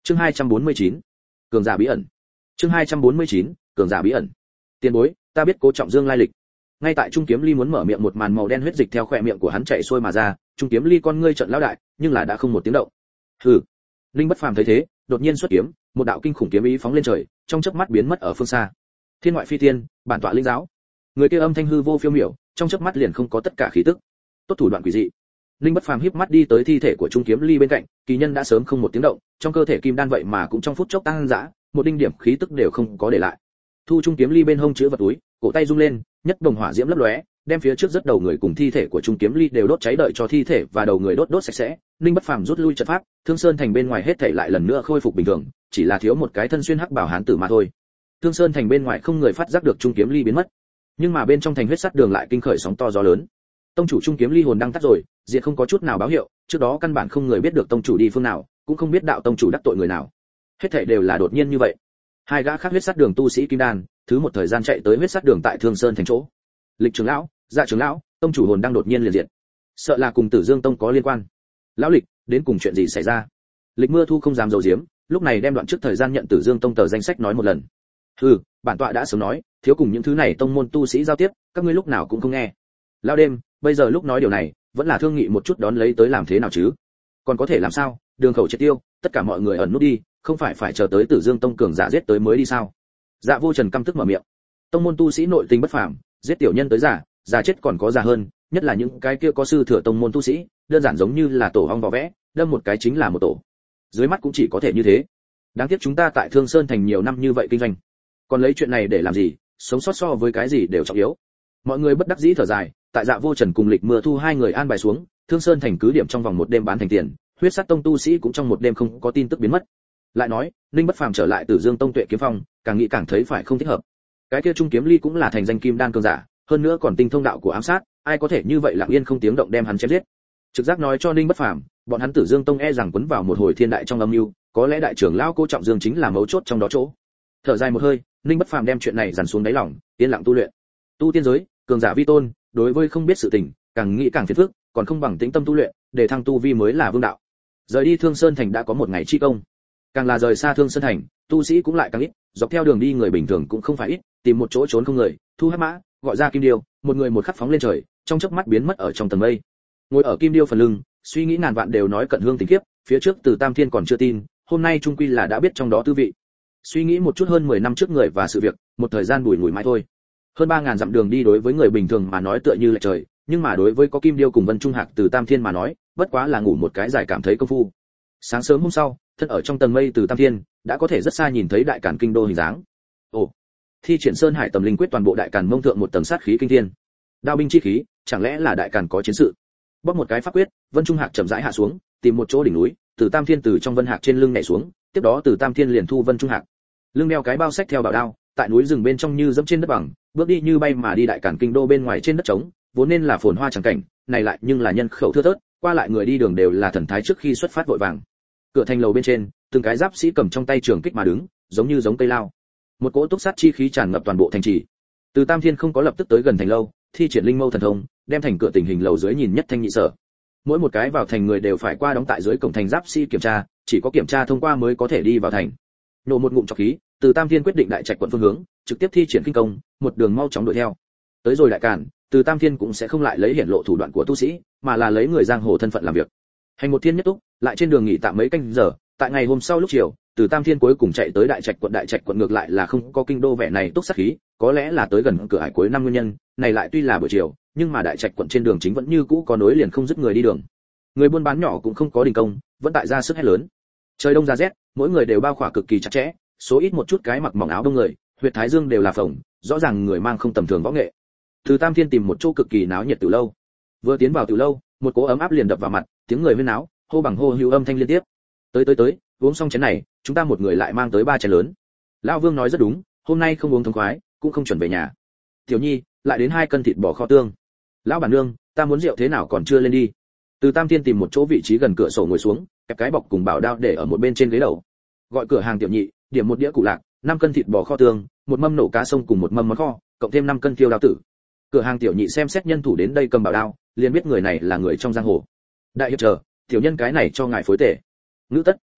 Chương 249, cường giả bí ẩn. Chương 249, cường giả bí ẩn. Tiền bối, ta biết Cố Trọng Dương lai lịch. Ngay tại Trung Kiếm Ly muốn mở miệng, một màn màu đen huyết dịch theo khóe miệng của hắn chảy xuôi mà ra, Trung Kiếm Ly con ngươi trợn lão đại, nhưng là đã không một tiếng động. Hừ. Linh Bất Phàm thấy thế, đột nhiên xuất kiếm, một đạo kinh khủng kiếm ý phóng lên trời, trong chớp mắt biến mất ở phương xa. Thiên ngoại phi thiên, bản tọa linh giáo. Người kia âm thanh hư vô phiêu miểu, trong chớp mắt liền không có tất cả khí tức. Tốt thủ đoạn quỷ dị. Linh Bất Phàm híp mắt đi tới thi thể của Trung Kiếm Ly bên cạnh, kỳ nhân đã sớm không một tiếng động, trong cơ thể kim đan vậy mà cũng trong phút chốc tăng dã, một đinh điểm khí tức đều không có để lại. Thu Trung Kiếm Ly bên hông chứa vật túi, cổ tay rung lên, nhất đồng hỏa diễm lấp lóe, đem phía trước rất đầu người cùng thi thể của Trung Kiếm Ly đều đốt cháy, đợi cho thi thể và đầu người đốt sạch sẽ. Linh Bất Phàm rút lui trận pháp, Thương Sơn thành bên ngoài hết thảy lại lần nữa khôi phục bình thường, chỉ là thiếu một cái thân xuyên hắc bào hán tử mà thôi. Thương Sơn thành bên ngoài không người phát giác được Trung Kiếm Ly biến mất, nhưng mà bên trong thành huyết sắt đường lại kinh khởi sóng to gió lớn. Tông chủ Trung Kiếm Ly hồn đang tắt rồi, diệt không có chút nào báo hiệu, trước đó căn bản không người biết được tông chủ đi phương nào, cũng không biết đạo tông chủ đắc tội người nào. Hết thảy đều là đột nhiên như vậy. Hai gã khác huyết sắt đường tu sĩ kim đan, thứ một thời gian chạy tới huyết sắt đường tại Thương Sơn thành chỗ. Lịch trưởng lão, Dạ trưởng lão, tông chủ hồn đang đột nhiên liền diệt. Sợ là cùng Tử Dương tông có liên quan. Lão Lịch, đến cùng chuyện gì xảy ra? Lịch Mưa Thu không dám giấu giếm, lúc này đem đoạn trước thời gian nhận Tử Dương tông tờ danh sách nói một lần. Hừ, bản tọa đã sớm nói, thiếu cùng những thứ này tông môn tu sĩ giao tiếp, các ngươi lúc nào cũng không nghe. Lão đêm, bây giờ lúc nói điều này, vẫn là thương nghị một chút đón lấy tới làm thế nào chứ? Còn có thể làm sao? Đường khẩu triệt tiêu, tất cả mọi người ẩn nút đi, không phải chờ tới Tử Dương tông cường giả giết tới mới đi sao? Dạ Vô Trần căm tức mở miệng. Tông môn tu sĩ nội tình bất phàm, giết tiểu nhân tới già chết còn có già hơn, nhất là những cái kia có sư thừa tông môn tu sĩ, đơn giản giống như là tổ ong vò vẽ, đâm một cái chính là một tổ. Dưới mắt cũng chỉ có thể như thế. Đáng tiếc chúng ta tại Thương Sơn thành nhiều năm như vậy kinh doanh, còn lấy chuyện này để làm gì? Sống sót so với cái gì đều trọng yếu. Mọi người bất đắc dĩ thở dài, tại Dạ Vô Trần cùng Lịch Mưa Thu hai người an bài xuống, Thương Sơn thành cứ điểm trong vòng một đêm bán thành tiền, huyết sát tông tu sĩ cũng trong một đêm không có tin tức biến mất. Lại nói, Linh Bất Phàm trở lại Tử Dương tông Tuệ Kiếm Phong, càng nghĩ càng thấy phải không thích hợp. Cái kia Trung Kiếm Ly cũng là thành danh kim đan cường giả, hơn nữa còn tinh thông đạo của ám sát, ai có thể như vậy lặng yên không tiếng động đem hắn chém giết. Trực giác nói cho Linh Bất Phàm, bọn hắn Tử Dương tông e rằng quấn vào một hồi thiên đại trong âm mưu, có lẽ đại trưởng lão Cố Trọng Dương chính là mấu chốt trong đó chỗ. Thở dài một hơi, Linh Bất Phàm đem chuyện này dàn xuống đáy lòng, yên lặng tu luyện. Tu tiên giới, cường giả vi tôn, đối với không biết sự tình, càng nghĩ càng phiền phức, còn không bằng tĩnh tâm tu luyện, để thăng tu vi mới là vương đạo. Rời đi Thương Sơn thành đã có một ngày chi công, càng là rời xa Thương Sơn thành, tu sĩ cũng lại càng ít, dọc theo đường đi người bình thường cũng không phải ít, tìm một chỗ trốn không người, thu hắc mã, gọi ra kim điêu, một người một khắc phóng lên trời, trong chớp mắt biến mất ở trong tầng mây. Ngồi ở kim điêu phần lưng, suy nghĩ ngàn vạn đều nói cận hương tình kiếp, phía trước Từ Tam Thiên còn chưa tin, hôm nay trung quy là đã biết trong đó tư vị. Suy nghĩ một chút hơn 10 năm trước người và sự việc, một thời gian bùi ngùi mãi thôi. Hơn 3000 dặm đường đi đối với người bình thường mà nói tựa như là trời, nhưng mà đối với có kim điêu cùng Vân Trung Hạc Từ Tam Thiên mà nói, bất quá là ngủ một cái dài cảm thấy công phu. Sáng sớm hôm sau, thân ở trong tầng mây Từ Tam Thiên, đã có thể rất xa nhìn thấy đại càn kinh đô hình dáng. Ồ, thi triển Sơn Hải Tầm Linh Quyết toàn bộ đại càn mông thượng một tầng sát khí kinh thiên. Đao binh chi khí, chẳng lẽ là đại càn có chiến sự? Bóp một cái pháp quyết, Vân Trung Hạc chậm rãi hạ xuống, tìm một chỗ đỉnh núi, Từ Tam Thiên từ trong Vân Hạc trên lưng nhảy xuống, tiếp đó Từ Tam Thiên liền thu Vân Trung Hạc. Lưng đeo cái bao sách theo bảo đao, tại núi rừng bên trong như dẫm trên đất bằng, bước đi như bay mà đi đại càn kinh đô bên ngoài trên đất trống, vốn nên là phồn hoa chẳng cảnh, này lại nhưng là nhân khẩu thưa thớt, qua lại người đi đường đều là thần thái trước khi xuất phát vội vàng. Cửa thành lầu bên trên, từng cái giáp sĩ cầm trong tay trường kích mà đứng, giống cây lao. Một cỗ túc sát chi khí tràn ngập toàn bộ thành trì. Từ Tam Thiên không có lập tức tới gần thành lâu, thi triển linh mâu thần thông, đem thành cửa tình hình lầu dưới nhìn nhất thanh nhị sở. Mỗi một cái vào thành người đều phải qua đóng tại dưới cổng thành giáp sĩ kiểm tra, chỉ có kiểm tra thông qua mới có thể đi vào thành. Nổ một ngụm trọc khí, Từ Tam Thiên quyết định đại trạch quận phương hướng, trực tiếp thi triển kinh công, một đường mau chóng đuổi theo. Tới rồi đại càn, Từ Tam Thiên cũng sẽ không lại lấy hiển lộ thủ đoạn của tu sĩ, mà là lấy người giang hồ thân phận làm việc. Hành một thiên nhất túc, lại trên đường nghỉ tạm mấy canh giờ, tại ngày hôm sau lúc chiều, Từ Tam Thiên cuối cùng chạy tới đại trạch quận ngược lại là không có kinh đô vẻ này túc sát khí, có lẽ là tới gần cửa ải cuối năm nguyên nhân, này lại tuy là buổi chiều, nhưng mà đại trạch quận trên đường chính vẫn như cũ có nối liền không dứt người đi đường. Người buôn bán nhỏ cũng không có đình công, vẫn tại ra sức hét lớn. Trời đông giá rét, mỗi người đều bao khỏa cực kỳ chặt chẽ, số ít một chút cái mặc mỏng áo đông người, huyệt thái dương đều là phồng, rõ ràng người mang không tầm thường võ nghệ. Từ Tam Thiên tìm một chỗ cực kỳ náo nhiệt từ lâu. Vừa tiến vào từ lâu, một cỗ ấm áp liền đập vào mặt, tiếng người huyên náo, hô bằng hô hữu âm thanh liên tiếp. Tới, uống xong chén này, chúng ta một người lại mang tới 3 chén lớn. Lão Vương nói rất đúng, hôm nay không uống thống khoái, cũng không chuẩn về nhà. Tiểu Nhi, lại đến 2 cân thịt bò kho tương. Lão bản nương, ta muốn rượu thế nào còn chưa lên đi. Từ Tam Thiên tìm một chỗ vị trí gần cửa sổ ngồi xuống, kẹp cái bọc cùng bảo đao để ở một bên trên ghế đầu. Gọi cửa hàng Tiểu Nhị, điểm một đĩa củ lạc, 5 cân thịt bò kho tương, một mâm nổ cá sông cùng một mâm món kho, cộng thêm 5 cân tiêu đao tử. Cửa hàng Tiểu Nhị xem xét nhân thủ đến đây cầm bảo đao, liền biết người này là người trong giang hồ. Đại hiệp chờ, tiểu nhân cái này cho ngài phối tể. Ngữ tất,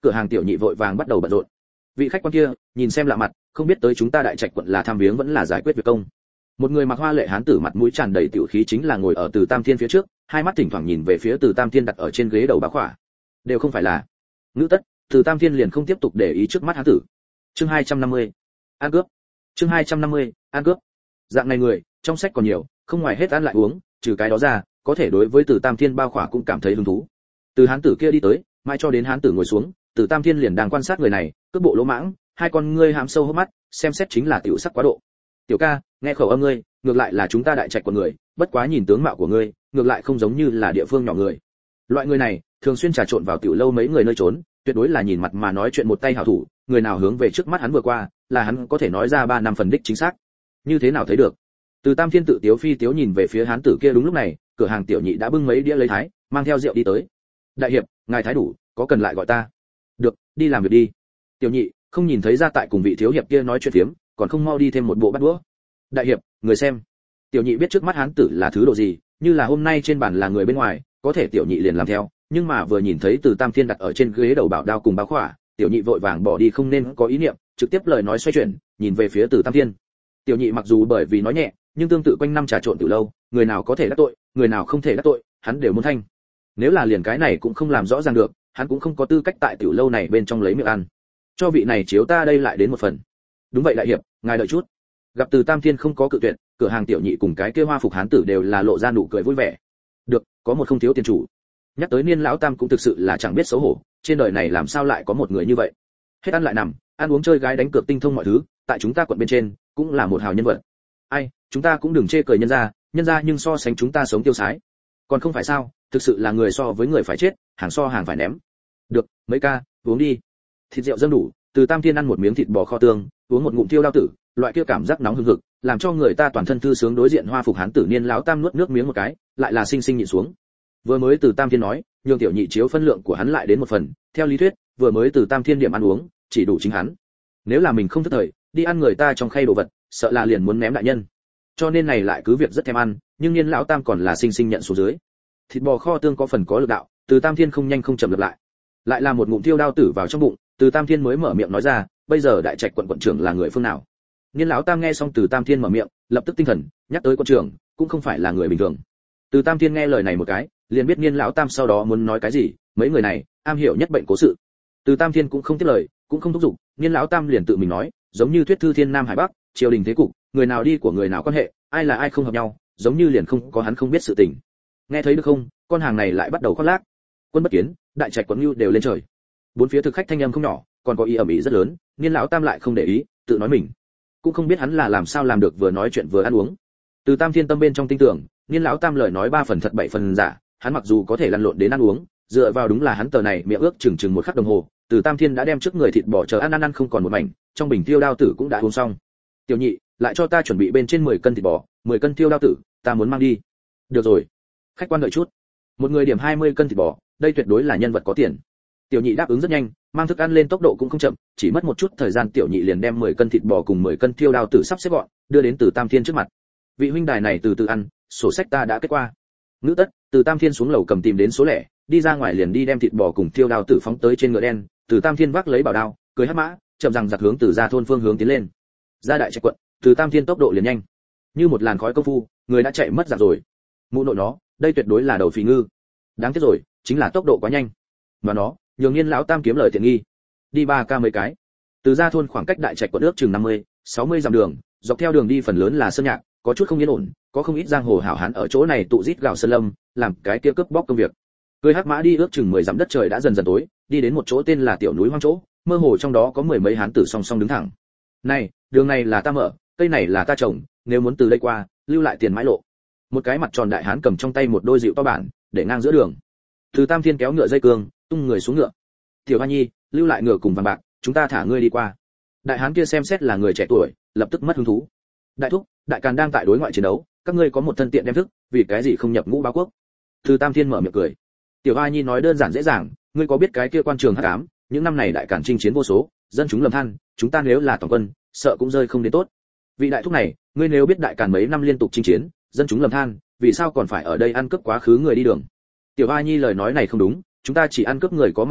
cửa hàng tiểu nhị vội vàng bắt đầu bận rộn. Vị khách quan kia, nhìn xem lạ mặt, không biết tới chúng ta Đại Trạch quận là tham viếng vẫn là giải quyết việc công. Một người mặc hoa lệ hán tử mặt mũi tràn đầy tiểu khí chính là ngồi ở Từ Tam Thiên phía trước, hai mắt thỉnh thoảng nhìn về phía Từ Tam Thiên đặt ở trên ghế đầu bá khỏa. Đều không phải là ngữ tất, Từ Tam Thiên liền không tiếp tục để ý trước mắt hán tử. Chương 250. Ăn cướp. Chương 250. Ăn cướp. Dạng này người, trong sách còn nhiều, không ngoài hết ăn lại uống, trừ cái đó ra, có thể đối với Từ Tam Thiên bao khỏa cũng cảm thấy hứng thú. Từ hán tử kia đi tới, mãi cho đến hán tử ngồi xuống, Từ Tam Thiên liền đang quan sát người này, cước bộ lỗ mãng, hai con ngươi hàm sâu hốc mắt, xem xét chính là tiểu sắc quá độ. Tiểu ca, nghe khẩu âm ngươi, ngược lại là chúng ta Đại Trạch quận người, bất quá nhìn tướng mạo của ngươi, ngược lại không giống như là địa phương nhỏ người. Loại người này, thường xuyên trà trộn vào tiểu lâu mấy người nơi trốn, tuyệt đối là nhìn mặt mà nói chuyện một tay hảo thủ, người nào hướng về trước mắt hắn vừa qua, là hắn có thể nói ra 3 năm phần đích chính xác. Như thế nào thấy được? Từ Tam Thiên tự tiếu phi tiếu nhìn về phía hán tử kia, đúng lúc này, cửa hàng tiểu nhị đã bưng mấy đĩa lấy thái, mang theo rượu đi tới. Đại hiệp, ngài thái đủ, có cần lại gọi ta? Được, đi làm việc đi. Tiểu nhị không nhìn thấy ra tại cùng vị thiếu hiệp kia nói chuyện phiếm, còn không mau đi thêm một bộ bát đũa. Đại hiệp, người xem. Tiểu nhị biết trước mắt hán tử là thứ độ gì, như là hôm nay trên bàn là người bên ngoài, có thể tiểu nhị liền làm theo, nhưng mà vừa nhìn thấy Từ Tam Thiên đặt ở trên ghế đầu bảo đao cùng báo khỏa, tiểu nhị vội vàng bỏ đi không nên có ý niệm, trực tiếp lời nói xoay chuyển, nhìn về phía Từ Tam Thiên. Tiểu nhị mặc dù bởi vì nói nhẹ, nhưng tương tự quanh năm trà trộn từ lâu, người nào có thể đắc tội, người nào không thể đắc tội, hắn đều muốn thanh. Nếu là liền cái này cũng không làm rõ ràng được, hắn cũng không có tư cách tại tiểu lâu này bên trong lấy miệng ăn. Cho vị này chiếu ta đây lại đến một phần. Đúng vậy đại hiệp, ngài đợi chút. Gặp Từ Tam Thiên không có cự tuyệt, cửa hàng tiểu nhị cùng cái kia hoa phục hán tử đều là lộ ra nụ cười vui vẻ. Được, có một không thiếu tiền chủ. Nhắc tới Niên lão tam cũng thực sự là chẳng biết xấu hổ, trên đời này làm sao lại có một người như vậy. Hết ăn lại nằm, ăn uống chơi gái đánh cược tinh thông mọi thứ, tại chúng ta quận bên trên cũng là một hào nhân vật. Ai, chúng ta cũng đừng chê cười nhân gia nhưng so sánh chúng ta sống tiêu sái. Còn không phải sao, thực sự là người so với người phải chết, hàng so hàng phải ném. Được, mấy ca, uống đi. Thịt rượu dâng đủ, Từ Tam Thiên ăn một miếng thịt bò kho tương, uống một ngụm tiêu đao tử, loại kia cảm giác nóng hừng hực, làm cho người ta toàn thân thư sướng. Đối diện hoa phục hán tử Niên lão tam nuốt nước miếng một cái, lại là sinh sinh nhịn xuống. Vừa mới Từ Tam Thiên nói, nhường tiểu nhị chiếu phân lượng của hắn lại đến một phần, theo lý thuyết, vừa mới Từ Tam Thiên điểm ăn uống, chỉ đủ chính hắn. Nếu là mình không thức thời, đi ăn người ta trong khay đồ vật, sợ là liền muốn ném đại nhân. Cho nên này lại cứ việc rất thèm ăn, nhưng Niên lão tam còn là sinh sinh nhận xuống dưới. Thịt bò kho tương có phần có lực đạo, Từ Tam Thiên không nhanh không chậm lặp lại là một ngụm tiêu đao tử vào trong bụng, Từ Tam Thiên mới mở miệng nói ra, bây giờ Đại Trạch quận quận trưởng là người phương nào? Niên lão tam nghe xong Từ Tam Thiên mở miệng, lập tức tinh thần, nhắc tới quận trưởng, cũng không phải là người bình thường. Từ Tam Thiên nghe lời này một cái, liền biết Niên lão tam sau đó muốn nói cái gì, mấy người này am hiểu nhất bệnh cố sự. Từ Tam Thiên cũng không tiếp lời, cũng không thúc giục, Niên lão tam liền tự mình nói, giống như thuyết thư thiên nam hải bắc, triều đình thế cục, người nào đi của người nào quan hệ, ai là ai không hợp nhau, giống như liền không có hắn không biết sự tình. Nghe thấy được không, con hàng này lại bắt đầu khoác lác. Quân bất kiến, Đại Trạch quận Nưu đều lên trời. Bốn phía thực khách thanh âm không nhỏ, còn có ý ầm ĩ rất lớn, Niên lão tam lại không để ý, tự nói mình cũng không biết hắn là làm sao làm được vừa nói chuyện vừa ăn uống. Từ Tam Thiên tâm bên trong tin tưởng, Niên lão tam lời nói 3 phần thật 7 phần giả, hắn mặc dù có thể lăn lộn đến ăn uống, dựa vào đúng là hắn tờ này miệng ước chừng một khắc đồng hồ, Từ Tam Thiên đã đem trước người thịt bò chờ ăn không còn một mảnh, trong bình tiêu đao tử cũng đã uống xong. Tiểu nhị, lại cho ta chuẩn bị bên trên 10 cân thịt bò, 10 cân tiêu đao tử, ta muốn mang đi. Được rồi, khách quan đợi chút. Một người điểm 20 cân thịt bò, đây tuyệt đối là nhân vật có tiền. Tiểu nhị đáp ứng rất nhanh, mang thức ăn lên tốc độ cũng không chậm, chỉ mất một chút thời gian tiểu nhị liền đem 10 cân thịt bò cùng 10 cân tiêu đao tử sắp xếp gọn, đưa đến Từ Tam Thiên trước mặt. Vị huynh đài này từ từ ăn, sổ sách ta đã kết qua. Ngữ tất, Từ Tam Thiên xuống lầu cầm tìm đến số lẻ, đi ra ngoài liền đi đem thịt bò cùng tiêu đao tử phóng tới trên ngựa đen. Từ Tam Thiên vác lấy bảo đao, cười hất mã, chậm rằng giặc hướng từ ra thôn phương hướng tiến lên. Ra Đại Trạch quận, Từ Tam Thiên tốc độ liền nhanh, như một làn khói công phu, người đã chạy mất giặc rồi. Mụ nội nó, đây tuyệt đối là đầu phì ngư. Đáng tiếc rồi, chính là tốc độ quá nhanh. Mà nó, nhường Niên lão tam kiếm lời tiện nghi. Đi 3 ca mấy cái. Từ ra thôn khoảng cách Đại Trạch quận ước chừng 60 dặm đường, dọc theo đường đi phần lớn là sơn nhạc, có chút không yên ổn, có không ít giang hồ hảo hán ở chỗ này tụ rít gào sơn lâm, làm cái kia cướp bóc công việc. Cưỡi hắc mã đi ước chừng 10 dặm đất trời đã dần dần tối, đi đến một chỗ tên là tiểu núi hoang chỗ, mơ hồ trong đó có 10 mấy hán tử song song đứng thẳng. Này, đường này là ta mở, cây này là ta trồng, nếu muốn từ đây qua, lưu lại tiền mãi lộ. Một cái mặt tròn đại hán cầm trong tay một đôi dịu to bản, để ngang giữa đường. Từ Tam Thiên kéo ngựa dây cương, tung người xuống ngựa. Tiểu Hoa Nhi, lưu lại ngựa cùng vàng bạc, chúng ta thả ngươi đi qua. Đại hán kia xem xét là người trẻ tuổi, lập tức mất hứng thú. Đại thúc, đại càn đang tại đối ngoại chiến đấu, các ngươi có một thân tiện đem thức, vì cái gì không nhập ngũ báo quốc? Từ Tam Thiên mở miệng cười. Tiểu Hoa Nhi nói đơn giản dễ dàng, ngươi có biết cái kia quan trường hắc ám, những năm này đại càn chinh chiến vô số, dân chúng lầm than, chúng ta nếu là toàn quân, sợ cũng rơi không đến tốt. Vị đại thúc này, ngươi nếu biết đại càn mấy năm liên tục chinh chiến, dân chúng lầm than, vì sao còn phải ở đây ăn cướp quá khứ người đi đường? Tiểu Hoa Nhi lời nói này không đúng, chúng ta chỉ ăn cướp người có mặt mũi,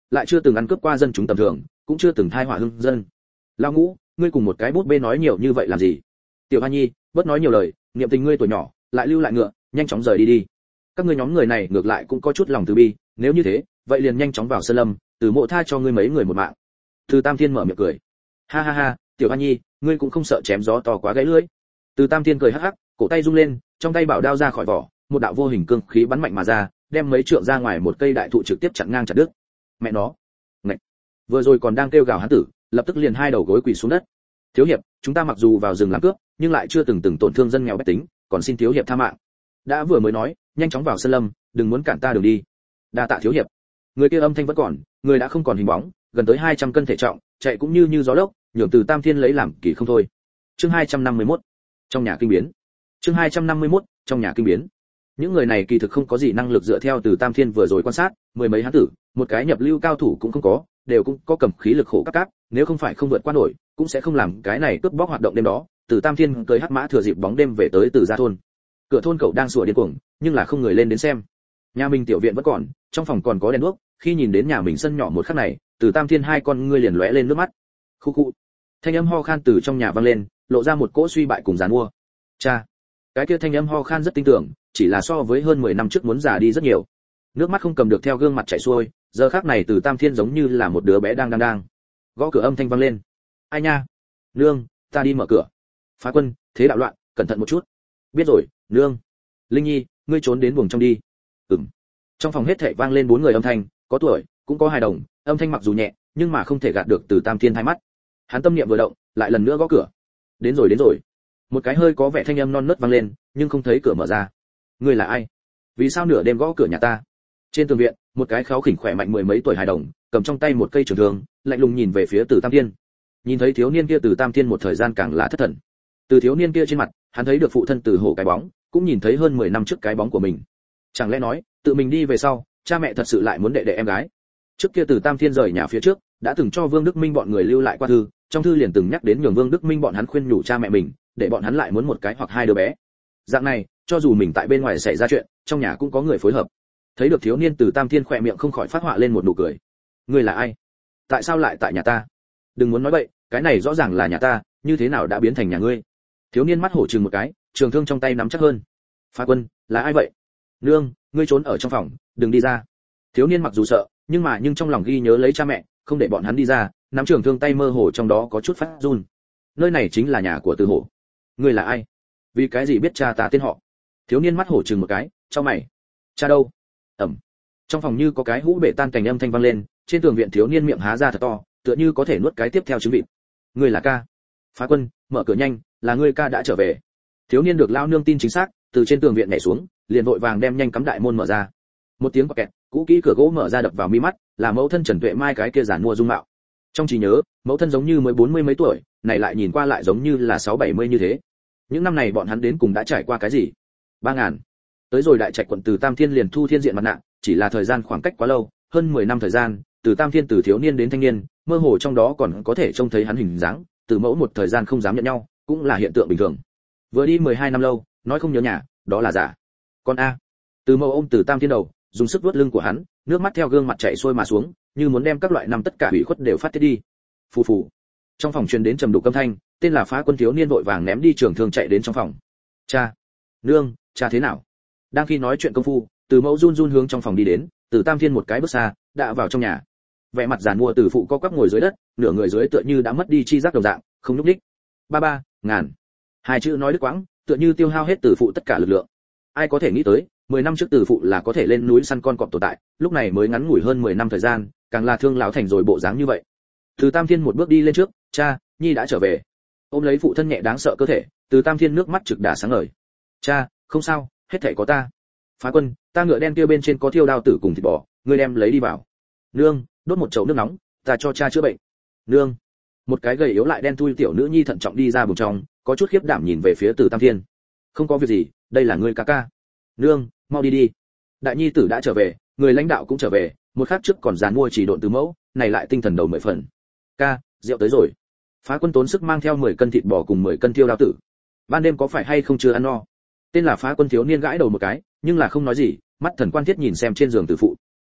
lại chưa từng ăn cướp qua dân chúng tầm thường, cũng chưa từng thai họa hưng dân. Lão Ngũ, ngươi cùng một cái bút bê nói nhiều như vậy làm gì? Tiểu Hoa Nhi, bớt nói nhiều lời, niệm tình ngươi tuổi nhỏ, lại lưu lại ngựa, nhanh chóng rời đi đi. Các ngươi nhóm người này ngược lại cũng có chút lòng từ bi, nếu như thế, vậy liền nhanh chóng vào sơn lâm, Từ Mộ tha cho ngươi mấy người một mạng. Từ Tam Thiên mở miệng cười. Ha ha ha, Tiểu Hoa Nhi, ngươi cũng không sợ chém gió to quá gãy lưỡi. Từ Tam Thiên cười hắc hắc, cổ tay rung lên, trong tay bảo đao ra khỏi vỏ, một đạo vô hình cương khí bắn mạnh mà ra, đem mấy trượng ra ngoài một cây đại thụ trực tiếp chặn ngang chặt đứt. Mẹ nó, ngạch. Vừa rồi còn đang kêu gào hán tử, lập tức liền hai đầu gối quỳ xuống đất. Thiếu hiệp, chúng ta mặc dù vào rừng làm cướp, nhưng lại chưa từng tổn thương dân nghèo bách tính, còn xin thiếu hiệp tha mạng. Đã vừa mới nói, nhanh chóng vào sơn lâm, đừng muốn cản ta đường đi. Đa tạ thiếu hiệp. Người kia âm thanh vẫn còn, người đã không còn hình bóng, gần tới 200 cân thể trọng, chạy cũng như gió lốc, nhường Từ Tam Thiên lấy làm kỳ không thôi. Chương 251. Trong nhà kinh biến. Chương 251. Trong nhà kinh biến. Những người này kỳ thực không có gì năng lực dựa theo Từ Tam Thiên vừa rồi quan sát, mười mấy hán tử, một cái nhập lưu cao thủ cũng không có, đều cũng có cầm khí lực khổ các cáp, nếu không phải không vượt qua nổi, cũng sẽ không làm cái này cướp bóc hoạt động đêm đó. Từ Tam Thiên cưỡi hắc mã thừa dịp bóng đêm về tới Từ gia thôn. Cửa thôn cậu đang sủa điên cuồng, nhưng là không người lên đến xem. Nhà mình tiểu viện vẫn còn, trong phòng còn có đèn đuốc, khi nhìn đến nhà mình sân nhỏ một khắc này, Từ Tam Thiên hai con ngươi liền lóe lên nước mắt. Khu khu. Thanh âm ho khan từ trong nhà vang lên, lộ ra một cỗ suy bại cùng giàn mua. Cha. Cái kia thanh âm ho khan rất tinh tưởng, chỉ là so với hơn 10 năm trước muốn già đi rất nhiều. Nước mắt không cầm được theo gương mặt chảy xuôi, giờ khắc này Từ Tam Thiên giống như là một đứa bé đang. Gõ cửa âm thanh vang lên. Ai nha? Nương, ta đi mở cửa. Phá Quân, thế đạo loạn, cẩn thận một chút. Biết rồi, nương. Linh Nhi, ngươi trốn đến buồng trong đi. Ừm. Trong phòng hết thảy vang lên 4 người âm thanh, có tuổi, cũng có hài đồng, âm thanh mặc dù nhẹ, nhưng mà không thể gạt được Từ Tam Thiên hai mắt. Hắn tâm niệm vừa động, lại lần nữa gõ cửa. Đến rồi. Một cái hơi có vẻ thanh âm non nớt vang lên, nhưng không thấy cửa mở ra. Ngươi là ai? Vì sao nửa đêm gõ cửa nhà ta? Trên tường viện, một cái kháu khỉnh khỏe mạnh mười mấy tuổi hài đồng, cầm trong tay một cây trường thương, lạnh lùng nhìn về phía Từ Tam Thiên. Nhìn thấy thiếu niên kia, Từ Tam Thiên một thời gian càng là thất thần. Từ thiếu niên kia trên mặt, hắn thấy được phụ thân Từ Hổ cái bóng, cũng nhìn thấy hơn 10 năm trước cái bóng của mình. Chẳng lẽ nói, tự mình đi về sau, cha mẹ thật sự lại muốn đệ đệ em gái? Trước kia Từ Tam Thiên rời nhà phía trước, đã từng cho Vương Đức Minh bọn người lưu lại qua thư, trong thư liền từng nhắc đến nhường Vương Đức Minh bọn hắn khuyên nhủ cha mẹ mình, để bọn hắn lại muốn một cái hoặc hai đứa bé. Dạng này, cho dù mình tại bên ngoài xảy ra chuyện, trong nhà cũng có người phối hợp. Thấy được thiếu niên, Từ Tam Thiên khỏe miệng không khỏi phát họa lên một nụ cười. Ngươi là ai? Tại sao lại tại nhà ta? Đừng muốn nói bậy, cái này rõ ràng là nhà ta, như thế nào đã biến thành nhà ngươi? Thiếu niên mắt hổ trừng một cái, trường thương trong tay nắm chắc hơn. Phá Quân, là ai vậy? Nương, ngươi trốn ở trong phòng, đừng đi ra. Thiếu niên mặc dù sợ, nhưng trong lòng ghi nhớ lấy cha mẹ, không để bọn hắn đi ra, nắm trường thương tay mơ hồ trong đó có chút phát run. Nơi này chính là nhà của Từ Hổ. Ngươi là ai? Vì cái gì biết cha ta tên họ? Thiếu niên mắt hổ trừng một cái, cho mày. Cha đâu? Ẩm. Trong phòng như có cái hũ bể tan cảnh âm thanh vang lên, trên tường viện thiếu niên miệng há ra thật to, tựa như có thể nuốt cái tiếp theo trứng vịt. Ngươi là ca? Phá Quân, mở cửa nhanh, là ngươi ca đã trở về. Thiếu niên được lao nương tin chính xác, từ trên tường viện nhảy xuống, liền vội vàng đem nhanh cắm đại môn mở ra. Một tiếng quạt kẹt, cũ kỹ cửa gỗ mở ra đập vào mi mắt, là mẫu thân Trần Tuệ Mai cái kia giản mua dung mạo. Trong trí nhớ, mẫu thân giống như mới 40 mấy tuổi, này lại nhìn qua lại giống như là 6-70 như thế. Những năm này bọn hắn đến cùng đã trải qua cái gì? 3000. Tới rồi đại trạch quận Từ Tam Thiên liền thu thiên diện mặt nạ, chỉ là thời gian khoảng cách quá lâu, hơn 10 năm thời gian, Từ Tam Thiên từ thiếu niên đến thanh niên, mơ hồ trong đó còn có thể trông thấy hắn hình dáng, từ mẫu một thời gian không dám nhận nhau, cũng là hiện tượng bình thường. Vừa đi 12 năm lâu, nói không nhớ nhà, đó là giả. Con a. Từ mẫu ôm Từ Tam Thiên đầu, dùng sức vuốt lưng của hắn, nước mắt theo gương mặt chảy xuôi mà xuống, như muốn đem các loại năm tất cả hủy khuất đều phát tiết đi. Phù phù. Trong phòng truyền đến trầm đục âm thanh, tên là Phá Quân thiếu niên vội vàng ném đi trường thương chạy đến trong phòng. Cha, nương, cha thế nào? Đang khi nói chuyện công phu, Từ mẫu run run hướng trong phòng đi đến, Từ Tam Thiên một cái bước xa, đã vào trong nhà. Vẻ mặt giàn mua Từ phụ co quắp ngồi dưới đất, nửa người dưới tựa như đã mất đi chi giác đồng dạng, không nhúc nhích. Ba ngàn. Hai chữ nói đứt quãng, tựa như tiêu hao hết Từ phụ tất cả lực lượng. Ai có thể nghĩ tới, 10 năm trước Từ phụ là có thể lên núi săn con cọp tồn tại, lúc này mới ngắn ngủi hơn 10 năm thời gian, càng là thương lão thành rồi bộ dáng như vậy. Từ Tam Thiên một bước đi lên trước, cha, Nhi đã trở về. Ôm lấy phụ thân nhẹ đáng sợ cơ thể, Từ Tam Thiên nước mắt trực đả sáng ngời. Cha, không sao, hết thảy có ta. Phá Quân, ta ngựa đen kia bên trên có thiêu đao tử cùng thịt bò, ngươi đem lấy đi vào. Nương, đốt một chậu nước nóng, ta cho cha chữa bệnh. Nương. Một cái gầy yếu lại đen thui tiểu nữ nhi thận trọng đi ra buồng trong, có chút khiếp đảm nhìn về phía Từ Tam Thiên. Không có việc gì, đây là ngươi ca ca. Nương, mau đi đi. Đại nhi tử đã trở về, người lãnh đạo cũng trở về, một khắc trước còn dàn mua chỉ độn từ mẫu, này lại tinh thần đầu 10 phần. Ca, rượu tới rồi. Phá Quân tốn sức mang theo 10 cân thịt bò cùng 10 cân thiêu đao tử. Ban đêm có phải hay không chưa ăn no? Tên là Phá Quân thiếu niên gãi đầu một cái, nhưng là không nói gì, mắt thần quan thiết nhìn xem trên giường tử phụ.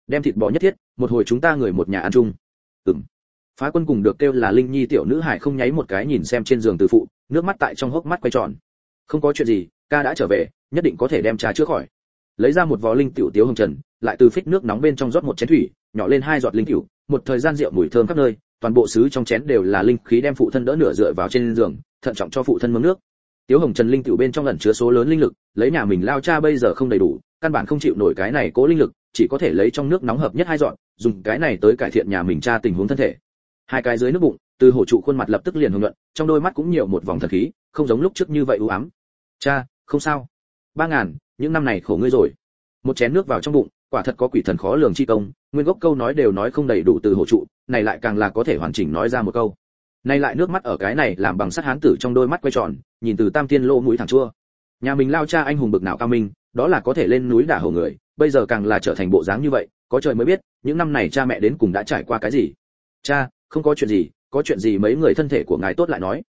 đem thịt bò nhất thiết, một hồi chúng ta người một nhà ăn chung. Phá Quân cùng được kêu là Linh Nhi tiểu nữ hải không nháy một cái nhìn xem trên giường từ phụ, nước mắt tại trong hốc mắt quay tròn. Không có chuyện gì, ca đã trở về, nhất định có thể đem cha chữa khỏi. Lấy ra một vò linh tiểu tiếu hồng trần, lại từ phích nước nóng bên trong rót một chén thủy, nhỏ lên 2 giọt linh tiểu, một thời gian rượu mùi thơm khắp nơi, toàn bộ sứ trong chén đều là linh khí, đem phụ thân đỡ nửa dựa vào trên giường, thận trọng cho phụ thân mớm nước. Tiếu hồng trần linh tiểu bên trong ẩn chứa số lớn linh lực, lấy nhà mình lao cha bây giờ không đầy đủ, căn bản không chịu nổi cái này cố linh lực, chỉ có thể lấy trong nước nóng hợp nhất 2 giọt, dùng cái này tới cải thiện nhà mình cha tình huống thân thể. Hai cái dưới nước bụng, từ hổ trụ khuôn mặt lập tức liền hồng nhuận, trong đôi mắt cũng nhiều một vòng thần khí, không giống lúc trước như vậy u ám. Cha, không sao. 3000, những năm này khổ ngươi rồi. Một chén nước vào trong bụng, quả thật có quỷ thần khó lường chi công, nguyên gốc câu nói đều nói không đầy đủ từ hổ trụ, này lại càng là có thể hoàn chỉnh nói ra một câu. Này lại nước mắt ở cái này làm bằng sắt hán tử trong đôi mắt quay tròn, nhìn từ Tam Thiên lỗ mũi thẳng chua. Nhà mình lao cha anh hùng bực nào cao minh, đó là có thể lên núi đả hổ người, bây giờ càng là trở thành bộ dáng như vậy, có trời mới biết, những năm này cha mẹ đến cùng đã trải qua cái gì. Cha, không có chuyện gì, có chuyện gì mấy người thân thể của ngài tốt lại nói.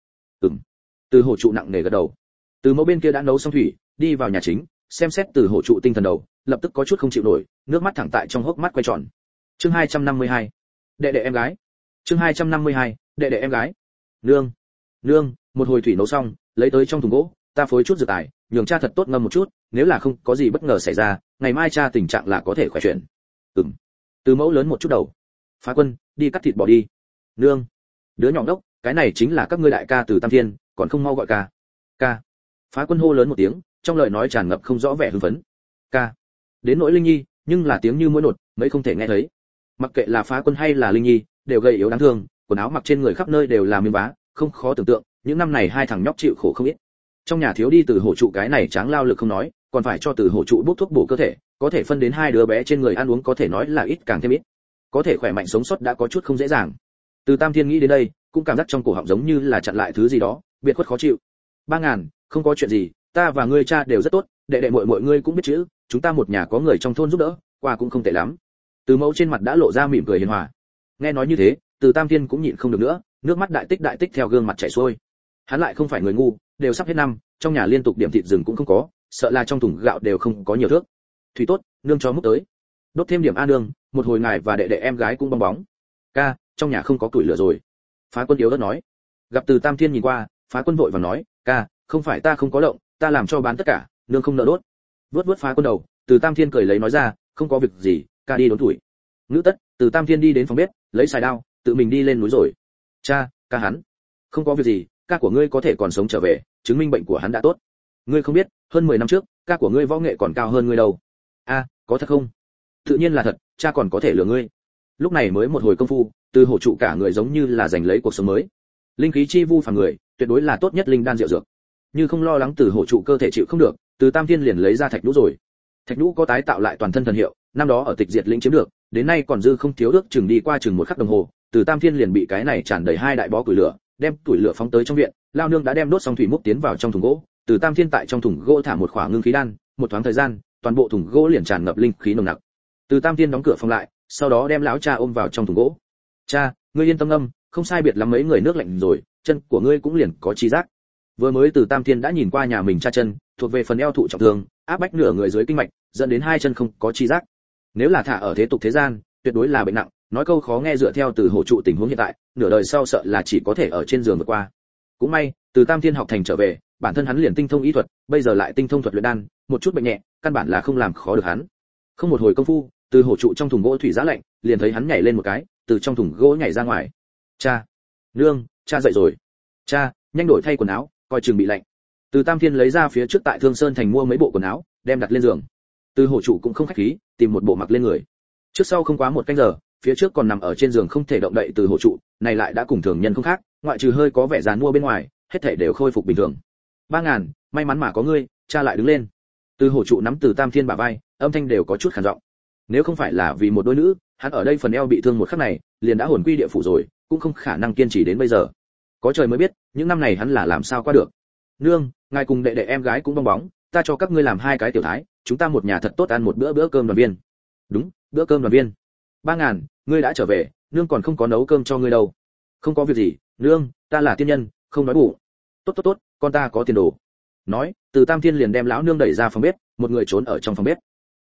Từ hổ trụ nặng nề gật đầu. Từ mẫu bên kia đã nấu xong thủy, đi vào nhà chính, xem xét từ hổ trụ tinh thần đầu, lập tức có chút không chịu nổi, nước mắt thẳng tại trong hốc mắt quay tròn. Chương 252. Đệ đệ em gái. Chương 252. Đệ đệ em gái. Nương, một hồi thủy nấu xong, lấy tới trong thùng gỗ, ta phối chút dược tài, nhường cha thật tốt ngâm một chút, nếu là không có gì bất ngờ xảy ra, ngày mai cha tình trạng là có thể khỏe chuyển. Từ mẫu lớn một chút đầu. Phá Quân, đi cắt thịt bò đi. Nương. Đứa nhỏ đốc, cái này chính là các ngươi đại ca từ Tam Thiên, còn không mau gọi ca. Ca. Phá Quân hô lớn một tiếng, trong lời nói tràn ngập không rõ vẻ hưng phấn. Ca. Đến nỗi Linh Nhi, nhưng là tiếng như mũi nột, mấy không thể nghe thấy. Mặc kệ là Phá Quân hay là Linh Nhi, đều gầy yếu đáng thương, quần áo mặc trên người khắp nơi đều là miếng vá, không khó tưởng tượng, những năm này hai thằng nhóc chịu khổ không ít. Trong nhà thiếu đi từ hổ trụ cái này tráng lao lực không nói, còn phải cho từ hổ trụ bốc thuốc bổ cơ thể, có thể phân đến hai đứa bé trên người ăn uống có thể nói là ít càng thêm ít. Có thể khỏe mạnh sống sót đã có chút không dễ dàng. Từ Tam Thiên nghĩ đến đây, cũng cảm giác trong cổ họng giống như là chặn lại thứ gì đó, biệt khuất khó chịu. 3000, không có chuyện gì, ta và ngươi cha đều rất tốt, đệ đệ muội ngươi cũng biết chữ, chúng ta một nhà có người trong thôn giúp đỡ, qua cũng không tệ lắm. Từ mẫu trên mặt đã lộ ra mỉm cười hiền hòa. Nghe nói như thế, Từ Tam Thiên cũng nhịn không được nữa, nước mắt đại tích theo gương mặt chảy xuôi. Hắn lại không phải người ngu, đều sắp hết năm, trong nhà liên tục điểm thịt rừng cũng không có, sợ là trong thùng gạo đều không có nhiều thước. Thủy tốt, nương cho múc tới. Đốt thêm điểm a nương, một hồi ngài và đệ đệ em gái cũng bong bóng. Ca, trong nhà không có củi lửa rồi. Phá Quân yếu ớt nói. Gặp Từ Tam Thiên nhìn qua, Phá Quân vội vàng nói, ca, không phải ta không có động, ta làm cho bán tất cả, nương không nợ đốt. Vớt Phá Quân đầu, Từ Tam Thiên cười lấy nói ra, không có việc gì, ca đi đốn tuổi. Ngữ tất, Từ Tam Thiên đi đến phòng bếp, lấy xài đao, tự mình đi lên núi rồi. Cha, ca hắn, không có việc gì, ca của ngươi có thể còn sống trở về, chứng minh bệnh của hắn đã tốt. Ngươi không biết, hơn 10 năm trước, ca của ngươi võ nghệ còn cao hơn ngươi đâu. A, có thật không? Tự nhiên là thật, cha còn có thể lừa ngươi. Lúc này mới một hồi công phu, Từ hổ trụ cả người giống như là giành lấy cuộc sống mới. Linh khí chi vu phàm người, tuyệt đối là tốt nhất linh đan diệu dược. Như không lo lắng Từ hổ trụ cơ thể chịu không được, Từ Tam Thiên liền lấy ra thạch nhũ rồi. Thạch nhũ có tái tạo lại toàn thân thần hiệu, năm đó ở Tịch Diệt lĩnh chiếm được, đến nay còn dư không thiếu ước chừng đi qua chừng 1 khắc đồng hồ, Từ Tam Thiên liền bị cái này tràn đầy 2 đại bó củi lửa, đem củi lửa phóng tới trong viện, lao nương đã đem đốt xong thủy múc tiến vào trong thùng gỗ, Từ Tam Thiên tại trong thùng gỗ thả một khỏa ngưng khí đan, một thoáng thời gian, toàn bộ thùng gỗ liền tràn ngập linh khí nồng nặc. Từ Tam Thiên đóng cửa phòng lại, sau đó đem lão cha ôm vào trong thùng gỗ. Cha, ngươi yên tâm ngâm, không sai biệt lắm mấy người nước lạnh rồi, chân của ngươi cũng liền có chi giác. Vừa mới Từ Tam Thiên đã nhìn qua nhà mình cha chân, thuộc về phần eo thụ trọng thương, áp bách nửa người dưới kinh mạch, dẫn đến hai chân không có chi giác. Nếu là thả ở thế tục thế gian, tuyệt đối là bệnh nặng, nói câu khó nghe dựa theo Từ hổ trụ tình huống hiện tại, nửa đời sau sợ là chỉ có thể ở trên giường vượt qua. Cũng may, Từ Tam Thiên học thành trở về, bản thân hắn liền tinh thông y thuật, bây giờ lại tinh thông thuật luyện đan, một chút bệnh nhẹ, căn bản là không làm khó được hắn. Không một hồi công phu, Từ hổ trụ trong thùng gỗ thủy giá lạnh, liền thấy hắn nhảy lên một cái, từ trong thùng gỗ nhảy ra ngoài. Cha, nương, cha dậy rồi. Cha, nhanh đổi thay quần áo, coi chừng bị lạnh. Từ Tam Thiên lấy ra phía trước tại Thương Sơn thành mua mấy bộ quần áo, đem đặt lên giường. Từ hổ trụ cũng không khách khí, tìm một bộ mặc lên người. Trước sau không quá 1 canh giờ, phía trước còn nằm ở trên giường không thể động đậy Từ hổ trụ, này lại đã cùng thường nhân không khác, ngoại trừ hơi có vẻ giàn mua bên ngoài, hết thảy đều khôi phục bình thường. 3000, may mắn mà có ngươi, cha lại đứng lên. Từ hổ trụ nắm Từ Tam Thiên bả vai, âm thanh đều có chút khàn giọng. Nếu không phải là vì một đôi nữ, hắn ở đây phần eo bị thương một khắc này, liền đã hồn quy địa phủ rồi, cũng không khả năng kiên trì đến bây giờ. Có trời mới biết, những năm này hắn là làm sao qua được. Nương, ngài cùng đệ đệ em gái cũng bong bóng, ta cho các ngươi làm 2 cái tiểu thái, chúng ta một nhà thật tốt ăn một bữa cơm đoàn viên. Đúng, bữa cơm đoàn viên. 3000, ngươi đã trở về, nương còn không có nấu cơm cho ngươi đâu. Không có việc gì, nương, ta là tiên nhân, không nói bụng. Tốt, con ta có tiền đồ. Nói, Từ Tam Thiên liền đem lão nương đẩy ra phòng bếp, một người trốn ở trong phòng bếp.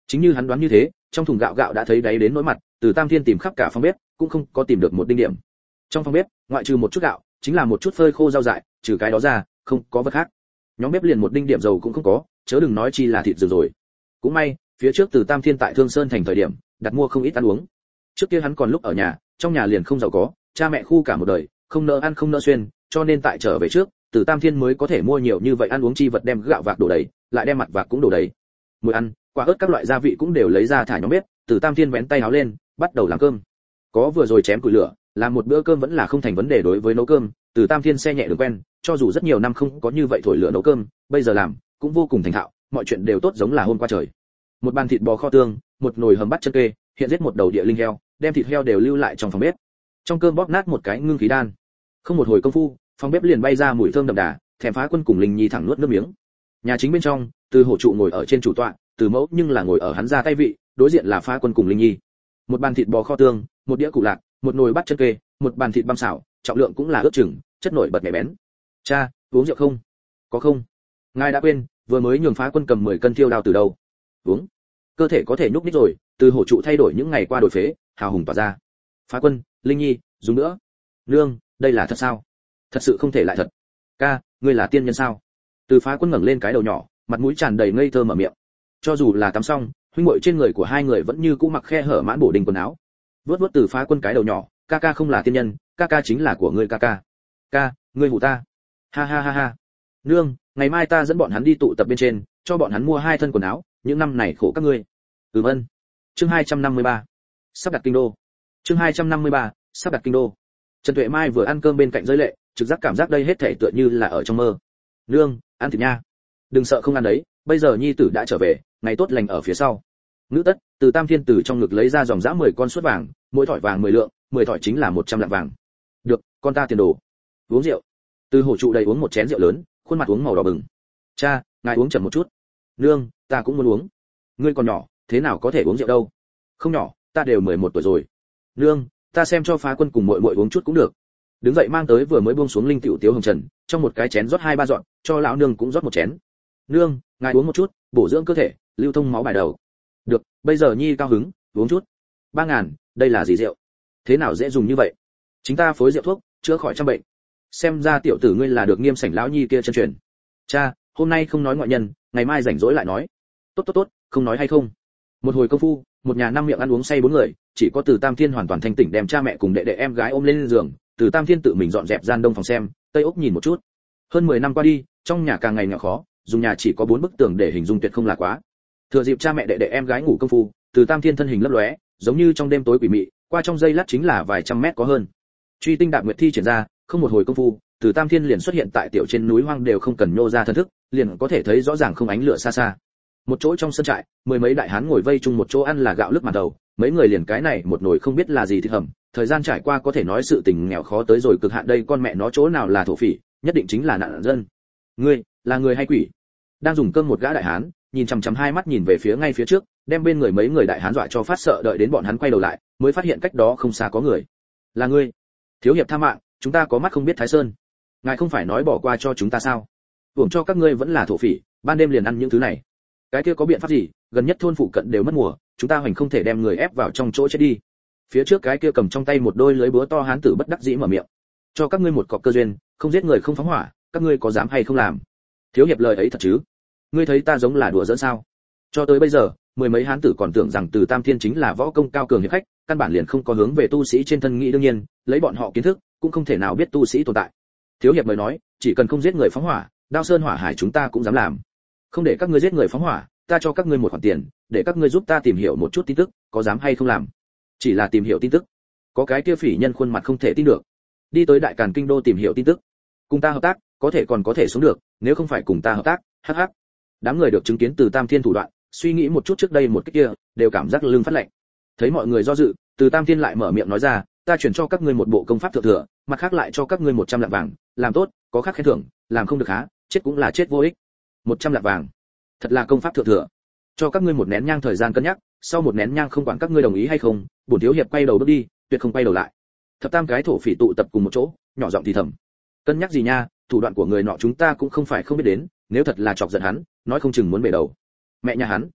Chính như hắn đoán như thế, trong thùng gạo gạo đã thấy đáy đến nỗi mặt, Từ Tam Thiên tìm khắp cả phòng bếp, cũng không có tìm được một đinh điểm. Trong phòng bếp, ngoại trừ một chút gạo, chính là một chút phơi khô rau dại, trừ cái đó ra, không có vật khác. Nhóm bếp liền một đinh điểm dầu cũng không có, chớ đừng nói chi là thịt rừng rồi. Cũng may, phía trước Từ Tam Thiên tại Thương Sơn thành thời điểm, đặt mua không ít ăn uống. Trước kia hắn còn lúc ở nhà, trong nhà liền không giàu có, cha mẹ khu cả một đời, không nỡ ăn không nỡ xuyên, cho nên tại trở về trước, Từ Tam Thiên mới có thể mua nhiều như vậy ăn uống chi vật, đem gạo vạc đổ đầy, lại đem mặt vạc cũng đổ đầy. Muối ăn, quả ớt các loại gia vị cũng đều lấy ra thả nhóm bếp, Từ Tam Thiên vén tay áo lên, bắt đầu làm cơm. Có vừa rồi chém củi lửa, làm một bữa cơm vẫn là không thành vấn đề đối với nấu cơm, Từ Tam Thiên xe nhẹ đường quen, cho dù rất nhiều năm không có như vậy thổi lửa nấu cơm, bây giờ làm cũng vô cùng thành thạo, mọi chuyện đều tốt giống là hôm qua trời. Một bàn thịt bò kho tương, một nồi hầm bắt chân kê, hiện giết một đầu địa linh heo, đem thịt heo đều lưu lại trong phòng bếp. Trong cơm bóp nát một cái ngưng khí đan. Không một hồi công phu, phòng bếp liền bay ra mùi thơm đậm đà, thèm Phá Quân cùng Linh Nhi thẳng nuốt nước miếng. Nhà chính bên trong, Từ Hổ trụ ngồi ở trên chủ tọa, Từ Mẫu nhưng là ngồi ở hắn ra tay vị, đối diện là Phá Quân cùng Linh Nhi. Một bàn thịt bò kho tương, một đĩa củ lạc, một nồi bắt chân kê, một bàn thịt băm xào, trọng lượng cũng là ước chừng, chất nổi bật mẻ bén. Cha, uống rượu không? Có không? Ngài đã quên, vừa mới nhường Phá Quân cầm 10 cân tiêu đao từ đâu? Uống. Cơ thể có thể nhúc nhích rồi, Từ Hổ trụ thay đổi những ngày qua đổi phế, hào hùng tỏa ra. Phá Quân, Linh Nhi, dùng nữa. Nương, đây là thật sao? Thật sự không thể lại thật. Ca, ngươi là tiên nhân sao? Từ Phá Quân ngẩng lên cái đầu nhỏ, mặt mũi tràn đầy ngây thơ mở miệng. Cho dù là tắm xong, huynh muội trên người của hai người vẫn như cũ mặc khe hở mãn bổ đình quần áo. Vớt vớt Từ Phá Quân cái đầu nhỏ, ca ca không là tiên nhân, ca ca chính là của ngươi ca ca. Ca, ngươi hù ta. Ha ha ha ha. Nương, ngày mai ta dẫn bọn hắn đi tụ tập bên trên, cho bọn hắn mua 2 thân quần áo, những năm này khổ các ngươi. Ân. Chương 253. Sắp đặt kinh đô. Chương 253. Sắp đặt kinh đô. Trần Tuệ Mai vừa ăn cơm bên cạnh rơi lệ, trực giác cảm giác đây hết thảy tựa như là ở trong mơ. Nương, ăn thịt nha. Đừng sợ không ăn đấy, bây giờ nhi tử đã trở về, ngày tốt lành ở phía sau. Ngữ tất, Từ Tam Thiên từ trong ngực lấy ra dòng dã 10 con suất vàng, mỗi thỏi vàng 10 lượng, 10 thỏi chính là 100 lạng vàng. Được, con ta tiền đồ. Uống rượu. Từ Hổ trụ đầy uống một chén rượu lớn, khuôn mặt uống màu đỏ bừng. Cha, ngài uống chậm một chút. Nương, ta cũng muốn uống. Ngươi còn nhỏ, thế nào có thể uống rượu đâu? Không nhỏ, ta đều 11 tuổi rồi. Nương, ta xem cho Phá Quân cùng muội muội uống chút cũng được. Đứng dậy mang tới vừa mới buông xuống linh tiểu tiếu hồng trần, trong một cái chén rót 2-3 dọn, cho lão nương cũng rót một chén. Nương, ngài uống một chút, bổ dưỡng cơ thể, lưu thông máu bài đầu. Được, bây giờ nhi cao hứng, uống chút. 3.000, đây là gì rượu? Thế nào dễ dùng như vậy? Chính ta phối rượu thuốc, chữa khỏi trăm bệnh. Xem ra tiểu tử ngươi là được Nghiêm Sảnh lão nhi kia chân truyền. Cha, hôm nay không nói ngoại nhân, ngày mai rảnh rỗi lại nói. Tốt, không nói hay không? Một hồi công phu, một nhà 5 miệng ăn uống say 4 người, chỉ có Từ Tam Thiên hoàn toàn thanh tỉnh đem cha mẹ cùng đệ đệ em gái ôm lên giường, Từ Tam Thiên tự mình dọn dẹp gian đông phòng xem, tây ốc nhìn một chút. Hơn 10 năm qua đi, trong nhà càng ngày nghèo khó, dùng nhà chỉ có 4 bức tường để hình dung tuyệt không là quá. Thừa dịp cha mẹ đệ đệ em gái ngủ công phu, Từ Tam Thiên thân hình lấp lóe, giống như trong đêm tối quỷ mị, qua trong giây lát chính là vài trăm mét có hơn. Truy tinh đạp nguyệt thi triển ra, không một hồi công phu, Từ Tam Thiên liền xuất hiện tại tiểu trên núi hoang đều không cần nhô ra thân thức, liền có thể thấy rõ ràng không ánh lửa xa xa. Một chỗ trong sân trại, 10 mấy đại hán ngồi vây chung một chỗ ăn là gạo lứt màn đầu, mấy người liền cái này một nồi không biết là gì thịt hầm, thời gian trải qua có thể nói sự tình nghèo khó tới rồi cực hạn, đây con mẹ nó chỗ nào là thổ phỉ, nhất định chính là nạn dân. Ngươi, là người hay quỷ? Đang dùng cơm một gã đại hán, nhìn chằm chằm hai mắt nhìn về phía ngay phía trước, đem bên người mấy người đại hán dọa cho phát sợ, đợi đến bọn hắn quay đầu lại, mới phát hiện cách đó không xa có người. Là ngươi? Thiếu hiệp tha mạng, chúng ta có mắt không biết Thái Sơn. Ngài không phải nói bỏ qua cho chúng ta sao? Hưởng cho các ngươi vẫn là thổ phỉ, ban đêm liền ăn những thứ này. Cái kia có biện pháp gì, gần nhất thôn phụ cận đều mất mùa, chúng ta hoành không thể đem người ép vào trong chỗ chết đi. Phía trước cái kia cầm trong tay một đôi lưới búa to hán tử bất đắc dĩ mở miệng. Cho các ngươi một cọc cơ duyên, không giết người không phóng hỏa, các ngươi có dám hay không làm? Thiếu hiệp lời ấy thật chứ? Ngươi thấy ta giống là đùa giỡn sao? Cho tới bây giờ, 10 mấy hán tử còn tưởng rằng Từ Tam Thiên chính là võ công cao cường hiệp khách, căn bản liền không có hướng về tu sĩ trên thân nghĩ, đương nhiên, lấy bọn họ kiến thức, cũng không thể nào biết tu sĩ tồn tại. Thiếu hiệp mới nói, chỉ cần không giết người phóng hỏa, Đao Sơn hỏa hải chúng ta cũng dám làm. Không để các ngươi giết người phóng hỏa, ta cho các ngươi một khoản tiền, để các ngươi giúp ta tìm hiểu một chút tin tức, có dám hay không làm? Chỉ là tìm hiểu tin tức. Có cái kia phỉ nhân khuôn mặt không thể tin được. Đi tới Đại Càn kinh đô tìm hiểu tin tức. Cùng ta hợp tác, có thể còn có thể sống được, nếu không phải cùng ta hợp tác, hắc hắc. Đám người được chứng kiến Từ Tam Thiên thủ đoạn, suy nghĩ một chút trước đây một cái kia, đều cảm giác lưng phát lạnh. Thấy mọi người do dự, Từ Tam Thiên lại mở miệng nói ra, ta chuyển cho các ngươi một bộ công pháp thượng thừa, mặt khác lại cho các ngươi 100 lạng vàng, làm tốt, có khác khen thưởng, làm không được há, chết cũng là chết vô ích. 100 lạng vàng. Thật là công pháp thượng thừa. Cho các ngươi một nén nhang thời gian cân nhắc, sau một nén nhang không quản các ngươi đồng ý hay không, bổn thiếu hiệp quay đầu bước đi, tuyệt không quay đầu lại. Thập tam cái thổ phỉ tụ tập cùng một chỗ, nhỏ giọng thì thầm. Cân nhắc gì nha, thủ đoạn của người nọ chúng ta cũng không phải không biết đến, nếu thật là chọc giận hắn, nói không chừng muốn bể đầu. Mẹ nhà hắn,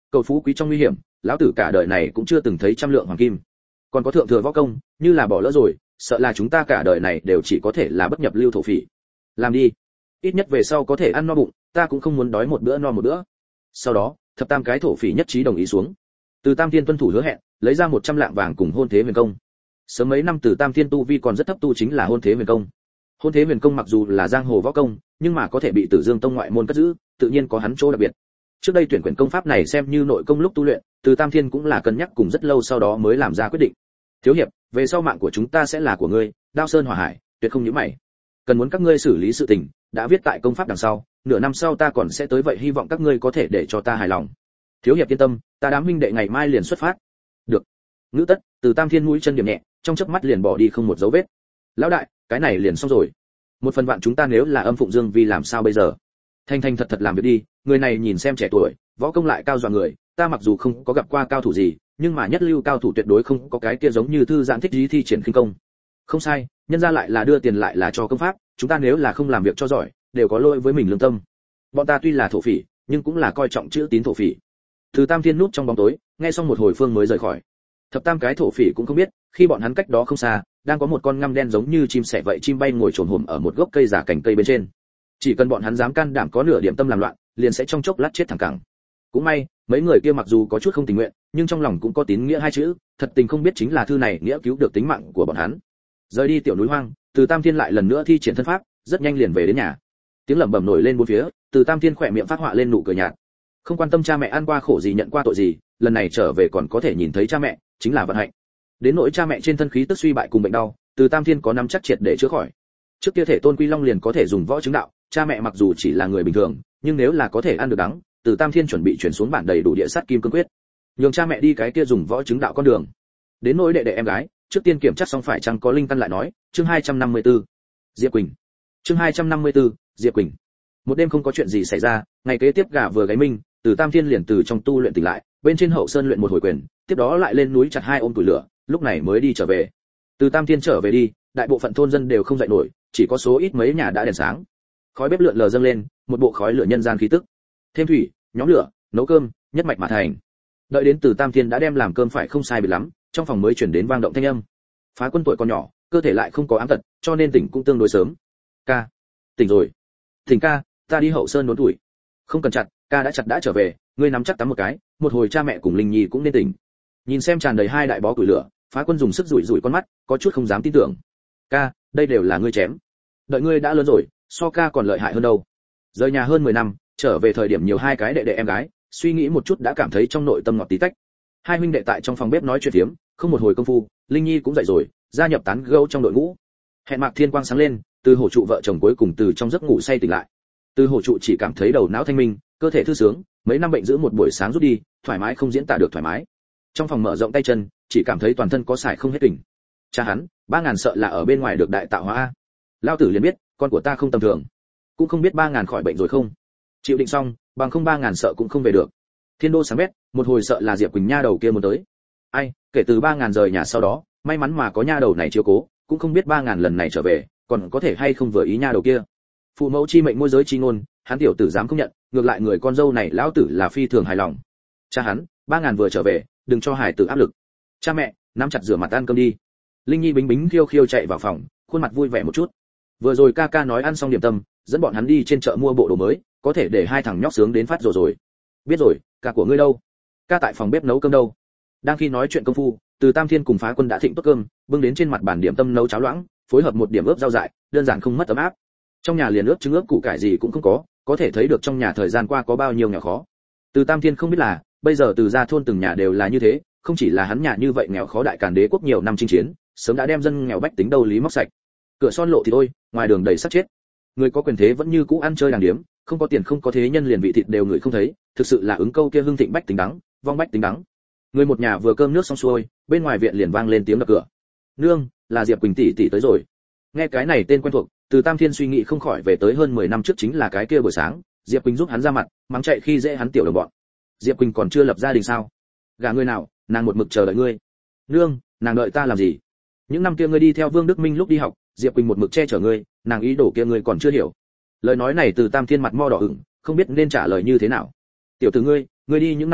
cầu phú quý trong nguy hiểm, lão tử cả đời này cũng chưa từng thấy trăm lượng hoàng kim. Còn có thượng thừa võ công, như là bỏ lỡ rồi, sợ là chúng ta cả đời này đều chỉ có thể là bất nhập lưu thổ phỉ. Làm đi, ít nhất về sau có thể ăn no bụng, ta cũng không muốn đói một bữa no một bữa. Sau đó, thập tam cái thổ phỉ nhất trí đồng ý xuống. Từ Tam Thiên tuân thủ hứa hẹn, lấy ra 100 lạng vàng cùng hôn thế huyền công. Sớm mấy năm Từ Tam Thiên tu vi còn rất thấp, tu chính là hôn thế huyền công. Hôn thế huyền công mặc dù là giang hồ võ công, nhưng mà có thể bị Tử Dương tông ngoại môn cất giữ, tự nhiên có hắn chỗ đặc biệt. Trước đây tuyển quyển công pháp này xem như nội công lúc tu luyện, Từ Tam Thiên cũng là cân nhắc cùng rất lâu sau đó mới làm ra quyết định. Thiếu hiệp, về sau mạng của chúng ta sẽ là của ngươi, Đao Sơn Hỏa Hải, tuyệt không nhíu mày. Cần muốn các ngươi xử lý sự tình, đã viết tại công pháp đằng sau, nửa năm sau ta còn sẽ tới, vậy hy vọng các ngươi có thể để cho ta hài lòng. Thiếu hiệp yên tâm, ta đám huynh đệ ngày mai liền xuất phát. Được. Ngữ tất, Từ Tam Thiên mũi chân điểm nhẹ, trong chớp mắt liền bỏ đi không một dấu vết. Lão đại, cái này liền xong rồi. Một phần vạn chúng ta nếu là âm phụng dương vi làm sao bây giờ? Thanh thanh thật thật làm việc đi, người này nhìn xem trẻ tuổi, võ công lại cao dọa người, ta mặc dù không có gặp qua cao thủ gì, nhưng mà nhất lưu cao thủ tuyệt đối không có cái kia giống như thư giãn thích trí thi triển khinh công. Không sai, nhân ra lại là đưa tiền lại là cho công pháp, chúng ta nếu là không làm việc cho giỏi, đều có lỗi với mình lương tâm. Bọn ta tuy là thổ phỉ, nhưng cũng là coi trọng chữ tín thổ phỉ. Từ Tam Thiên núp trong bóng tối, nghe xong một hồi phương mới rời khỏi. Thập tam cái thổ phỉ cũng không biết, khi bọn hắn cách đó không xa, đang có một con ngăm đen giống như chim sẻ vậy chim bay ngồi chồm hổm ở một gốc cây giả cành cây bên trên. Chỉ cần bọn hắn dám can đảm có nửa điểm tâm làm loạn, liền sẽ trong chốc lát chết thẳng cẳng. Cũng may, mấy người kia mặc dù có chút không tình nguyện, nhưng trong lòng cũng có tín nghĩa hai chữ, thật tình không biết chính là thư này nghĩa cứu được tính mạng của bọn hắn. Rời đi tiểu núi hoang, Từ Tam Thiên lại lần nữa thi triển thân pháp, rất nhanh liền về đến nhà. Tiếng lẩm bẩm nổi lên bốn phía, Từ Tam Thiên khỏe miệng phát họa lên nụ cười nhạt. Không quan tâm cha mẹ ăn qua khổ gì nhận qua tội gì, lần này trở về còn có thể nhìn thấy cha mẹ, chính là vận hạnh. Đến nỗi cha mẹ trên thân khí tức suy bại cùng bệnh đau, Từ Tam Thiên có nắm chắc triệt để chữa khỏi. Trước kia thể Tôn Quy Long liền có thể dùng võ chứng đạo, cha mẹ mặc dù chỉ là người bình thường, nhưng nếu là có thể ăn được đắng, Từ Tam Thiên chuẩn bị chuyển xuống bản đầy đủ địa sát kim cương quyết, nhường cha mẹ đi cái kia dùng võ chứng đạo con đường. Đến nỗi đệ đệ em gái, trước tiên kiểm tra xong phải chăng có linh căn lại nói. Chương 254. Diệp Quỳnh. Chương 254. Diệp Quỳnh. Một đêm không có chuyện gì xảy ra, ngày kế tiếp gà vừa gáy minh, Từ Tam Thiên liền từ trong tu luyện tỉnh lại, bên trên hậu sơn luyện một hồi quyền, tiếp đó lại lên núi chặt hai ôm củi lửa, lúc này mới đi trở về. Từ Tam Thiên trở về đi, đại bộ phận thôn dân đều không dậy nổi, chỉ có số ít mấy nhà đã đèn sáng. Khói bếp lượn lờ dâng lên, một bộ khói lửa nhân gian khí tức. Thêm thủy, nhóm lửa, nấu cơm, nhất mạch mà thành. Đợi đến Từ Tam Thiên đã đem làm cơm phải không sai biệt lắm, trong phòng mới chuyển đến vang động thanh âm. Phá Quân tuổi còn nhỏ, cơ thể lại không có ám tật, cho nên tỉnh cũng tương đối sớm. Ca, tỉnh rồi. Tỉnh ca, ta đi hậu sơn đốn tuổi. Không cần chặt, ca đã chặt đã trở về, ngươi nắm chắc tắm một cái, một hồi cha mẹ cùng Linh Nhi cũng nên tỉnh. Nhìn xem tràn đầy hai đại bó củi lửa, Phá Quân dùng sức rủi rủi con mắt, có chút không dám tin tưởng. Ca, đây đều là ngươi chém. Đợi ngươi đã lớn rồi, so ca còn lợi hại hơn đâu. Rời nhà hơn 10 năm, trở về thời điểm nhiều hai cái đệ đệ em gái, suy nghĩ một chút đã cảm thấy trong nội tâm ngọt tí tách. Hai huynh đệ tại trong phòng bếp nói chuyện phiếm, không một hồi công phu, Linh Nhi cũng dậy rồi, gia nhập tán gẫu trong đội ngũ. Hẹn Mạc Thiên quang sáng lên, Từ Hổ trụ vợ chồng cuối cùng từ trong giấc ngủ say tỉnh lại. Từ Hổ trụ chỉ cảm thấy đầu não thanh minh, cơ thể thư sướng, mấy năm bệnh giữ một buổi sáng rút đi, thoải mái không diễn tả được thoải mái. Trong phòng mở rộng tay chân, chỉ cảm thấy toàn thân có sải không hết kình. Cha hắn, 3000 sợ là ở bên ngoài được đại tạo hóa a. Lao tử liền biết, con của ta không tầm thường. Cũng không biết 3000 khỏi bệnh rồi không. Chịu định xong, bằng không 3000 sợ cũng không về được. Thiên đô sáng bét, một hồi sợ là Diệp Quỳnh nha đầu kia muốn tới. Ai, kể từ 3000 rời nhà sau đó, may mắn mà có nha đầu này chiếu cố, cũng không biết 3000 lần này trở về, còn có thể hay không vừa ý nha đầu kia. Phụ mẫu chi mệnh môi giới chi ngôn, hắn tiểu tử dám không nhận, ngược lại người con dâu này lão tử là phi thường hài lòng. Cha hắn, 3000 vừa trở về, đừng cho hải tử áp lực. Cha mẹ, nắm chặt rửa mặt ăn cơm đi. Linh Nhi bính bính khiêu khiêu chạy vào phòng, khuôn mặt vui vẻ một chút. Vừa rồi ca ca nói ăn xong điểm tâm, dẫn bọn hắn đi trên chợ mua bộ đồ mới, có thể để hai thằng nhóc sướng đến phát rồi. Biết rồi, ca của ngươi đâu? Ca tại phòng bếp nấu cơm đâu? Đang khi nói chuyện công phu, Từ Tam Thiên cùng Phá Quân đã thịnh tốt cơm, bưng đến trên mặt bàn điểm tâm nấu cháo loãng, phối hợp một điểm ướp rau dại, đơn giản không mất ấm áp. Trong nhà liền ướp trứng ướp củ cải gì cũng không có thể thấy được trong nhà thời gian qua có bao nhiêu nghèo khó. Từ Tam Thiên không biết là, bây giờ từ gia thôn từng nhà đều là như thế, không chỉ là hắn nhà như vậy nghèo khó, đại Càn Đế quốc nhiều năm chinh chiến, sớm đã đem dân nghèo bách tính đầu lý móc sạch. Cửa son lộ thì thôi, ngoài đường đầy sát chết. Người có quyền thế vẫn như cũ ăn chơi đàng điếm, không có tiền không có thế nhân liền vị thịt đều người không thấy, thực sự là ứng câu kia hưng thịnh bách tính đắng, vong bách tính đắng. Người một nhà vừa cơm nước xong xuôi, bên ngoài viện liền vang lên tiếng đập cửa. Nương, là Diệp Quỳnh tỷ tỷ tới rồi. Nghe cái này tên quen thuộc, Từ Tam Thiên suy nghĩ không khỏi về tới hơn 10 năm trước, chính là cái kia buổi sáng, Diệp Quỳnh giúp hắn ra mặt, mắng chạy khi dễ hắn tiểu đồng bọn. Diệp Quỳnh còn chưa lập gia đình sao? Gả ngươi nào, nàng một mực chờ đợi ngươi. Nương, nàng đợi ta làm gì? Những năm kia ngươi đi theo Vương Đức Minh lúc đi học, Diệp Quỳnh một mực che chở ngươi, nàng ý đồ kia ngươi còn chưa hiểu. Lời nói này Từ Tam Thiên mặt mo đỏ ửng, không biết nên trả lời như thế nào. Tiểu tử ngươi đi những năm này,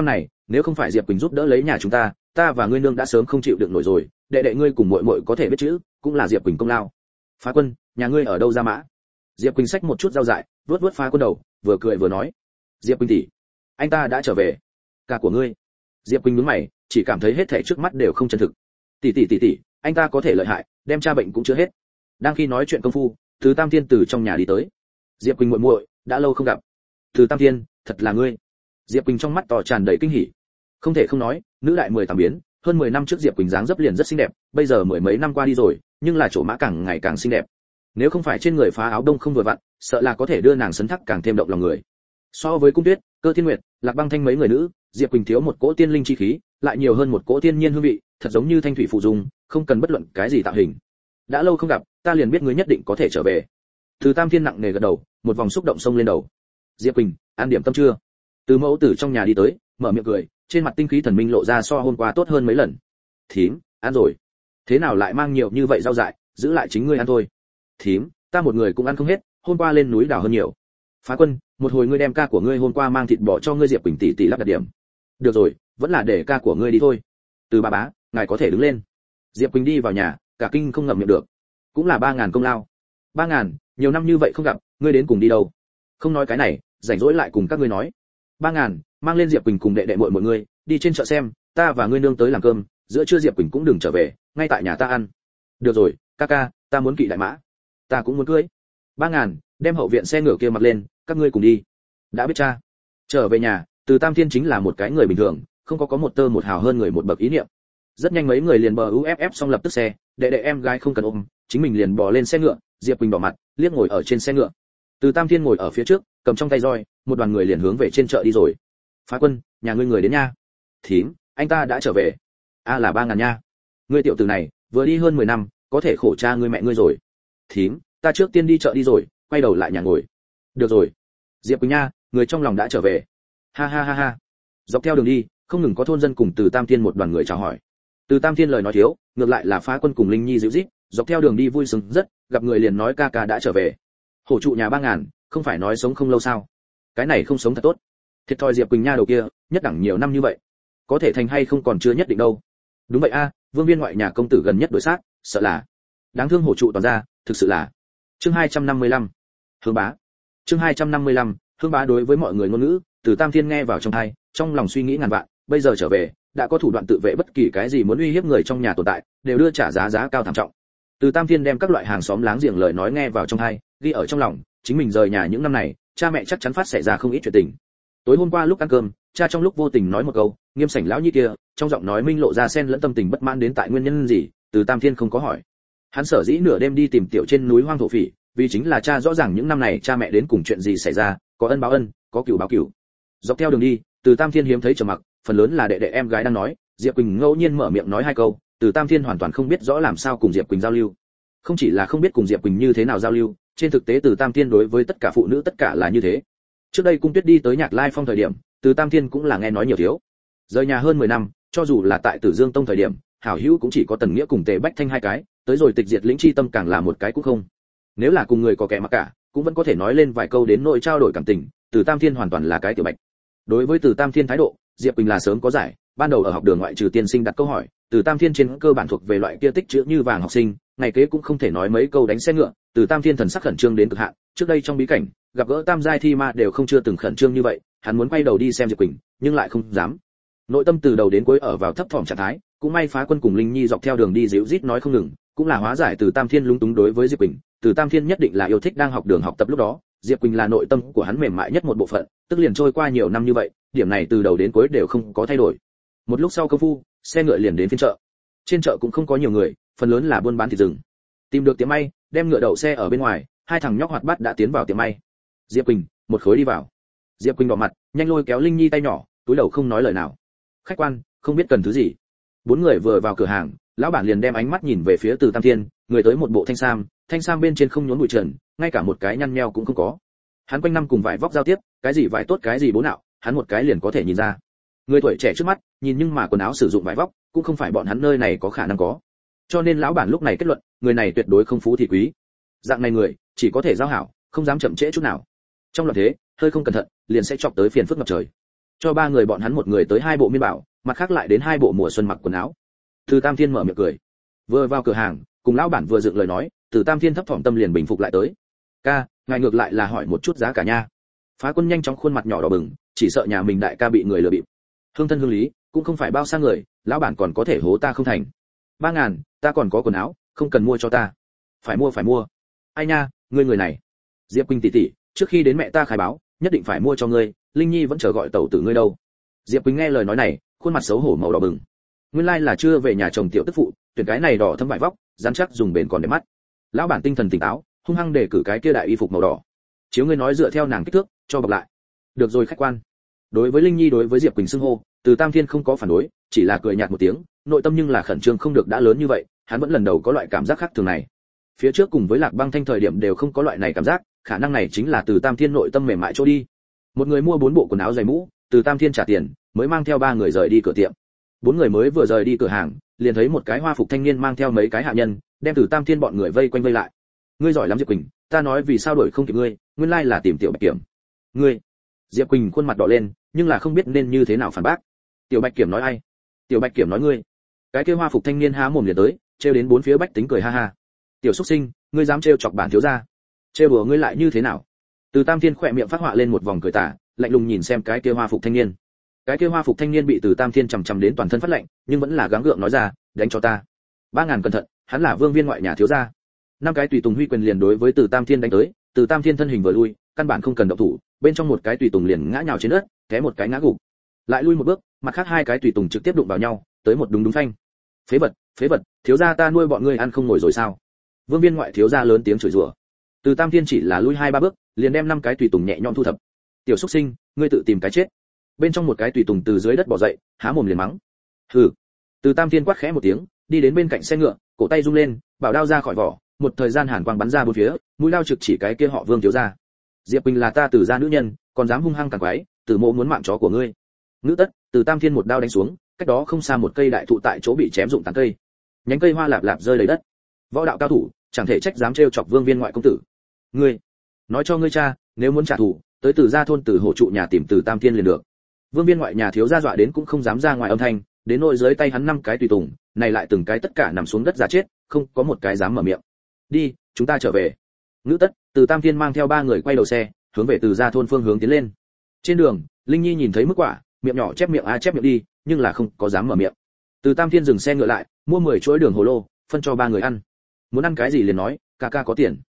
nếu không phải Diệp Quỳnh giúp đỡ lấy nhà chúng ta và ngươi nương đã sớm không chịu đựng nổi rồi, đệ đệ ngươi cùng muội muội có thể biết chữ, cũng là Diệp Quỳnh công lao. Phá Quân, nhà ngươi ở đâu ra mã? Diệp Quỳnh xách một chút rau dại, vuốt vuốt Phá Quân đầu, vừa cười vừa nói. Diệp Quỳnh tỷ, anh ta đã trở về. Ca của ngươi. Diệp Quỳnh nhướng mày, chỉ cảm thấy hết thảy trước mắt đều không chân thực. Tỷ, anh ta có thể lợi hại, đem cha bệnh cũng chưa hết. Đang khi nói chuyện công phu, Từ Tam Thiên từ trong nhà đi tới. Diệp Quỳnh muội muội, đã lâu không gặp. Từ Tam Thiên, thật là ngươi. Diệp Quỳnh trong mắt to tràn đầy kinh hỉ. Không thể không nói, nữ đại 18 biến, hơn 10 năm trước Diệp Quỳnh dáng dấp liền rất xinh đẹp, bây giờ mười mấy năm qua đi rồi, nhưng là chỗ mã càng ngày càng xinh đẹp. Nếu không phải trên người phá áo đông không vừa vặn, sợ là có thể đưa nàng sấn thắc càng thêm động lòng người. So với Cung Tuyết, Cơ Thiên Nguyệt, Lạc Băng Thanh mấy người nữ, Diệp Quỳnh thiếu một cỗ tiên linh chi khí, lại nhiều hơn một cỗ tiên nhiên hương vị, thật giống như thanh thủy phụ dung, không cần bất luận cái gì tạo hình. Đã lâu không gặp, ta liền biết ngươi nhất định có thể trở về. Từ Tam Thiên nặng nề gật đầu, một vòng xúc động xông lên đầu. Diệp Quỳnh, ăn điểm tâm chưa? Từ Mẫu Tử trong nhà đi tới, mở miệng cười, trên mặt tinh khí thần minh lộ ra so hôm qua tốt hơn mấy lần. Thím, ăn rồi. Thế nào lại mang nhiều như vậy rau dại, giữ lại chính ngươi ăn thôi. Thím, ta một người cũng ăn không hết, hôm qua lên núi đào hơn nhiều. Phá Quân, một hồi ngươi đem ca của ngươi hôm qua mang thịt bò cho ngươi Diệp Quỳnh tỷ lắp đặt điểm. Được rồi, vẫn là để ca của ngươi đi thôi. Từ bà bá, ngài có thể đứng lên. Diệp Quỳnh đi vào nhà, cả kinh không ngậm miệng được. Cũng là 3000 công lao. 3000, nhiều năm như vậy không gặp, ngươi đến cùng đi đâu? Không nói cái này, rảnh rỗi lại cùng các ngươi nói. 3000, mang lên Diệp Quỳnh cùng đệ đệ muội mọi người, đi trên chợ xem, ta và ngươi nương tới làm cơm, giữa trưa Diệp Quỳnh cũng đừng trở về, ngay tại nhà ta ăn. Được rồi, ca, ta muốn kỵ đại mã. Ta cũng muốn cưới. 3000, đem hậu viện xe ngựa kia mặc lên, các ngươi cùng đi. Đã biết cha. Trở về nhà, Từ Tam Thiên chính là một cái người bình thường, không có một tơ một hào hơn người một bậc ý niệm. Rất nhanh mấy người liền bờ UFF xong lập tức xe, đệ đệ em gái không cần ôm, chính mình liền bò lên xe ngựa, Diệp Quỳnh đỏ mặt, liếc ngồi ở trên xe ngựa. Từ Tam Thiên ngồi ở phía trước, cầm trong tay roi, một đoàn người liền hướng về trên chợ đi rồi. Phá Quân, nhà ngươi người đến nha. Thím, anh ta đã trở về. Là 3000 nha. Ngươi tiểu tử này, vừa đi hơn 10 năm, có thể khổ cha ngươi mẹ ngươi rồi. Thím, ta trước tiên đi chợ đi rồi, quay đầu lại nhà ngồi. Được rồi. Diệp Quỳnh nha, người trong lòng đã trở về. Ha. Dọc theo đường đi, không ngừng có thôn dân cùng Từ Tam Thiên một đoàn người chào hỏi. Từ Tam Thiên lời nói thiếu, ngược lại là Phá Quân cùng Linh Nhi dịu rít, dọc theo đường đi vui sướng rất, gặp người liền nói ca đã trở về. Hổ trụ nhà 3000, không phải nói sống không lâu sao? Cái này không sống thật tốt. Thiệt thòi Diệp Quỳnh nha đầu kia, nhất đẳng nhiều năm như vậy, có thể thành hay không còn chưa nhất định đâu. Đúng vậy Vương Viên ngoại nhà công tử gần nhất đối sát, sợ là đáng thương hổ trụ toàn ra, thực sự là. Chương 255. Hương bá. Chương 255. Hương bá đối với mọi người ngôn ngữ, Từ Tam Thiên nghe vào trong tai, trong lòng suy nghĩ ngàn vạn, bây giờ trở về, đã có thủ đoạn tự vệ bất kỳ cái gì muốn uy hiếp người trong nhà tồn tại, đều đưa trả giá cao thảm trọng. Từ Tam Thiên đem các loại hàng xóm láng giềng lời nói nghe vào trong tai, ghi ở trong lòng, chính mình rời nhà những năm này, cha mẹ chắc chắn phát xảy ra không ít chuyện tình. Tối hôm qua lúc ăn cơm, cha trong lúc vô tình nói một câu, Nghiêm Sảnh lão nhi kia, trong giọng nói minh lộ ra xen lẫn tâm tình bất mãn đến tại nguyên nhân gì, Từ Tam Thiên không có hỏi. Hắn sở dĩ nửa đêm đi tìm tiểu trên núi hoang thổ phỉ, vì chính là cha rõ ràng những năm này cha mẹ đến cùng chuyện gì xảy ra, có ân báo ân, có cửu báo cửu. Dọc theo đường đi, Từ Tam Thiên hiếm thấy trầm mặc, phần lớn là đệ đệ em gái đang nói, Diệp Quỳnh ngẫu nhiên mở miệng nói hai câu, Từ Tam Thiên hoàn toàn không biết rõ làm sao cùng Diệp Quỳnh giao lưu. Không chỉ là không biết cùng Diệp Quỳnh như thế nào giao lưu, trên thực tế Từ Tam Thiên đối với tất cả phụ nữ tất cả là như thế. Trước đây Cung Tuyết đi tới Nhạc Lai Phong thời điểm, Từ Tam Thiên cũng là nghe nói nhiều thiếu. Rời nhà hơn 10 năm, cho dù là tại Tử Dương Tông thời điểm, hảo hữu cũng chỉ có Tần Nghĩa cùng Tề Bách Thanh hai cái, tới rồi Tịch Diệt Lĩnh Chi Tâm càng là một cái cũng không. Nếu là cùng người có kẻ mặc cả, cũng vẫn có thể nói lên vài câu đến nội trao đổi cảm tình, Từ Tam Thiên hoàn toàn là cái tiểu bạch. Đối với Từ Tam Thiên thái độ, Diệp Quỳnh là sớm có giải, ban đầu ở học đường ngoại trừ tiên sinh đặt câu hỏi, Từ Tam Thiên trên cơ bản thuộc về loại kia tích chữ như vàng học sinh, ngày kế cũng không thể nói mấy câu đánh xe ngựa, Từ Tam Thiên thần sắc khẩn trương đến cực hạn, trước đây trong bí cảnh, gặp gỡ tam giai thi ma đều không chưa từng khẩn trương như vậy, hắn muốn quay đầu đi xem Diệp Quỳnh, nhưng lại không dám. Nội tâm từ đầu đến cuối ở vào thấp thỏm trạng thái, cũng may Phá Quân cùng Linh Nhi dọc theo đường đi dịu rít nói không ngừng, cũng là hóa giải Từ Tam Thiên lúng túng đối với Diệp Quỳnh, Từ Tam Thiên nhất định là yêu thích đang học đường học tập lúc đó, Diệp Quỳnh là nội tâm của hắn mềm mại nhất một bộ phận, tức liền trôi qua nhiều năm như vậy, điểm này từ đầu đến cuối đều không có thay đổi. Một lúc sau công phu, xe ngựa liền đến phiên chợ. Trên chợ cũng không có nhiều người, phần lớn là buôn bán thịt rừng. Tìm được tiệm may, đem ngựa đậu xe ở bên ngoài, hai thằng nhóc hoạt bát đã tiến vào tiệm may. Diệp Quỳnh, một khối đi vào. Diệp Quỳnh đỏ mặt, nhanh lôi kéo Linh Nhi tay nhỏ, túi đầu không nói lời nào. Khách quan, không biết cần thứ gì. Bốn người vừa vào cửa hàng, lão bản liền đem ánh mắt nhìn về phía Từ Tam Thiên, người tới một bộ thanh sam bên trên không nhốn bụi trần, ngay cả một cái nhăn nheo cũng không có. Hắn quanh năm cùng vải vóc giao tiếp, cái gì vải tốt cái gì bố nạo, hắn một cái liền có thể nhìn ra. Người tuổi trẻ trước mắt, nhìn nhưng mà quần áo sử dụng vải vóc, cũng không phải bọn hắn nơi này có khả năng có. Cho nên lão bản lúc này kết luận, người này tuyệt đối không phú thì quý. Dạng này người, chỉ có thể giao hảo, không dám chậm trễ chút nào. Trong loạn thế, hơi không cẩn thận, liền sẽ chọc tới phiền phức ngập trời. cho ba người bọn hắn một người tới 2 bộ miên bảo, mặt khác lại đến 2 bộ mùa xuân mặc quần áo. Từ Tam Thiên mở miệng cười, vừa vào cửa hàng cùng lão bản vừa dựng lời nói, Từ Tam Thiên thấp thỏm tâm liền bình phục lại tới. Ca, ngài ngược lại là hỏi một chút giá cả nha. Phá Quân nhanh chóng khuôn mặt nhỏ đỏ bừng, chỉ sợ nhà mình đại ca bị người lừa bịp. Hương thân hương lý, cũng không phải bao xa người, lão bản còn có thể hố ta không thành. 3.000, ta còn có quần áo, không cần mua cho ta. Phải mua. Ai nha, ngươi người này. Diệp Quỳnh tỷ tỷ, trước khi đến mẹ ta khai báo, nhất định phải mua cho ngươi, Linh Nhi vẫn chờ gọi tẩu tử ngươi đâu. Diệp Quỳnh nghe lời nói này, khuôn mặt xấu hổ màu đỏ bừng. Nguyên lai là chưa về nhà chồng tiểu tức phụ, tuyển cái này đỏ thâm vải vóc, rắn chắc dùng bền còn đẹp mắt. Lão bản tinh thần tỉnh táo, hung hăng để cử cái kia đại y phục màu đỏ. Chiếu ngươi nói dựa theo nàng kích thước, cho bọc lại. Được rồi khách quan. Đối với Linh Nhi đối với Diệp Quỳnh xưng hô, Từ Tam Thiên không có phản đối, chỉ là cười nhạt một tiếng, nội tâm nhưng là khẩn trương không được đã lớn như vậy, hắn vẫn lần đầu có loại cảm giác khác thường này. Phía trước cùng với Lạc Băng Thanh thời điểm đều không có loại này cảm giác, khả năng này chính là Từ Tam Thiên nội tâm mềm mại chỗ đi. Một người mua 4 bộ quần áo giày mũ, Từ Tam Thiên trả tiền, mới mang theo 3 người rời đi cửa tiệm. 4 người mới vừa rời đi cửa hàng, liền thấy một cái hoa phục thanh niên mang theo mấy cái hạ nhân, đem Từ Tam Thiên bọn người vây quanh vây lại. Ngươi giỏi lắm Diệp Quỳnh, ta nói vì sao đuổi không kịp ngươi, nguyên lai là tìm Tiểu Bạch Kiểm. Ngươi? Diệp Quỳnh khuôn mặt đỏ lên, nhưng là không biết nên như thế nào phản bác. Tiểu Bạch Kiểm nói ai? Tiểu Bạch Kiểm nói ngươi. Cái kia hoa phục thanh niên há mồm liền tới, trêu đến 4 phía bách tính cười ha ha. Tiểu xuất sinh, ngươi dám trêu chọc bản thiếu gia? Trêu đùa ngươi lại như thế nào? Từ Tam Thiên khỏe miệng phát họa lên một vòng cười tà, lạnh lùng nhìn xem cái kia hoa phục thanh niên. Cái kia hoa phục thanh niên bị Từ Tam Thiên chằm chằm đến toàn thân phát lạnh, nhưng vẫn là gắng gượng nói ra, đánh cho ta. 3.000 cẩn thận, hắn là Vương Viên ngoại nhà thiếu gia. 5 cái tùy tùng huy quyền liền đối với Từ Tam Thiên đánh tới, Từ Tam Thiên thân hình vừa lui, căn bản không cần động thủ, bên trong một cái tùy tùng liền ngã nhào trên đất, té một cái ngã gục. Lại lui một bước, mặt khác 2 cái tùy tùng trực tiếp đụng vào nhau, tới một đúng phanh. Phế vật, thiếu gia ta nuôi bọn ngươi ăn không ngồi rồi sao? Vương Viên ngoại thiếu gia lớn tiếng chửi rủa. Từ Tam Thiên chỉ là lui 2-3 bước, liền đem 5 cái tùy tùng nhẹ nhõm thu thập. Tiểu xuất sinh, ngươi tự tìm cái chết. Bên trong một cái tùy tùng từ dưới đất bò dậy, há mồm liền mắng. Hừ. Từ Tam Thiên quát khẽ một tiếng, đi đến bên cạnh xe ngựa, cổ tay rung lên, bảo đao ra khỏi vỏ, một thời gian hàn quang bắn ra bốn phía, mũi đao trực chỉ cái kia họ Vương thiếu gia. Diệp Quỳnh là ta Từ gia nữ nhân, còn dám hung hăng càng quái, Từ mộ muốn mạng chó của ngươi. Ngữ tất, Từ Tam Thiên một đao đánh xuống, cách đó không xa một cây đại thụ tại chỗ bị chém rụng tán cây. Nhánh cây hoa lạp lạp rơi đầy đất. Võ đạo cao thủ, chẳng thể trách dám trêu chọc Vương Viên ngoại công tử. Ngươi, nói cho ngươi cha, nếu muốn trả thù, tới Từ gia thôn Từ hộ trụ nhà tìm Từ Tam Thiên liền được. Vương Viên ngoại nhà thiếu gia dọa đến cũng không dám ra ngoài âm thanh, đến nỗi dưới tay hắn 5 cái tùy tùng, này lại từng cái tất cả nằm xuống đất giả chết, không có một cái dám mở miệng. Đi, chúng ta trở về. Ngữ tất, Từ Tam Thiên mang theo 3 người quay đầu xe, hướng về Từ gia thôn phương hướng tiến lên. Trên đường, Linh Nhi nhìn thấy mức quả, miệng nhỏ chép miệng chép miệng đi, nhưng là không có dám mở miệng. Từ Tam Thiên dừng xe ngựa lại, mua 10 chuỗi đường hồ lô, phân cho 3 người ăn. Muốn ăn cái gì liền nói, ca ca có tiền.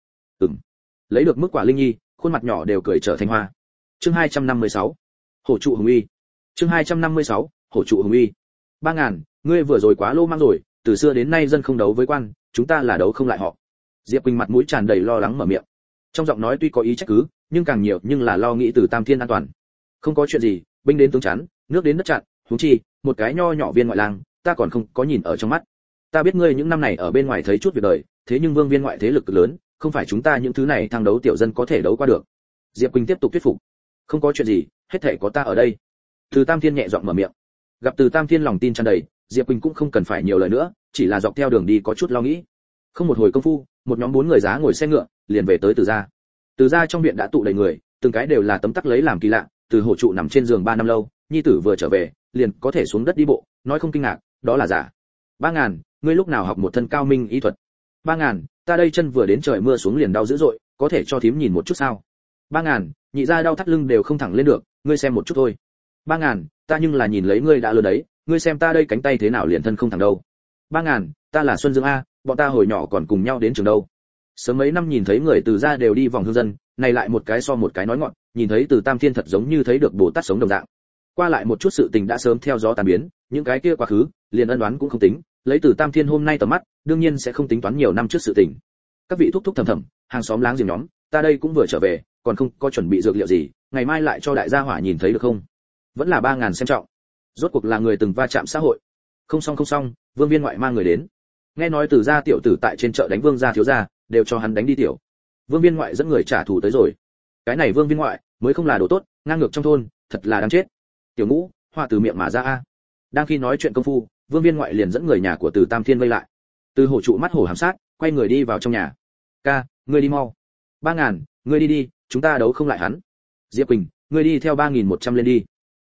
Lấy được mức quả Linh Nhi, khuôn mặt nhỏ đều cười trở thành hoa. Chương 256. Hổ trụ hùng uy. Chương 256. Hổ trụ hùng uy. 3.000, ngươi vừa rồi quá lô mang rồi, từ xưa đến nay dân không đấu với quan, chúng ta là đấu không lại họ. Diệp Quỳnh mặt mũi tràn đầy lo lắng mở miệng. Trong giọng nói tuy có ý trách cứ, nhưng càng nhiều nhưng là lo nghĩ Từ Tam Thiên an toàn. Không có chuyện gì, binh đến tướng chắn, nước đến đất chặn, huống chi, một cái nho nhỏ viên ngoại lang, ta còn không có nhìn ở trong mắt. Ta biết ngươi những năm này ở bên ngoài thấy chút việc đời, thế nhưng Vương Viên ngoại thế lực lớn, không phải chúng ta những thứ này thăng đấu tiểu dân có thể đấu qua được. Diệp Quỳnh tiếp tục thuyết phục. Không có chuyện gì, hết thảy có ta ở đây. Từ Tam Thiên nhẹ giọng mở miệng. Gặp Từ Tam Thiên lòng tin tràn đầy, Diệp Quỳnh cũng không cần phải nhiều lời nữa, chỉ là dọc theo đường đi có chút lo nghĩ. Không một hồi công phu, một nhóm 4 người giá ngồi xe ngựa, liền về tới Từ gia. Từ gia trong viện đã tụ đầy người, từng cái đều là tấm tắc lấy làm kỳ lạ, Từ hổ trụ nằm trên giường 3 năm lâu, nhi tử vừa trở về, liền có thể xuống đất đi bộ, nói không kinh ngạc, đó là giả. 3.000, ngươi lúc nào học một thân cao minh y thuật? 3.000, ta đây chân vừa đến trời mưa xuống liền đau dữ dội, có thể cho thím nhìn một chút sao? 3.000, nhị gia đau thắt lưng đều không thẳng lên được, ngươi xem một chút thôi. 3.000, ta nhưng là nhìn lấy ngươi đã lớn đấy, ngươi xem ta đây cánh tay thế nào liền thân không thẳng đâu. 3.000, ta là Xuân Dương a, bọn ta hồi nhỏ còn cùng nhau đến trường đâu. Sớm mấy năm nhìn thấy người Từ gia đều đi vòng hương dân, này lại một cái so một cái nói ngọn, nhìn thấy Từ Tam Thiên thật giống như thấy được Bồ Tát sống đồng dạng. Qua lại một chút sự tình đã sớm theo gió tan biến, những cái kia quá khứ, liền ân đoán cũng không tính, lấy Từ Tam Thiên hôm nay tầm mắt, đương nhiên sẽ không tính toán nhiều năm trước sự tình. Các vị thúc thúc thầm thầm, hàng xóm láng giềng nhóm, ta đây cũng vừa trở về, còn không có chuẩn bị dược liệu gì, ngày mai lại cho đại gia hỏa nhìn thấy được không? Vẫn là 3.000 xem trọng. Rốt cuộc là người từng va chạm xã hội. Không xong, Vương Viên ngoại mang người đến. Nghe nói Từ gia tiểu tử tại trên chợ đánh Vương gia thiếu gia, đều cho hắn đánh đi tiểu. Vương Viên ngoại dẫn người trả thù tới rồi. Cái này Vương Viên ngoại mới không là đồ tốt, ngang ngược trong thôn, thật là đáng chết. Tiểu Ngũ, hoa từ miệng mà ra a. Đang khi nói chuyện công phu, Vương Viên ngoại liền dẫn người nhà của Từ Tam Thiên vây lại. Từ hổ trụ mắt hổ hàm sát, quay người đi vào trong nhà. Ca, ngươi đi mau. 3.000, ngươi đi đi, chúng ta đấu không lại hắn. Diệp Quỳnh, ngươi đi theo 3.100 lên đi.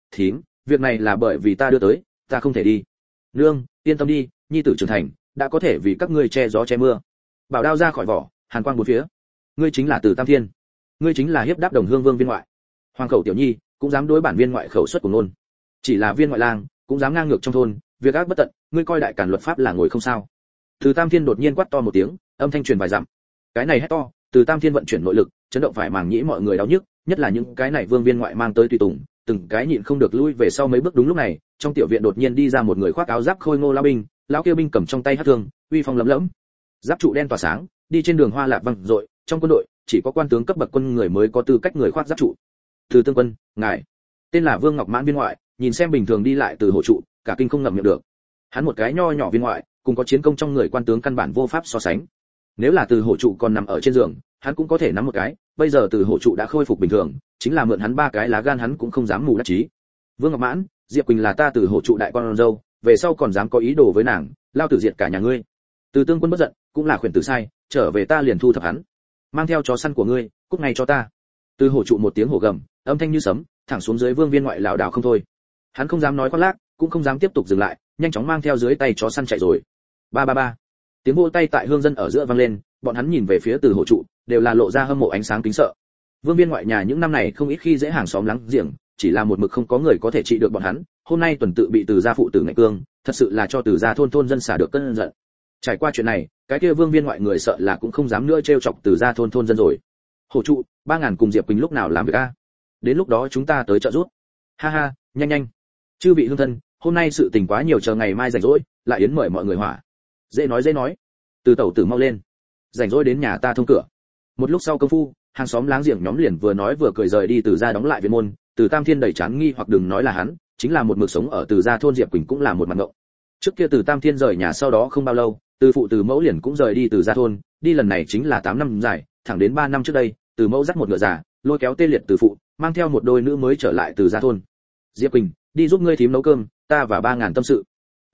thím, việc này là bởi vì ta đưa tới, ta không thể đi. Nương, yên tâm đi, nhi tử trưởng thành, đã có thể vì các ngươi che gió che mưa. Bảo đao ra khỏi vỏ, hàn quang bốn phía. Ngươi chính là Từ Tam Thiên, ngươi chính là hiếp đáp đồng hương vương viên ngoại. Hoàng khẩu tiểu nhi, cũng dám đối bản viên ngoại khẩu xuất của nôn. Chỉ là viên ngoại lang, cũng dám ngang ngược trong thôn, việc ác bất tận, ngươi coi đại cản luật pháp là ngồi không sao. Từ Tam Thiên đột nhiên quát to một tiếng, âm thanh truyền vài dặm. Cái này hét to, Từ Tam Thiên vận chuyển nội lực, chấn động phải màng nhĩ mọi người đau nhức, nhất là những cái này vương viên ngoại mang tới tùy tùng, từng cái nhịn không được lui về sau mấy bước. Đúng lúc này, trong tiểu viện đột nhiên đi ra một người khoác áo giáp khôi ngô lão binh, lão kia binh cầm trong tay hắc thương, uy phong lẫm lẫm. Giáp trụ đen tỏa sáng, đi trên đường hoa lạc vang dội, trong quân đội, chỉ có quan tướng cấp bậc quân người mới có tư cách người khoác giáp trụ. Từ Tương Quân, ngài. Tên là Vương Ngọc Mãn viên ngoại, nhìn xem bình thường đi lại từ hộ trụ, cả kinh không ngậm miệng được. Hắn một cái nho nhỏ viên ngoại, cùng có chiến công trong người quan tướng căn bản vô pháp so sánh. Nếu là từ hộ trụ còn nằm ở trên giường, hắn cũng có thể nắm một cái, bây giờ từ hộ trụ đã khôi phục bình thường, chính là mượn hắn ba cái lá gan hắn cũng không dám mù đắc chí. Vương Ngọc Mãn, Diệp Quỳnh là ta từ hộ trụ đại con dâu, về sau còn dám có ý đồ với nàng, lao tử diệt cả nhà ngươi. Từ Tương Quân bất giận, cũng là khuyển tử sai, trở về ta liền thu thập hắn. Mang theo chó săn của ngươi, cút ngay cho ta. Từ hổ trụ một tiếng hổ gầm, âm thanh như sấm, thẳng xuống dưới vương viên ngoại lão đảo không thôi. Hắn không dám nói khoác lác, cũng không dám tiếp tục dừng lại, nhanh chóng mang theo dưới tay chó săn chạy rồi. Ba ba ba. Tiếng vỗ tay tại hương dân ở giữa vang lên, bọn hắn nhìn về phía từ hổ trụ, đều là lộ ra hâm mộ ánh sáng kính sợ. Vương viên ngoại nhà những năm này không ít khi dễ hàng xóm láng giềng, chỉ là một mực không có người có thể trị được bọn hắn, hôm nay tuần tự bị từ gia phụ tử ngạnh cương, thật sự là cho từ gia thôn dân xả được cơn giận. Trải qua chuyện này, cái kia vương viên ngoại người sợ là cũng không dám nữa trêu chọc từ gia thôn dân rồi. Hổ trụ, 3000 cùng Diệp Quỳnh lúc nào làm việc a? Đến lúc đó chúng ta tới trợ giúp. Ha ha, nhanh nhanh. Chư vị hương thân, hôm nay sự tình quá nhiều, chờ ngày mai rảnh rỗi, lại yến mời mọi người hỏa. Dễ nói. Từ tẩu tử mau lên. Rảnh rỗi đến nhà ta thông cửa. Một lúc sau công phu, hàng xóm láng giềng nhóm liền vừa nói vừa cười rời đi từ gia đóng lại viện môn, từ Tam Thiên đầy chán nghi hoặc đừng nói là hắn, chính là một mực sống ở từ gia thôn Diệp Quỳnh cũng là một mặt ngộng. Trước kia từ Tam Thiên rời nhà sau đó không bao lâu, từ phụ từ mẫu liền cũng rời đi từ gia thôn, đi lần này chính là 8 năm dài, thẳng đến 3 năm trước đây, từ mẫu dắt một ngựa già, lôi kéo tê liệt từ phụ, mang theo một đôi nữ mới trở lại từ gia thôn. Diệp Quỳnh, đi giúp ngươi thím nấu cơm, ta và 3000 tâm sự.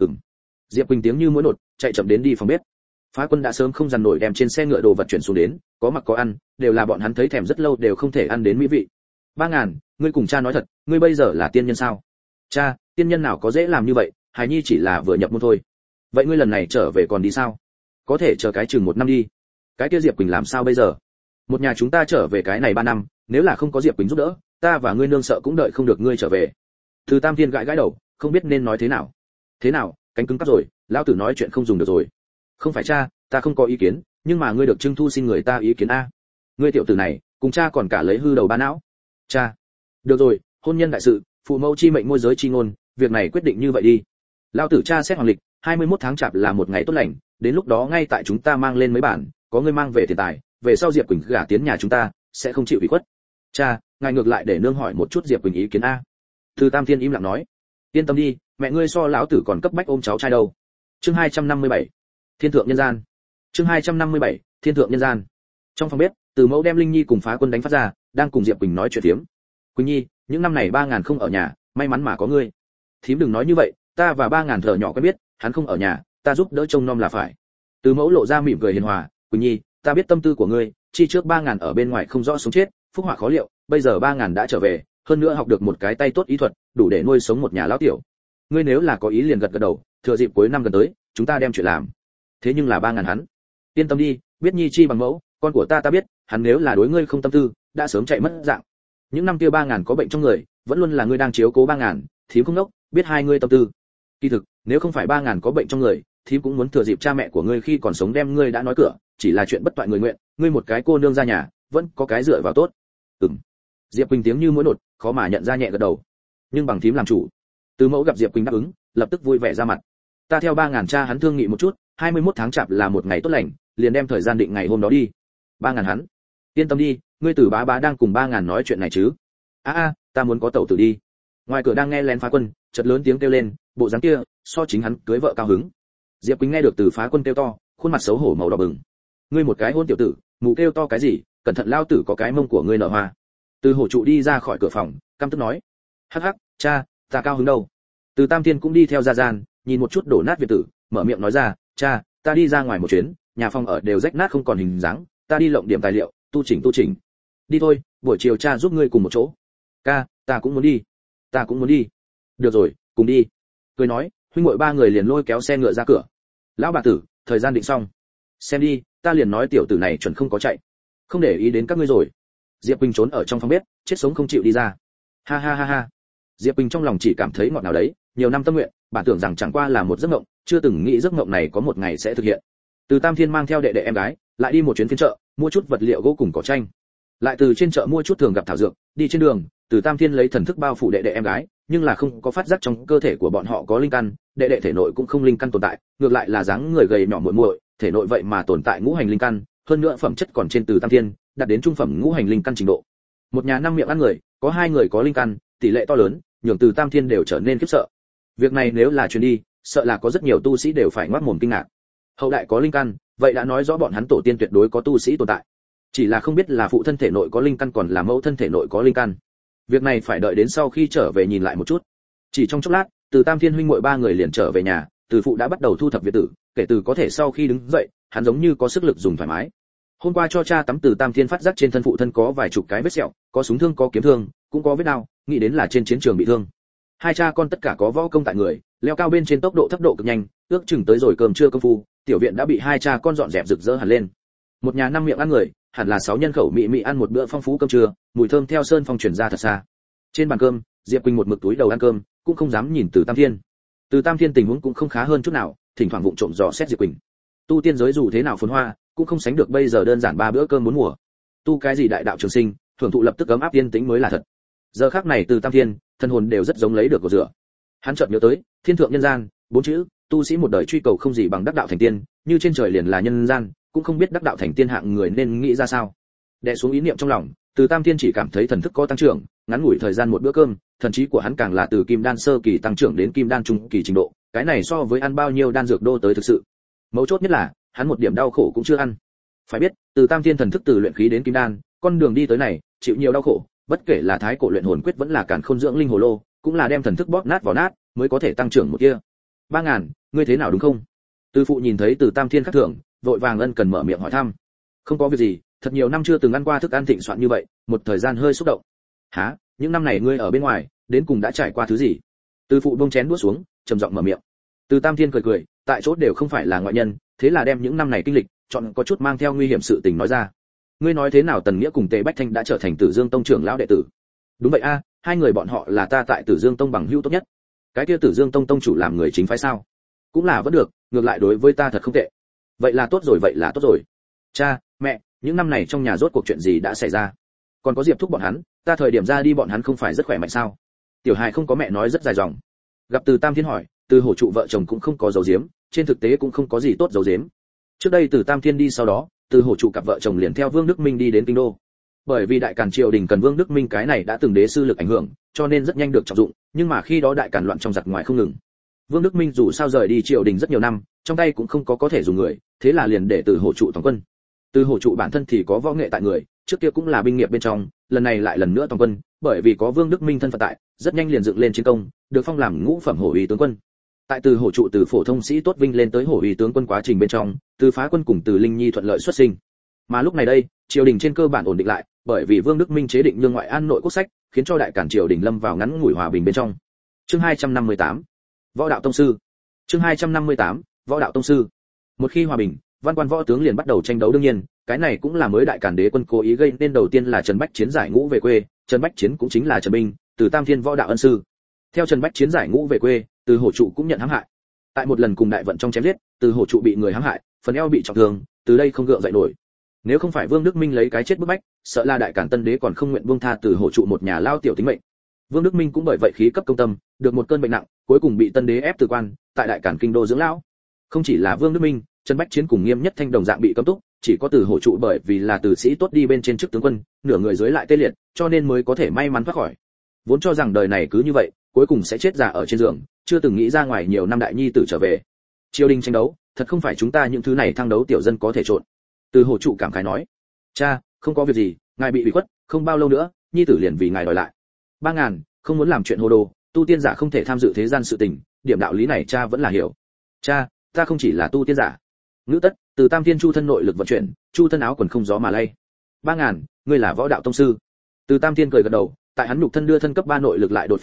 Diệp Quỳnh tiếng như mũi nột, chạy chậm đến đi phòng bếp. Phá Quân đã sớm không dằn nổi đem trên xe ngựa đồ vật chuyển xuống đến, có mặc có ăn, đều là bọn hắn thấy thèm rất lâu đều không thể ăn đến mỹ vị. 3000, ngươi cùng cha nói thật, ngươi bây giờ là tiên nhân sao? Cha, tiên nhân nào có dễ làm như vậy, hài nhi chỉ là vừa nhập môn thôi. Vậy ngươi lần này trở về còn đi sao? Có thể chờ cái chừng 1 năm đi. Cái kia Diệp Quỳnh làm sao bây giờ? Một nhà chúng ta trở về cái này 3 năm, nếu là không có Diệp Quỳnh giúp đỡ, ta và ngươi nương sợ cũng đợi không được ngươi trở về. Từ Tam Thiên gãi đầu, không biết nên nói thế nào. Thế nào, cánh cứng cắp rồi, lão tử nói chuyện không dùng được rồi. Không phải cha, ta không có ý kiến, nhưng mà ngươi được trưng thu xin người ta ý kiến a. Ngươi tiểu tử này, cùng cha còn cả lấy hư đầu ba não. Cha, được rồi, hôn nhân đại sự, phụ mẫu chi mệnh môi giới chi ngôn, việc này quyết định như vậy đi. Lão tử cha xét hoàng lịch, 21 tháng chạp là một ngày tốt lành, đến lúc đó ngay tại chúng ta mang lên mấy bản, có ngươi mang về tiền tài, về sau Diệp Quỳnh gả tiến nhà chúng ta, sẽ không chịu ủy khuất. Cha, ngài ngược lại để nương hỏi một chút Diệp Quỳnh ý kiến a. Từ Tam Thiên im lặng nói, yên tâm đi, mẹ ngươi so lão tử còn cấp bách ôm cháu trai đâu. Chương 257, Thiên thượng nhân gian. Chương 257, Thiên thượng nhân gian. Trong phòng bếp, Từ Mẫu đem Linh Nhi cùng Phá Quân đánh phát ra, đang cùng Diệp Quỳnh nói chuyện phiếm. Quỳnh Nhi, những năm này 3000 không ở nhà, may mắn mà có ngươi. Thím đừng nói như vậy, ta và 3000 thợ nhỏ quen biết, hắn không ở nhà, ta giúp đỡ trông nom là phải. Từ Mẫu lộ ra mỉm cười hiền hòa, Quỳnh Nhi, ta biết tâm tư của ngươi, chi trước 3000 ở bên ngoài không rõ sống chết, phúc họa khó liệu, bây giờ 3000 đã trở về, hơn nữa học được một cái tay tốt ý thuật, đủ để nuôi sống một nhà lão tiểu. Ngươi nếu là có ý liền gật gật đầu, thừa dịp cuối năm gần tới, chúng ta đem chuyện làm. Thế nhưng là 3000 hắn. Yên tâm đi, biết Nhi chi bằng mẫu, con của ta biết, hắn nếu là đối ngươi không tâm tư, đã sớm chạy mất dạng. Những năm kia 3000 có bệnh trong người, vẫn luôn là ngươi đang chiếu cố 3000, thím không nốc, biết hai ngươi tâm tư. Kỳ thực, nếu không phải 3000 có bệnh trong người, thím cũng muốn thừa dịp cha mẹ của ngươi khi còn sống đem ngươi đã nói cửa, chỉ là chuyện bất toại người nguyện, ngươi một cái cô nương ra nhà, vẫn có cái dựa vào tốt. Diệp Quỳnh tiếng như mũi nột, khó mà nhận ra nhẹ gật đầu. Nhưng bằng thím làm chủ. Từ Mẫu gặp Diệp Quỳnh đáp ứng, lập tức vui vẻ ra mặt. Ta theo 3000 cha hắn thương nghị một chút, 21 tháng chạp là một ngày tốt lành, liền đem thời gian định ngày hôm đó đi. 3000 hắn. Yên tâm đi, ngươi Từ bá bá đang cùng 3000 nói chuyện này chứ? Ta muốn có tẩu tử đi. Ngoài cửa đang nghe lén Phá Quân, chợt lớn tiếng kêu lên, bộ dáng kia, so chính hắn cưới vợ cao hứng. Diệp Quỳnh nghe được Từ Phá Quân kêu to, khuôn mặt xấu hổ màu đỏ bừng. Ngươi một cái hôn tiểu tử, mù kêu to cái gì, cẩn thận lao tử có cái mông của ngươi nở hoa. Từ hổ trụ đi ra khỏi cửa phòng, căm tức nói, hắc hắc, cha, ta cao hứng đâu. Từ Tam Thiên cũng đi theo ra gian, nhìn một chút đổ nát viện tử, mở miệng nói ra, cha, ta đi ra ngoài một chuyến, nhà phòng ở đều rách nát không còn hình dáng, ta đi lộng điểm tài liệu, tu chỉnh. Đi thôi, buổi chiều cha giúp ngươi cùng một chỗ. Ca, ta cũng muốn đi. ta cũng muốn đi. Được rồi, cùng đi. Cười nói, huynh muội ba người liền lôi kéo xe ngựa ra cửa. Lão bà tử, thời gian định xong. Xem đi, ta liền nói tiểu tử này chuẩn không có chạy. Không để ý đến các ngươi rồi. Diệp Bình trốn ở trong phòng bếp, chết sống không chịu đi ra. Ha ha ha ha. Diệp Bình trong lòng chỉ cảm thấy ngọt ngào đấy, nhiều năm tâm nguyện, bản tưởng rằng chẳng qua là một giấc mộng, chưa từng nghĩ giấc mộng này có một ngày sẽ thực hiện. Từ Tam Thiên mang theo đệ đệ em gái, lại đi một chuyến phiên chợ, mua chút vật liệu gỗ cùng cỏ tranh. Lại từ trên chợ mua chút thường gặp thảo dược, đi trên đường, Từ Tam Thiên lấy thần thức bao phủ đệ đệ em gái, nhưng là không có phát giác trong cơ thể của bọn họ có linh căn, đệ đệ thể nội cũng không linh căn tồn tại, ngược lại là dáng người gầy nhỏ muội muội, thể nội vậy mà tồn tại ngũ hành linh căn, hơn nữa phẩm chất còn trên Từ Tam Thiên, đạt đến trung phẩm ngũ hành linh căn trình độ. Một nhà năm miệng ăn người, có hai người có linh căn, tỷ lệ to lớn, nhường Từ Tam Thiên đều trở nên khiếp sợ. Việc này nếu là truyền đi, sợ là có rất nhiều tu sĩ đều phải ngoác mồm kinh ngạc. Hậu đại có linh căn, vậy đã nói rõ bọn hắn tổ tiên tuyệt đối có tu sĩ tồn tại. Chỉ là không biết là phụ thân thể nội có linh căn còn là mẫu thân thể nội có linh căn. Việc này phải đợi đến sau khi trở về nhìn lại một chút. Chỉ trong chốc lát, Từ Tam Thiên huynh muội ba người liền trở về nhà, Từ phụ đã bắt đầu thu thập viện tử, kể từ có thể sau khi đứng dậy, hắn giống như có sức lực dùng thoải mái. Hôm qua cho cha tắm, Từ Tam Thiên phát giác trên thân phụ thân có vài chục cái vết sẹo, có súng thương có kiếm thương, cũng có vết đao, nghĩ đến là trên chiến trường bị thương. Hai cha con tất cả có võ công tại người, leo cao bên trên tốc độ thấp độ cực nhanh, ước chừng tới rồi cơm trưa công phu, tiểu viện đã bị hai cha con dọn dẹp rực rỡ hẳn lên. Một nhà năm miệng ăn người, hẳn là 6 nhân khẩu mị mị ăn một bữa phong phú cơm trưa, mùi thơm theo sơn phong truyền ra thật xa. Trên bàn cơm, Diệp Quỳnh một mực túi đầu ăn cơm, cũng không dám nhìn Từ Tam Thiên. Từ Tam Thiên tình huống cũng không khá hơn chút nào, thỉnh thoảng vụng trộm dò xét Diệp Quỳnh. Tu tiên giới dù thế nào phồn hoa, cũng không sánh được bây giờ đơn giản 3 bữa cơm 4 mùa. Tu cái gì đại đạo trường sinh, thưởng thụ lập tức ấm áp yên tĩnh mới là thật. Giờ khắc này Từ Tam Thiên, thân hồn đều rất giống lấy được của rửa. Hắn chợt nhớ tới, thiên thượng nhân gian, 4 chữ, tu sĩ một đời truy cầu không gì bằng đắc đạo thành tiên, như trên trời liền là nhân gian, cũng không biết đắc đạo thành tiên hạng người nên nghĩ ra sao. Đè xuống ý niệm trong lòng, Từ Tam Thiên chỉ cảm thấy thần thức có tăng trưởng, ngắn ngủi thời gian một bữa cơm, thần trí của hắn càng là từ kim đan sơ kỳ tăng trưởng đến kim đan trung kỳ trình độ, cái này so với ăn bao nhiêu đan dược đô tới thực sự. Mấu chốt nhất là, hắn một điểm đau khổ cũng chưa ăn. Phải biết, Từ Tam Thiên thần thức từ luyện khí đến kim đan, con đường đi tới này, chịu nhiều đau khổ, bất kể là thái cổ luyện hồn quyết vẫn là càn khôn dưỡng linh hồ lô, cũng là đem thần thức bóp nát vào nát, mới có thể tăng trưởng một kia. 3000, ngươi thế nào đúng không? Từ phụ nhìn thấy Từ Tam Thiên khác thường, vội vàng ân cần mở miệng hỏi thăm. Không có việc gì, thật nhiều năm chưa từng ăn qua thức ăn thịnh soạn như vậy, một thời gian hơi xúc động. Hả? Những năm này ngươi ở bên ngoài, đến cùng đã trải qua thứ gì? Từ phụ buông chén đũa xuống, trầm giọng mở miệng. Từ Tam Thiên cười cười, tại chỗ đều không phải là ngoại nhân, thế là đem những năm này kinh lịch, chọn có chút mang theo nguy hiểm sự tình nói ra. Ngươi nói thế nào Tần Nghĩa cùng Tề Bách Thanh đã trở thành Tử Dương Tông trưởng lão đệ tử? Đúng vậy a, hai người bọn họ là ta tại Tử Dương Tông bằng hữu tốt nhất. Cái kia Tử Dương Tông tông chủ làm người chính phái sao? Cũng là vẫn được, ngược lại đối với ta thật không tệ. Vậy là tốt rồi, vậy là tốt rồi. Cha, mẹ, những năm này trong nhà rốt cuộc chuyện gì đã xảy ra? Còn có Diệp thúc bọn hắn, ta thời điểm ra đi bọn hắn không phải rất khỏe mạnh sao? Tiểu hài không có mẹ nói rất dài dòng. Gặp Từ Tam Thiên hỏi, Từ Hổ trụ vợ chồng cũng không có giấu giếm, trên thực tế cũng không có gì tốt giấu giếm. Trước đây Từ Tam Thiên đi sau đó, Từ Hổ trụ cặp vợ chồng liền theo Vương Đức Minh đi đến kinh đô. Bởi vì Đại Càn triều đình cần Vương Đức Minh cái này đã từng đế sư lực ảnh hưởng, cho nên rất nhanh được trọng dụng, nhưng mà khi đó Đại Càn loạn trong giặc ngoài không ngừng. Vương Đức Minh dù sao rời đi triều đình rất nhiều năm, trong tay cũng không có thể dùng người, thế là liền để Từ Hổ trụ toàn quân. Từ Hổ trụ bản thân thì có võ nghệ tại người, trước kia cũng là binh nghiệp bên trong, lần này lại lần nữa toàn quân, bởi vì có Vương Đức Minh thân phận tại, rất nhanh liền dựng lên chiến công, được phong làm ngũ phẩm hổ uy tướng quân. Tại Từ Hổ trụ từ phổ thông sĩ tốt vinh lên tới hổ uy tướng quân quá trình bên trong, Từ Phá Quân cùng Từ Linh Nhi thuận lợi xuất sinh. Mà lúc này đây, triều đình trên cơ bản ổn định lại, bởi vì Vương Đức Minh chế định nhương ngoại an nội quốc sách, khiến cho Đại Càn triều đình lâm vào ngắn ngủi hòa bình bên trong. Chương 258. Võ đạo tông sư. Chương 258. Võ đạo tông sư. Một khi hòa bình, văn quan võ tướng liền bắt đầu tranh đấu, đương nhiên, cái này cũng là mới Đại Càn đế quân cố ý gây nên. Đầu tiên là Trần Bách Chiến giải ngũ về quê, Trần Bách Chiến cũng chính là Trần Binh, Từ Tam Thiên võ đạo ân sư. Theo Trần Bách Chiến giải ngũ về quê, Từ Hổ trụ cũng nhận hãm hại. Tại một lần cùng đại vận trong chém giết, Từ Hổ trụ bị người hãm hại, phần eo bị trọng thương, từ đây không gượng dậy nổi. Nếu không phải Vương Đức Minh lấy cái chết bức bách, sợ là Đại Càn tân đế còn không nguyện buông tha Từ Hổ trụ một nhà lao tiểu tính mệnh. Vương Đức Minh cũng bởi vậy khí cấp công tâm, được một cơn bệnh nặng, cuối cùng bị tân đế ép từ quan, tại Đại Càn kinh đô dưỡng lão. Không chỉ là Vương Đức Minh, Trần Bách Chiến cùng Nghiêm Nhất Thanh đồng dạng bị cấm túc, chỉ có Từ Hổ trụ bởi vì là tử sĩ tốt đi bên trên chức tướng quân, nửa người dưới lại tê liệt, cho nên mới có thể may mắn thoát khỏi. Vốn cho rằng đời này cứ như vậy, cuối cùng sẽ chết già ở trên giường, chưa từng nghĩ ra ngoài nhiều năm đại nhi tử trở về. Triều đình tranh đấu, thật không phải chúng ta những thứ này thăng đấu tiểu dân có thể trộn. Từ Hổ trụ cảm khái nói, cha, không có việc gì, ngài bị ủy khuất, không bao lâu nữa, nhi tử liền vì ngài đòi lại. 3000, không muốn làm chuyện hồ đồ, tu tiên giả không thể tham dự thế gian sự tình, điểm đạo lý này cha vẫn là hiểu. Cha, ta không chỉ là tu tiên giả. Ngữ tất, Từ Tam Thiên chu thân nội lực vận chuyển, chu thân áo quần không gió mà lay. 3000, ngươi là võ đạo tông sư. Từ Tam Thiên cười gật đầu, tại hắn nhục thân đưa thân cấp 3 nội lực lại đột phá tiếp,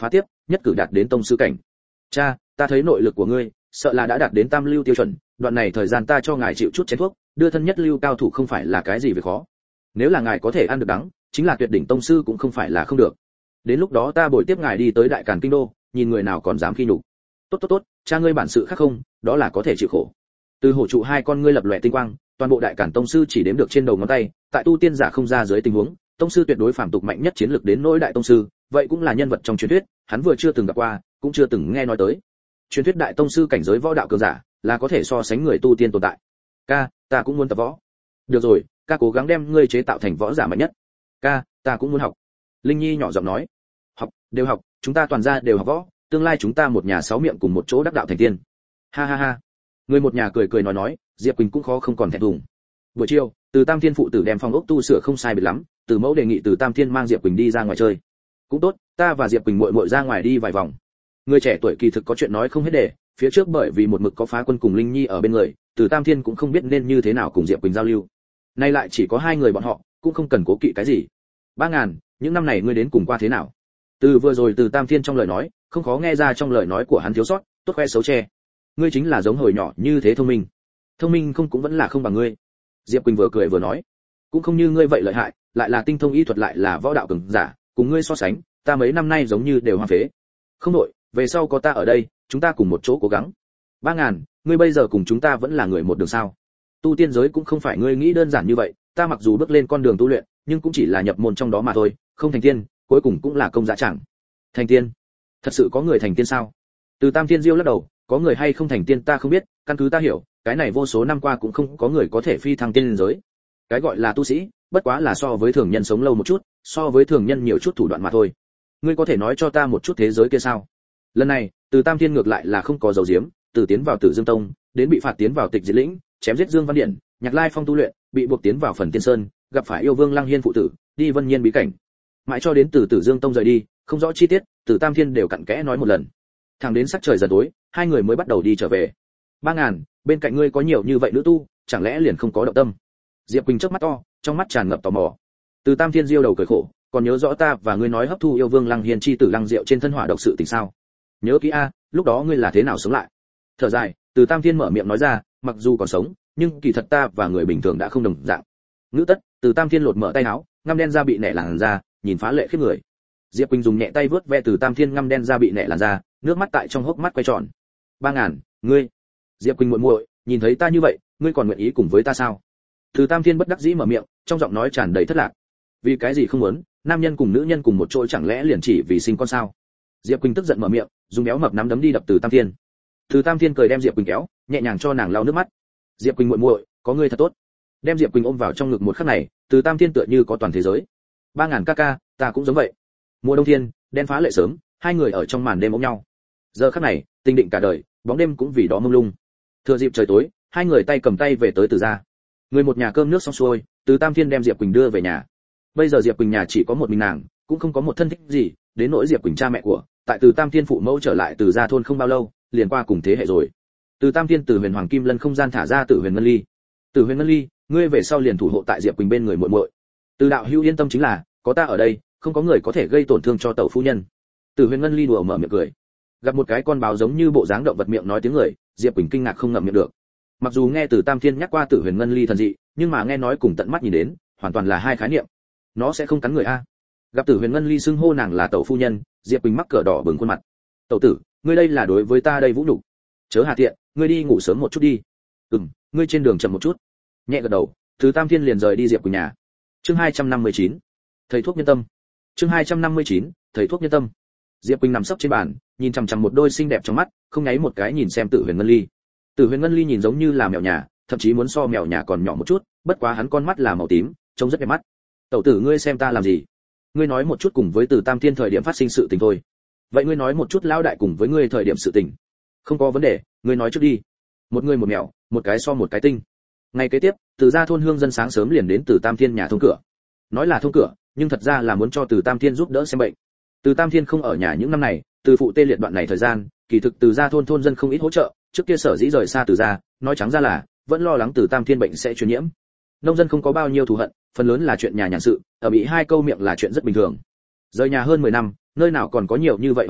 nhất cử đạt đến tông sư cảnh. Cha, ta thấy nội lực của ngươi sợ là đã đạt đến tam lưu tiêu chuẩn, đoạn này thời gian ta cho ngài chịu chút chén thuốc, đưa thân nhất lưu cao thủ không phải là cái gì việc khó. Nếu là ngài có thể ăn được đắng, chính là tuyệt đỉnh tông sư cũng không phải là không được. Đến lúc đó ta bồi tiếp ngài đi tới Đại Càn kinh đô, nhìn người nào còn dám khi nhục. Tốt, cha ngươi bản sự khác không, đó là có thể chịu khổ. Từ hổ trụ hai con ngươi lập lòe tinh quang, toàn bộ Đại Càn tông sư chỉ đếm được trên đầu ngón tay, tại tu tiên giả không ra dưới tình huống, tông sư tuyệt đối phàm tục mạnh nhất chiến lược đến nỗi đại tông sư, vậy cũng là nhân vật trong truyền thuyết, hắn vừa chưa từng gặp qua, cũng chưa từng nghe nói tới. Truyền thuyết đại tông sư cảnh giới võ đạo cường giả, là có thể so sánh người tu tiên tồn tại. Ca, ta cũng muốn tập võ. Được rồi, ca cố gắng đem ngươi chế tạo thành võ giả mạnh nhất. Ca, ta cũng muốn học. Linh Nhi nhỏ giọng nói. Học, đều học, chúng ta toàn gia đều học võ, tương lai chúng ta một nhà sáu miệng cùng một chỗ đắc đạo thành tiên. Ha ha ha. Người một nhà cười nói, Diệp Quỳnh cũng khó không còn thẹn thùng. Buổi chiều, Từ Tam Thiên phụ tử đem phòng ốc tu sửa không sai biệt lắm, Từ Mẫu đề nghị Từ Tam Thiên mang Diệp Quỳnh đi ra ngoài chơi. Cũng tốt, ta và Diệp Quỳnh muội ra ngoài đi vài vòng. Người trẻ tuổi kỳ thực có chuyện nói không hết để, phía trước bởi vì một mực có Phá Quân cùng Linh Nhi ở bên người, Từ Tam Thiên cũng không biết nên như thế nào cùng Diệp Quỳnh giao lưu. Nay lại chỉ có hai người bọn họ, cũng không cần cố kỵ cái gì. 3000, những năm này ngươi đến cùng qua thế nào? Từ vừa rồi Từ Tam Thiên trong lời nói, không khó nghe ra trong lời nói của hắn thiếu sót, tốt khoe xấu che. Ngươi chính là giống hồi nhỏ như thế thông minh không cũng vẫn là không bằng ngươi. Diệp Quỳnh vừa cười vừa nói, cũng không như ngươi vậy lợi hại, lại là tinh thông y thuật lại là võ đạo cường giả, cùng ngươi so sánh, ta mấy năm nay giống như đều hoang phế. Không đổi, về sau có ta ở đây, chúng ta cùng một chỗ cố gắng. 3000, ngươi bây giờ cùng chúng ta vẫn là người một đường sao? Tu tiên giới cũng không phải ngươi nghĩ đơn giản như vậy, ta mặc dù bước lên con đường tu luyện, nhưng cũng chỉ là nhập môn trong đó mà thôi, không thành tiên, cuối cùng cũng là công giá chẳng. Thành tiên? Thật sự có người thành tiên sao? Từ Tam Thiên Diêu lắc đầu, có người hay không thành tiên ta không biết, căn cứ ta hiểu, cái này vô số năm qua cũng không có người có thể phi thăng tiên giới. Cái gọi là tu sĩ, bất quá là so với thường nhân sống lâu một chút, so với thường nhân nhiều chút thủ đoạn mà thôi. Ngươi có thể nói cho ta một chút thế giới kia sao? Lần này, Từ Tam Thiên ngược lại là không có dầu diếm, từ tiến vào Tử Dương Tông, đến bị phạt tiến vào Tịch Diệt Lĩnh, chém giết Dương Văn Điện, Nhạc Lai Phong tu luyện, bị buộc tiến vào Phần Tiên Sơn, gặp phải yêu vương Lăng Hiên phụ tử, đi Vân Nhiên bí cảnh. Mãi cho đến từ Tử Dương Tông rời đi, không rõ chi tiết, Từ Tam Thiên đều cặn kẽ nói một lần. Thẳng đến sắc trời dần tối, hai người mới bắt đầu đi trở về. 3000, bên cạnh ngươi có nhiều như vậy nữ tu, chẳng lẽ liền không có động tâm? Diệp Quỳnh chớp mắt to, trong mắt tràn ngập tò mò. Từ Tam Thiên Diêu đầu cười khổ, còn nhớ rõ ta và ngươi nói hấp thu yêu vương Lăng Hiên chi tử Lăng Diệu trên thân hỏa độc sự tình sao? Nhớ kỹ a, lúc đó ngươi là thế nào sống lại? Thở dài, Từ Tam Thiên mở miệng nói ra, mặc dù còn sống, nhưng kỳ thật ta và người bình thường đã không đồng dạng. Ngữ tất, Từ Tam Thiên lột mở tay áo, ngăm đen da bị nẻ làn da, nhìn phá lệ khiếp người. Diệp Quỳnh dùng nhẹ tay vớt ve Từ Tam Thiên ngăm đen da bị nẻ làn da, nước mắt tại trong hốc mắt quay tròn. 3000, ngươi. Diệp Quỳnh muội, nhìn thấy ta như vậy, ngươi còn nguyện ý cùng với ta sao? Từ Tam Thiên bất đắc dĩ mở miệng, trong giọng nói tràn đầy thất lạc. Vì cái gì không muốn, nam nhân cùng nữ nhân cùng một chỗ chẳng lẽ liền chỉ vì sinh con sao? Diệp Quỳnh tức giận mở miệng, dùng béo mập nắm đấm đi đập Từ Tam Thiên. Từ Tam Thiên cười đem Diệp Quỳnh kéo, nhẹ nhàng cho nàng lau nước mắt. Diệp Quỳnh muội, có ngươi thật tốt. Đem Diệp Quỳnh ôm vào trong ngực một khắc này, Từ Tam Thiên tựa như có toàn thế giới. 3000 ca, ta cũng giống vậy. Mùa đông thiên, đen phá lệ sớm, hai người ở trong màn đêm ôm nhau. Giờ khắc này, tình định cả đời, bóng đêm cũng vì đó mông lung. Thừa dịp trời tối, hai người tay cầm tay về tới Từ gia. Người một nhà cơm nước xong xuôi, Từ Tam Thiên đem Diệp Quỳnh đưa về nhà. Bây giờ Diệp Quỳnh nhà chỉ có một mình nàng, cũng không có một thân thích gì, đến nỗi Diệp Quỳnh cha mẹ của, tại Từ Tam Thiên phụ mẫu trở lại Từ gia thôn không bao lâu, liền qua cùng thế hệ rồi. Từ Tam Thiên từ Huyền Hoàng Kim Lân không gian thả ra Tử Huyền Ngân Ly. Tử Huyền Ngân Ly, ngươi về sau liền thủ hộ tại Diệp Quỳnh bên người muội muội. Từ đạo hữu yên tâm chính là, có ta ở đây, không có người có thể gây tổn thương cho tẩu phu nhân. Tử Huyền Ngân Ly đùa mở miệng cười. Gặp một cái con báo giống như bộ dáng động vật miệng nói tiếng người, Diệp Quỳnh kinh ngạc không ngậm miệng được. Mặc dù nghe Từ Tam Thiên nhắc qua Tử Huyền Ngân Ly thần dị, nhưng mà nghe nói cùng tận mắt nhìn đến, hoàn toàn là hai khái niệm. Nó sẽ không cắn người a. Gặp Tử Huyền Ngân Ly xưng hô nàng là tẩu phu nhân, Diệp Quỳnh mắc cỡ đỏ bừng khuôn mặt. Tẩu tử, ngươi đây là đối với ta đây vũ nhục. Chớ hà tiện, ngươi đi ngủ sớm một chút đi. Ngươi trên đường chậm một chút. Nhẹ gật đầu, Từ Tam Thiên liền rời đi Diệp Quỳnh nhà. Chương 259, thầy thuốc nhân tâm. Chương 259, thầy thuốc nhân tâm. Diệp Quỳnh nằm sấp trên bàn, nhìn chằm chằm một đôi xinh đẹp trong mắt, không nháy một cái nhìn xem Tử Huyền Ngân Ly. Tử Huyền Ngân Ly nhìn giống như là mèo nhà, thậm chí muốn so mèo nhà còn nhỏ một chút, bất quá hắn con mắt là màu tím, trông rất đẹp mắt. Tẩu tử ngươi xem ta làm gì? Ngươi nói một chút cùng với Từ Tam Thiên thời điểm phát sinh sự tình thôi. Vậy ngươi nói một chút lão đại cùng với ngươi thời điểm sự tình. Không có vấn đề, ngươi nói trước đi. Một người một mèo, một cái so một cái tinh. Ngày kế tiếp, Từ gia thôn hương dân sáng sớm liền đến Từ Tam Thiên nhà thông cửa. Nói là thông cửa, nhưng thật ra là muốn cho Từ Tam Thiên giúp đỡ xem bệnh. Từ Tam Thiên không ở nhà những năm này, từ phụ tê liệt đoạn này thời gian, kỳ thực Từ gia thôn thôn dân không ít hỗ trợ, trước kia sở dĩ rời xa Từ gia, nói trắng ra là vẫn lo lắng Từ Tam Thiên bệnh sẽ truyền nhiễm. Nông dân không có bao nhiêu thù hận, phần lớn là chuyện nhà nhàn sự, ở bị hai câu miệng là chuyện rất bình thường. Rời nhà hơn 10 năm, nơi nào còn có nhiều như vậy oán hận,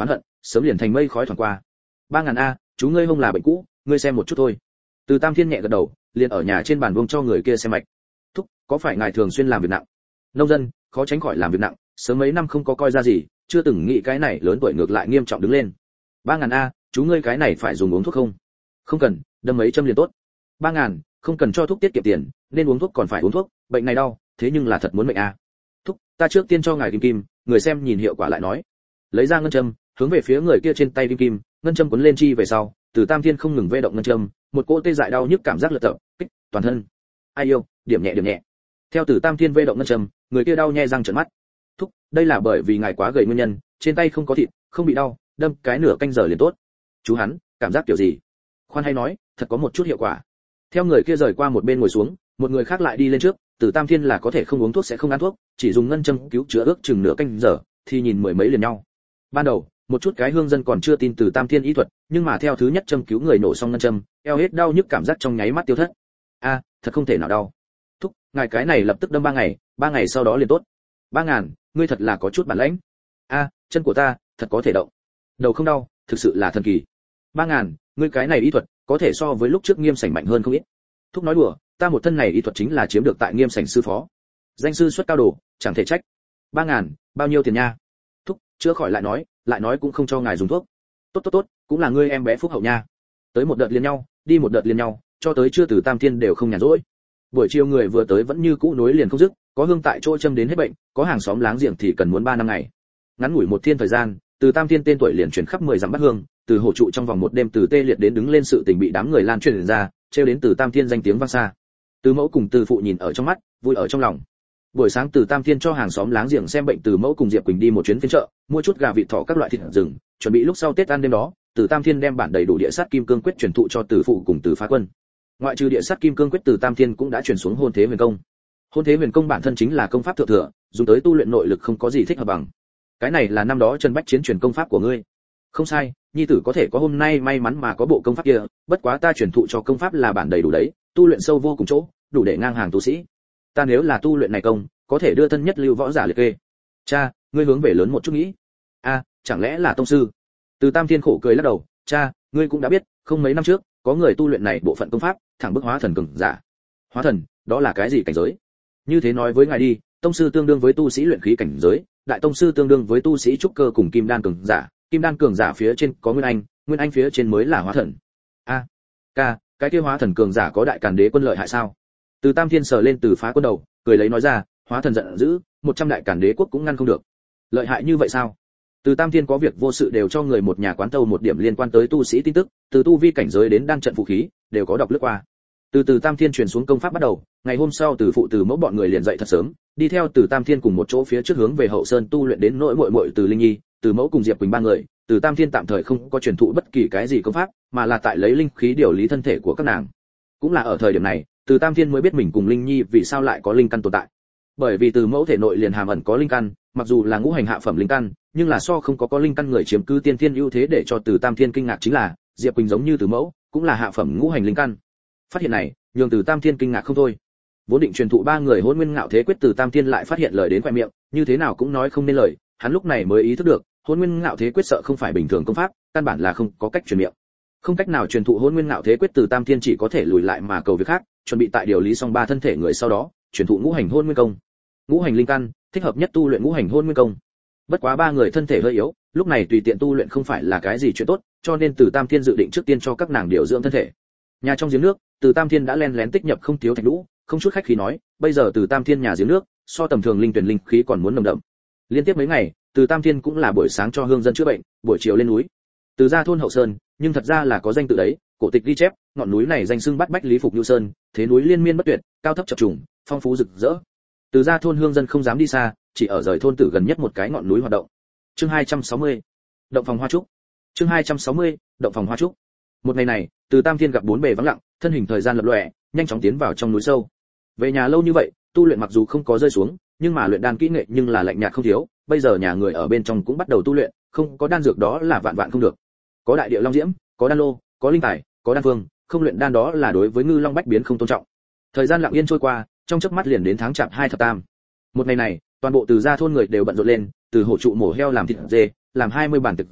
sớm liền thành mây khói thoảng qua. 3.000 a, chú ngươi hông là bệnh cũ, ngươi xem một chút thôi. Từ Tam Thiên nhẹ gật đầu, liền ở nhà trên bàn vuông cho người kia xem mạch. Thúc, có phải ngài thường xuyên làm việc nặng? Nông dân, khó tránh khỏi làm việc nặng, sớm mấy năm không có coi ra gì, chưa từng nghĩ cái này lớn tuổi ngược lại nghiêm trọng đứng lên. 3.000 a, chú ngươi cái này phải dùng uống thuốc không? Không cần, đâm mấy châm liền tốt. 3.000, không cần cho thuốc tiết kiệm tiền, nên uống thuốc còn phải uống thuốc, bệnh này đau, thế nhưng là thật muốn mệnh a. Thúc, ta trước tiên cho ngài kim kim, người xem nhìn hiệu quả lại nói. Lấy ra ngân châm, hướng về phía người kia trên tay kim kim, ngân châm cuốn lên chi về sau, Từ Tam Thiên không ngừng vê động ngân châm, một cỗ tê dại đau nhức cảm giác lật tập, kích toàn thân. Ai yêu, điểm nhẹ điểm nhẹ. Theo Từ Tam Thiên vê động ngân châm, người kia đau nhè răng trợn mắt. Thúc, đây là bởi vì ngài quá gầy nguyên nhân, trên tay không có thịt, không bị đau, đâm cái nửa canh giờ liền tốt. Chú hắn, cảm giác kiểu gì? Khoan hay nói, thật có một chút hiệu quả. Theo người kia rời qua một bên ngồi xuống, một người khác lại đi lên trước, Từ Tam Thiên là có thể không uống thuốc sẽ không ăn thuốc, chỉ dùng ngân châm cứu chữa ước chừng nửa canh giờ, thì nhìn mười mấy liền nhau. Ban đầu, một chút cái hương dân còn chưa tin Từ Tam Thiên y thuật, nhưng mà theo thứ nhất châm cứu người nổ xong ngân châm, eo hết đau nhức cảm giác trong nháy mắt tiêu thất. A, thật không thể nào đau. Thúc, ngài cái này lập tức đâm 3 ngày sau đó liền tốt. 3.000, ngươi thật là có chút bản lĩnh. A, chân của ta thật có thể động. Đầu không đau, thực sự là thần kỳ. 3.000, ngươi cái này y thuật có thể so với lúc trước Nghiêm Sảnh mạnh hơn không ít. Thúc nói đùa, ta một thân này y thuật chính là chiếm được tại Nghiêm Sảnh sư phó. Danh sư xuất cao đồ, chẳng thể trách. 3.000, bao nhiêu tiền nha? Thúc, chữa khỏi lại nói cũng không cho ngài dùng thuốc. Tốt, cũng là ngươi em bé phúc hậu nha. Tới một đợt liền nhau, đi một đợt liền nhau, cho tới trưa Từ Tam Thiên đều không nhàn rỗi. Buổi chiều người vừa tới vẫn như cũ nối liền không dứt, có hương tại chỗ châm đến hết bệnh, có hàng xóm láng giềng thì cần muốn 3 năm ngày. Ngắn ngủi một thiên thời gian, Từ Tam Thiên tên tuổi liền truyền khắp 10 dặm bát hương, từ hổ trụ trong vòng một đêm từ tê liệt đến đứng lên sự tình bị đám người lan truyền ra, trêu đến Từ Tam Thiên danh tiếng vang xa. Từ Mẫu cùng Từ phụ nhìn ở trong mắt, vui ở trong lòng. Buổi sáng Từ Tam Thiên cho hàng xóm láng giềng xem bệnh, Từ Mẫu cùng Diệp Quỳnh đi một chuyến phiên chợ, mua chút gà vịt thỏ các loại thịt rừng, chuẩn bị lúc sau Tết ăn đêm đó, Từ Tam Thiên đem bản đầy đủ địa sát kim cương quyết truyền thụ cho Từ phụ cùng Từ phá quân. Ngoại trừ địa sát kim cương quyết, Từ Tam Thiên cũng đã truyền xuống hôn thế huyền công. Hôn thế huyền công bản thân chính là công pháp thượng thừa, dùng tới tu luyện nội lực không có gì thích hợp bằng. Cái này là năm đó Trần Bách Chiến truyền công pháp của ngươi. Không sai, nhi tử có thể có hôm nay may mắn mà có bộ công pháp kia, bất quá ta truyền thụ cho công pháp là bản đầy đủ đấy, tu luyện sâu vô cùng chỗ, đủ để ngang hàng tu sĩ. Ta nếu là tu luyện này công, có thể đưa thân nhất lưu võ giả liệt kê. Cha, ngươi hướng về lớn một chút nghĩ. A, chẳng lẽ là tông sư? Từ Tam Thiên khổ cười lắc đầu, cha, ngươi cũng đã biết, không mấy năm trước, có người tu luyện này bộ phận công pháp, thẳng bức hóa thần cường giả. Hóa thần, đó là cái gì cảnh giới? Như thế nói với ngài đi, tông sư tương đương với tu sĩ luyện khí cảnh giới, đại tông sư tương đương với tu sĩ trúc cơ cùng kim đan cường giả, kim đan cường giả phía trên có nguyên anh phía trên mới là hóa thần. A, ca, cái kia hóa thần cường giả có đại càn đế quân lợi hại sao? Từ Tam Thiên sờ lên Từ phá quân đầu, cười lấy nói ra, hóa thần giận dữ, 100 đại càn đế quốc cũng ngăn không được. Lợi hại như vậy sao? Từ Tam Thiên có việc vô sự đều cho người một nhà quán tâu một điểm liên quan tới tu sĩ tin tức, từ tu vi cảnh giới đến đan trận vũ khí, đều có đọc lướt qua. Từ Tam Thiên truyền xuống công pháp bắt đầu, ngày hôm sau Từ phụ Từ Mẫu bọn người liền dậy thật sớm, đi theo Từ Tam Thiên cùng một chỗ phía trước hướng về hậu sơn tu luyện đến nỗi muội Từ Linh Nhi, Từ Mẫu cùng Diệp Quỳnh ba người, Từ Tam Thiên tạm thời không có truyền thụ bất kỳ cái gì công pháp, mà là tại lấy linh khí điều lý thân thể của các nàng. Cũng là ở thời điểm này, Từ Tam Thiên mới biết mình cùng Linh Nhi vì sao lại có linh căn tồn tại. Bởi vì Từ Mẫu thể nội liền hàm ẩn có linh căn, mặc dù là ngũ hành hạ phẩm linh căn, nhưng là so không có linh căn người chiếm cứ tiên thiên ưu thế, để cho Từ Tam Thiên kinh ngạc chính là, Diệp Quỳnh giống như Từ Mẫu, cũng là hạ phẩm ngũ hành linh căn. Phát hiện này, nhường Từ Tam Thiên kinh ngạc không thôi. Vốn định truyền thụ ba người Hỗn Nguyên Ngạo Thế Quyết, Từ Tam Thiên lại phát hiện lời đến quẹt miệng, như thế nào cũng nói không nên lời, hắn lúc này mới ý thức được, Hỗn Nguyên Ngạo Thế Quyết sợ không phải bình thường công pháp, căn bản là không có cách truyền miệng. Không cách nào truyền thụ Hỗn Nguyên Ngạo Thế Quyết, Từ Tam Thiên chỉ có thể lùi lại mà cầu việc khác, chuẩn bị tại điều lý xong ba thân thể người sau đó, truyền thụ ngũ hành Hỗn Nguyên công. Ngũ hành linh căn, thích hợp nhất tu luyện ngũ hành Hỗn Nguyên công. Bất quá ba người thân thể hơi yếu, lúc này tùy tiện tu luyện không phải là cái gì chuyện tốt, cho nên Từ Tam Thiên dự định trước tiên cho các nàng điều dưỡng thân thể. Nhà trong giếng nước, Từ Tam Thiên đã lén lén tích nhập không thiếu thạch lũ, không chút khách khí nói, bây giờ Từ Tam Thiên nhà giếng nước, so tầm thường linh tuyển linh khí còn muốn nồng đậm. Liên tiếp mấy ngày, Từ Tam Thiên cũng là buổi sáng cho hương dân chữa bệnh, buổi chiều lên núi. Từ ra thôn Hậu Sơn, nhưng thật ra là có danh tự đấy, cổ tịch ghi chép, ngọn núi này danh xưng Bát Bách Lý Phục Nhu Sơn, thế núi liên miên bất tuyệt, cao thấp chập trùng, phong phú rực rỡ. Từ ra thôn hương dân không dám đi xa, chỉ ở rời thôn tử gần nhất một cái ngọn núi hoạt động. Chương 260. Động phòng hoa trúc. Chương 260. Động phòng hoa trúc. Một ngày này, Từ Tam Thiên gặp bốn bề vắng lặng, thân hình thời gian lập lòe, nhanh chóng tiến vào trong núi sâu. Về nhà lâu như vậy, tu luyện mặc dù không có rơi xuống, nhưng mà luyện đan kỹ nghệ nhưng là lạnh nhạt không thiếu, bây giờ nhà người ở bên trong cũng bắt đầu tu luyện, không có đan dược đó là vạn vạn không được. Có đại địa long diễm, có đan lô, có linh tài, có đan phương, không luyện đan đó là đối với ngư long bách biến không tôn trọng. Thời gian lặng yên trôi qua, trong chớp mắt liền đến tháng chạp 2 thập tam. Một ngày này, toàn bộ Từ gia thôn người đều bận rộn lên, từ hổ trụ mổ heo làm thịt dê, làm 20 bàn thực rượu,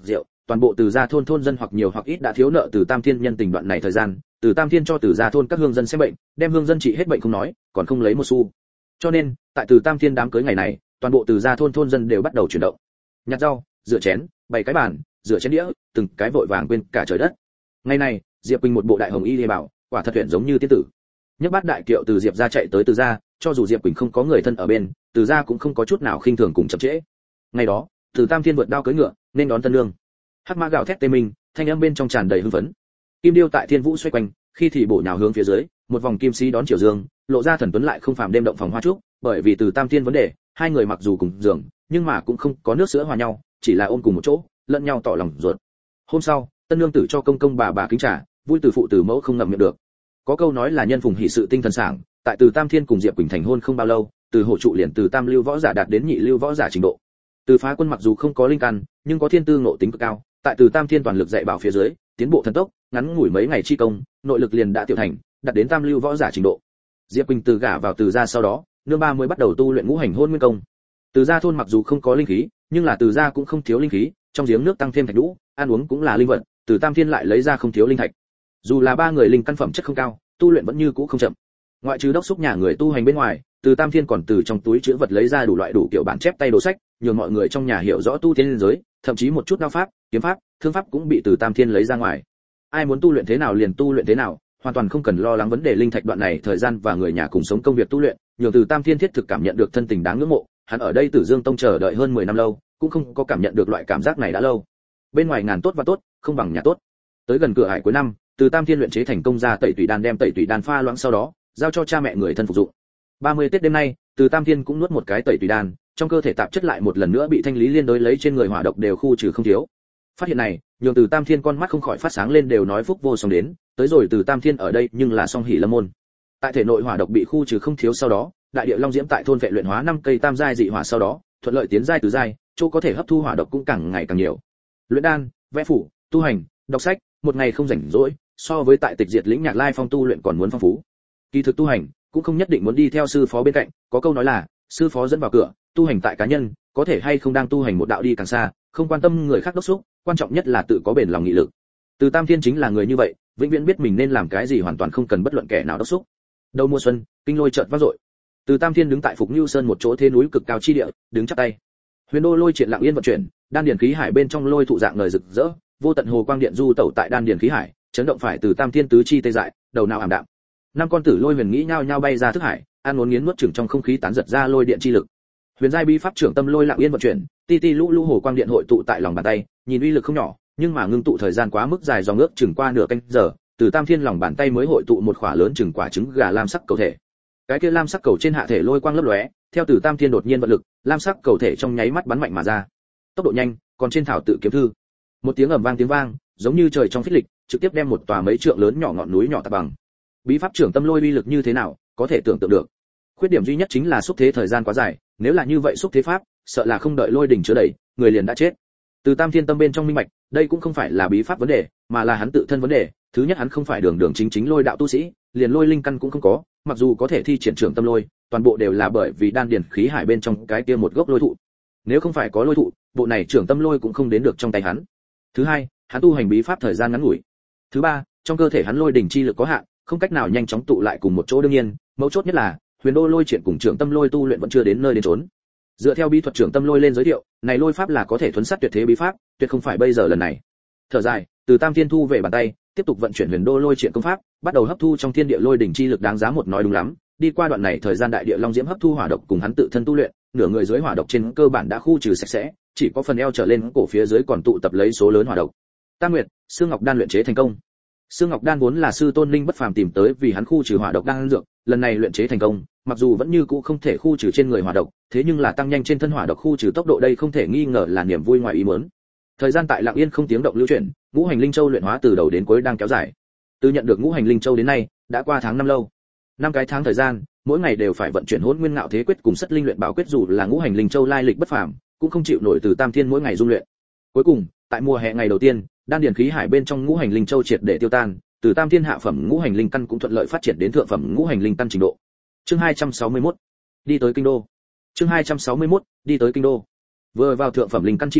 toàn bộ Từ Gia thôn thôn dân hoặc nhiều hoặc ít đã thiếu nợ Từ Tam Thiên nhân tình đoạn này thời gian, Từ Tam Thiên cho Từ Gia thôn các hương dân xem bệnh, đem hương dân trị hết bệnh không nói, còn không lấy một xu. Cho nên, tại Từ Tam Thiên đám cưới ngày này, toàn bộ Từ Gia thôn thôn dân đều bắt đầu chuyển động. Nhặt rau, rửa chén, bày cái bàn, rửa chén đĩa, từng cái vội vàng quên cả trời đất. Ngày này, Diệp Quỳnh một bộ đại hồng y lìa bảo, quả thật tuyển giống như tiên tử. Nhấc bát đại kiệu từ Diệp gia chạy tới Từ gia, cho dù Diệp Quỳnh không có người thân ở bên, Từ gia cũng không có chút nào khinh thường cùng chậm trễ. Ngày đó, Từ Tam Thiên vượt đao cưỡi ngựa, nên đón tân nương. Hắc mã gào thét tê minh, thanh âm bên trong tràn đầy hưng phấn. Kim điêu tại thiên vũ xoay quanh, khi thì bổ nhào hướng phía dưới, một vòng kim sĩ đón chiều dương, lộ ra thần tuấn lại không phàm đêm động phòng hoa trúc, bởi vì Từ Tam Thiên vấn đề, hai người mặc dù cùng giường, nhưng mà cũng không có nước sữa hòa nhau, chỉ là ôm cùng một chỗ, lẫn nhau tỏ lòng ruột. Hôm sau, tân nương tử cho công công bà kính trà, vui từ phụ từ mẫu không ngậm miệng được. Có câu nói là nhân phùng hỷ sự tinh thần sảng, tại Từ Tam Thiên cùng Diệp Quỳnh thành hôn không bao lâu, Từ hổ trụ liền từ tam lưu võ giả đạt đến nhị lưu võ giả trình độ. Từ Phá Quân mặc dù không có linh căn, nhưng có thiên tư ngộ tính cực cao, tại Từ Tam Thiên toàn lực dạy bảo phía dưới, tiến bộ thần tốc, ngắn ngủi mấy ngày chi công, nội lực liền đã tiểu thành, đạt đến tam lưu võ giả trình độ. Diệp Quỳnh từ gả vào Từ gia sau đó, nương ba mới bắt đầu tu luyện ngũ hành hôn nguyên công. Từ gia thôn mặc dù không có linh khí, nhưng là Từ gia cũng không thiếu linh khí, trong giếng nước tăng thêm thạch đũ, ăn uống cũng là linh vật, Từ Tam Thiên lại lấy ra không thiếu linh thạch. Dù là ba người linh căn phẩm chất không cao, tu luyện vẫn như cũ không chậm. Ngoại trừ đốc xúc nhà người tu hành bên ngoài, Từ Tam Thiên còn từ trong túi trữ vật lấy ra đủ loại đủ kiểu bản chép tay đồ sách, nhường mọi người trong nhà hiểu rõ tu tiên liên giới, thậm chí một chút đao pháp, kiếm pháp, thương pháp cũng bị Từ Tam Thiên lấy ra ngoài. Ai muốn tu luyện thế nào liền tu luyện thế nào, hoàn toàn không cần lo lắng vấn đề linh thạch đoạn này thời gian và người nhà cùng sống công việc tu luyện, nhường Từ Tam Thiên thiết thực cảm nhận được thân tình đáng ngưỡng mộ, hắn ở đây Tử Dương Tông chờ đợi hơn 10 năm lâu, cũng không có cảm nhận được loại cảm giác này đã lâu. Bên ngoài ngàn tốt và tốt, không bằng nhà tốt. Tới gần cửa hải cuối năm, Từ Tam Thiên luyện chế thành công ra tẩy tủy đan, đem tẩy tủy đan pha loãng sau đó, giao cho cha mẹ người thân phục dụng. 30 Tết đêm nay, Từ Tam Thiên cũng nuốt một cái tẩy tủy đan, trong cơ thể tạp chất lại một lần nữa bị thanh lý liên đối lấy trên người hỏa độc đều khu trừ không thiếu. Phát hiện này, nhường Từ Tam Thiên con mắt không khỏi phát sáng lên, đều nói phúc vô song đến, tới rồi Từ Tam Thiên ở đây nhưng là song hỷ lâm môn. Tại thể nội hỏa độc bị khu trừ không thiếu sau đó, đại địa long diễm tại thôn vệ luyện hóa 5 cây tam giai dị hỏa sau đó, thuận lợi tiến giai tứ giai, chỗ có thể hấp thu hỏa độc cũng càng ngày càng nhiều. Luyện đan, vẽ phủ, tu hành, đọc sách, một ngày không rảnh rỗi, so với tại Tịch Diệt lĩnh Nhạc Lai Phong tu luyện còn muốn phong phú. Kỳ thực tu hành cũng không nhất định muốn đi theo sư phó bên cạnh, có câu nói là sư phó dẫn vào cửa, tu hành tại cá nhân, có thể hay không đang tu hành một đạo đi càng xa, không quan tâm người khác đốc xúc, quan trọng nhất là tự có bền lòng nghị lực. Từ Tam Thiên chính là người như vậy, vĩnh viễn biết mình nên làm cái gì, hoàn toàn không cần bất luận kẻ nào đốc xúc. Đầu mùa xuân, kinh lôi chợt vang dội. Từ Tam Thiên đứng tại Phục Nưu Sơn một chỗ thế núi cực cao chi địa, đứng chắp tay. Huyền Đô lôi triển lặng yên vận chuyển, đan điển khí hải bên trong lôi thụ dạng ngời rực rỡ, vô tận hồ quang điện du tẩu tại đan điển khí hải, chấn động phải Từ Tam Thiên tứ chi tê dại, đầu não ảm đạm. Năm con tử lôi huyền nghĩ nhao nhao bay ra thức hải, ăn uống nghiến nuốt chửng trong không khí tán giật ra lôi điện chi lực. Huyền giai bí pháp trưởng tâm lôi lặng yên vận chuyển, ti ti lũ lũ hồ quang điện hội tụ tại lòng bàn tay, nhìn uy lực không nhỏ, nhưng mà ngưng tụ thời gian quá mức dài, dòng ước chừng qua nửa canh giờ, Từ Tam Thiên lòng bàn tay mới hội tụ một khỏa lớn chừng quả trứng gà lam sắc cầu thể. Cái kia lam sắc cầu trên hạ thể lôi quang lấp lóe, theo Từ Tam Thiên đột nhiên vận lực, lam sắc cầu thể trong nháy mắt bắn mạnh mà ra. Tốc độ nhanh, còn trên thảo tự kiếm thư. Một tiếng ầm vang tiếng vang, giống như trời trong phích lịch, trực tiếp đem một tòa mấy trượng lớn nhỏ ngọn núi nhỏ tạt bằng. Bí pháp trưởng tâm lôi uy lực như thế nào, có thể tưởng tượng được. Khuyết điểm duy nhất chính là xúc thế thời gian quá dài, nếu là như vậy xúc thế pháp, sợ là không đợi lôi đỉnh chứa đầy, người liền đã chết. Từ Tam Thiên tâm bên trong minh bạch, đây cũng không phải là bí pháp vấn đề, mà là hắn tự thân vấn đề. Thứ nhất, hắn không phải đường đường chính chính lôi đạo tu sĩ, liền lôi linh căn cũng không có, mặc dù có thể thi triển trưởng tâm lôi, toàn bộ đều là bởi vì đan điển khí hải bên trong cái kia một gốc lôi thụ. Nếu không phải có lôi thụ, bộ này trưởng tâm lôi cũng không đến được trong tay hắn. Thứ hai, hắn tu hành bí pháp thời gian ngắn ngủi. Thứ ba, trong cơ thể hắn lôi đỉnh chi lực có hạn, không cách nào nhanh chóng tụ lại cùng một chỗ. Đương nhiên, mấu chốt nhất là Huyền Đô lôi triển cùng trưởng tâm lôi tu luyện vẫn chưa đến nơi đến chốn. Dựa theo bí thuật trưởng tâm lôi lên giới thiệu, này lôi pháp là có thể thuấn sát tuyệt thế bí pháp, tuyệt không phải bây giờ lần này. Thở dài, Từ Tam Thiên thu về bàn tay, tiếp tục vận chuyển Huyền Đô lôi triển công pháp, bắt đầu hấp thu trong thiên địa lôi đỉnh chi lực. Đáng giá một nói đúng lắm, đi qua đoạn này thời gian đại địa long diễm hấp thu hỏa độc cùng hắn tự thân tu luyện, nửa người dưới hỏa độc trên cơ bản đã khu trừ sạch sẽ, chỉ có phần eo trở lên cổ phía dưới còn tụ tập lấy số lớn hỏa độc. Tam Nguyệt, Xương Ngọc đan luyện chế thành công. Xương Ngọc đan vốn là sư tôn Linh Bất Phàm tìm tới vì hắn khu trừ hỏa độc đan dược, lần này luyện chế thành công, mặc dù vẫn như cũ không thể khu trừ trên người hỏa độc, thế nhưng là tăng nhanh trên thân hỏa độc khu trừ tốc độ, đây không thể nghi ngờ là niềm vui ngoài ý muốn. Thời gian tại lặng yên không tiếng động lưu chuyển, ngũ hành linh châu luyện hóa từ đầu đến cuối đang kéo dài. Từ nhận được ngũ hành linh châu đến nay, đã qua tháng 5 lâu. 5 cái tháng thời gian, mỗi ngày đều phải vận chuyển Hỗn Nguyên Ngạo Thế Quyết cùng Sất Linh Luyện Bảo Quyết, dù là ngũ hành linh châu lai lịch bất phàm, cũng không chịu nổi Từ Tam Thiên mỗi ngày dung luyện. Cuối cùng, tại mùa hè ngày đầu tiên, đan điển khí hải bên trong ngũ hành linh châu triệt để tiêu tan, Từ Tam Thiên hạ phẩm ngũ hành linh căn cũng thuận lợi phát triển đến thượng phẩm ngũ hành linh căn trình độ. Chương 261, đi tới kinh đô. Chương 261, đi tới kinh đô. Vừa vào thượng phẩm linh căn chi cảnh,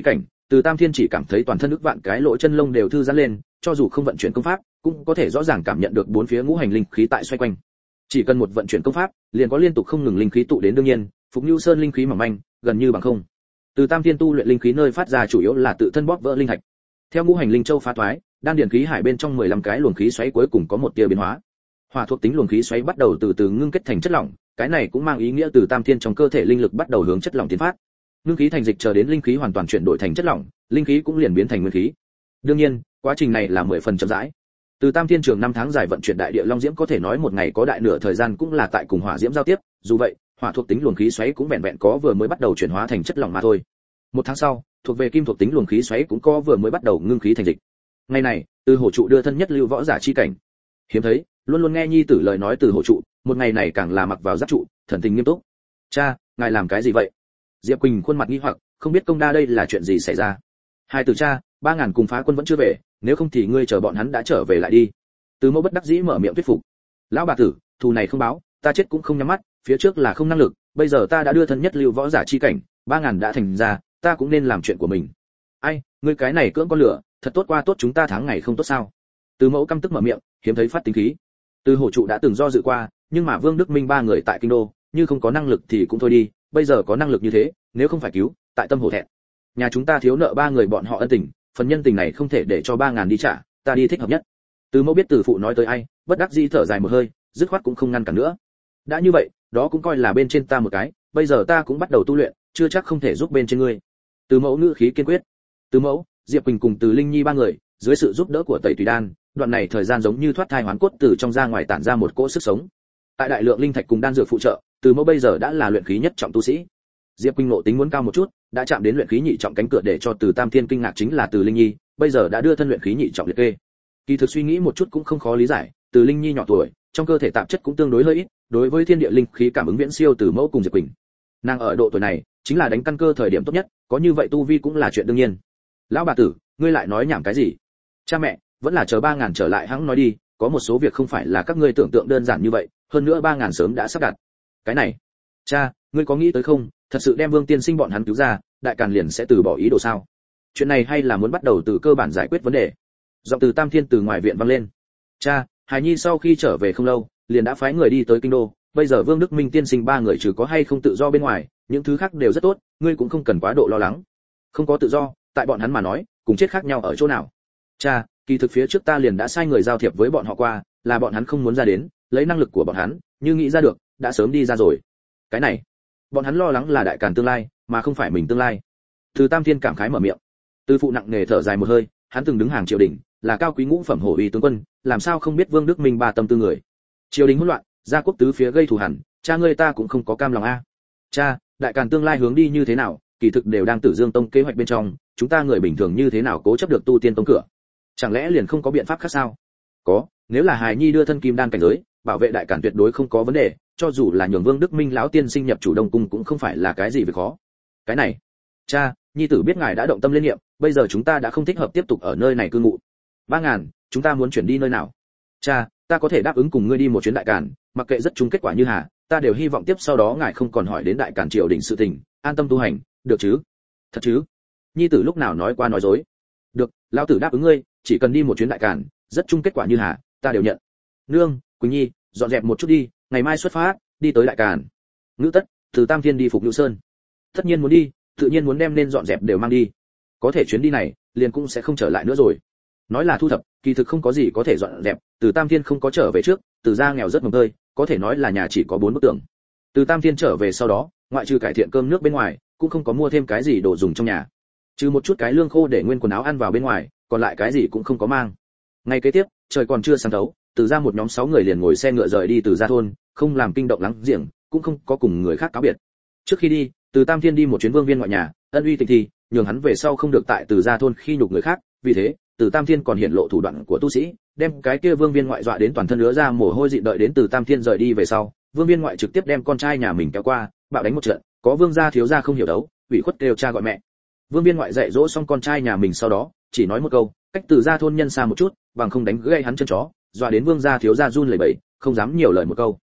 Từ Tam Thiên chỉ cảm thấy toàn thân ức vạn cái lỗ chân lông đều thư giãn lên, cho dù không vận chuyển công pháp, cũng có thể rõ ràng cảm nhận được bốn phía ngũ hành linh khí tại xoay quanh. Chỉ cần một vận chuyển công pháp, liền có liên tục không ngừng linh khí tụ đến, đương nhiên, Phục Nưu Sơn linh khí mỏng manh, gần như bằng không. Từ Tam Thiên tu luyện linh khí nơi phát ra chủ yếu là tự thân bóp vỡ linh thạch. Theo ngũ hành linh châu phá toái, đan điền khí hải bên trong 15 cái luồng khí xoáy cuối cùng có một tia biến hóa. Hỏa thuộc tính luồng khí xoáy bắt đầu từ từ ngưng kết thành chất lỏng, cái này cũng mang ý nghĩa Từ Tam Thiên trong cơ thể linh lực bắt đầu hướng chất lỏng tiến phát. Ngưng khí thành dịch chờ đến linh khí hoàn toàn chuyển đổi thành chất lỏng, linh khí cũng liền biến thành nguyên khí. Đương nhiên, quá trình này là 10 phần chậm rãi. Từ Tam Thiên trường 5 tháng dài vận chuyển đại địa long diễm có thể nói một ngày có đại nửa thời gian cũng là tại cùng hỏa diễm giao tiếp, dù vậy, hỏa thuộc tính luồng khí xoáy cũng vẹn vẹn có vừa mới bắt đầu chuyển hóa thành chất lỏng mà thôi. Một tháng sau, thuộc về kim thuộc tính luồng khí xoáy cũng có vừa mới bắt đầu ngưng khí thành dịch. Ngày này, Từ Hổ trụ đưa thân nhất lưu võ giả chi cảnh. Hiếm thấy, luôn luôn nghe nhi tử lời nói Từ Hổ trụ, một ngày này càng là mặc vào giáp trụ, thần tình nghiêm túc. "Cha, ngài làm cái gì vậy?" Diệp Quỳnh khuôn mặt nghi hoặc, không biết công đa đây là chuyện gì xảy ra. "Hai từ cha, 3000 cùng phá quân vẫn chưa về, nếu không thì ngươi chờ bọn hắn đã trở về lại đi." Từ Mẫu bất đắc dĩ mở miệng thuyết phục. "Lão bà tử, thù này không báo, ta chết cũng không nhắm mắt, phía trước là không năng lực, bây giờ ta đã đưa thân nhất lưu võ giả chi cảnh, 3000 đã thành ra, ta cũng nên làm chuyện của mình." "Ai, ngươi cái này cưỡng con lửa, thật tốt qua tốt chúng ta tháng ngày không tốt sao?" Từ Mẫu căm tức mở miệng, hiếm thấy phát tính khí. Từ Hổ trụ đã từng do dự qua, nhưng mà Vương Đức Minh ba người tại kinh đô, như không có năng lực thì cũng thôi đi, bây giờ có năng lực như thế, nếu không phải cứu, tại tâm hổ thẹn. Nhà chúng ta thiếu nợ ba người bọn họ ân tình, phần nhân tình này không thể để cho 3000 đi trả, ta đi thích hợp nhất. Từ Mẫu biết Từ phụ nói tới ai, bất đắc dĩ thở dài một hơi, dứt khoát cũng không ngăn cản nữa. Đã như vậy, đó cũng coi là bên trên ta một cái, bây giờ ta cũng bắt đầu tu luyện, chưa chắc không thể giúp bên trên ngươi. Từ Mẫu ngữ khí kiên quyết. Từ Mẫu, Diệp Quỳnh cùng Từ Linh Nhi ba người, dưới sự giúp đỡ của Tẩy Tùy Đan, đoạn này thời gian giống như thoát thai hoán cốt từ trong ra ngoài tản ra một cỗ sức sống. Tại đại lượng linh thạch cùng đan dược phụ trợ, Từ Mẫu bây giờ đã là luyện khí nhất trọng tu sĩ. Diệp Quỳnh ngộ tính muốn cao một chút, đã chạm đến luyện khí nhị trọng cánh cửa, để cho Từ Tam Thiên kinh ngạc chính là Từ Linh Nhi, bây giờ đã đưa thân luyện khí nhị trọng liệt kê. Kỳ thực suy nghĩ một chút cũng không khó lý giải, Từ Linh Nhi nhỏ tuổi, trong cơ thể tạp chất cũng tương đối hơi ít, đối với thiên địa linh khí cảm ứng viễn siêu Từ Mẫu cùng Diệp Quỳnh. Nàng ở độ tuổi này, chính là đánh căn cơ thời điểm tốt nhất, có như vậy tu vi cũng là chuyện đương nhiên. Lão bà tử, ngươi lại nói nhảm cái gì? Cha mẹ, vẫn là chờ 3000 trở lại hãng nói đi, có một số việc không phải là các ngươi tưởng tượng đơn giản như vậy, hơn nữa 3000 sớm đã sắp đặt. Cái này, cha, ngươi có nghĩ tới không, thật sự đem Vương tiên sinh bọn hắn cứu ra, Đại Càn liền sẽ từ bỏ ý đồ sao? Chuyện này hay là muốn bắt đầu từ cơ bản giải quyết vấn đề. Giọng Từ Tam Thiên từ ngoài viện vang lên. Cha, Hải Nhi sau khi trở về không lâu, liền đã phái người đi tới kinh đô, bây giờ Vương Đức Minh tiên sinh ba người trừ có hay không tự do bên ngoài, những thứ khác đều rất tốt, ngươi cũng không cần quá độ lo lắng. Không có tự do, tại bọn hắn mà nói, cùng chết khác nhau ở chỗ nào? Cha, kỳ thực phía trước ta liền đã sai người giao thiệp với bọn họ qua, là bọn hắn không muốn ra đến, lấy năng lực của bọn hắn, như nghĩ ra được, đã sớm đi ra rồi. Cái này, bọn hắn lo lắng là Đại Càn tương lai, mà không phải mình tương lai. Từ Tam Thiên cảm khái mở miệng. Từ phụ nặng nề thở dài một hơi, hắn từng đứng hàng triều đình, là cao quý ngũ phẩm hổ uy tướng quân, làm sao không biết Vương Đức Minh ba tâm tư người. Triều đình hỗn loạn, gia quốc tứ phía gây thù hằn, cha ngươi ta cũng không có cam lòng a. Cha, Đại Càn tương lai hướng đi như thế nào, kỳ thực đều đang Tử Dương Tông kế hoạch bên trong, chúng ta người bình thường như thế nào cố chấp được tu tiên tông cửa? Chẳng lẽ liền không có biện pháp khác sao? Có, nếu là Hài Nhi đưa thân kim đan cảnh giới, bảo vệ Đại Càn tuyệt đối không có vấn đề, cho dù là nhường Vương Đức Minh lão tiên sinh nhập chủ Đông cung cũng không phải là cái gì việc khó. Cái này, cha, nhi tử biết ngài đã động tâm liên niệm, bây giờ chúng ta đã không thích hợp tiếp tục ở nơi này cư ngụ. 3000, chúng ta muốn chuyển đi nơi nào? Cha, ta có thể đáp ứng cùng ngươi đi một chuyến Đại Càn, mặc kệ rất chung kết quả như hà, ta đều hy vọng tiếp sau đó ngài không còn hỏi đến Đại Càn triều đình sự tình, an tâm tu hành, được chứ? Thật chứ? Nhi tử lúc nào nói qua nói dối? Được, lão tử đáp ứng ngươi, chỉ cần đi một chuyến Đại Càn, rất chung kết quả như hà, ta đều nhận. Nương, Quỳnh Nhi, dọn dẹp một chút đi, ngày mai xuất phát, đi tới Đại Càn. Ngữ Tất, Từ Tam Thiên đi Phục Nưu Sơn. Tất nhiên muốn đi, tự nhiên muốn đem nên dọn dẹp đều mang đi. Có thể chuyến đi này, liền cũng sẽ không trở lại nữa rồi. Nói là thu thập, kỳ thực không có gì có thể dọn dẹp, Từ Tam Thiên không có trở về trước, Từ gia nghèo rất mồng tơi, có thể nói là nhà chỉ có 4 bức tường. Từ Tam Thiên trở về sau đó, ngoại trừ cải thiện cơm nước bên ngoài, cũng không có mua thêm cái gì đồ dùng trong nhà. Trừ một chút cái lương khô để nguyên quần áo ăn vào bên ngoài, còn lại cái gì cũng không có mang. Ngày kế tiếp, trời còn chưa sáng thấu, Từ gia một nhóm 6 người liền ngồi xe ngựa rời đi Từ gia thôn, không làm kinh động lắng giềng, cũng không có cùng người khác cáo biệt. Trước khi đi, Từ Tam Thiên đi một chuyến vương viên ngoại nhà, ân uy tình thì, nhường hắn về sau không được tại Từ gia thôn khi nhục người khác, vì thế, Từ Tam Thiên còn hiện lộ thủ đoạn của tu sĩ, đem cái kia vương viên ngoại dọa đến toàn thân ứa ra mồ hôi dị, đợi đến Từ Tam Thiên rời đi về sau, vương viên ngoại trực tiếp đem con trai nhà mình kéo qua, bạo đánh một trận, có vương gia thiếu gia không hiểu đấu, ủy khuất kêu cha gọi mẹ. Vương viên ngoại dạy dỗ xong con trai nhà mình sau đó, chỉ nói một câu, cách Từ gia thôn nhân xa một chút, bằng không đánh gãy hắn chân chó, dọa đến vương gia thiếu gia run lẩy bẩy, không dám nhiều lời một câu.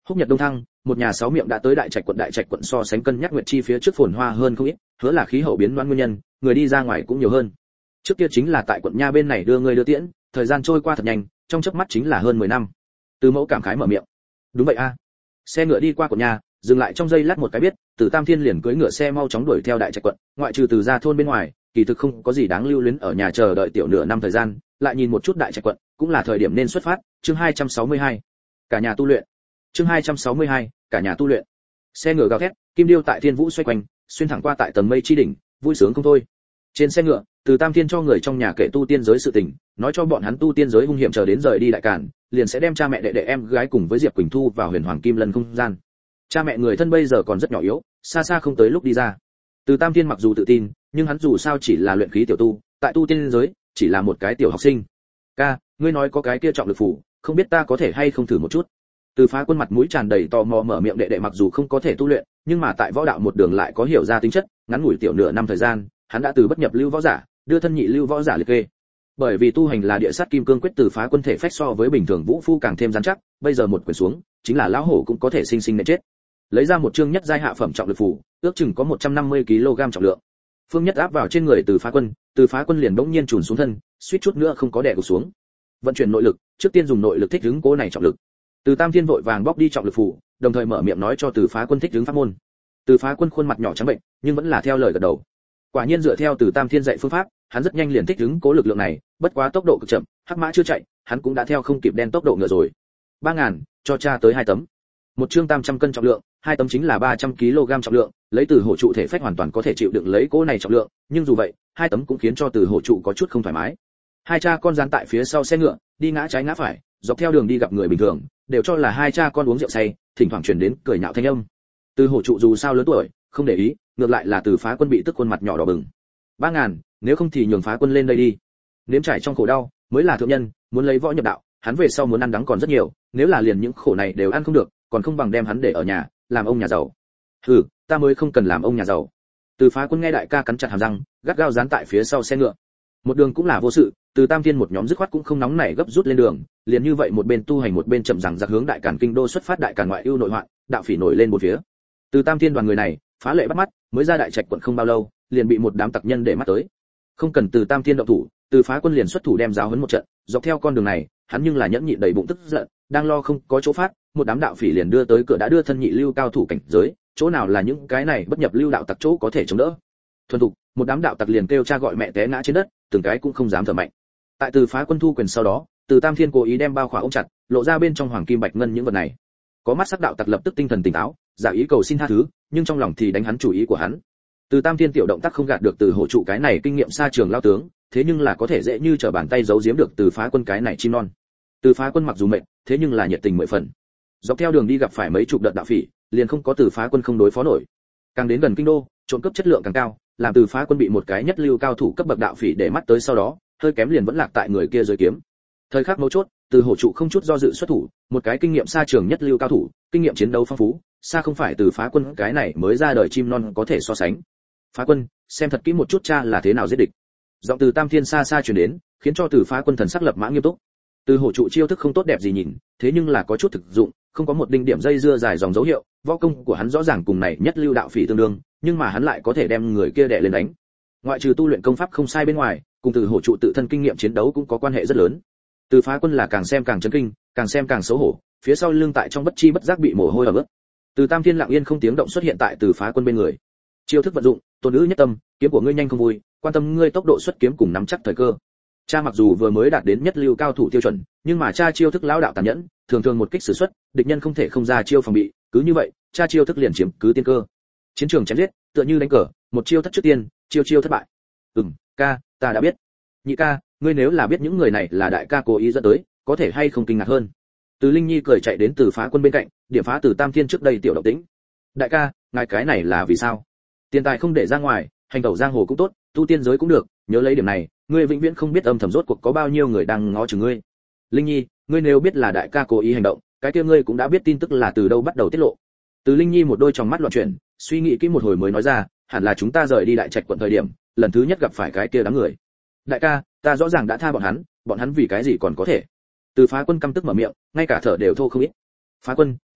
Húc Nhật Đông Thăng, một nhà 6 miệng đã tới Đại Trạch quận so sánh cân nhắc Nguyệt Chi phía trước phồn hoa hơn không ít, hứa là khí hậu biến đoán nguyên nhân, người đi ra ngoài cũng nhiều hơn. Trước kia chính là tại quận nha bên này đưa người đưa tiễn, thời gian trôi qua thật nhanh, trong chớp mắt chính là hơn 10 năm. Từ Mẫu cảm khái mở miệng. Đúng vậy a. Xe ngựa đi qua quận nha, dừng lại trong giây lát một cái biết, Từ Tam Thiên liền cưỡi ngựa xe mau chóng đuổi theo Đại Trạch quận, ngoại trừ từ ra thôn bên ngoài, kỳ thực không có gì đáng lưu luyến ở nhà chờ đợi tiểu nửa năm thời gian, lại nhìn một chút Đại Trạch quận, cũng là thời điểm nên xuất phát. Chương 262. Cả nhà tu luyện. Chương 262. Cả nhà tu luyện. Xe ngựa gào thét, kim điêu tại thiên vũ xoay quanh, xuyên thẳng qua tại tầng mây chi đỉnh, vui sướng không thôi. Trên xe ngựa, Từ Tam Thiên cho người trong nhà kể tu tiên giới sự tình, nói cho bọn hắn tu tiên giới hung hiểm chờ đến rời đi Đại Càn, liền sẽ đem cha mẹ đệ đệ em gái cùng với Diệp Quỳnh thu vào Huyền Hoàng Kim Lân không gian. Cha mẹ người thân bây giờ còn rất nhỏ yếu, xa xa không tới lúc đi ra. Từ Tam Thiên mặc dù tự tin, nhưng hắn dù sao chỉ là luyện khí tiểu tu, tại tu tiên giới chỉ là một cái tiểu học sinh. Ca, ngươi nói có cái kia trọng lực phủ, không biết ta có thể hay không thử một chút. Từ Phá Quân mặt mũi tràn đầy tò mò mở miệng, đệ đệ mặc dù không có thể tu luyện, nhưng mà tại võ đạo một đường lại có hiểu ra tính chất, ngắn ngủi tiểu nửa năm thời gian, hắn đã từ bất nhập lưu võ giả, đưa thân nhị lưu võ giả liệt kê. Bởi vì tu hành là địa sát kim cương quyết, Từ Phá Quân thể phách so với bình thường vũ phu càng thêm rắn chắc, bây giờ một quyền xuống, chính là lão hổ cũng có thể sinh sinh nện chết. Lấy ra một chương nhất giai hạ phẩm trọng lực phù, ước chừng có 150 kg trọng lượng. Phương Nhất áp vào trên người Từ Phá Quân liền bỗng nhiên chùn xuống thân, suýt chút nữa không có đè gục xuống. Vận chuyển nội lực, trước tiên dùng nội lực thích ứng cố này trọng lực. Từ Tam Thiên vội vàng bóc đi trọng lực phù, đồng thời mở miệng nói cho Từ Phá Quân thích ứng pháp môn. Từ Phá Quân khuôn mặt nhỏ trắng bệnh, nhưng vẫn là theo lời gật đầu. Quả nhiên dựa theo Từ Tam Thiên dạy phương pháp, hắn rất nhanh liền thích ứng cố lực lượng này, bất quá tốc độ cực chậm, hắc mã chưa chạy, hắn cũng đã theo không kịp đen tốc độ ngựa rồi. 3000, cho cha tới 2 tấm. Một chương 800 cân trọng lượng, 2 tấm chính là 300 kg trọng lượng, lấy Từ hổ trụ thể phách hoàn toàn có thể chịu đựng lấy cố này trọng lượng, nhưng dù vậy, 2 tấm cũng khiến cho Từ hổ trụ có chút không thoải mái. Hai cha con dán tại phía sau xe ngựa, đi ngã trái ngã phải, dọc theo đường đi gặp người bình thường, đều cho là hai cha con uống rượu say, thỉnh thoảng truyền đến cười nhạo thanh âm. Từ hổ trụ dù sao lớn tuổi, không để ý, ngược lại là Từ Phá Quân bị tức khuôn mặt nhỏ đỏ bừng. 3000, nếu không thì nhường Phá Quân lên đây đi. Nếm trải trong khổ đau, mới là thượng nhân, muốn lấy võ nhập đạo, hắn về sau muốn ăn đắng còn rất nhiều, nếu là liền những khổ này đều ăn không được, còn không bằng đem hắn để ở nhà, làm ông nhà giàu. Hừ, ta mới không cần làm ông nhà giàu. Từ Phá Quân nghe đại ca cắn chặt hàm răng, gắt gao dán tại phía sau xe ngựa. Một đường cũng là vô sự, Từ Tam Thiên một nhóm dứt khoát cũng không nóng nảy gấp rút lên đường, liền như vậy một bên tu hành một bên chậm rằng giặc hướng Đại Càn kinh đô xuất phát. Đại Càn ngoại ưu nội hoạn, đạo phỉ nổi lên một phía. Từ Tam Thiên đoàn người này, phá lệ bắt mắt, mới ra Đại Trạch quận không bao lâu, liền bị một đám tặc nhân để mắt tới. Không cần Từ Tam Thiên động thủ, Từ Phá Quân liền xuất thủ đem giáo huấn một trận, dọc theo con đường này, hắn nhưng là nhẫn nhịn đầy bụng tức giận, đang lo không có chỗ phát, một đám đạo phỉ liền đưa tới cửa đã đưa thân nhị lưu cao thủ cảnh giới, chỗ nào là những cái này bất nhập lưu đạo tặc chỗ có thể chống đỡ. Thuần thục, một đám đạo tặc liền kêu cha gọi mẹ té ngã trên đất, từng cái cũng không dám thở mạnh. Tại Từ Phá Quân thu quyền sau đó, Từ Tam Thiên cố ý đem bao khỏa ôm chặt, lộ ra bên trong hoàng kim bạch ngân những vật này. Có mắt sắc đạo tặc lập tức tinh thần tỉnh táo, giả ý cầu xin tha thứ, nhưng trong lòng thì đánh hắn chủ ý của hắn. Từ Tam Thiên tiểu động tác không gạt được Từ hổ trụ cái này kinh nghiệm xa trường lao tướng, thế nhưng là có thể dễ như trở bàn tay giấu giếm được Từ Phá Quân cái này chim non. Từ Phá Quân mặc dù mệt, thế nhưng là nhiệt tình mười phần. Dọc theo đường đi gặp phải mấy chục đợt đạo phỉ, liền không có Từ Phá Quân không đối phó nổi. Càng đến gần kinh đô, trộm cướp chất lượng càng cao, làm Từ Phá Quân bị một cái nhất lưu cao thủ cấp bậc đạo phỉ để mắt tới sau đó, hơi kém liền vẫn lạc tại người kia dưới kiếm. Thời khắc mấu chốt, Từ hổ trụ không chút do dự xuất thủ, một cái kinh nghiệm xa trường nhất lưu cao thủ, kinh nghiệm chiến đấu phong phú, xa không phải Từ Phá Quân cái này mới ra đời chim non có thể so sánh. Phá Quân, xem thật kỹ một chút cha là thế nào giết địch. Giọng Từ Tam Thiên xa xa truyền đến, khiến cho Từ Phá Quân thần sắc lập mã nghiêm túc. Từ hổ trụ chiêu thức không tốt đẹp gì nhìn, thế nhưng là có chút thực dụng, không có một đinh điểm dây dưa dài dòng dấu hiệu, võ công của hắn rõ ràng cùng này nhất lưu đạo phỉ tương đương, nhưng mà hắn lại có thể đem người kia đè lên đánh. Ngoại trừ tu luyện công pháp không sai bên ngoài, cùng Từ hổ trụ tự thân kinh nghiệm chiến đấu cũng có quan hệ rất lớn. Từ Phá Quân là càng xem càng chấn kinh, càng xem càng xấu hổ, phía sau lưng tại trong bất chi bất giác bị mồ hôi ẩm ướt. Từ Tam Thiên lặng yên không tiếng động xuất hiện tại Từ Phá Quân bên người. Chiêu thức vận dụng, tôn nữ nhất tâm, kiếm của ngươi nhanh không vui, quan tâm ngươi tốc độ xuất kiếm cùng nắm chắc thời cơ. Cha mặc dù vừa mới đạt đến nhất lưu cao thủ tiêu chuẩn, nhưng mà cha chiêu thức lão đạo tàn nhẫn, thường thường một kích sử xuất, địch nhân không thể không ra chiêu phòng bị, cứ như vậy, cha chiêu thức liền chiếm cứ tiên cơ. Chiến trường chém giết, tựa như đánh cờ, một chiêu thất trước tiên, chiêu thất bại. Ca, ta đã biết. Nhị ca, ngươi nếu là biết những người này là đại ca cố ý dẫn tới, có thể hay không kinh ngạc hơn. Từ Linh Nhi cười chạy đến Từ Phá Quân bên cạnh, điểm phá Từ Tam Thiên trước đây tiểu động tĩnh. Đại ca, ngài cái này là vì sao? Tiền tài không để ra ngoài, hành tẩu giang hồ cũng tốt, tu tiên giới cũng được, nhớ lấy điểm này, ngươi vĩnh viễn không biết âm thầm rốt cuộc có bao nhiêu người đang ngó chừng ngươi. Linh Nhi, ngươi nếu biết là đại ca cố ý hành động, cái kia ngươi cũng đã biết tin tức là từ đâu bắt đầu tiết lộ. Từ Linh Nhi một đôi tròng mắt loạn chuyển, suy nghĩ kỹ một hồi mới nói ra, hẳn là chúng ta rời đi Đại Trạch quận thời điểm, lần thứ nhất gặp phải cái kia đám người. Đại ca, ta rõ ràng đã tha bọn hắn vì cái gì còn có thể? Từ Phá Quân căm tức mở miệng, ngay cả thở đều thô không ít. Phá Quân,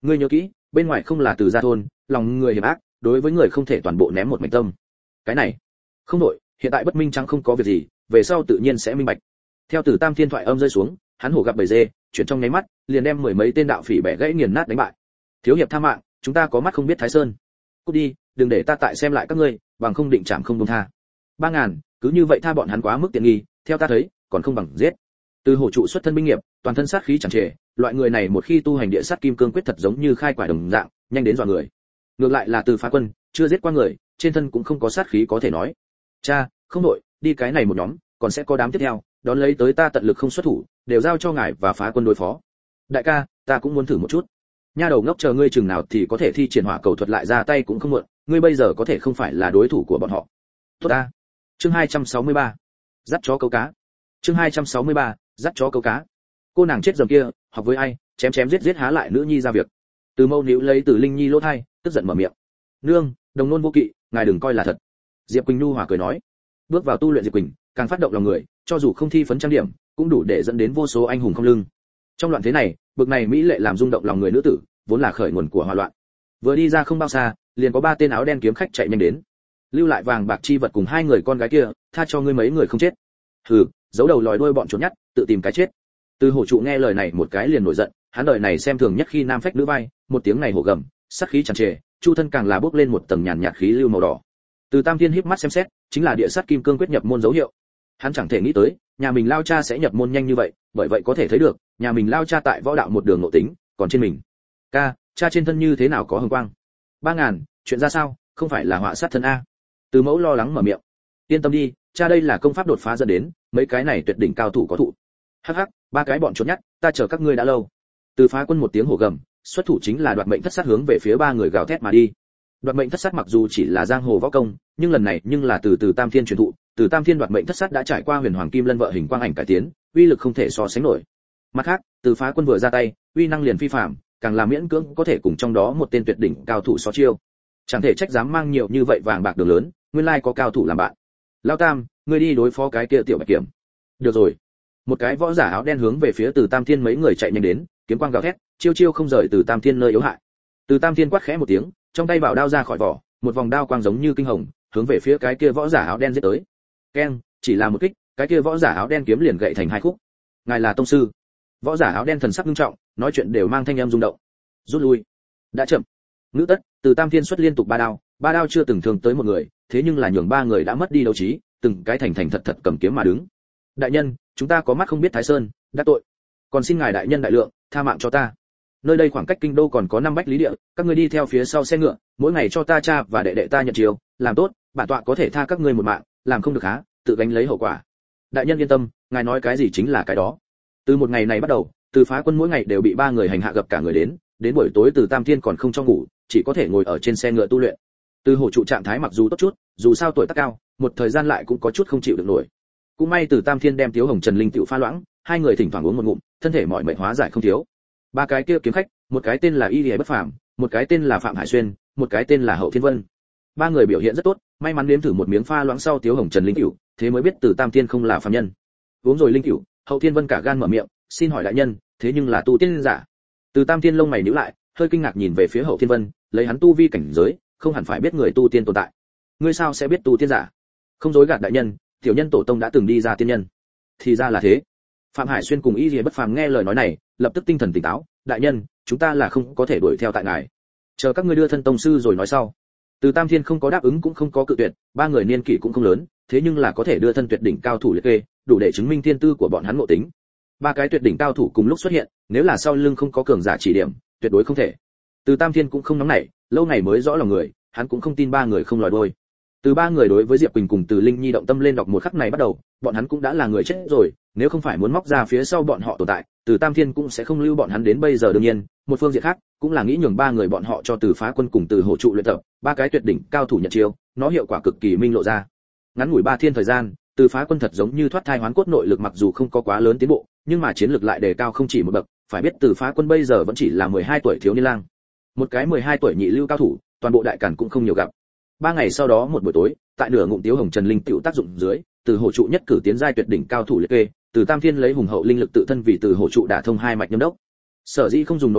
Ngươi nhớ kỹ, bên ngoài không là Từ gia thôn, lòng người hiểm ác, đối với người không thể toàn bộ ném một mảnh tâm. Cái này, không đổi, hiện tại bất minh trắng không có việc gì, về sau tự nhiên sẽ minh bạch. Theo Từ Tam Thiên thoại âm rơi xuống, hắn hổ gặp bầy dê, chuyển trong nháy mắt, liền đem mười mấy tên đạo phỉ bẻ gãy nghiền nát đánh bại. Thiếu hiệp tha mạng, chúng ta có mắt không biết Thái Sơn. Cút đi, đừng để ta tại xem lại các ngươi, bằng không định chạm không buông tha. 3000, cứ như vậy tha bọn hắn quá mức tiện nghi, theo ta thấy, còn không bằng giết. Từ hổ trụ xuất thân binh nghiệp, toàn thân sát khí chẳng trề, loại người này một khi tu hành địa sát kim cương quyết thật giống như khai quả đồng dạng, nhanh đến dọa người. Ngược lại là Từ Phá Quân, chưa giết qua người, trên thân cũng không có sát khí có thể nói. Cha, không đội, đi cái này một nhóm, còn sẽ có đám tiếp theo, đón lấy tới ta tận lực không xuất thủ, đều giao cho ngài và Phá Quân đối phó. Đại ca, ta cũng muốn thử một chút. Nha đầu ngốc, chờ ngươi chừng nào thì có thể thi triển hỏa cầu thuật lại ra tay cũng không muộn, ngươi bây giờ có thể không phải là đối thủ của bọn họ. Tốt ta. Chương 263. Dắt chó câu cá. Chương 263. Dắt chó câu cá. Cô nàng chết dầm kia, học với ai, chém chém giết giết há lại nữ nhi ra việc. Từ Mâu níu lấy Từ Linh Nhi lỗ tai, tức giận mở miệng. Nương, đồng nôn vô kỵ, ngài đừng coi là thật. Diệp Quỳnh nhu hòa cười nói. Bước vào tu luyện Diệp Quỳnh, càng phát động lòng người, cho dù không thi phấn trang điểm, cũng đủ để dẫn đến vô số anh hùng không lưng. Trong loạn thế này, bực này mỹ lệ làm rung động lòng người nữ tử, vốn là khởi nguồn của hỏa loạn. Vừa đi ra không bao xa, liền có ba tên áo đen kiếm khách chạy nhanh đến. Lưu lại vàng bạc chi vật cùng hai người con gái kia, tha cho ngươi mấy người không chết. Hừ, giấu đầu lòi đuôi bọn trốn nhát, tự tìm cái chết. Từ hổ trụ nghe lời này một cái liền nổi giận, hắn đời này xem thường nhất khi nam phách nữ vai, một tiếng này hổ gầm, sát khí tràn trề, chu thân càng là bốc lên một tầng nhàn nhạt khí lưu màu đỏ. Từ Tam Thiên híp mắt xem xét, chính là địa sát kim cương quyết nhập môn dấu hiệu. Hắn chẳng thể nghĩ tới, nhà mình lao cha sẽ nhập môn nhanh như vậy, bởi vậy có thể thấy được, nhà mình lao cha tại võ đạo một đường nội tính, còn trên mình. Ca, cha trên thân như thế nào có hồng quang? 3000, chuyện ra sao, không phải là họa sát thân a? Từ Mẫu lo lắng mở miệng. Yên tâm đi, cha đây là công pháp đột phá dẫn đến, mấy cái này tuyệt đỉnh cao thủ có thụ. Hắc hắc, ba cái bọn trốn nhát, ta chờ các ngươi đã lâu. Từ Phá Quân một tiếng hổ gầm, xuất thủ chính là đoạt mệnh thất sát hướng về phía ba người gào thét mà đi. Đoạt mệnh thất sát mặc dù chỉ là giang hồ võ công, nhưng lần này nhưng là từ Tam Thiên truyền thụ, từ Tam Thiên đoạt mệnh thất sát đã trải qua Huyền Hoàng Kim Lân vợ hình quang ảnh cải tiến, uy lực không thể so sánh nổi. Mặt khác, Từ Phá Quân vừa ra tay, uy năng liền phi phàm, càng là miễn cưỡng có thể cùng trong đó một tên tuyệt đỉnh cao thủ so chiêu. Chẳng thể trách dám mang nhiều như vậy vàng bạc đường lớn, nguyên lai có cao thủ làm bạn. Lão Tam, ngươi đi đối phó cái kia tiểu bạch kiểm. Được rồi. Một cái võ giả áo đen hướng về phía Từ Tam Thiên mấy người chạy nhanh đến, kiếm quang gào thét, chiêu chiêu không rời Từ Tam Thiên nơi yếu hại. Từ Tam Thiên quát khẽ một tiếng, trong tay bảo đao ra khỏi vỏ, một vòng đao quang giống như kinh hồng, hướng về phía cái kia võ giả áo đen giết tới. Keng, chỉ là một kích, cái kia võ giả áo đen kiếm liền gãy thành hai khúc. Ngài là tông sư. Võ giả áo đen thần sắc nghiêm trọng, nói chuyện đều mang thanh âm rung động. Rút lui. Đã chậm. Ngữ tất, Từ Tam Thiên xuất liên tục ba đao chưa từng thương tới một người, thế nhưng là nhường ba người đã mất đi đấu trí, từng cái thành thật thật cầm kiếm mà đứng. Đại nhân, chúng ta có mắt không biết Thái Sơn, đã tội. Còn xin ngài đại nhân đại lượng, tha mạng cho ta. Nơi đây khoảng cách kinh đô còn có 5 bách lý địa, các ngươi đi theo phía sau xe ngựa, mỗi ngày cho ta cha và đệ đệ ta nhận chiếu, làm tốt, bản tọa có thể tha các ngươi một mạng, làm không được há, tự gánh lấy hậu quả. Đại nhân yên tâm, ngài nói cái gì chính là cái đó. Từ một ngày này bắt đầu, Từ Phá Quân mỗi ngày đều bị ba người hành hạ gặp cả người đến buổi tối Từ Tam Thiên còn không cho ngủ, chỉ có thể ngồi ở trên xe ngựa tu luyện. Từ hổ trụ trạng thái mặc dù tốt chút, dù sao tuổi tác cao, một thời gian lại cũng có chút không chịu được nổi. Cũng may Từ Tam Thiên đem Tiếu Hồng Trần Linh tiểu pha loãng, hai người thỉnh thoảng uống một ngụm, thân thể mỏi mệt hóa giải không thiếu. Ba cái kia kiếm khách, một cái tên là Y Lìa Bất Phàm, một cái tên là Phạm Hải Xuyên, một cái tên là Hậu Thiên Vân. Ba người biểu hiện rất tốt, may mắn nếm thử một miếng pha loãng sau Tiếu Hồng Trần Linh tiểu, thế mới biết Từ Tam Thiên không là phàm nhân. Uống rồi linh tiểu, Hậu Thiên Vân cả gan mở miệng, xin hỏi đại nhân, thế nhưng là tu tiên giả? Từ Tam Thiên lông mày nhíu lại, hơi kinh ngạc nhìn về phía Hậu Thiên Vân, lấy hắn tu vi cảnh giới, không hẳn phải biết người tu tiên tồn tại. Ngươi sao sẽ biết tu tiên giả? Không dối gạt đại nhân, tiểu nhân tổ tông đã từng đi ra tiên nhân. Thì ra là thế. Phạm Hải Xuyên cùng Y Lìa Bất Phàm nghe lời nói này, lập tức tinh thần tỉnh táo, đại nhân, chúng ta là không có thể đuổi theo tại ngài. Chờ các ngươi đưa thân tông sư rồi nói sau. Từ Tam Thiên không có đáp ứng cũng không có cự tuyệt, ba người niên kỷ cũng không lớn, thế nhưng là có thể đưa thân tuyệt đỉnh cao thủ liệt kê, đủ để chứng minh thiên tư của bọn hắn ngộ tính. Ba cái tuyệt đỉnh cao thủ cùng lúc xuất hiện, nếu là sau lưng không có cường giả chỉ điểm, tuyệt đối không thể. Từ Tam Thiên cũng không nóng nảy, lâu ngày mới rõ lòng người, hắn cũng không tin ba người không lòi đôi. Từ ba người đối với Diệp Quỳnh cùng Từ Linh Nhi động tâm lên đọc một khắc này bắt đầu, bọn hắn cũng đã là người chết rồi, nếu không phải muốn móc ra phía sau bọn họ tồn tại, Từ Tam Thiên cũng sẽ không lưu bọn hắn đến bây giờ. Đương nhiên, một phương diện khác, cũng là nghĩ nhường ba người bọn họ cho Từ Phá Quân cùng Từ Hổ trụ luyện tập, ba cái tuyệt đỉnh cao thủ nhận chiêu, nó hiệu quả cực kỳ minh lộ ra. Ngắn ngủi 3 thiên thời gian, Từ Phá Quân thật giống như thoát thai hoán cốt, nội lực mặc dù không có quá lớn tiến bộ, nhưng mà chiến lực lại đề cao không chỉ một bậc, phải biết Từ Phá Quân bây giờ vẫn chỉ là 12 tuổi thiếu niên lang. Một cái 12 tuổi nhị lưu cao thủ, toàn bộ đại càn cũng không nhiều gặp. 3 ngày sau đó một buổi tối, tại nửa ngụm Tiếu Hồng Trần Linh tiểu tác dụng dưới, Từ Hổ trụ nhất cử tiến giai tuyệt đỉnh cao thủ liệt kê, Từ Tam Thiên lấy hùng hậu linh lực tự thân vì Từ Hổ trụ đả thông hai mạch nhâm đốc. Sở dĩ không dùng nội lực,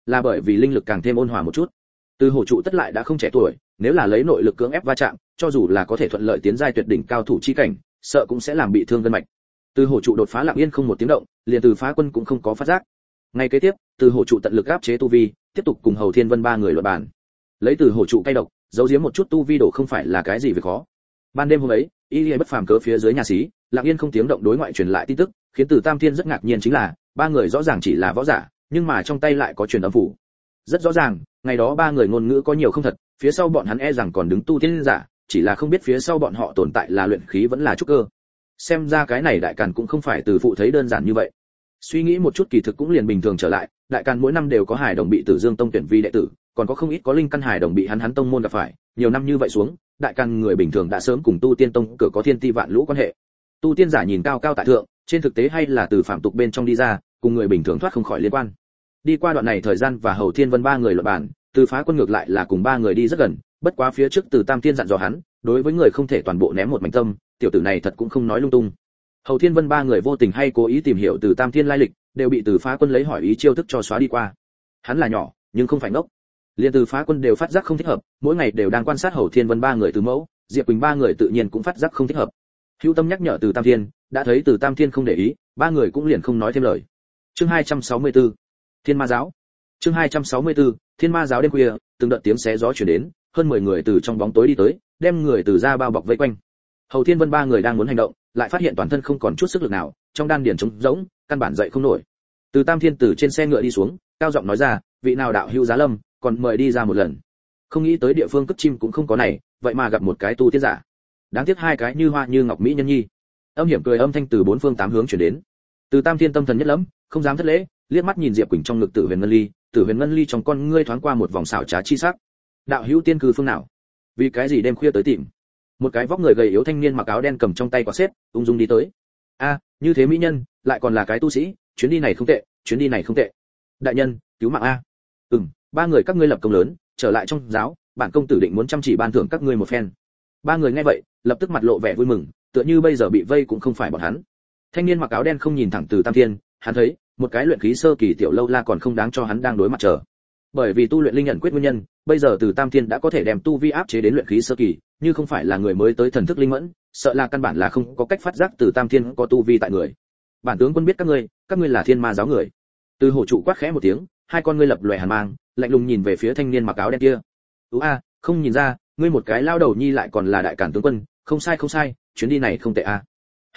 là bởi vì linh lực càng thêm ôn hòa một chút. Từ hổ trụ tất lại đã không trẻ tuổi, nếu là lấy nội lực cưỡng ép va chạm, cho dù là có thể thuận lợi tiến giai tuyệt đỉnh cao thủ chi cảnh, sợ cũng sẽ làm bị thương gân mạch. Từ hổ trụ đột phá lặng yên không một tiếng động, liền Từ Phá Quân cũng không có phát giác. Ngay kế tiếp, Từ hổ trụ tận lực áp chế tu vi, tiếp tục cùng Hầu Thiên Vân ba người luận bàn. Lấy Từ hổ trụ cay độc, giấu giếm một chút tu vi đổ không phải là cái gì việc khó. Ban đêm hôm ấy, Y bất phàm cớ phía dưới nhà xí, lặng yên không tiếng động đối ngoại truyền lại tin tức, khiến Từ Tam Thiên rất ngạc nhiên chính là, ba người rõ ràng chỉ là võ giả, nhưng mà trong tay lại có truyền âm phủ. Rất rõ ràng, ngày đó ba người ngôn ngữ có nhiều không thật, phía sau bọn hắn e rằng còn đứng tu tiên giả, chỉ là không biết phía sau bọn họ tồn tại là luyện khí vẫn là trúc cơ. Xem ra cái này đại càn cũng không phải từ phụ thấy đơn giản như vậy. Suy nghĩ một chút kỳ thực cũng liền bình thường trở lại, đại càn mỗi năm đều có hải đồng bị Tử Dương Tông tuyển vi đệ tử, còn có không ít có linh căn hải đồng bị hắn tông môn gặp phải, nhiều năm như vậy xuống, đại càn người bình thường đã sớm cùng tu tiên tông cửa có thiên ti vạn lũ quan hệ. Tu tiên giả nhìn cao cao tại thượng, trên thực tế hay là từ phạm tục bên trong đi ra, cùng người bình thường thoát không khỏi liên quan. Đi qua đoạn này thời gian và Hầu Thiên Vân ba người luận bàn, Từ Phá Quân ngược lại là cùng ba người đi rất gần, bất quá phía trước Từ Tam Thiên dặn dò hắn, đối với người không thể toàn bộ ném một mảnh tâm, tiểu tử này thật cũng không nói lung tung. Hầu Thiên Vân ba người vô tình hay cố ý tìm hiểu Từ Tam Thiên lai lịch, đều bị Từ Phá Quân lấy hỏi ý chiêu thức cho xóa đi qua. Hắn là nhỏ, nhưng không phải ngốc. Liên Từ Phá Quân đều phát giác không thích hợp, mỗi ngày đều đang quan sát Hầu Thiên Vân ba người từ mẫu, Diệp Quỳnh ba người tự nhiên cũng phát giác không thích hợp. Hữu tâm nhắc nhở Từ Tam Thiên, đã thấy Từ Tam Thiên không để ý, ba người cũng liền không nói thêm lời. Chương 264, Thiên Ma giáo. Chương 264, Thiên Ma giáo đêm khuya, từng đợt tiếng xé gió truyền đến, hơn 10 người từ trong bóng tối đi tới, đem người từ ra bao bọc vây quanh. Hầu Thiên Vân ba người đang muốn hành động, lại phát hiện toàn thân không còn chút sức lực nào, trong đan điền trống rỗng, căn bản dậy không nổi. Từ Tam Thiên từ trên xe ngựa đi xuống, cao giọng nói ra, vị nào đạo hữu giá lâm, còn mời đi ra một lần. Không nghĩ tới địa phương cất chim cũng không có này, vậy mà gặp một cái tu tiên giả. Đáng tiếc hai cái như hoa như ngọc mỹ nhân nhi. Âm hiểm cười âm thanh từ bốn phương tám hướng truyền đến. Từ Tam Thiên tâm thần nhất lẫm, không dám thất lễ, liếc mắt nhìn Diệp Quỳnh trong ngực Tử Huyền Ngân Ly, Tử Huyền Ngân Ly trong con ngươi thoáng qua một vòng xảo trá chi sắc. Đạo hữu tiên cư phương nào? Vì cái gì đêm khuya tới tìm? Một cái vóc người gầy yếu thanh niên mặc áo đen cầm trong tay quả xếp, ung dung đi tới. A, như thế mỹ nhân, lại còn là cái tu sĩ, chuyến đi này không tệ, chuyến đi này không tệ. Đại nhân, cứu mạng a. Ba người các ngươi lập công lớn, trở lại trong giáo, bản công tử định muốn chăm chỉ ban thưởng các ngươi một phen. Ba người nghe vậy, lập tức mặt lộ vẻ vui mừng, tựa như bây giờ bị vây cũng không phải bọn hắn. Thanh niên mặc áo đen không nhìn thẳng Từ Tam Thiên, hắn thấy, một cái luyện khí sơ kỳ tiểu lâu la còn không đáng cho hắn đang đối mặt chờ. Bởi vì tu luyện linh nhận quyết nguyên nhân, bây giờ Từ Tam Thiên đã có thể đem tu vi áp chế đến luyện khí sơ kỳ, như không phải là người mới tới thần thức linh mẫn, sợ là căn bản là không có cách phát giác Từ Tam Thiên có tu vi tại người. Bản tướng quân biết các ngươi là Thiên Ma giáo người. Từ hổ trụ quát khẽ một tiếng, hai con ngươi lập lòe hàn mang, lạnh lùng nhìn về phía thanh niên mặc áo đen kia. Không nhìn ra, ngươi một cái lao đầu nhi lại còn là đại cản tướng quân, không sai, chuyến đi này không tệ a.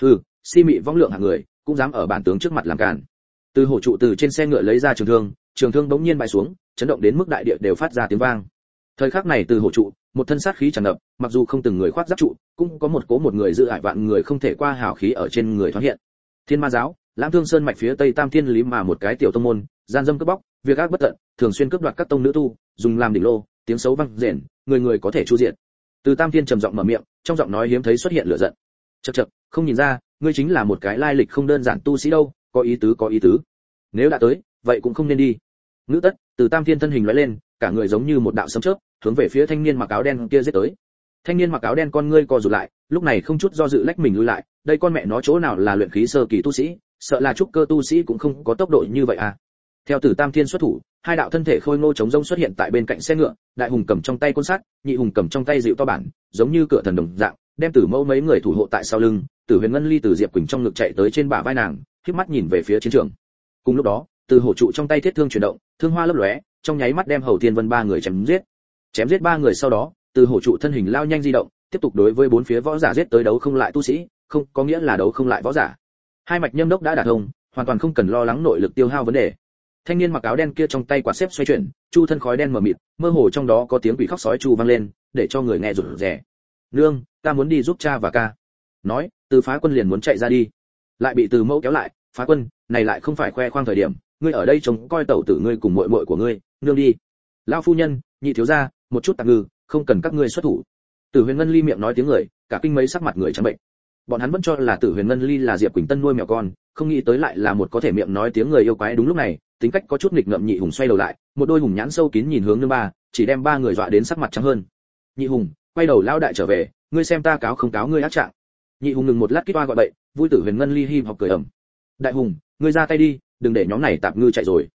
Si mị vong lượng hạng người, cũng dám ở bản tướng trước mặt làm cản. Từ hổ trụ từ trên xe ngựa lấy ra trường thương bỗng nhiên bay xuống, chấn động đến mức đại địa đều phát ra tiếng vang. Thời khắc này từ hổ trụ, một thân sát khí tràn ngập, mặc dù không từng người khoác giáp trụ, cũng có một người dự ải vạn người không thể qua hào khí ở trên người thoáng hiện. Thiên Ma giáo, Lãng Thương Sơn mạch phía tây Tam Thiên Lý mà một cái tiểu tông môn, gian dâm cướp bóc, việc ác bất tận, thường xuyên cướp đoạt các tông nữ tu, dùng làm đỉnh lô, tiếng xấu vang rền, người có thể chu diện. Từ Tam Thiên trầm giọng mở miệng, trong giọng nói hiếm thấy xuất hiện lửa giận. Chậc, không nhìn ra, ngươi chính là một cái lai lịch không đơn giản tu sĩ đâu, có ý tứ. Nếu đã tới, vậy cũng không nên đi. Ngữ tất, Từ Tam Thiên thân hình lóe lên, cả người giống như một đạo sấm chớp, hướng về phía thanh niên mặc áo đen kia giết tới. Thanh niên mặc áo đen con ngươi co rụt lại, lúc này không chút do dự lách mình lùi lại, đây con mẹ nó chỗ nào là luyện khí sơ kỳ tu sĩ, sợ là trúc cơ tu sĩ cũng không có tốc độ như vậy à. Theo Từ Tam Thiên xuất thủ, hai đạo thân thể khôi ngô chống rông xuất hiện tại bên cạnh xe ngựa, đại hùng cầm trong tay côn sắt, nhị hùng cầm trong tay dịu to bản, giống như cửa thần đồng dạng, đem Tử Mẫu mấy người thủ hộ tại sau lưng. Tử Huyền Ngân Ly từ Diệp Quỳnh trong ngực chạy tới trên bả vai nàng, khép mắt nhìn về phía chiến trường. Cùng lúc đó, từ hổ trụ trong tay thiết thương chuyển động, thương hoa lấp lóe, trong nháy mắt đem Hầu Thiên Vân ba người chém giết ba người sau đó, từ hổ trụ thân hình lao nhanh di động, tiếp tục đối với bốn phía võ giả giết tới đấu không lại tu sĩ, không có nghĩa là đấu không lại võ giả. Hai mạch nhâm đốc đã đạt thông, hoàn toàn không cần lo lắng nội lực tiêu hao vấn đề. Thanh niên mặc áo đen kia trong tay quạt xếp xoay chuyển, chu thân khói đen mờ mịt, mơ hồ trong đó có tiếng quỷ khóc sói chu vang lên, để cho người nghe rụt rè. Nương, ta muốn đi giúp cha và ca. Nói, Từ Phá Quân liền muốn chạy ra đi, lại bị Từ Mẫu kéo lại. Phá Quân, này lại không phải khoe khoang thời điểm, ngươi ở đây trông coi tẩu tử ngươi cùng muội muội của ngươi, nương đi. Lão phu nhân, nhị thiếu gia, một chút tạm ngư, không cần các ngươi xuất thủ. Tử Huyền Ngân Ly miệng nói tiếng người, cả kinh mấy sắc mặt người trắng bệnh. Bọn hắn vẫn cho là Tử Huyền Ngân Ly là Diệp Quỳnh Tân nuôi mèo con, không nghĩ tới lại là một có thể miệng nói tiếng người yêu quái. Đúng lúc này, tính cách có chút nghịch ngợm nhị hùng xoay đầu lại, một đôi hùng nhãn sâu kín nhìn hướng nương ba, chỉ đem ba người dọa đến sắc mặt trắng hơn. Nhị hùng, quay đầu lão đại trở về, ngươi xem ta cáo không cáo ngươi ác trạng. Nhị hùng ngừng một lát kít oa gọi bậy, vui Tử Huyền Ngân Ly hi học cười ẩm. Đại hùng, ngươi ra tay đi, đừng để nhóm này tạp ngư chạy rồi.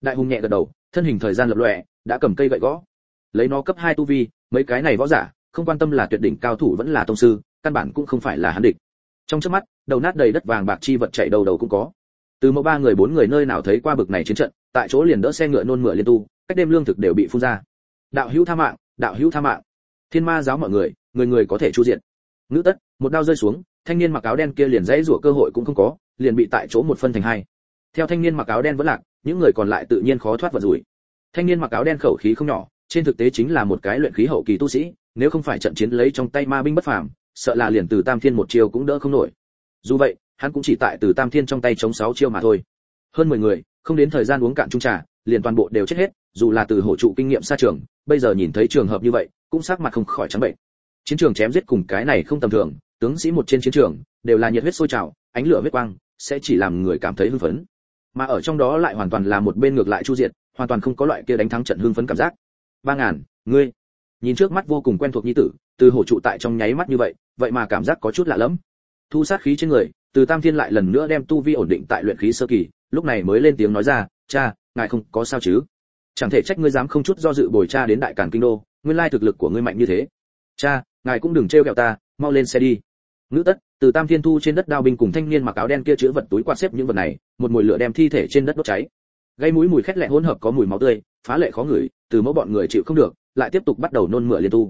Đại hùng nhẹ gật đầu, thân hình thời gian lập lòe, đã cầm cây gậy gõ. Lấy nó cấp 2 tu vi, mấy cái này võ giả, không quan tâm là tuyệt đỉnh cao thủ vẫn là tông sư, căn bản cũng không phải là hắn địch. Trong chớp mắt, đầu nát đầy đất vàng bạc chi vật chạy đầu đầu cũng có. Từ mẫu 3 người 4 người nơi nào thấy qua bực này chiến trận, tại chỗ liền đỡ xe ngựa nôn mửa liên tu, cách đêm lương thực đều bị phun ra. Đạo hữu tha mạng, đạo hữu tha mạng. Thiên ma giáo mọi người, người người có thể chu diện. Ngữ tất, một đao rơi xuống, thanh niên mặc áo đen kia liền dãy rủa cơ hội cũng không có, liền bị tại chỗ một phân thành hai. Theo thanh niên mặc áo đen vẫn lạc, những người còn lại tự nhiên khó thoát vận rủi. Thanh niên mặc áo đen khẩu khí không nhỏ, trên thực tế chính là một cái luyện khí hậu kỳ tu sĩ, nếu không phải trận chiến lấy trong tay ma binh bất phàm, sợ là liền từ Tam Thiên một chiêu cũng đỡ không nổi. Dù vậy, hắn cũng chỉ tại từ Tam Thiên trong tay chống 6 chiêu mà thôi. Hơn 10 người, không đến thời gian uống cạn chung trà, liền toàn bộ đều chết hết, dù là từ hổ trụ kinh nghiệm xa trường, bây giờ nhìn thấy trường hợp như vậy, cũng sắc mặt không khỏi trắng bệnh. Chiến trường chém giết cùng cái này không tầm thường, tướng sĩ một trên chiến trường đều là nhiệt huyết sôi trào, ánh lửa huyết quang, sẽ chỉ làm người cảm thấy hưng phấn. Mà ở trong đó lại hoàn toàn là một bên ngược lại chu diệt, hoàn toàn không có loại kia đánh thắng trận hưng phấn cảm giác. 3000, ngươi. Nhìn trước mắt vô cùng quen thuộc nhi tử, từ hổ trụ tại trong nháy mắt như vậy mà cảm giác có chút lạ lẫm. Thu sát khí trên người, từ Tam Thiên lại lần nữa đem tu vi ổn định tại luyện khí sơ kỳ, lúc này mới lên tiếng nói ra, "Cha, ngài không có sao chứ? Chẳng thể trách ngươi dám không chút do dự bồi cha đến Đại Càn kinh đô, nguyên lai thực lực của ngươi mạnh như thế. Cha, ngài cũng đừng trêu ghẹo ta, mau lên xe đi." Ngữ tất, từ Tam Thiên thu trên đất đao binh cùng thanh niên mặc áo đen kia chứa vật túi quạt xếp những vật này, một mùi lửa đem thi thể trên đất đốt cháy. Gây mũi mùi khét lẹ hỗn hợp có mùi máu tươi, phá lệ khó ngửi, từ mẫu bọn người chịu không được, lại tiếp tục bắt đầu nôn mửa liên tu.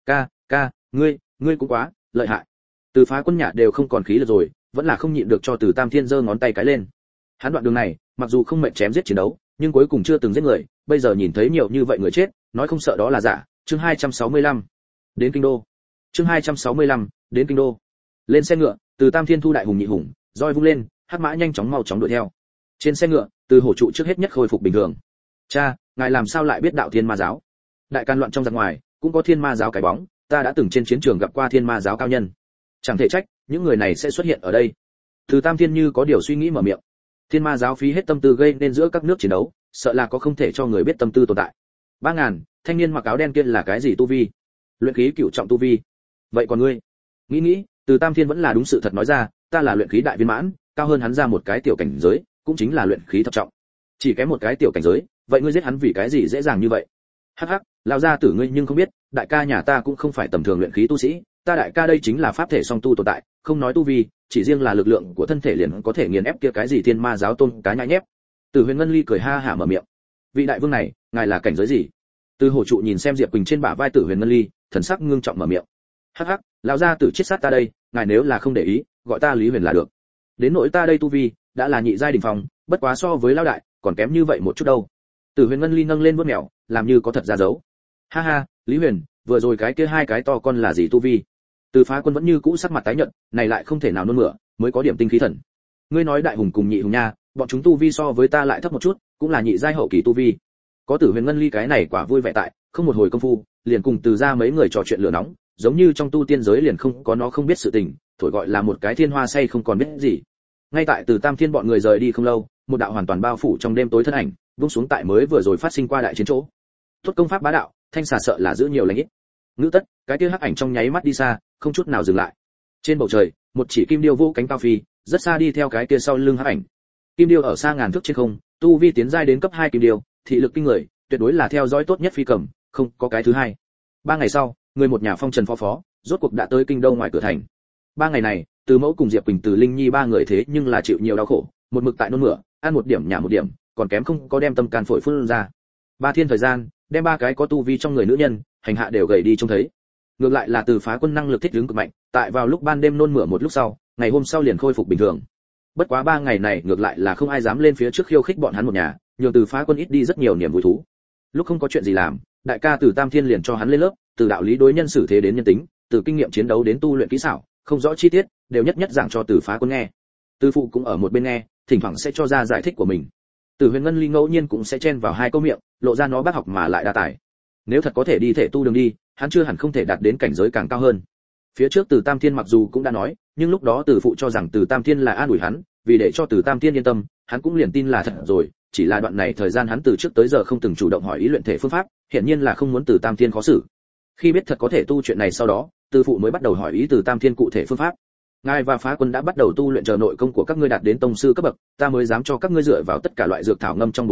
"Ca, ngươi cũng quá lợi hại." Từ Phá Quân Nhã đều không còn khí lực rồi, vẫn là không nhịn được cho từ Tam Thiên giơ ngón tay cái lên. Hắn đoạn đường này, mặc dù không mệt chém giết chiến đấu, nhưng cuối cùng chưa từng giết người, bây giờ nhìn thấy nhiều như vậy người chết, nói không sợ đó là giả. Chương 265. Đến kinh đô. Chương 265. Đến kinh đô. Lên xe ngựa, từ Tam Thiên thu đại hùng nhị hùng, roi vung lên, hắc mã nhanh chóng mau chóng đuổi theo. Trên xe ngựa, từ hổ trụ trước hết nhất khôi phục bình thường. "Cha, ngài làm sao lại biết đạo Thiên Ma giáo?" Đại Càn loạn trong giặc ngoài, cũng có Thiên Ma giáo cái bóng, ta đã từng trên chiến trường gặp qua Thiên Ma giáo cao nhân. Chẳng thể trách, những người này sẽ xuất hiện ở đây. Từ Tam Thiên như có điều suy nghĩ mở miệng. Thiên Ma giáo phí hết tâm tư gây nên giữa các nước chiến đấu, sợ là có không thể cho người biết tâm tư tồn tại. 3000, thanh niên mặc áo đen kia là cái gì tu vi? Luyện khí cửu trọng tu vi. Vậy còn ngươi? Nghĩ, từ Tam Thiên vẫn là đúng sự thật nói ra, ta là luyện khí đại viên mãn, cao hơn hắn ra một cái tiểu cảnh giới, cũng chính là luyện khí thập trọng. Chỉ kém một cái tiểu cảnh giới, vậy ngươi giết hắn vì cái gì dễ dàng như vậy? Hắc, lão gia tử ngươi nhưng không biết, đại ca nhà ta cũng không phải tầm thường luyện khí tu sĩ, ta đại ca đây chính là pháp thể song tu tồn tại, không nói tu vi, chỉ riêng là lực lượng của thân thể liền có thể nghiền ép kia cái gì Thiên Ma giáo tôn cá nhãi nhép. Từ Huyền Ngân Ly cười ha hả mở miệng. Vị đại vương này, ngài là cảnh giới gì? Từ hổ trụ nhìn xem Diệp Quỳnh trên bả vai Tử Huyền Ngân Ly, thần sắc ngưng trọng mở miệng. Hắc, lão gia tử chết sát ta đây, ngài nếu là không để ý, gọi ta Lý Huyền là được. Đến nỗi ta đây tu vi, đã là nhị giai đỉnh phong, bất quá so với lão đại, còn kém như vậy một chút đâu. Tử Huyền Ngân Ly nâng lên vuốt mèo, làm như có thật ra dấu. Ha, Lý Huyền, vừa rồi cái kia hai cái to con là gì tu vi? Từ Phá Quân vẫn như cũ sắc mặt tái nhợt, này lại không thể nào nôn mửa, mới có điểm tinh khí thần. Ngươi nói đại hùng cùng nhị hùng nha, bọn chúng tu vi so với ta lại thấp một chút, cũng là nhị giai hậu kỳ tu vi. Có Tử Huyền Ngân Ly cái này quả vui vẻ tại, không một hồi công phu, liền cùng từ ra mấy người trò chuyện lửa nóng, giống như trong tu tiên giới liền không có nó không biết sự tình, thổi gọi là một cái thiên hoa say không còn biết gì. Ngay tại từ Tam Thiên bọn người rời đi không lâu, một đạo hoàn toàn bao phủ trong đêm tối thân ảnh, vung xuống tại mới vừa rồi phát sinh qua đại chiến chỗ. Tốt công pháp bá đạo, thanh xà sợ là giữ nhiều lành ít. Ngữ tất, cái kia hắc ảnh trong nháy mắt đi xa, không chút nào dừng lại. Trên bầu trời, một chỉ kim điêu vô cánh cao phi, rất xa đi theo cái kia sau lưng hắc ảnh. Kim điêu ở xa ngàn thước trên không, tu vi tiến giai đến cấp 2 kim điêu, thị lực kinh người, tuyệt đối là theo dõi tốt nhất phi cầm, không có cái thứ hai. 3 ngày sau, người một nhà phong trần phó, rốt cuộc đã tới kinh đô ngoài cửa thành. 3 ngày này, Từ Mẫu cùng Diệp Quỳnh Từ Linh Nhi ba người thế nhưng là chịu nhiều đau khổ, một mực tại nôn mửa, ăn một điểm nhả một điểm, còn kém không có đem tâm can phổi phun ra. 3 thiên thời gian, đem 3 cái có tu vi trong người nữ nhân, hành hạ đều gầy đi trông thấy. Ngược lại là Từ Phá Quân năng lực thích ứng cực mạnh, tại vào lúc ban đêm nôn mửa một lúc sau, ngày hôm sau liền khôi phục bình thường. Bất quá 3 ngày này ngược lại là không ai dám lên phía trước khiêu khích bọn hắn một nhà, nhường Từ Phá Quân ít đi rất nhiều niềm vui thú. Lúc không có chuyện gì làm, đại ca Từ Tam Thiên liền cho hắn lên lớp, từ đạo lý đối nhân xử thế đến nhân tính, từ kinh nghiệm chiến đấu đến tu luyện kỹ xảo, không rõ chi tiết, đều nhất nhất giảng cho Từ Phá Quân nghe. Từ phụ cũng ở một bên nghe, thỉnh thoảng sẽ cho ra giải thích của mình. Từ Huyền Ngân Ly ngẫu nhiên cũng sẽ chen vào hai câu miệng, lộ ra nó bác học mà lại đa tài. Nếu thật có thể đi thể tu đường đi, hắn chưa hẳn không thể đạt đến cảnh giới càng cao hơn. Phía trước Từ Tam Thiên mặc dù cũng đã nói, nhưng lúc đó Từ phụ cho rằng Từ Tam Thiên là an ủi hắn, vì để cho Từ Tam Thiên yên tâm, hắn cũng liền tin là thật rồi, chỉ là đoạn này thời gian hắn từ trước tới giờ không từng chủ động hỏi ý luyện thể phương pháp, hiển nhiên là không muốn Từ Tam Thiên khó xử. Khi biết thật có thể tu chuyện này sau đó, Từ phụ mới bắt đầu hỏi ý Từ Tam Thiên cụ thể phương pháp. Ngài và Phá Quân đã bắt đầu tu luyện chờ nội công của các ngươi đạt đến tông sư cấp bậc, ta mới dám cho các ngươi dựa vào tất cả loại dược thảo ngâm trong bồn tắm,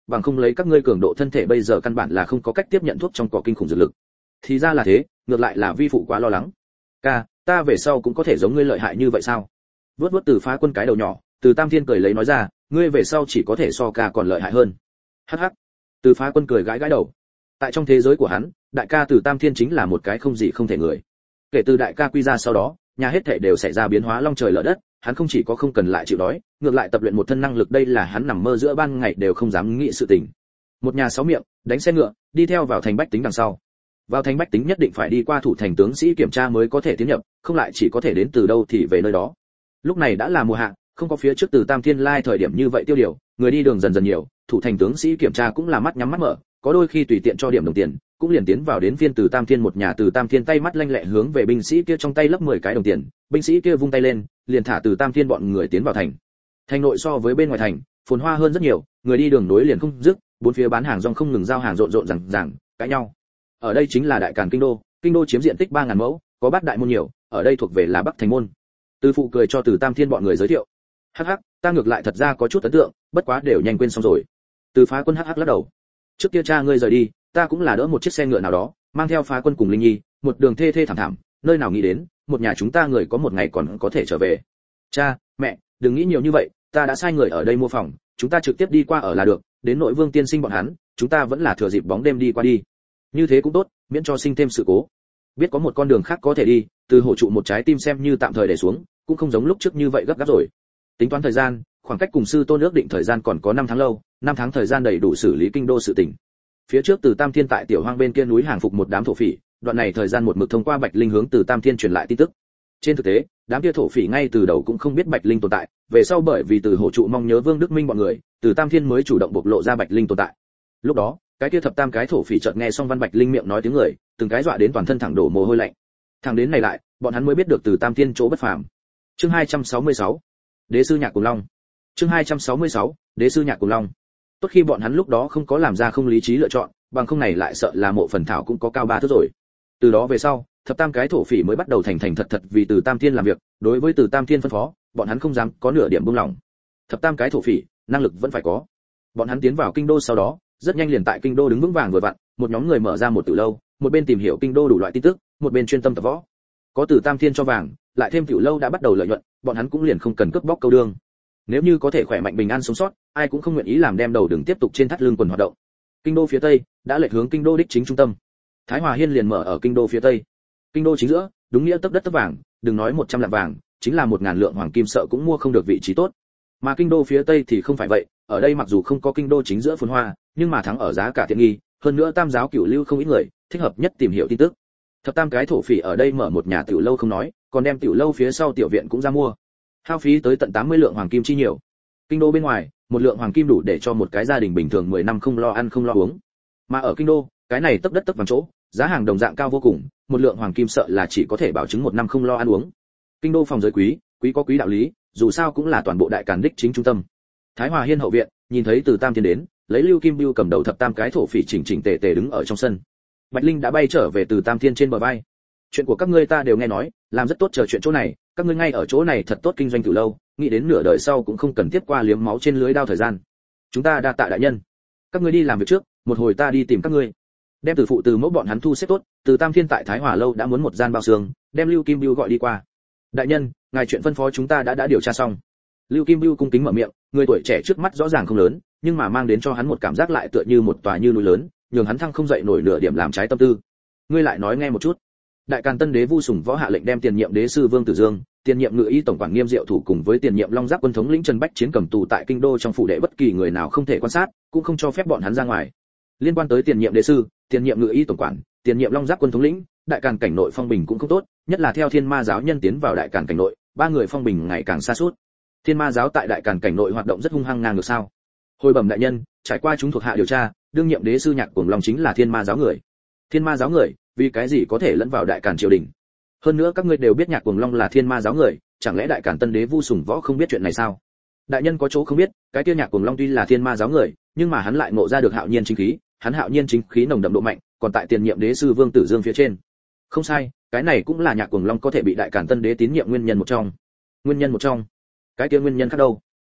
bằng không lấy các ngươi cường độ thân thể bây giờ căn bản là không có cách tiếp nhận thuốc trong cỏ kinh khủng dược lực. Thì ra là thế, ngược lại là vi phụ quá lo lắng. Ca, ta về sau cũng có thể giống ngươi lợi hại như vậy sao? Vuốt vuốt Từ Phá Quân cái đầu nhỏ, Từ Tam Thiên cười lấy nói ra, ngươi về sau chỉ có thể so ca còn lợi hại hơn. Hắc hắc. Từ Phá Quân cười gãi gãi đầu. Tại trong thế giới của hắn, đại ca Từ Tam Thiên chính là một cái không gì không thể người. Kể từ đại ca quy ra sau đó, nhà hết thảy đều xảy ra biến hóa long trời lở đất, hắn không chỉ có không cần lại chịu đói, ngược lại tập luyện một thân năng lực, đây là hắn nằm mơ giữa ban ngày đều không dám nghĩ sự tình. Một nhà sáu miệng, đánh xe ngựa, đi theo vào thành bách tính đằng sau. Vào thành bách tính nhất định phải đi qua thủ thành tướng sĩ kiểm tra mới có thể tiến nhập, không lại chỉ có thể đến từ đâu thì về nơi đó. Lúc này đã là mùa hạ, không có phía trước Từ Tam Thiên lai thời điểm như vậy tiêu điều, người đi đường dần dần nhiều, thủ thành tướng sĩ kiểm tra cũng là mắt nhắm mắt mở, có đôi khi tùy tiện cho điểm đồng tiền, cũng liền tiến vào đến phiên Từ Tam Thiên một nhà. Từ Tam Thiên tay mắt lanh lẹ hướng về binh sĩ kia trong tay lấp 10 cái đồng tiền, binh sĩ kia vung tay lên, liền thả Từ Tam Thiên bọn người tiến vào thành. Thành nội so với bên ngoài thành, phồn hoa hơn rất nhiều, người đi đường nối liền không dứt, bốn phía bán hàng rong không ngừng giao hàng rộn rộn ràng cãi nhau. Ở đây chính là Đại Càn kinh đô chiếm diện tích 3000 mẫu, có bát đại môn nhiều, ở đây thuộc về là Bắc Thành môn. Từ phụ cười cho Từ Tam Thiên bọn người giới thiệu. Hắc hắc, ta ngược lại thật ra có chút ấn tượng, bất quá đều nhanh quên xong rồi. Từ Phá Quân hắc hắc lắc đầu. Trước kia cha ngươi rời đi, ta cũng là đỡ một chiếc xe ngựa nào đó, mang theo Phá Quân cùng Linh Nhi, một đường thê thê thảm thảm, nơi nào nghĩ đến, một nhà chúng ta người có một ngày còn có thể trở về. Cha, mẹ, đừng nghĩ nhiều như vậy, ta đã sai người ở đây mua phòng, chúng ta trực tiếp đi qua ở là được, đến nội Vương tiên sinh bọn hắn, chúng ta vẫn là thừa dịp bóng đêm đi qua đi. Như thế cũng tốt, miễn cho sinh thêm sự cố. Biết có một con đường khác có thể đi, Từ Hổ trụ một trái tim xem như tạm thời để xuống, cũng không giống lúc trước như vậy gấp gáp rồi. Tính toán thời gian, khoảng cách cùng sư tôn ước định thời gian còn có 5 tháng lâu, 5 tháng thời gian đầy đủ xử lý kinh đô sự tình. Phía trước Từ Tam Thiên tại Tiểu Hoang bên kia núi hàng phục một đám thổ phỉ, đoạn này thời gian một mực thông qua Bạch Linh hướng Từ Tam Thiên truyền lại tin tức. Trên thực tế, đám kia thổ phỉ ngay từ đầu cũng không biết Bạch Linh tồn tại, về sau bởi vì Từ Hổ trụ mong nhớ Vương Đức Minh bọn người, Từ Tam Thiên mới chủ động bộc lộ ra Bạch Linh tồn tại. Lúc đó, cái kia thập tam cái thổ phỉ chợt nghe xong Văn Bạch Linh miệng nói tiếng người, từng cái dọa đến toàn thân thẳng đổ mồ hôi lạnh. Thằng đến này lại, bọn hắn mới biết được Từ Tam Thiên chỗ bất phàm. Chương 266, Đế sư Nhạc Cùng Long. Chương 266, Đế sư Nhạc Cùng Long. Tốt khi bọn hắn lúc đó không có làm ra không lý trí lựa chọn, bằng không này lại sợ là mộ phần thảo cũng có cao 3 thước rồi. Từ đó về sau, thập tam cái thổ phỉ mới bắt đầu thành thật vì Từ Tam Thiên làm việc, đối với Từ Tam Thiên phân phó, bọn hắn không dám có nửa điểm buông lỏng. Thập tam cái thổ phỉ, năng lực vẫn phải có. Bọn hắn tiến vào kinh đô sau đó, rất nhanh liền tại kinh đô đứng vững vàng vừa vặn, một nhóm người mở ra một tiểu lâu, một bên tìm hiểu kinh đô đủ loại tin tức, một bên chuyên tâm tập võ. Có Từ Tam Thiên cho vàng, lại thêm tiểu lâu đã bắt đầu lợi nhuận, bọn hắn cũng liền không cần cướp bóc câu đương. Nếu như có thể khỏe mạnh bình an sống sót, ai cũng không nguyện ý làm đem đầu đừng tiếp tục trên thắt lưng quần hoạt động. Kinh đô phía tây đã lệch hướng kinh đô đích chính trung tâm. Thái Hòa Hiên liền mở ở kinh đô phía tây. Kinh đô chính giữa, đúng nghĩa tấc đất tấc vàng, đừng nói 100 lạng vàng, chính là 1000 lượng hoàng kim sợ cũng mua không được vị trí tốt. Mà kinh đô phía tây thì không phải vậy, ở đây mặc dù không có kinh đô chính giữa phồn hoa, nhưng mà thắng ở giá cả tiện nghi, hơn nữa tam giáo cửu lưu không ít người, thích hợp nhất tìm hiểu tin tức. Thập tam cái thổ phỉ ở đây mở một nhà tiểu lâu không nói, còn đem tiểu lâu phía sau tiểu viện cũng ra mua. Hao phí tới tận 80 lượng hoàng kim chi nhiều. Kinh đô bên ngoài, một lượng hoàng kim đủ để cho một cái gia đình bình thường 10 năm không lo ăn không lo uống. Mà ở kinh đô, cái này tấc đất tấc vàng chỗ, giá hàng đồng dạng cao vô cùng, một lượng hoàng kim sợ là chỉ có thể bảo chứng 1 năm không lo ăn uống. Kinh đô phòng giới quý, quý có quý đạo lý, dù sao cũng là toàn bộ Đại Càn đích chính trung tâm. Thái Hòa Hiên hậu viện, nhìn thấy Từ Tam Thiên đến, lấy Lưu Kim Bưu cầm đầu thập tam cái thổ phỉ chỉnh chỉnh tề tề đứng ở trong sân. Bạch Linh đã bay trở về Từ Tam Thiên trên bờ vai. Chuyện của các ngươi ta đều nghe nói, làm rất tốt, chờ chuyện chỗ này, các ngươi ngay ở chỗ này thật tốt kinh doanh từ lâu, nghĩ đến nửa đời sau cũng không cần tiếp qua liếm máu trên lưới đao thời gian. Chúng ta đa tạ đại nhân. Các ngươi đi làm việc trước, một hồi ta đi tìm các ngươi. Đem từ phụ từ mẫu bọn hắn thu xếp tốt, Từ Tam Thiên tại Thái Hòa lâu đã muốn một gian bao xương, đem Lưu Kim Bưu gọi đi qua. Đại nhân, ngài chuyện phân phó chúng ta đã điều tra xong. Lưu Kim Bưu cung kính mở miệng, người tuổi trẻ trước mắt rõ ràng không lớn, nhưng mà mang đến cho hắn một cảm giác lại tựa như một tòa như núi lớn, nhường hắn thăng không dậy nổi nửa điểm làm trái tâm tư. Ngươi lại nói nghe một chút. Đại Càn Tân Đế Vu Sùng Võ hạ lệnh đem tiền nhiệm đế sư Vương Tử Dương, tiền nhiệm ngự y tổng quản Nghiêm Diệu thủ cùng với tiền nhiệm Long Giáp quân thống lĩnh Trần Bách Chiến cầm tù tại kinh đô trong phủ đệ, bất kỳ người nào không thể quan sát, cũng không cho phép bọn hắn ra ngoài. Liên quan tới tiền nhiệm đế sư, tiền nhiệm ngự y tổng quản, tiền nhiệm Long Giáp quân thống lĩnh, Đại Càn cảnh nội phong bình cũng không tốt, nhất là theo Thiên Ma giáo nhân tiến vào Đại Càn cảnh nội, ba người phong bình ngày càng sa sút. Thiên Ma giáo tại Đại Càn cảnh nội hoạt động rất hung hăng ngang ngược sao? Hồi bẩm đại nhân, trải qua chúng thuộc hạ điều tra, đương nhiệm đế sư Nhạc Cuồng Long chính là Thiên Ma giáo người. Thiên Ma giáo người, vì cái gì có thể lẫn vào Đại Càn triều đình? Hơn nữa các ngươi đều biết Nhạc Cuồng Long là Thiên Ma giáo người, chẳng lẽ Đại Càn Tân Đế Vu Sùng Võ không biết chuyện này sao? Đại nhân có chỗ không biết, cái kia Nhạc Cuồng Long tuy là Thiên Ma giáo người, nhưng mà hắn lại ngộ ra được hạo nhiên chính khí, hắn hạo nhiên chính khí nồng đậm độ mạnh, còn tại tiền nhiệm đế sư Vương Tử Dương phía trên. Không sai, cái này cũng là Nhạc Cuồng Long có thể bị Đại Càn Tân Đế tín nhiệm nguyên nhân một trong. Nguyên nhân một trong. Cái kia nguyên nhân khác đâu?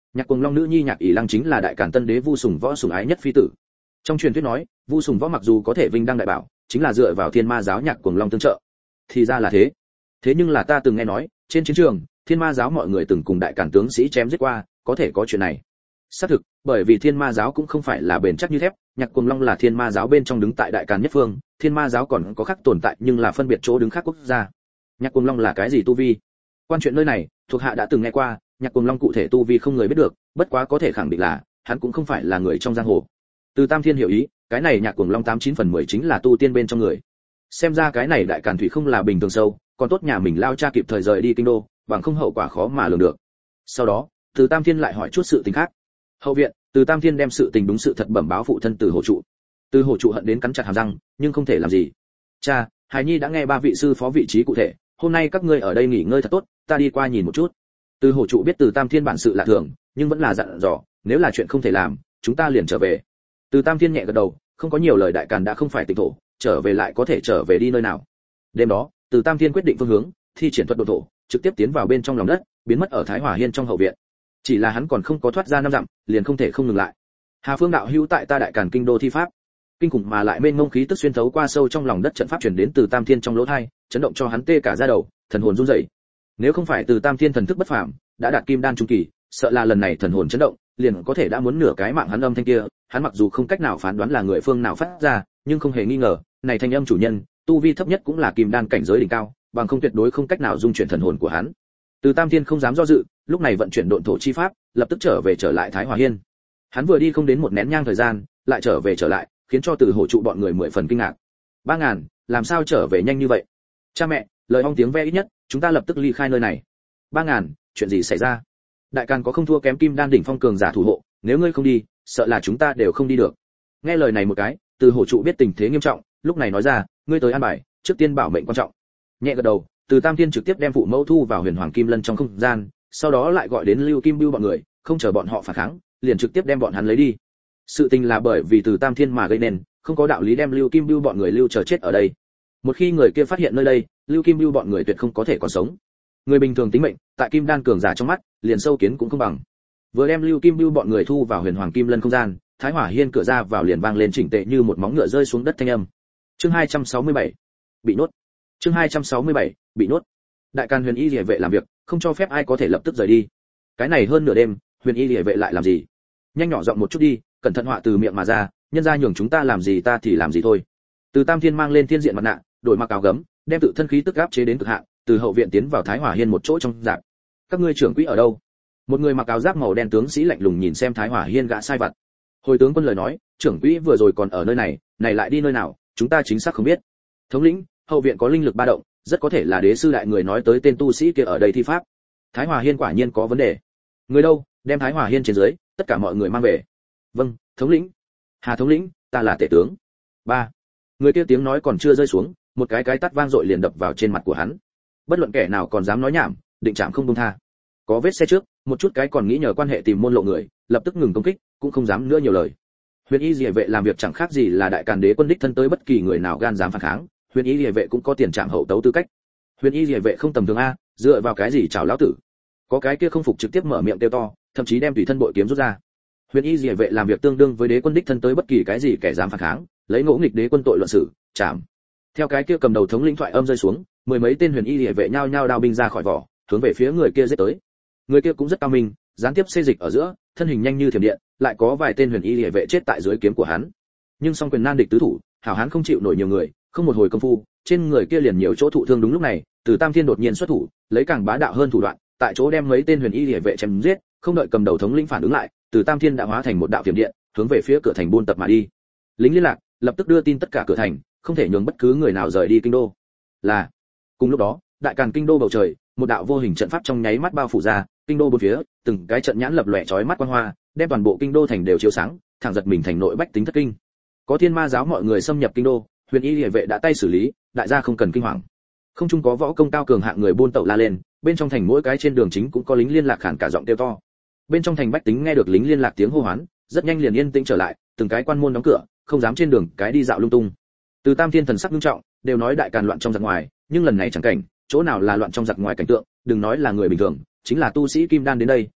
Nhạc Cuồng Long nữ nhi Nhạc ỷ Lăng chính là đại càn tân đế Vu Sùng Võ sủng ái nhất phi tử. Trong truyền thuyết nói, Vu Sùng Võ mặc dù có thể vinh đăng đại bảo, chính là dựa vào Thiên Ma giáo Nhạc Cuồng Long tương trợ. Thì ra là thế. Thế nhưng là ta từng nghe nói, trên chiến trường, Thiên Ma giáo mọi người từng cùng đại càn tướng sĩ chém giết qua, có thể có chuyện này. Xác thực, bởi vì Thiên Ma giáo cũng không phải là bền chắc như thép, Nhạc Cuồng Long là Thiên Ma giáo bên trong đứng tại đại càn nhất phương, Thiên Ma giáo còn có khác tồn tại nhưng là phân biệt chỗ đứng khác quốc gia. Nhạc Cuồng Long là cái gì tu vi? Quan chuyện nơi này, thuộc hạ đã từng nghe qua, Nhạc Cuồng Long cụ thể tu vi không người biết được, bất quá có thể khẳng định là hắn cũng không phải là người trong giang hồ. Từ Tam Thiên hiểu ý, cái này Nhạc Cuồng Long 89/10 chính là tu tiên bên trong người. Xem ra cái này đại càn thủy không là bình thường sâu, còn tốt nhà mình lao cha kịp thời rời đi kinh đô, bằng không hậu quả khó mà lường được. Sau đó, Từ Tam Thiên lại hỏi chút sự tình khác. Hậu viện, Từ Tam Thiên đem sự tình đúng sự thật bẩm báo phụ thân Từ Hổ trụ. Từ Hổ trụ hận đến cắn chặt hàm răng, nhưng không thể làm gì. Cha, Hải Nhi đã nghe ba vị sư phó vị trí cụ thể, hôm nay các ngươi ở đây nghỉ ngơi thật tốt, ta đi qua nhìn một chút. Từ Hổ trụ biết Từ Tam Thiên bản sự lạ thường, nhưng vẫn là dặn dò, nếu là chuyện không thể làm, chúng ta liền trở về. Từ Tam Thiên nhẹ gật đầu, không có nhiều lời, đại càn đã không phải tịnh thổ, trở về lại có thể trở về đi nơi nào. Đêm đó, Từ Tam Thiên quyết định phương hướng, thi triển thuật độ thổ, trực tiếp tiến vào bên trong lòng đất, biến mất ở Thái Hòa Hiên trong hậu viện. Chỉ là hắn còn không có thoát ra 5 dặm, liền không thể không ngừng lại. Hà Phương đạo hữu tại ta đại càn kinh đô thi pháp. Kinh khủng mà lại mênh mông khí tức xuyên thấu qua sâu trong lòng đất trận pháp truyền đến Từ Tam Thiên trong lỗ tai, chấn động cho hắn tê cả da đầu, thần hồn run rẩy. Nếu không phải Từ Tam Thiên thần thức bất phàm, đã đạt kim đan trung kỳ, sợ là lần này thần hồn chấn động, liền có thể đã muốn nửa cái mạng hắn âm thanh kia, hắn mặc dù không cách nào phán đoán là người phương nào phát ra, nhưng không hề nghi ngờ, này thanh âm chủ nhân, tu vi thấp nhất cũng là kim đan cảnh giới đỉnh cao, bằng không tuyệt đối không cách nào dung chuyển thần hồn của hắn. Từ Tam Thiên không dám do dự, lúc này vận chuyển độn thổ chi pháp, lập tức trở lại Thái Hòa Hiên. Hắn vừa đi không đến một nén nhang thời gian, lại trở lại, khiến cho Từ Hổ trụ bọn người 10 phần kinh ngạc. 3000, làm sao trở về nhanh như vậy? Cha mẹ, lời ong tiếng ve ít nhất, chúng ta lập tức ly khai nơi này. 3000, chuyện gì xảy ra? Đại càn có không thua kém kim đan đỉnh phong cường giả thủ hộ, nếu ngươi không đi, sợ là chúng ta đều không đi được. Nghe lời này một cái, Từ Hổ trụ biết tình thế nghiêm trọng, lúc này nói ra, ngươi tới an bài, trước tiên bảo mệnh quan trọng. Nhẹ gật đầu, Từ Tam Thiên trực tiếp đem phụ mẫu thu vào Huyền Hoàng Kim Lân trong không gian, sau đó lại gọi đến Lưu Kim Bưu bọn người, không chờ bọn họ phản kháng, liền trực tiếp đem bọn hắn lấy đi. Sự tình là bởi vì Từ Tam Thiên mà gây nên, không có đạo lý đem Lưu Kim Bưu bọn người lưu chờ chết ở đây. Một khi người kia phát hiện nơi đây, Lưu Kim Bưu bọn người tuyệt không có thể còn sống. Người bình thường tính mệnh, tại kim đan cường giả trong mắt, liền sâu kiến cũng không bằng. Vừa đem Lưu Kim Bưu bọn người thu vào Huyền Hoàng Kim Lân không gian, Thái Hỏa Hiên cửa ra vào liền vang lên chỉnh tệ như một móng ngựa rơi xuống đất thanh âm. Chương 267, bị nuốt. Chương 267, bị nuốt. Đại Càn Huyền Y Liễu vệ làm việc, không cho phép ai có thể lập tức rời đi. Cái này hơn nửa đêm, Huyền Y Liễu vệ lại làm gì? Nhanh nhỏ giọng một chút đi, cẩn thận họa từ miệng mà ra, nhân gia nhường chúng ta làm gì ta thì làm gì thôi. Từ Tam Thiên mang lên thiên diện mặt nạ, đổi mặc áo gấm, đem tự thân khí tức áp chế đến cực hạn, từ hậu viện tiến vào Thái Hỏa Hiên một chỗ trong rạp. Các ngươi trưởng quỹ ở đâu? Một người mặc áo giáp màu đen tướng sĩ lạnh lùng nhìn xem Thái Hỏa Hiên gã sai vặt. Hồi tướng quân lời nói, trưởng quỹ vừa rồi còn ở nơi này, này lại đi nơi nào, chúng ta chính xác không biết. Thống lĩnh, hậu viện có linh lực ba động, rất có thể là đế sư đại người nói tới tên tu sĩ kia ở đây thi pháp. Thái Hòa Hiên quả nhiên có vấn đề. Người đâu, đem Thái Hòa Hiên trên dưới, tất cả mọi người mang về. Vâng, thống lĩnh. Hà thống lĩnh, ta là tể tướng. 3. Người kia tiếng nói còn chưa rơi xuống, một cái tát vang dội liền đập vào trên mặt của hắn. Bất luận kẻ nào còn dám nói nhảm, định trảm không buông tha. Có vết xe trước, một chút cái còn nghĩ nhờ quan hệ tìm môn lộ người, lập tức ngừng công kích, cũng không dám nữa nhiều lời. Huyền Y Liễu vệ làm việc chẳng khác gì là đại càn đế quân đích thân tới, bất kỳ người nào gan dám phản kháng, Huyền Y Liễu vệ cũng có tiền trảm hậu tấu tư cách. Huyền Y Liễu vệ không tầm thường a, dựa vào cái gì chào lão tử? Có cái kia không phục trực tiếp mở miệng kêu to, thậm chí đem tùy thân bội kiếm rút ra. Huyền Y Liễu vệ làm việc tương đương với đế quân đích thân tới, bất kỳ cái gì kẻ dám phản kháng, lấy ngỗ nghịch đế quân tội luận xử, trảm. Theo cái kia cầm đầu thống lĩnh thoại âm rơi xuống, 10 mấy tên Huyền Y Liễu vệ nhao nhao đao binh ra khỏi vỏ, hướng về phía người kia giết tới. Người kia cũng rất cao minh, gián tiếp xê dịch ở giữa, thân hình nhanh như thiểm điện, lại có vài tên Huyền Y Liễu vệ chết tại dưới kiếm của hắn. Nhưng song quyền nan địch tứ thủ, hảo hán không chịu nổi nhiều người, không một hồi công phu, trên người kia liền nhiều chỗ thụ thương. Đúng lúc này, Từ Tam Thiên đột nhiên xuất thủ, lấy càng bá đạo hơn thủ đoạn, tại chỗ đem mấy tên Huyền Y Liễu vệ chém giết, không đợi cầm đầu thống lĩnh phản ứng lại, Từ Tam Thiên đã hóa thành một đạo thiểm điện, hướng về phía cửa thành buôn tập mà đi. Lính liên lạc lập tức đưa tin tất cả cửa thành, không thể nhường bất cứ người nào rời đi kinh đô. Là. Cùng lúc đó, đại càn kinh đô bầu trời, một đạo vô hình trận pháp trong nháy mắt bao phủ ra, kinh đô bốn phía, từng cái trận nhãn lập lòe chói mắt quang hoa, đem toàn bộ kinh đô thành đều chiếu sáng, thẳng giật mình thành nội bách tính thất kinh. Có Thiên Ma giáo mọi người xâm nhập kinh đô, Huyền Y Liễu vệ đã tay xử lý, đại gia không cần kinh hoàng. Không chung có võ công cao cường hạng người buôn tẩu la lên, bên trong thành mỗi cái trên đường chính cũng có lính liên lạc khản cả giọng kêu to. Bên trong thành bách tính nghe được lính liên lạc tiếng hô hoán, rất nhanh liền yên tĩnh trở lại, từng cái quan môn đóng cửa, không dám trên đường cái đi dạo lung tung. Từ Tam Thiên thần sắc nghiêm trọng, đều nói đại càn loạn trong giặc ngoài, nhưng lần này chẳng cảnh, chỗ nào là loạn trong giặc ngoài cảnh tượng, đừng nói là người bình thường, chính là tu sĩ kim đan đến đây,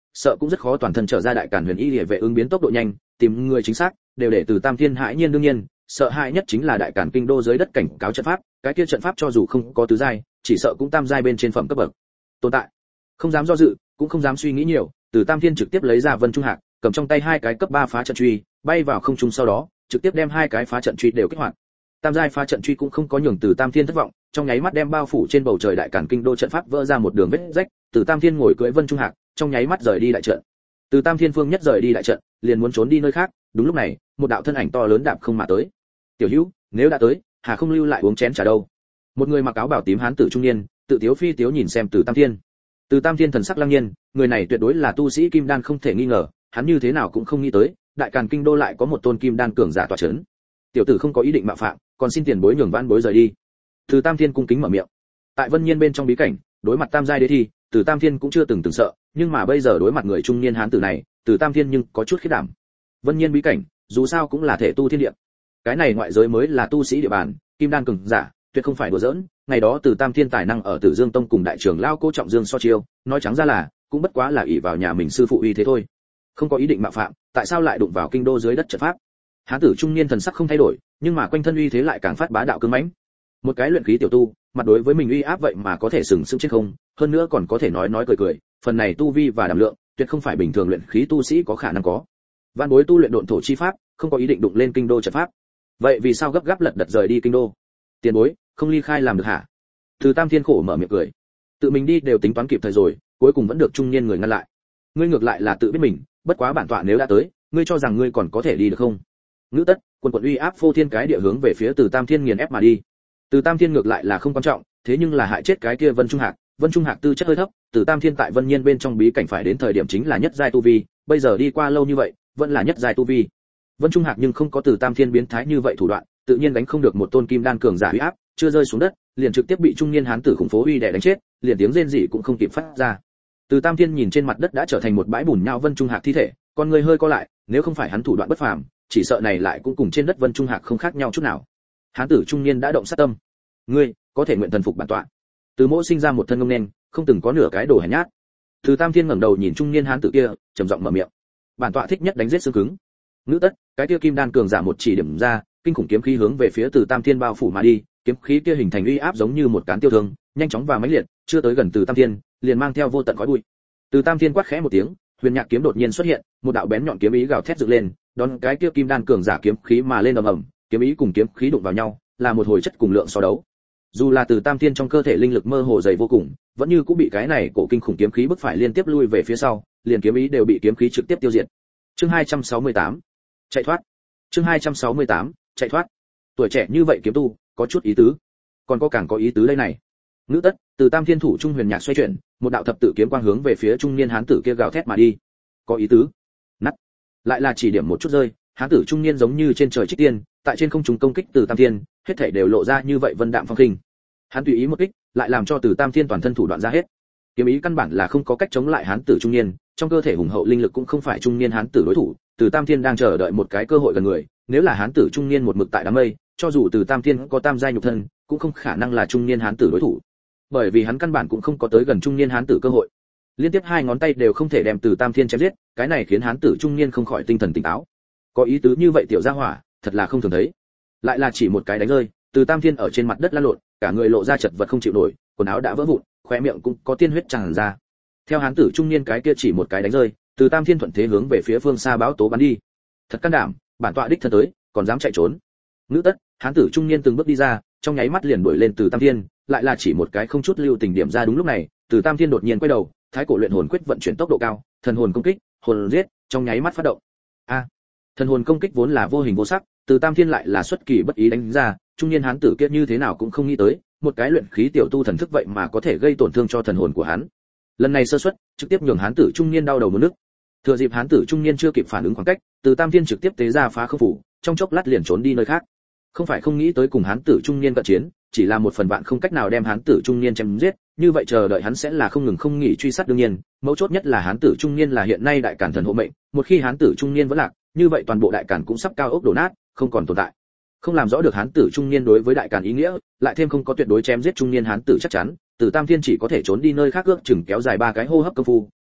sợ cũng rất khó toàn thân trở ra đại càn huyền y liễu vệ ứng biến tốc độ nhanh, tìm người chính xác, đều để Từ Tam Thiên hãi nhiên. Đương nhiên, sợ hãi nhất chính là đại càn kinh đô dưới đất cảnh cáo trận pháp, cái kia trận pháp cho dù không có tứ giai, chỉ sợ cũng tam giai bên trên phẩm cấp bậc tồn tại. Không dám do dự, cũng không dám suy nghĩ nhiều, Từ Tam Thiên trực tiếp lấy ra Vân Trung Hạc, cầm trong tay hai cái cấp 3 phá trận truy, bay vào không trung, sau đó trực tiếp đem hai cái phá trận truy đều kích hoạt. Tam giai phá trận truy cũng không có nhường Từ Tam Thiên thất vọng, trong nháy mắt đem bao phủ trên bầu trời đại càn kinh đô trận pháp vỡ ra một đường vết rách. Từ Tam Thiên ngồi cưỡi Vân Trung Hạc, trong nháy mắt rời đi đại trận. Từ Tam Thiên phương nhất rời đi đại trận, liền muốn trốn đi nơi khác. Đúng lúc này, một đạo thân ảnh to lớn đạp không mà tới. Tiểu Hữu, nếu đã tới, hà không lưu lại uống chén trà đâu? Một người mặc áo bào tím hán tử trung niên, tự tiếu phi tiếu nhìn xem Từ Tam Thiên. Từ Tam Thiên thần sắc lăng nhiên, người này tuyệt đối là tu sĩ kim đan không thể nghi ngờ, hắn như thế nào cũng không nghĩ tới, đại càn kinh đô lại có một tôn kim đan cường giả tọa chấn. Tiểu tử không có ý định mạo phạm, còn xin tiền bối nhường vãn bối rời đi. Từ Tam Thiên cung kính mở miệng. Tại Vân Nhiên bên trong bí cảnh, đối mặt tam giai đế thi, Từ Tam Thiên cũng chưa từng sợ, nhưng mà bây giờ đối mặt người trung niên hán tử này, Từ Tam Thiên nhưng có chút khiếp đảm. Vân Nhiên bí cảnh, dù sao cũng là thể tu thiên địa. Cái này ngoại giới mới là tu sĩ địa bàn, kim đan cường giả, tuyệt không phải đùa giỡn. Ngày đó Từ Tam Thiên tài năng ở Tử Dương Tông cùng đại trưởng lão Cố Trọng Dương so chiêu, nói trắng ra là, cũng bất quá là ỷ vào nhà mình sư phụ uy thế thôi. Không có ý định mạo phạm, tại sao lại đụng vào kinh đô dưới đất trận pháp? Hán tử trung niên thần sắc không thay đổi, nhưng mà quanh thân uy thế lại càng phát bá đạo cứng mãnh. Một cái luyện khí tiểu tu, mặt đối với mình uy áp vậy mà có thể sừng sững trên không, hơn nữa còn có thể nói cười cười, phần này tu vi và đảm lượng, tuyệt không phải bình thường luyện khí tu sĩ có khả năng có. Vạn bối tu luyện độn thổ chi pháp, không có ý định đụng lên kinh đô trận pháp. Vậy vì sao gấp gáp lật đật rời đi kinh đô? Tiền bối, không ly khai làm được hả? Từ Tam Thiên khổ mở miệng cười. Tự mình đi đều tính toán kịp thời rồi, cuối cùng vẫn được trung niên người ngăn lại. Ngươi ngược lại là tự biết mình, bất quá bản tọa nếu đã tới, ngươi cho rằng ngươi còn có thể đi được không? Ngữ tất, quần uy áp phô thiên cái địa hướng về phía Từ Tam Thiên nghiền ép mà đi. Từ Tam Thiên ngược lại là không quan trọng, thế nhưng là hại chết cái kia Vân Trung Hạc. Vân Trung Hạc tư chất hơi thấp, Từ Tam Thiên tại Vân Nhiên bên trong bí cảnh phải đến thời điểm chính là nhất giai tu vi, bây giờ đi qua lâu như vậy, vẫn là nhất giai tu vi. Vân Trung Hạc nhưng không có Từ Tam Thiên biến thái như vậy thủ đoạn, tự nhiên đánh không được một tôn kim đan cường giả uy áp, chưa rơi xuống đất, liền trực tiếp bị trung niên hán tử khủng phố uy đè đánh chết, liền tiếng rên rỉ cũng không kịp phát ra. Từ Tam Thiên nhìn trên mặt đất đã trở thành một bãi bùn nhão Vân Trung Hạc thi thể, con người hơi co lại, nếu không phải hắn thủ đoạn bất phàm, chỉ sợ này lại cũng cùng trên đất Vân Trung Hạc không khác nhau chút nào. Hán tử trung niên đã động sát tâm. Ngươi có thể nguyện thần phục bản tọa. Từ Mỗ sinh ra một thân ngông nên, không từng có nửa cái đồ hèn nhát. Từ Tam Thiên ngẩng đầu nhìn trung niên hán tử kia, trầm giọng mở miệng. Bản tọa thích nhất đánh giết xương cứng. Ngữ tất, cái kia kim đan cường giả một chỉ điểm ra, kinh khủng kiếm khí hướng về phía Từ Tam Thiên bao phủ mà đi, kiếm khí kia hình thành uy áp giống như một cán tiêu thương, nhanh chóng và mãnh liệt, chưa tới gần Từ Tam Thiên, liền mang theo vô tận khói bụi. Từ Tam Thiên quát khẽ một tiếng, huyền nhạc kiếm đột nhiên xuất hiện, một đạo bén nhọn kiếm ý gào thét dựng lên, đón cái kia kim đan cường giả kiếm khí mà lên ầm ầm, kiếm ý cùng kiếm khí đụng vào nhau, là một hồi chất cùng lượng so đấu. Dù là Từ Tam Thiên trong cơ thể linh lực mơ hồ dày vô cùng, vẫn như cũng bị cái này cổ kinh khủng kiếm khí bức phải liên tiếp lui về phía sau, liền kiếm ý đều bị kiếm khí trực tiếp tiêu diệt. Chương 268, chạy thoát. Chương 268, chạy thoát. Tuổi trẻ như vậy kiếm tu, có chút ý tứ. Còn có càng có ý tứ đây này. Ngữ tất, Từ Tam Thiên thủ trung huyền nhạc xoay chuyển, một đạo thập tự kiếm quang hướng về phía trung niên hán tử kia gào thét mà đi. Có ý tứ. Nắt. Lại là chỉ điểm một chút rơi, hán tử trung niên giống như trên trời trích tiên, tại trên không trung công kích Từ Tam Thiên, hết thảy đều lộ ra như vậy vân đạm phong khinh. Hắn tùy ý một kích, lại làm cho Từ Tam Thiên toàn thân thủ đoạn ra hết. Kiếm ý căn bản là không có cách chống lại hán tử trung niên, trong cơ thể hùng hậu linh lực cũng không phải trung niên hán tử đối thủ, Từ Tam Thiên đang chờ đợi một cái cơ hội gần người, nếu là hán tử trung niên một mực tại đám mây, cho dù Từ Tam Thiên có tam giai nhục thân, cũng không khả năng là trung niên hán tử đối thủ. Bởi vì hắn căn bản cũng không có tới gần trung niên hán tử cơ hội. Liên tiếp hai ngón tay đều không thể đem Từ Tam Thiên chém giết, cái này khiến hán tử trung niên không khỏi tinh thần tỉnh táo. Có ý tứ như vậy tiểu gia hỏa, thật là không thường thấy. Lại là chỉ một cái đánh rơi, Từ Tam Thiên ở trên mặt đất lăn lộn, cả người lộ ra chật vật không chịu nổi, quần áo đã vỡ vụn, khóe miệng cũng có tiên huyết tràn ra. Theo hán tử trung niên cái kia chỉ một cái đánh rơi, Từ Tam Thiên thuận thế hướng về phía phương xa báo tố bắn đi. Thật can đảm, bản tọa đích thân tới, còn dám chạy trốn. Ngữ tất, hán tử trung niên từng bước đi ra, trong nháy mắt liền đuổi lên Từ Tam Thiên, lại là chỉ một cái không chút lưu tình điểm ra. Đúng lúc này, Từ Tam Thiên đột nhiên quay đầu, thái cổ luyện hồn quyết vận chuyển tốc độ cao, thần hồn công kích, hồn giết, trong nháy mắt phát động. Thần hồn công kích vốn là vô hình vô sắc, Từ Tam Thiên lại là xuất kỳ bất ý đánh ra, trung niên hán tử kia như thế nào cũng không nghĩ tới, một cái luyện khí tiểu tu thần thức vậy mà có thể gây tổn thương cho thần hồn của hắn. Lần này sơ suất, trực tiếp nhường hán tử trung niên đau đầu muốn nức. Thừa dịp hán tử trung niên chưa kịp phản ứng khoảng cách, Từ Tam Thiên trực tiếp tế ra phá không phủ, trong chốc lát liền trốn đi nơi khác. Không phải không nghĩ tới cùng hán tử trung niên cận chiến, chỉ là một phần vạn không cách nào đem hán tử trung niên chém giết, như vậy chờ đợi hắn sẽ là không ngừng không nghỉ truy sát. Đương nhiên, mấu chốt nhất là hán tử trung niên là hiện nay đại cản thần hộ mệnh, một khi hán tử trung niên vẫn lạc, như vậy toàn bộ đại cản cũng sắp cao ốc đổ nát, không còn tồn tại. Không làm rõ được hán tử trung niên đối với đại càn ý nghĩa, lại thêm không có tuyệt đối chém giết trung niên hán tử chắc chắn, Từ Tam Thiên chỉ có thể trốn đi nơi khác, ước chừng kéo dài 3 cái hô hấp công phu,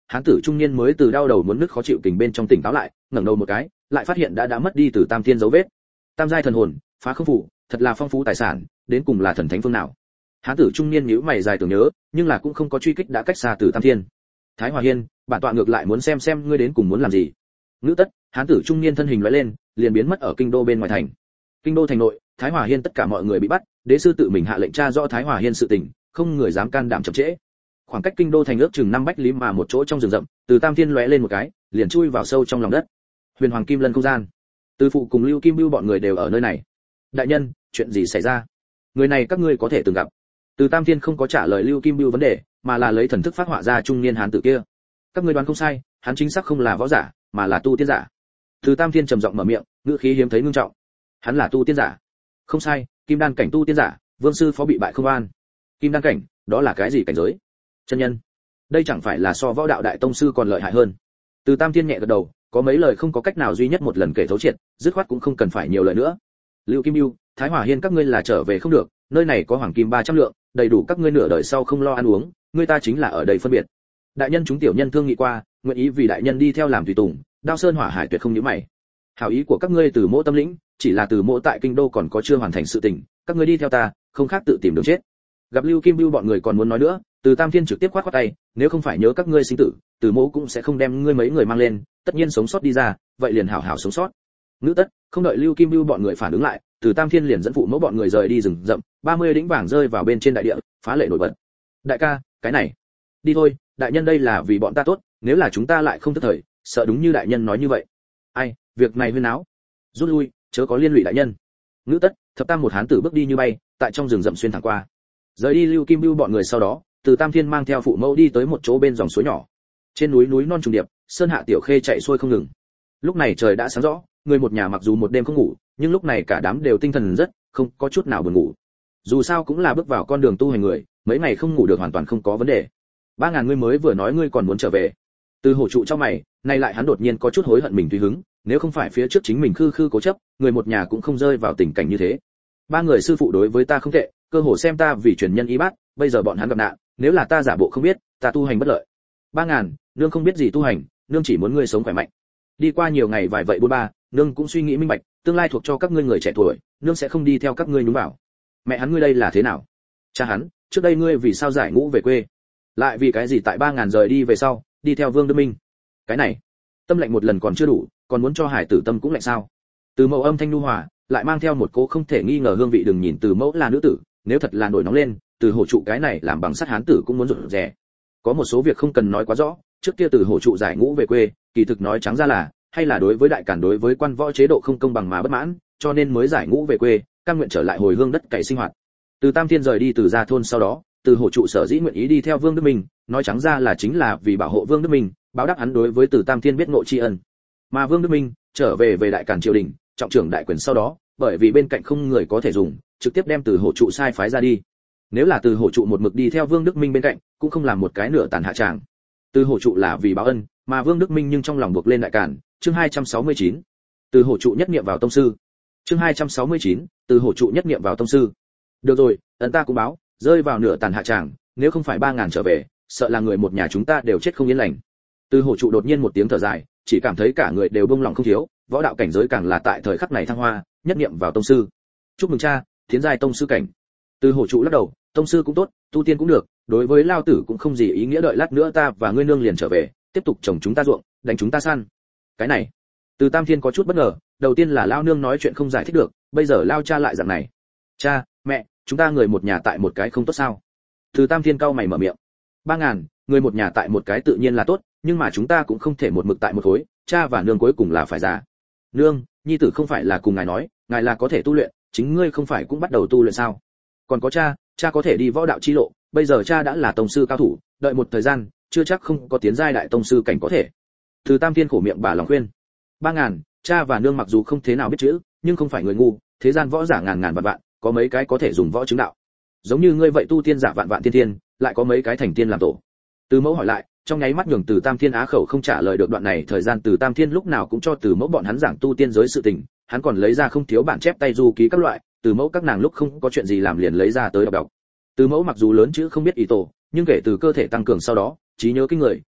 hán tử trung niên mới từ đau đầu muốn nứt khó chịu kình bên trong tỉnh táo lại, ngẩng đầu một cái, lại phát hiện đã mất đi Từ Tam Thiên dấu vết. Tam giai thần hồn, phá không phủ, thật là phong phú tài sản, đến cùng là thần thánh phương nào? Hán tử trung niên nhíu mày dài tưởng nhớ, nhưng là cũng không có truy kích đã cách xa Từ Tam Thiên. Thái Hòa Hiên, bản tọa ngược lại muốn xem ngươi đến cùng muốn làm gì. Ngữ tất, hán tử trung niên thân hình lóe lên, liền biến mất ở kinh đô bên ngoài thành. Kinh đô thành nội, Thái Hòa Hiên tất cả mọi người bị bắt, đế sư tự mình hạ lệnh tra rõ Thái Hòa Hiên sự tình, không người dám can đảm chậm trễ. Khoảng cách kinh đô thành ước chừng 5 bách lý mà một chỗ trong rừng rậm, Từ Tam Thiên lóe lên một cái, liền chui vào sâu trong lòng đất. Huyền Hoàng Kim Lân không gian. Từ phụ cùng Lưu Kim Bưu bọn người đều ở nơi này. Đại nhân, chuyện gì xảy ra? Người này các ngươi có thể từng gặp. Từ Tam Thiên không có trả lời Lưu Kim Bưu vấn đề, mà là lấy thần thức phát họa ra trung niên hán tử kia. Các ngươi đoán không sai, hắn chính xác không là võ giả, mà là tu tiên giả. Từ Tam Thiên trầm giọng mở miệng, ngữ khí hiếm thấy ngưng trọng. Hắn là tu tiên giả. Không sai, kim đan cảnh tu tiên giả, vương sư phó bị bại không an. Kim đan cảnh, đó là cái gì cảnh giới? Chân nhân. Đây chẳng phải là so võ đạo đại tông sư còn lợi hại hơn. Từ Tam Thiên nhẹ gật đầu, có mấy lời không có cách nào duy nhất một lần kể thấu triệt, dứt khoát cũng không cần phải nhiều lời nữa. Lưu Kim Bưu, Thái Hòa Hiên các ngươi là trở về không được, nơi này có hoàng kim 300 lượng, đầy đủ các ngươi nửa đời sau không lo ăn uống, ngươi ta chính là ở đây phân biệt. Đại nhân chúng tiểu nhân thương nghị qua, nguyện ý vì đại nhân đi theo làm tùy tùng, Đao Sơn Hỏa Hải tuyệt không nhíu mày. Hảo ý của các ngươi Từ Mỗ tâm lĩnh, chỉ là Từ Mỗ tại kinh đô còn có chưa hoàn thành sự tình, các ngươi đi theo ta, không khác tự tìm đường chết. Gặp Lưu Kim Bưu bọn người còn muốn nói nữa, Từ Tam Thiên trực tiếp khoát tay, nếu không phải nhớ các ngươi sinh tử, Từ Mỗ cũng sẽ không đem ngươi mấy người mang lên, tất nhiên sống sót đi ra, vậy liền hảo hảo sống sót. Ngữ tất, không đợi Lưu Kim Bưu bọn người phản ứng lại, Từ Tam Thiên liền dẫn phụ mẫu bọn người rời đi rừng rậm, 30 đĩnh vàng rơi vào bên trên đại địa, phá lệ nổi bật. Đại ca, cái này, đi thôi, đại nhân đây là vì bọn ta tốt, nếu là chúng ta lại không tức thời, sợ đúng như đại nhân nói như vậy. Ai, việc này huyên náo, rút lui, chớ có liên lụy đại nhân. Ngữ tất, thập tam một hán tử bước đi như bay, tại trong rừng rậm xuyên thẳng qua. Rời đi Lưu Kim Bưu bọn người sau đó, Từ Tam Thiên mang theo phụ mẫu đi tới một chỗ bên dòng suối nhỏ. Trên núi non trùng điệp, sơn hạ tiểu khê chạy xuôi không ngừng. Lúc này trời đã sáng rõ, người một nhà mặc dù một đêm không ngủ, nhưng lúc này cả đám đều tinh thần rất, không có chút nào buồn ngủ. Dù sao cũng là bước vào con đường tu hành người, mấy ngày không ngủ được hoàn toàn không có vấn đề. 3000 ngươi mới vừa nói ngươi còn muốn trở về. Từ hổ trụ trong mày, nay lại hắn đột nhiên có chút hối hận mình tùy hứng, nếu không phải phía trước chính mình khư cố chấp, người một nhà cũng không rơi vào tình cảnh như thế. Ba người sư phụ đối với ta không tệ, cơ hồ xem ta vì truyền nhân y bát, bây giờ bọn hắn gặp nạn, nếu là ta giả bộ không biết, ta tu hành bất lợi. 3000, nương không biết gì tu hành, nương chỉ muốn ngươi sống khỏe mạnh. Đi qua nhiều ngày vài vậy 43, nương cũng suy nghĩ minh bạch, tương lai thuộc cho các ngươi người trẻ tuổi, nương sẽ không đi theo các ngươi nhúng vào. Mẹ hắn ngươi đây là thế nào? Cha hắn, trước đây ngươi vì sao giải ngũ về quê? Lại vì cái gì tại 3000 rời đi về sau, đi theo Vương Đức Minh? Cái này, tâm lạnh một lần còn chưa đủ, còn muốn cho hải tử tâm cũng lạnh sao? Từ mẫu âm thanh nhu hòa, lại mang theo một cố không thể nghi ngờ hương vị, đừng nhìn Từ mẫu là nữ tử, nếu thật là nổi nóng lên, Từ hổ trụ cái này làm bằng sắt hán tử cũng muốn rụt rè. Có một số việc không cần nói quá rõ, trước kia Từ hổ trụ giải ngũ về quê, kỳ thực nói trắng ra là, hay là đối với đại cản đối với quan võ chế độ không công bằng mà bất mãn, cho nên mới giải ngũ về quê, cam nguyện trở lại hồi hương đất cày sinh hoạt. Từ Tam Thiên rời đi từ gia thôn sau đó, Từ hổ trụ sở dĩ nguyện ý đi theo Vương Đức Minh, nói trắng ra là chính là vì bảo hộ Vương Đức Minh, báo đáp hắn đối với Từ Tam Thiên biết ngộ tri ân. Mà Vương Đức Minh trở về đại cản triều đình, trọng trưởng đại quyền sau đó, bởi vì bên cạnh không người có thể dùng, trực tiếp đem Từ hổ trụ sai phái ra đi. Nếu là Từ hổ trụ một mực đi theo Vương Đức Minh bên cạnh, cũng không làm một cái nửa tàn hạ tràng. Từ hổ trụ là vì báo ân, mà Vương Đức Minh nhưng trong lòng buộc lên đại cản. Chương 269. Từ hổ trụ nhất niệm vào tông sư. Chương 269. Từ hổ trụ nhất niệm vào tông sư. Được rồi, ấn ta cũng báo, rơi vào nửa tàn hạ tràng, nếu không phải 3000 trở về, sợ là người một nhà chúng ta đều chết không yên lành. Từ hổ trụ đột nhiên một tiếng thở dài, chỉ cảm thấy cả người đều bông lòng không thiếu, võ đạo cảnh giới càng là tại thời khắc này thăng hoa, nhất niệm vào tông sư. Chúc mừng cha, tiến giai tông sư cảnh. Từ hổ trụ lắc đầu, tông sư cũng tốt, tu tiên cũng được, đối với lao tử cũng không gì ý nghĩa, đợi lát nữa ta và ngươi nương liền trở về, tiếp tục trồng chúng ta ruộng, đánh chúng ta săn. Cái này, Từ Tam Thiên có chút bất ngờ, đầu tiên là lao nương nói chuyện không giải thích được, bây giờ lao cha lại dạng này. Cha, mẹ, chúng ta người một nhà tại một cái không tốt sao? Từ Tam Thiên cau mày mở miệng. 3000, người một nhà tại một cái tự nhiên là tốt, nhưng mà chúng ta cũng không thể một mực tại một khối, cha và nương cuối cùng là phải già. Nương, nhi tử không phải là cùng ngài nói, ngài là có thể tu luyện, chính ngươi không phải cũng bắt đầu tu luyện sao? Còn có cha, cha có thể đi võ đạo chi lộ, bây giờ cha đã là tông sư cao thủ, đợi một thời gian, chưa chắc không có tiến giai đại tông sư cảnh có thể. Từ Tam Thiên khổ miệng bà lòng khuyên. 3000, cha và nương mặc dù không thế nào biết chữ, nhưng không phải người ngu, thế gian võ giả ngàn ngàn vạn vạn, có mấy cái có thể dùng võ chứng đạo. Giống như ngươi vậy tu tiên giả vạn vạn tiên tiên, lại có mấy cái thành tiên làm tổ. Từ Mẫu hỏi lại, trong nháy mắt nhường Từ Tam Thiên á khẩu không trả lời được đoạn này, thời gian Từ Tam Thiên lúc nào cũng cho Từ Mẫu bọn hắn giảng tu tiên giới sự tình, hắn còn lấy ra không thiếu bản chép tay du ký các loại, Từ Mẫu các nàng lúc không có chuyện gì làm liền lấy ra tới đọc. Từ Mẫu mặc dù lớn chữ không biết ý tổ, nhưng kể từ cơ thể tăng cường sau đó, trí nhớ kinh người,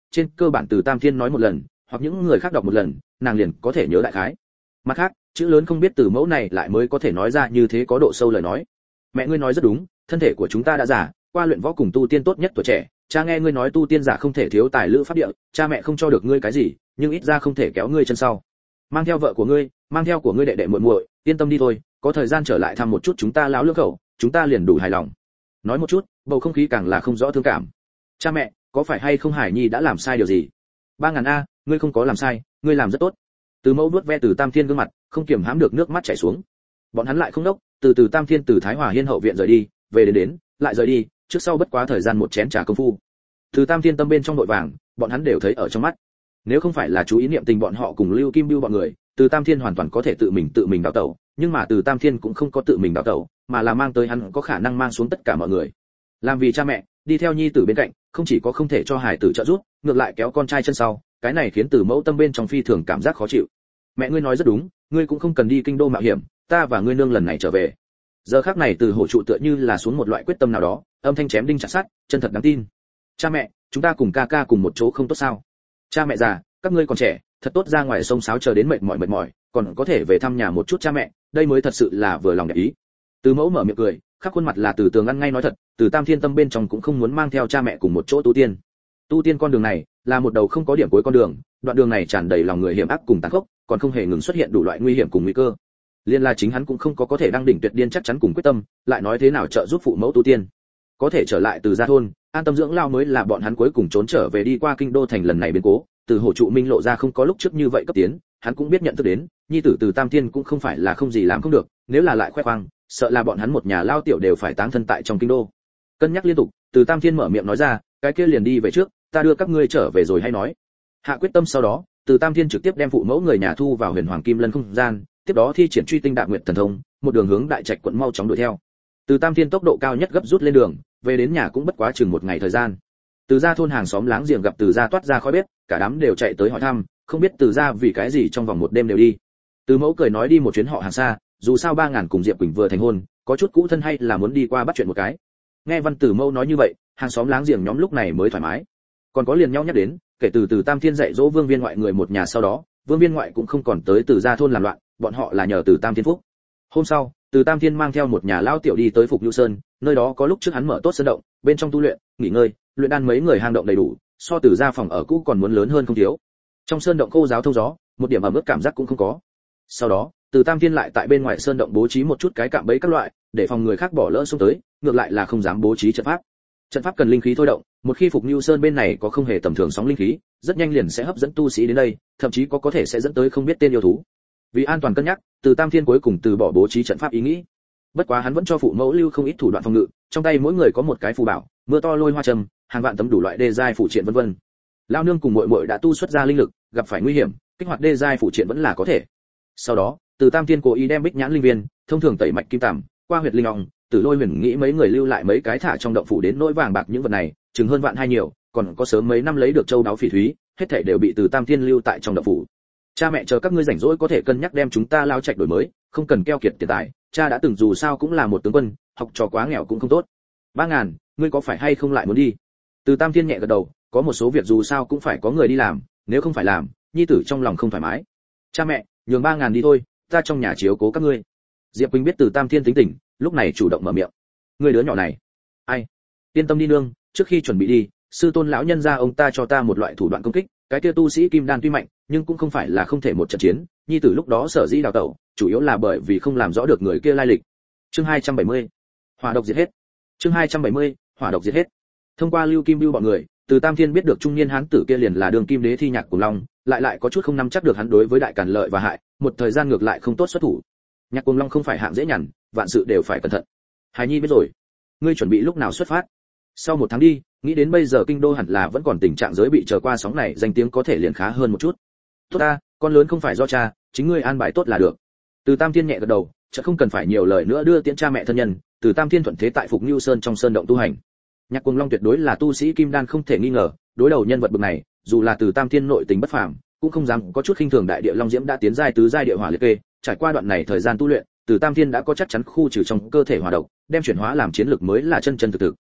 trên cơ bản từ Tam Thiên nói một lần, hoặc những người khác đọc một lần, nàng liền có thể nhớ đại khái. Mặt khác, chữ lớn không biết từ mẫu này lại mới có thể nói ra như thế có độ sâu lời nói. Mẹ ngươi nói rất đúng, thân thể của chúng ta đã già, qua luyện võ cùng tu tiên tốt nhất tuổi trẻ, cha nghe ngươi nói tu tiên giả không thể thiếu tài lữ pháp địa, cha mẹ không cho được ngươi cái gì, nhưng ít ra không thể kéo ngươi chân sau. Mang theo vợ của ngươi, mang theo của ngươi đệ đệ muội muội, yên tâm đi thôi, có thời gian trở lại thăm một chút chúng ta lão lưỡng khẩu, chúng ta liền đủ hài lòng. Nói một chút, bầu không khí càng là không rõ thương cảm. Cha mẹ, có phải hay không Hải Nhi đã làm sai điều gì? 3000 a, ngươi không có làm sai, ngươi làm rất tốt. Từ mẫu vuốt ve từ Tam Thiên gương mặt, không kiềm hãm được nước mắt chảy xuống. Bọn hắn lại không đốc, từ Tam Thiên từ Thái Hòa Hiên hậu viện rời đi, về đến, lại rời đi, trước sau bất quá thời gian một chén trà công phu. Từ Tam Thiên tâm bên trong nội vàng, bọn hắn đều thấy ở trong mắt. Nếu không phải là chú ý niệm tình bọn họ cùng Lưu Kim Bưu bọn người, từ Tam Thiên hoàn toàn có thể tự mình đào tẩu, nhưng mà từ Tam Thiên cũng không có tự mình đào tẩu, mà là mang tới hắn có khả năng mang xuống tất cả mọi người. Làm vì cha mẹ, đi theo nhi tử bên cạnh, không chỉ có không thể cho hải tử trợ giúp, ngược lại kéo con trai chân sau, cái này khiến từ mẫu tâm bên trong phi thường cảm giác khó chịu. Mẹ ngươi nói rất đúng, ngươi cũng không cần đi kinh đô mạo hiểm, ta và ngươi nương lần này trở về. Giờ khắc này từ hổ trụ tựa như là xuống một loại quyết tâm nào đó, âm thanh chém đinh chặt sắt, chân thật đáng tin. Cha mẹ, chúng ta cùng ca ca cùng một chỗ không tốt sao? Cha mẹ già, các ngươi còn trẻ, thật tốt ra ngoài sông sáo chờ đến mệt mỏi, còn có thể về thăm nhà một chút cha mẹ, đây mới thật sự là vừa lòng để ý. Từ mẫu mở miệng cười, khắp khuôn mặt là từ tường ăn ngay nói thật, từ Tam Thiên tâm bên trong cũng không muốn mang theo cha mẹ cùng một chỗ tu tiên. Tu tiên con đường này là một đầu không có điểm cuối con đường, đoạn đường này tràn đầy lòng người hiểm ác cùng tàn khốc, còn không hề ngừng xuất hiện đủ loại nguy hiểm cùng nguy cơ. Liên la chính hắn cũng không có thể đăng đỉnh tuyệt điên chắc chắn cùng quyết tâm, lại nói thế nào trợ giúp phụ mẫu tu tiên. Có thể trở lại từ gia thôn, an tâm dưỡng lao mới là bọn hắn cuối cùng trốn trở về đi qua kinh đô thành lần này biến cố. Từ hổ trụ minh lộ ra không có lúc trước như vậy cấp tiến, hắn cũng biết nhận thức đến, nhi tử từ Tam Thiên cũng không phải là không gì làm không được, nếu là lại khoe khoang, sợ là bọn hắn một nhà lao tiểu đều phải táng thân tại trong kinh đô. Cân nhắc liên tục, từ Tam Thiên mở miệng nói ra, cái kia liền đi về trước, ta đưa các ngươi trở về rồi hay nói. Hạ quyết tâm sau đó, từ Tam Thiên trực tiếp đem phụ mẫu người nhà thu vào Huyền Hoàng Kim Lân không gian, tiếp đó thi triển Truy Tinh Đạp Nguyệt thần thông, một đường hướng Đại Trạch quận mau chóng đuổi theo. Từ Tam Thiên tốc độ cao nhất gấp rút lên đường, về đến nhà cũng bất quá chừng một ngày thời gian. Từ gia thôn hàng xóm láng giềng gặp từ gia toát ra khói bếp, cả đám đều chạy tới hỏi thăm, không biết từ gia vì cái gì trong vòng một đêm đều đi. Từ mẫu cười nói đi một chuyến họ hàng xa, dù sao 3000 cùng Diệp Quỳnh vừa thành hôn, có chút cũ thân hay là muốn đi qua bắt chuyện một cái. Nghe Văn Tử mẫu nói như vậy, hàng xóm láng giềng nhóm lúc này mới thoải mái. Còn có liền nhau nhắc đến, kể từ Tam Thiên dạy dỗ Vương Viên ngoại người một nhà sau đó, Vương Viên ngoại cũng không còn tới từ gia thôn làm loạn, bọn họ là nhờ từ Tam Thiên phúc. Hôm sau, từ Tam Thiên mang theo một nhà lao tiểu đi tới Phục Nhu Sơn, nơi đó có lúc trước hắn mở tốt sơn động, bên trong tu luyện, nghỉ ngơi, luyện đan mấy người hang động đầy đủ, so từ gia phòng ở cũ còn muốn lớn hơn không thiếu. Trong sơn động khô giáo thông gió, một điểm ẩm ướt cảm giác cũng không có. Sau đó, từ Tam Thiên lại tại bên ngoài sơn động bố trí một chút cái cạm bẫy các loại, để phòng người khác bỏ lỡ xông tới, ngược lại là không dám bố trí trận pháp. Trận pháp cần linh khí thôi động, một khi Phục Nhu Sơn bên này có không hề tầm thường sóng linh khí, rất nhanh liền sẽ hấp dẫn tu sĩ đến đây, thậm chí có thể sẽ dẫn tới không biết tên yêu thú. Vì an toàn cân nhắc, từ Tam Thiên cuối cùng từ bỏ bố trí trận pháp ý nghĩ. Bất quá hắn vẫn cho phụ mẫu lưu không ít thủ đoạn phòng ngự, trong tay mỗi người có một cái phù bảo, mưa to lôi hoa trầm, hàng vạn tấm đủ loại đê giai phụ triện vân vân. Lão nương cùng muội muội đã tu xuất ra linh lực, gặp phải nguy hiểm, kích hoạt đê giai phụ triện vẫn là có thể. Sau đó, từ Tam Thiên cố ý đem Bích Nhãn linh viên, thông thường tẩy mạch kim tằm, qua huyệt linh ong, Tử Lôi Huyền nghĩ mấy người lưu lại mấy cái thả trong động phủ đến nỗi vàng bạc những vật này, chừng hơn vạn hai nhiều, còn có sớm mấy năm lấy được châu đáo phỉ thúy, hết thảy đều bị từ Tam Thiên lưu tại trong động phủ. Cha mẹ chờ các ngươi rảnh rỗi có thể cân nhắc đem chúng ta lao trạch đổi mới, không cần keo kiệt tiền tài, cha đã từng dù sao cũng là một tướng quân, học trò quá nghèo cũng không tốt. 3000, ngươi có phải hay không lại muốn đi? Từ Tam Thiên nhẹ gật đầu, có một số việc dù sao cũng phải có người đi làm, nếu không phải làm, nhi tử trong lòng không thoải mái. Cha mẹ, nhường 3000 đi thôi, ta trong nhà chiếu cố các ngươi. Diệp Quỳnh biết từ Tam Thiên tính tình, lúc này chủ động mở miệng. Ngươi đứa nhỏ này, ai? Yên tâm đi nương, trước khi chuẩn bị đi, sư tôn lão nhân gia ông ta cho ta một loại thủ đoạn công kích, cái kia tu sĩ kim đan tuy mạnh, nhưng cũng không phải là không thể một trận chiến, nhi tử lúc đó sở dĩ đào tẩu, chủ yếu là bởi vì không làm rõ được người kia lai lịch. Chương 270. Hỏa độc diệt hết. Chương 270. Hỏa độc diệt hết. Thông qua Lưu Kim Bưu bọn người, từ Tam Thiên biết được trung niên hán tử kia liền là Đường Kim Đế Thi Nhạc Cuồng Long, lại có chút không nắm chắc được hắn đối với đại càn lợi và hại, một thời gian ngược lại không tốt xuất thủ. Nhạc Cuồng Long không phải hạng dễ nhằn, vạn sự đều phải cẩn thận. Hải Nhi biết rồi. Ngươi chuẩn bị lúc nào xuất phát? Sau 1 tháng đi, nghĩ đến bây giờ kinh đô hẳn là vẫn còn tình trạng giới bị chờ qua sóng này, danh tiếng có thể liền khá hơn một chút. Tốt ta, con lớn không phải do cha, chính ngươi an bài tốt là được. Từ Tam Thiên nhẹ gật đầu, chợt không cần phải nhiều lời nữa đưa tiễn cha mẹ thân nhân, từ Tam Thiên thuận thế tại Phục Nưu Sơn trong sơn động tu hành. Nhạc Cuồng Long tuyệt đối là tu sĩ kim đan không thể nghi ngờ, đối đầu nhân vật bậc này, dù là từ Tam Thiên nội tình bất phàm, cũng không dám có chút khinh thường đại địa long diễm đã tiến giai tứ giai địa hỏa liệt kê, trải qua đoạn này thời gian tu luyện, từ Tam Thiên đã có chắc chắn khu trừ trong cơ thể hỏa độc, đem chuyển hóa làm chiến lực mới là chân chân thực thực.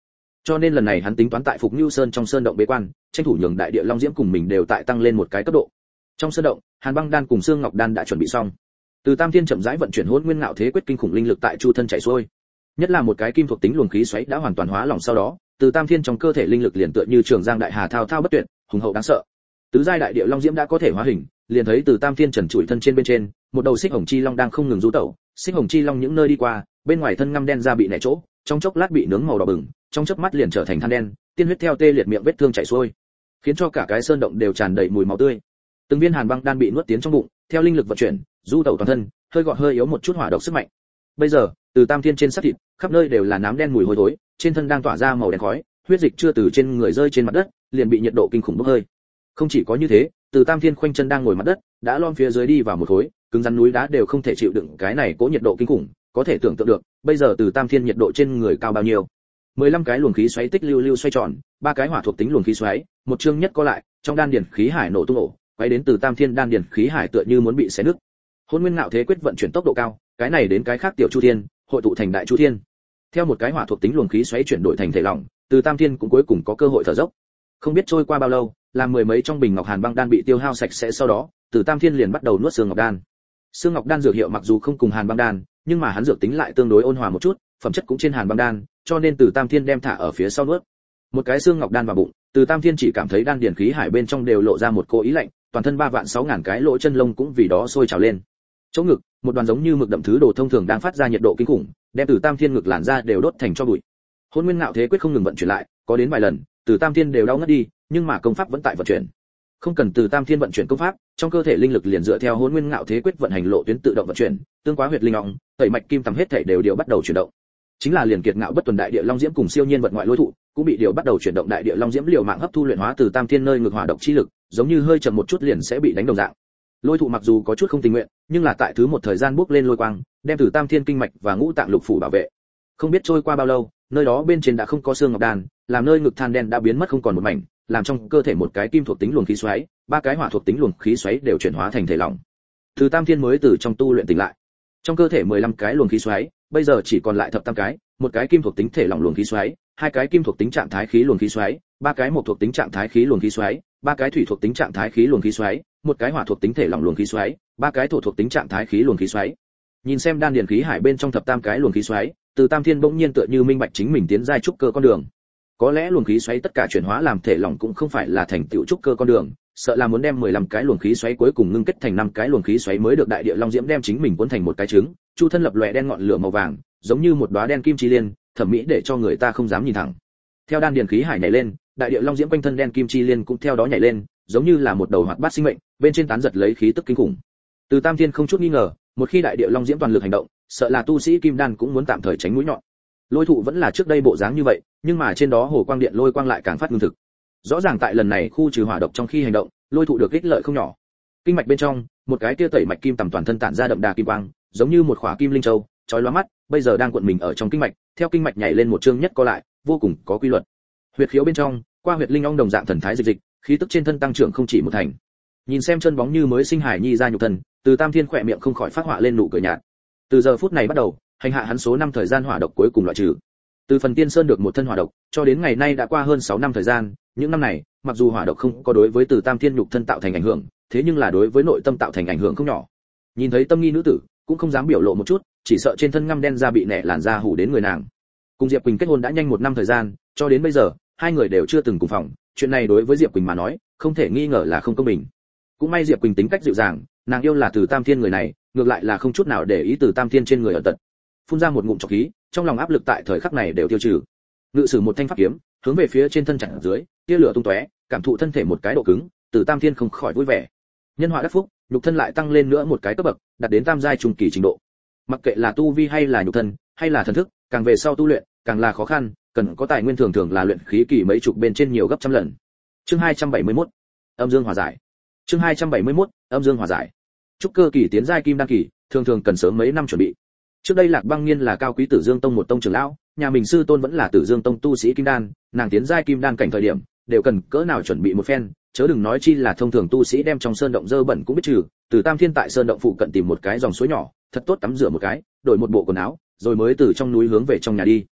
Cho nên lần này hắn tính toán tại Phục Nưu Sơn trong sơn động bế quan, tranh thủ nhường đại địa long diễm cùng mình đều tại tăng lên một cái cấp độ. Trong sơn động, Hàn Băng đan cùng Xương Ngọc đan đã chuẩn bị xong. Từ Tam Thiên chậm rãi vận chuyển Hỗn Nguyên Ngạo Thế Quyết kinh khủng linh lực tại chu thân chảy xuôi. Nhất là một cái kim thuộc tính luồng khí xoáy đã hoàn toàn hóa lỏng sau đó, Từ Tam Thiên trong cơ thể linh lực liền tựa như trường giang đại hà thao thao bất tuyệt, hùng hậu đáng sợ. Tứ giai đại địa long diễm đã có thể hóa hình, liền thấy Từ Tam Thiên trần trụi thân trên bên trên, một đầu xích hồng chi long đang không ngừng du tẩu, xích hồng chi long những nơi đi qua, bên ngoài thân ngăm đen da bị nẻ chỗ, trong chốc lát bị nướng màu đỏ bừng, trong chớp mắt liền trở thành than đen, tiên huyết theo tê liệt miệng vết thương chảy xuôi, khiến cho cả cái sơn động đều tràn đầy mùi máu tươi. Từng viên Hàn Băng đan bị nuốt tiến trong bụng, theo linh lực vận chuyển, du tẩu toàn thân, hơi gọn hơi yếu một chút hỏa độc sức mạnh. Bây giờ, Từ Tam Thiên trên xác thịt, khắp nơi đều là nám đen mùi hôi thối, trên thân đang tỏa ra màu đen khói, huyết dịch chưa từ trên người rơi trên mặt đất, liền bị nhiệt độ kinh khủng bốc hơi. Không chỉ có như thế, Từ Tam Thiên khoanh chân đang ngồi mặt đất, đã lom phía dưới đi vào một khối, cứng rắn núi đá đều không thể chịu đựng cái này cố nhiệt độ kinh khủng, có thể tưởng tượng được, bây giờ Từ Tam Thiên nhiệt độ trên người cao bao nhiêu. 15 cái luồng khí xoáy tích lưu lưu xoay tròn, 3 cái hỏa thuộc tính luồng khí xoáy, một chương nhất co lại, trong đan điền khí hải nổ tung ổ, quay đến Từ Tam Thiên đan điền khí hải tựa như muốn bị xé nứt. Hỗn Nguyên Ngạo Thế Quyết vận chuyển tốc độ cao, cái này đến cái khác tiểu chu thiên, hội tụ thành đại chu thiên. Theo một cái hỏa thuộc tính luồng khí xoáy chuyển đổi thành thể lỏng, Từ Tam Thiên cũng cuối cùng có cơ hội thở dốc. Không biết trôi qua bao lâu, làm mười mấy trong bình ngọc Hàn Băng đan bị tiêu hao sạch sẽ sau đó, Từ Tam Thiên liền bắt đầu nuốt xương ngọc đan. Xương ngọc đan dược hiệu mặc dù không cùng Hàn Băng đan, nhưng mà hắn dược tính lại tương đối ôn hòa một chút, phẩm chất cũng trên Hàn Băng đan, cho nên Từ Tam Thiên đem thả ở phía sau nuốt. Một cái xương ngọc đan vào bụng, Từ Tam Thiên chỉ cảm thấy đan điền khí hải bên trong đều lộ ra một cô ý lạnh, toàn thân 3.600.000 cái lỗ chân lông cũng vì đó sôi trào lên. Chỗ ngực, một đoàn giống như mực đậm thứ đồ thông thường đang phát ra nhiệt độ kinh khủng, đem Từ Tam Thiên ngực làn da đều đốt thành tro bụi. Hỗn Nguyên Ngạo Thế Quyết không ngừng vận chuyển lại, có đến vài lần, Từ Tam Thiên đều đau ngất đi, nhưng mà công pháp vẫn tại vận chuyển. Không cần Từ Tam Thiên vận chuyển công pháp, trong cơ thể linh lực liền dựa theo Hỗn Nguyên Ngạo Thế Quyết vận hành lộ tuyến tự động vận chuyển, tương quá huyệt linh ong, tẩy mạch kim tầm hết thảy đều bắt đầu chuyển động. Chính là liền kiệt ngạo bất tuần đại địa long diễm cùng siêu nhiên vật ngoại lôi thụ, cũng bị bắt đầu chuyển động đại địa long diễm liều mạng hấp thu luyện hóa Từ Tam Thiên nơi ngực hỏa độc chi lực, giống như hơi chậm một chút liền sẽ bị đánh đồng dạng. Lôi thụ mặc dù có chút không tình nguyện, nhưng là tại thứ một thời gian bước lên lôi quang, đem Từ Tam Thiên kinh mạch và ngũ tạng lục phủ bảo vệ. Không biết trôi qua bao lâu, nơi đó bên trên đã không có xương ngọc đan, làm nơi ngực than đen đã biến mất không còn một mảnh, làm trong cơ thể một cái kim thuộc tính luồng khí xoáy, 3 cái hỏa thuộc tính luồng khí xoáy đều chuyển hóa thành thể lỏng. Từ Tam Thiên mới từ trong tu luyện tỉnh lại. Trong cơ thể 15 cái luồng khí xoáy, bây giờ chỉ còn lại thập tam cái, một cái kim thuộc tính thể lỏng luồng khí xoáy, 2 cái kim thuộc tính trạng thái khí luồng khí xoáy, 3 cái mộc thuộc tính trạng thái khí luồng khí xoáy, 3 cái thủy thuộc tính trạng thái khí luồng khí xoáy, một cái hỏa thuộc tính thể lỏng luồng khí xoáy, 3 cái thổ thuộc tính trạng thái khí luồng khí xoáy. Nhìn xem đan điền khí hải bên trong thập tam cái luồng khí xoáy, Từ Tam Thiên bỗng nhiên tựa như minh bạch chính mình tiến giai trúc cơ con đường. Có lẽ luồng khí xoáy tất cả chuyển hóa làm thể lỏng cũng không phải là thành tựu trúc cơ con đường, sợ là muốn đem 15 cái luồng khí xoáy cuối cùng ngưng kết thành 5 cái luồng khí xoáy mới được đại địa long diễm đem chính mình cuốn thành một cái trứng, chu thân lập lòe đen ngọn lửa màu vàng, giống như một đóa đen kim chi liên, thẩm mỹ để cho người ta không dám nhìn thẳng. Theo đan điền khí hải nhảy lên, đại địa long diễm quanh thân đen kim chi liên cũng theo đó nhảy lên, giống như là một đầu hoạt bát sinh mệnh, bên trên tán giật lấy khí tức kinh khủng. Từ Tam Thiên không chút nghi ngờ, một khi đại địa long diễm toàn lực hành động, sợ là tu sĩ kim đan cũng muốn tạm thời tránh mũi nhọn. Lôi thụ vẫn là trước đây bộ dáng như vậy, nhưng mà trên đó hồ quang điện lôi quang lại càng phát ngưng thực. Rõ ràng tại lần này khu trừ hỏa độc trong khi hành động, lôi thụ được ích lợi không nhỏ. Kinh mạch bên trong, một cái tia tẩy mạch kim tầm toàn thân tản ra đậm đà kim quang, giống như một khỏa kim linh châu, chói lóa mắt, bây giờ đang cuộn mình ở trong kinh mạch, theo kinh mạch nhảy lên một chương nhất co lại, vô cùng có quy luật. Huyệt khiếu bên trong, qua huyệt linh ong đồng dạng thần thái dịch dịch, khí tức trên thân tăng trưởng không chỉ một thành. Nhìn xem chân bóng như mới sinh hải nhi ra nhục thân, Từ Tam Thiên khỏe miệng không khỏi phát họa lên nụ cười nhạt. Từ giờ phút này bắt đầu, hành hạ hắn số năm thời gian hỏa độc cuối cùng loại trừ. Từ phần tiên sơn được một thân hỏa độc, cho đến ngày nay đã qua hơn 6 năm thời gian, những năm này, mặc dù hỏa độc không có đối với Từ Tam Thiên nhục thân tạo thành ảnh hưởng, thế nhưng là đối với nội tâm tạo thành ảnh hưởng không nhỏ. Nhìn thấy tâm nghi nữ tử, cũng không dám biểu lộ một chút, chỉ sợ trên thân ngăm đen da bị nẻ làn da hủ đến người nàng. Cùng Diệp Quỳnh kết hôn đã nhanh 1 năm thời gian, cho đến bây giờ, hai người đều chưa từng cùng phòng, chuyện này đối với Diệp Quỳnh mà nói, không thể nghi ngờ là không công bình. Cũng may Diệp Quỳnh tính cách dịu dàng, nàng yêu là Từ Tam Thiên người này, ngược lại là không chút nào để ý Từ Tam Thiên trên người ở tật. Phun ra một ngụm trọc khí, trong lòng áp lực tại thời khắc này đều tiêu trừ. Ngự sử một thanh pháp kiếm, hướng về phía trên thân chặn dưới, tia lửa tung tóe, cảm thụ thân thể một cái độ cứng, Từ Tam Thiên không khỏi vui vẻ. Nhân họa đắc phúc, nhục thân lại tăng lên nữa một cái cấp bậc, đạt đến tam giai trung kỳ trình độ. Mặc kệ là tu vi hay là nhục thân, hay là thần thức, càng về sau tu luyện, càng là khó khăn, cần có tài nguyên thường thường là luyện khí kỳ mấy chục bên trên nhiều gấp trăm lần. Chương 271, Âm Dương Hòa Giải. Chương 271, Âm Dương Hòa Giải. Trúc cơ kỳ tiến giai kim đan kỳ, thường thường cần sớm mấy năm chuẩn bị. Trước đây Lạc Băng Nghiên là cao quý Tử Dương Tông một tông trưởng lão, nhà mình sư tôn vẫn là Tử Dương Tông tu sĩ kim đan, nàng tiến giai kim đan cảnh thời điểm, đều cần cỡ nào chuẩn bị một phen, chớ đừng nói chi là thông thường tu sĩ đem trong sơn động dơ bẩn cũng biết trừ, Từ Tam Thiên tại sơn động phụ cận tìm một cái dòng suối nhỏ, thật tốt tắm rửa một cái, đổi một bộ quần áo, rồi mới từ trong núi hướng về trong nhà đi.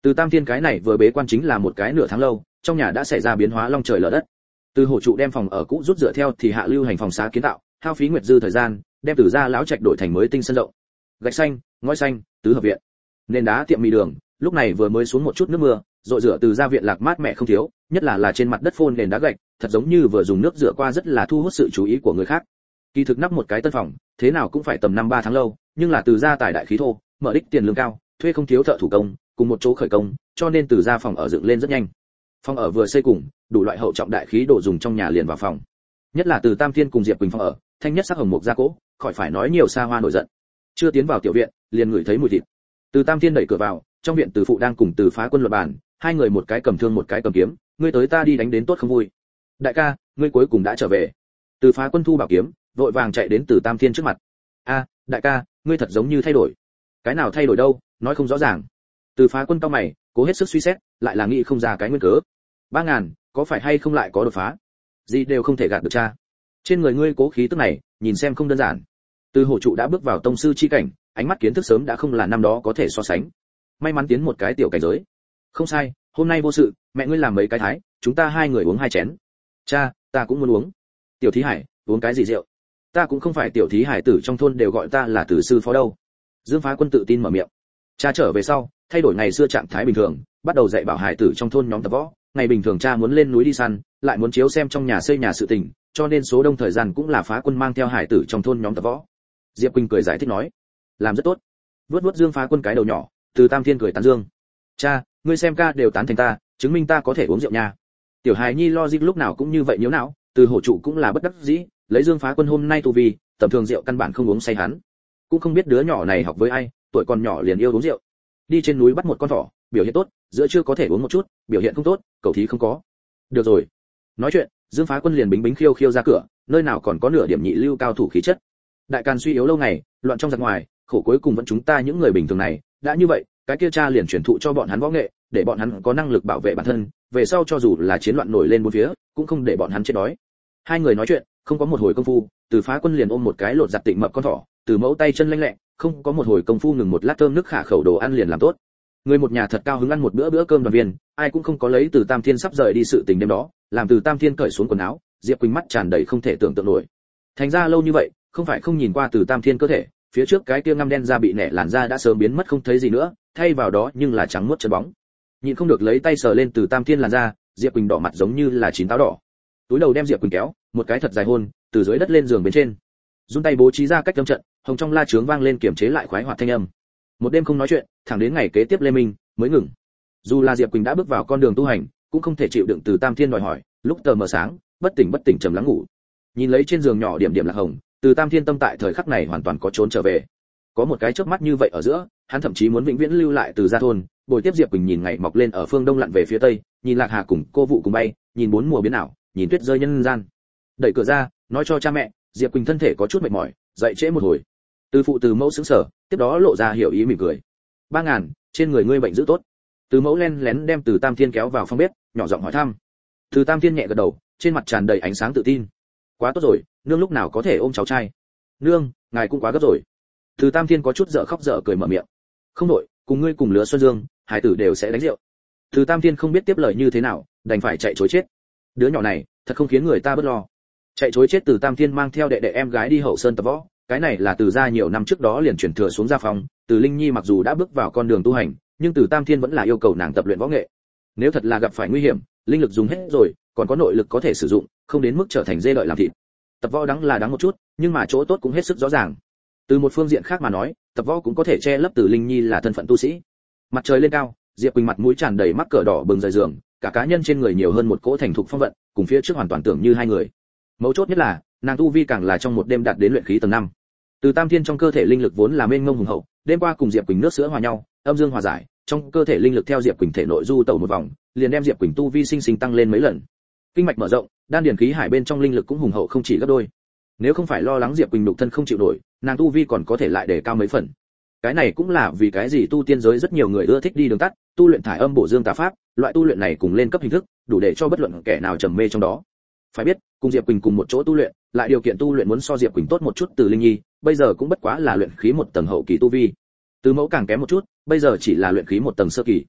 Từ Tam Thiên cái này vừa bế quan chính là một cái nửa tháng lâu, trong nhà đã xảy ra biến hóa long trời lở đất. Từ Hổ trụ đem phòng ở cũ rút dựa theo thì hạ lưu hành phòng xá kiến tạo, hao phí nguyệt dư thời gian, đem Từ gia lão trạch đổi thành mới tinh sân rộng. Gạch xanh, ngói xanh, tứ hợp viện. Nền đá tiệm mì đường, lúc này vừa mới xuống một chút nước mưa, rội rửa Từ gia viện lạc mát mẻ không thiếu, nhất là trên mặt đất phôn nền đá gạch, thật giống như vừa dùng nước rửa qua, rất là thu hút sự chú ý của người khác. Kỳ thực nắp một cái tân phòng, thế nào cũng phải tầm 5-3 tháng lâu, nhưng là Từ gia tài đại khí thô, mở đích tiền lương cao, thuê không thiếu thợ thủ công, cùng một chỗ khởi công, cho nên Từ gia phòng ở dựng lên rất nhanh. Phòng ở vừa xây cùng, đủ loại hậu trọng đại khí đồ dùng trong nhà liền vào phòng. Nhất là Từ Tam Thiên cùng Diệp Quỳnh phòng ở, thanh nhất sắc hồng mục gia cố, khỏi phải nói nhiều xa hoa nổi giận. Chưa tiến vào tiểu viện, liền ngửi thấy mùi thịt. Từ Tam Thiên đẩy cửa vào, trong viện Từ phụ đang cùng Từ Phá Quân luận bàn, hai người một cái cầm thương một cái cầm kiếm, ngươi tới ta đi đánh đến tốt không vui. Đại ca, ngươi cuối cùng đã trở về. Từ Phá Quân thu bảo kiếm, vội vàng chạy đến Từ Tam Thiên trước mặt. A, đại ca, ngươi thật giống như thay đổi. Cái nào thay đổi đâu, nói không rõ ràng. Từ Phá Quân cau mày, cố hết sức suy xét, lại là nghĩ không ra cái nguyên cớ. 3.000, có phải hay không lại có đột phá? Gì đều không thể gạt được cha. Trên người ngươi cố khí tức này, nhìn xem không đơn giản. Từ Hổ trụ đã bước vào tông sư chi cảnh, ánh mắt kiến thức sớm đã không là năm đó có thể so sánh. May mắn tiến một cái tiểu cảnh giới. Không sai, hôm nay vô sự, mẹ ngươi làm mấy cái thái, chúng ta hai người uống 2 chén. Cha, ta cũng muốn uống. Tiểu Thí Hải, uống cái gì rượu? Ta cũng không phải tiểu thí hải tử trong thôn đều gọi ta là tử sư phó đâu. Dương Phá Quân tự tin mở miệng. Cha trở về sau, thay đổi ngày xưa trạng thái bình thường, bắt đầu dạy bảo hải tử trong thôn nhóm tập võ. Ngày bình thường cha muốn lên núi đi săn, lại muốn chiếu xem trong nhà xây nhà sự tình, cho nên số đông thời gian cũng là Phá Quân mang theo hải tử trong thôn nhóm tập võ. Diệp Quỳnh cười giải thích nói, làm rất tốt. Vuốt vuốt Dương Phá Quân cái đầu nhỏ, Từ Tam Thiên cười tán dương. Cha, ngươi xem ca đều tán thành ta, chứng minh ta có thể uống rượu nha. Tiểu hài nhi logic lúc nào cũng như vậy nhiễu não, Từ Hổ trụ cũng là bất đắc dĩ, lấy Dương Phá Quân hôm nay tu vi, tầm thường rượu căn bản không uống say hắn. Cũng không biết đứa nhỏ này học với ai, tuổi còn nhỏ liền yêu uống rượu. Đi trên núi bắt một con thỏ, biểu hiện tốt, giữa trưa có thể uống một chút, biểu hiện không tốt, cầu thí không có. Được rồi. Nói chuyện, Dương Phá Quân liền bính bính khiêu khiêu ra cửa, nơi nào còn có nửa điểm nhị lưu cao thủ khí chất. Đại Càn suy yếu lâu ngày, loạn trong giặc ngoài, khổ cuối cùng vẫn chúng ta những người bình thường này, đã như vậy, cái kia cha liền truyền thụ cho bọn hắn võ nghệ, để bọn hắn có năng lực bảo vệ bản thân, về sau cho dù là chiến loạn nổi lên bốn phía, cũng không để bọn hắn chết đói. Hai người nói chuyện, không có một hồi công phu, Từ Phá Quân liền ôm một cái lột giặt tịnh mập con thỏ, Từ Mẫu tay chân lanh lẹ, không có một hồi công phu ngừng một lát thơm nước khả khẩu đồ ăn liền làm tốt. Người một nhà thật cao hứng ăn một bữa cơm đoàn viên, ai cũng không có lấy Từ Tam Thiên sắp rời đi sự tình đêm đó, làm Từ Tam Thiên cởi xuống quần áo, Diệp Quỳnh mắt tràn đầy không thể tưởng tượng nổi. Thành ra lâu như vậy, không phải không nhìn qua Từ Tam Thiên cơ thể, phía trước cái kia ngăm đen da bị nẻ làn da đã sớm biến mất không thấy gì nữa, thay vào đó nhưng là trắng muốt chân bóng. Nhịn không được lấy tay sờ lên Từ Tam Thiên làn da, Diệp Quỳnh đỏ mặt giống như là chín táo đỏ. Túi đầu đem Diệp Quỳnh kéo, một cái thật dài hôn, từ dưới đất lên giường bên trên. Run tay bố trí ra cách lâm trận, hồng trong la trướng vang lên kiềm chế lại khoái hoạt thanh âm. Một đêm không nói chuyện, thẳng đến ngày kế tiếp Lê Minh mới ngừng. Dù là Diệp Quỳnh đã bước vào con đường tu hành, cũng không thể chịu đựng Từ Tam Thiên đòi hỏi, lúc tờ mờ sáng, bất tỉnh trầm lắng ngủ. Nhìn lấy trên giường nhỏ điểm điểm lạc hồng, Từ Tam Thiên tâm tại thời khắc này hoàn toàn có trốn trở về. Có một cái chớp mắt như vậy ở giữa, hắn thậm chí muốn vĩnh viễn lưu lại Từ gia thôn, bồi tiếp Diệp Quỳnh nhìn ngày mọc lên ở phương đông lặn về phía tây, nhìn Lạc Hà cùng cô vụ cùng bay, nhìn bốn mùa biến ảo, nhìn tuyết rơi nhân gian. Đẩy cửa ra, nói cho cha mẹ, Diệp Quỳnh thân thể có chút mệt mỏi, dậy trễ một hồi. Từ phụ Từ Mẫu sững sờ, tiếp đó lộ ra hiểu ý mỉm cười. 3.000, trên người ngươi bệnh giữ tốt. Từ Mẫu len lén đem Từ Tam Thiên kéo vào phòng bếp, nhỏ giọng hỏi thăm. Từ Tam Thiên nhẹ gật đầu, trên mặt tràn đầy ánh sáng tự tin. Quá tốt rồi, nương lúc nào có thể ôm cháu trai. Nương, ngài cũng quá gấp rồi. Từ Tam Thiên có chút dở khóc dở cười mở miệng. Không đổi, cùng ngươi cùng lứa Xuân Dương, hải tử đều sẽ đánh rượu. Từ Tam Thiên không biết tiếp lời như thế nào, đành phải chạy trối chết. Đứa nhỏ này, thật không khiến người ta bớt lo. Chạy trối chết Từ Tam Thiên mang theo đệ đệ em gái đi hậu sơn tập võ, cái này là Từ gia nhiều năm trước đó liền chuyển thừa xuống gia phòng. Từ Linh Nhi mặc dù đã bước vào con đường tu hành, nhưng Từ Tam Thiên vẫn là yêu cầu nàng tập luyện võ nghệ. Nếu thật là gặp phải nguy hiểm, linh lực dùng hết rồi, còn có nội lực có thể sử dụng, không đến mức trở thành dê lợi làm thịt. Tập võ đắng là đắng một chút, nhưng mà chỗ tốt cũng hết sức rõ ràng. Từ một phương diện khác mà nói, tập võ cũng có thể che lấp Từ Linh Nhi là thân phận tu sĩ. Mặt trời lên cao, Diệp Quỳnh mặt mũi tràn đầy mắc cỡ đỏ bừng rời giường, cả cá nhân trên người nhiều hơn một cỗ thành thục phong vận, cùng phía trước hoàn toàn tưởng như hai người. Mấu chốt nhất là, nàng tu vi càng là trong một đêm đạt đến luyện khí tầng 5. Từ Tam Thiên trong cơ thể linh lực vốn là mênh mông hùng hậu, đêm qua cùng Diệp Quỳnh nước sữa hòa nhau, âm dương hòa giải, trong cơ thể linh lực theo Diệp Quỳnh thể nội du tẩu một vòng, liền đem Diệp Quỳnh tu vi sinh tăng lên mấy lần. Kinh mạch mở rộng, đan điền khí hải bên trong linh lực cũng hùng hậu không chỉ gấp đôi. Nếu không phải lo lắng Diệp Quỳnh nhục thân không chịu nổi, nàng tu vi còn có thể lại để cao mấy phần. Cái này cũng là vì cái gì tu tiên giới rất nhiều người ưa thích đi đường tắt, tu luyện thải âm bổ dương tà pháp, loại tu luyện này cùng lên cấp hình thức, đủ để cho bất luận kẻ nào trầm mê trong đó. Phải biết, cùng Diệp Quỳnh cùng một chỗ tu luyện, lại điều kiện tu luyện muốn so Diệp Quỳnh tốt một chút Từ Linh Nhi, bây giờ cũng bất quá là luyện khí một tầng hậu kỳ tu vi. Từ Mẫu càng kém một chút, bây giờ chỉ là luyện khí một tầng sơ kỳ.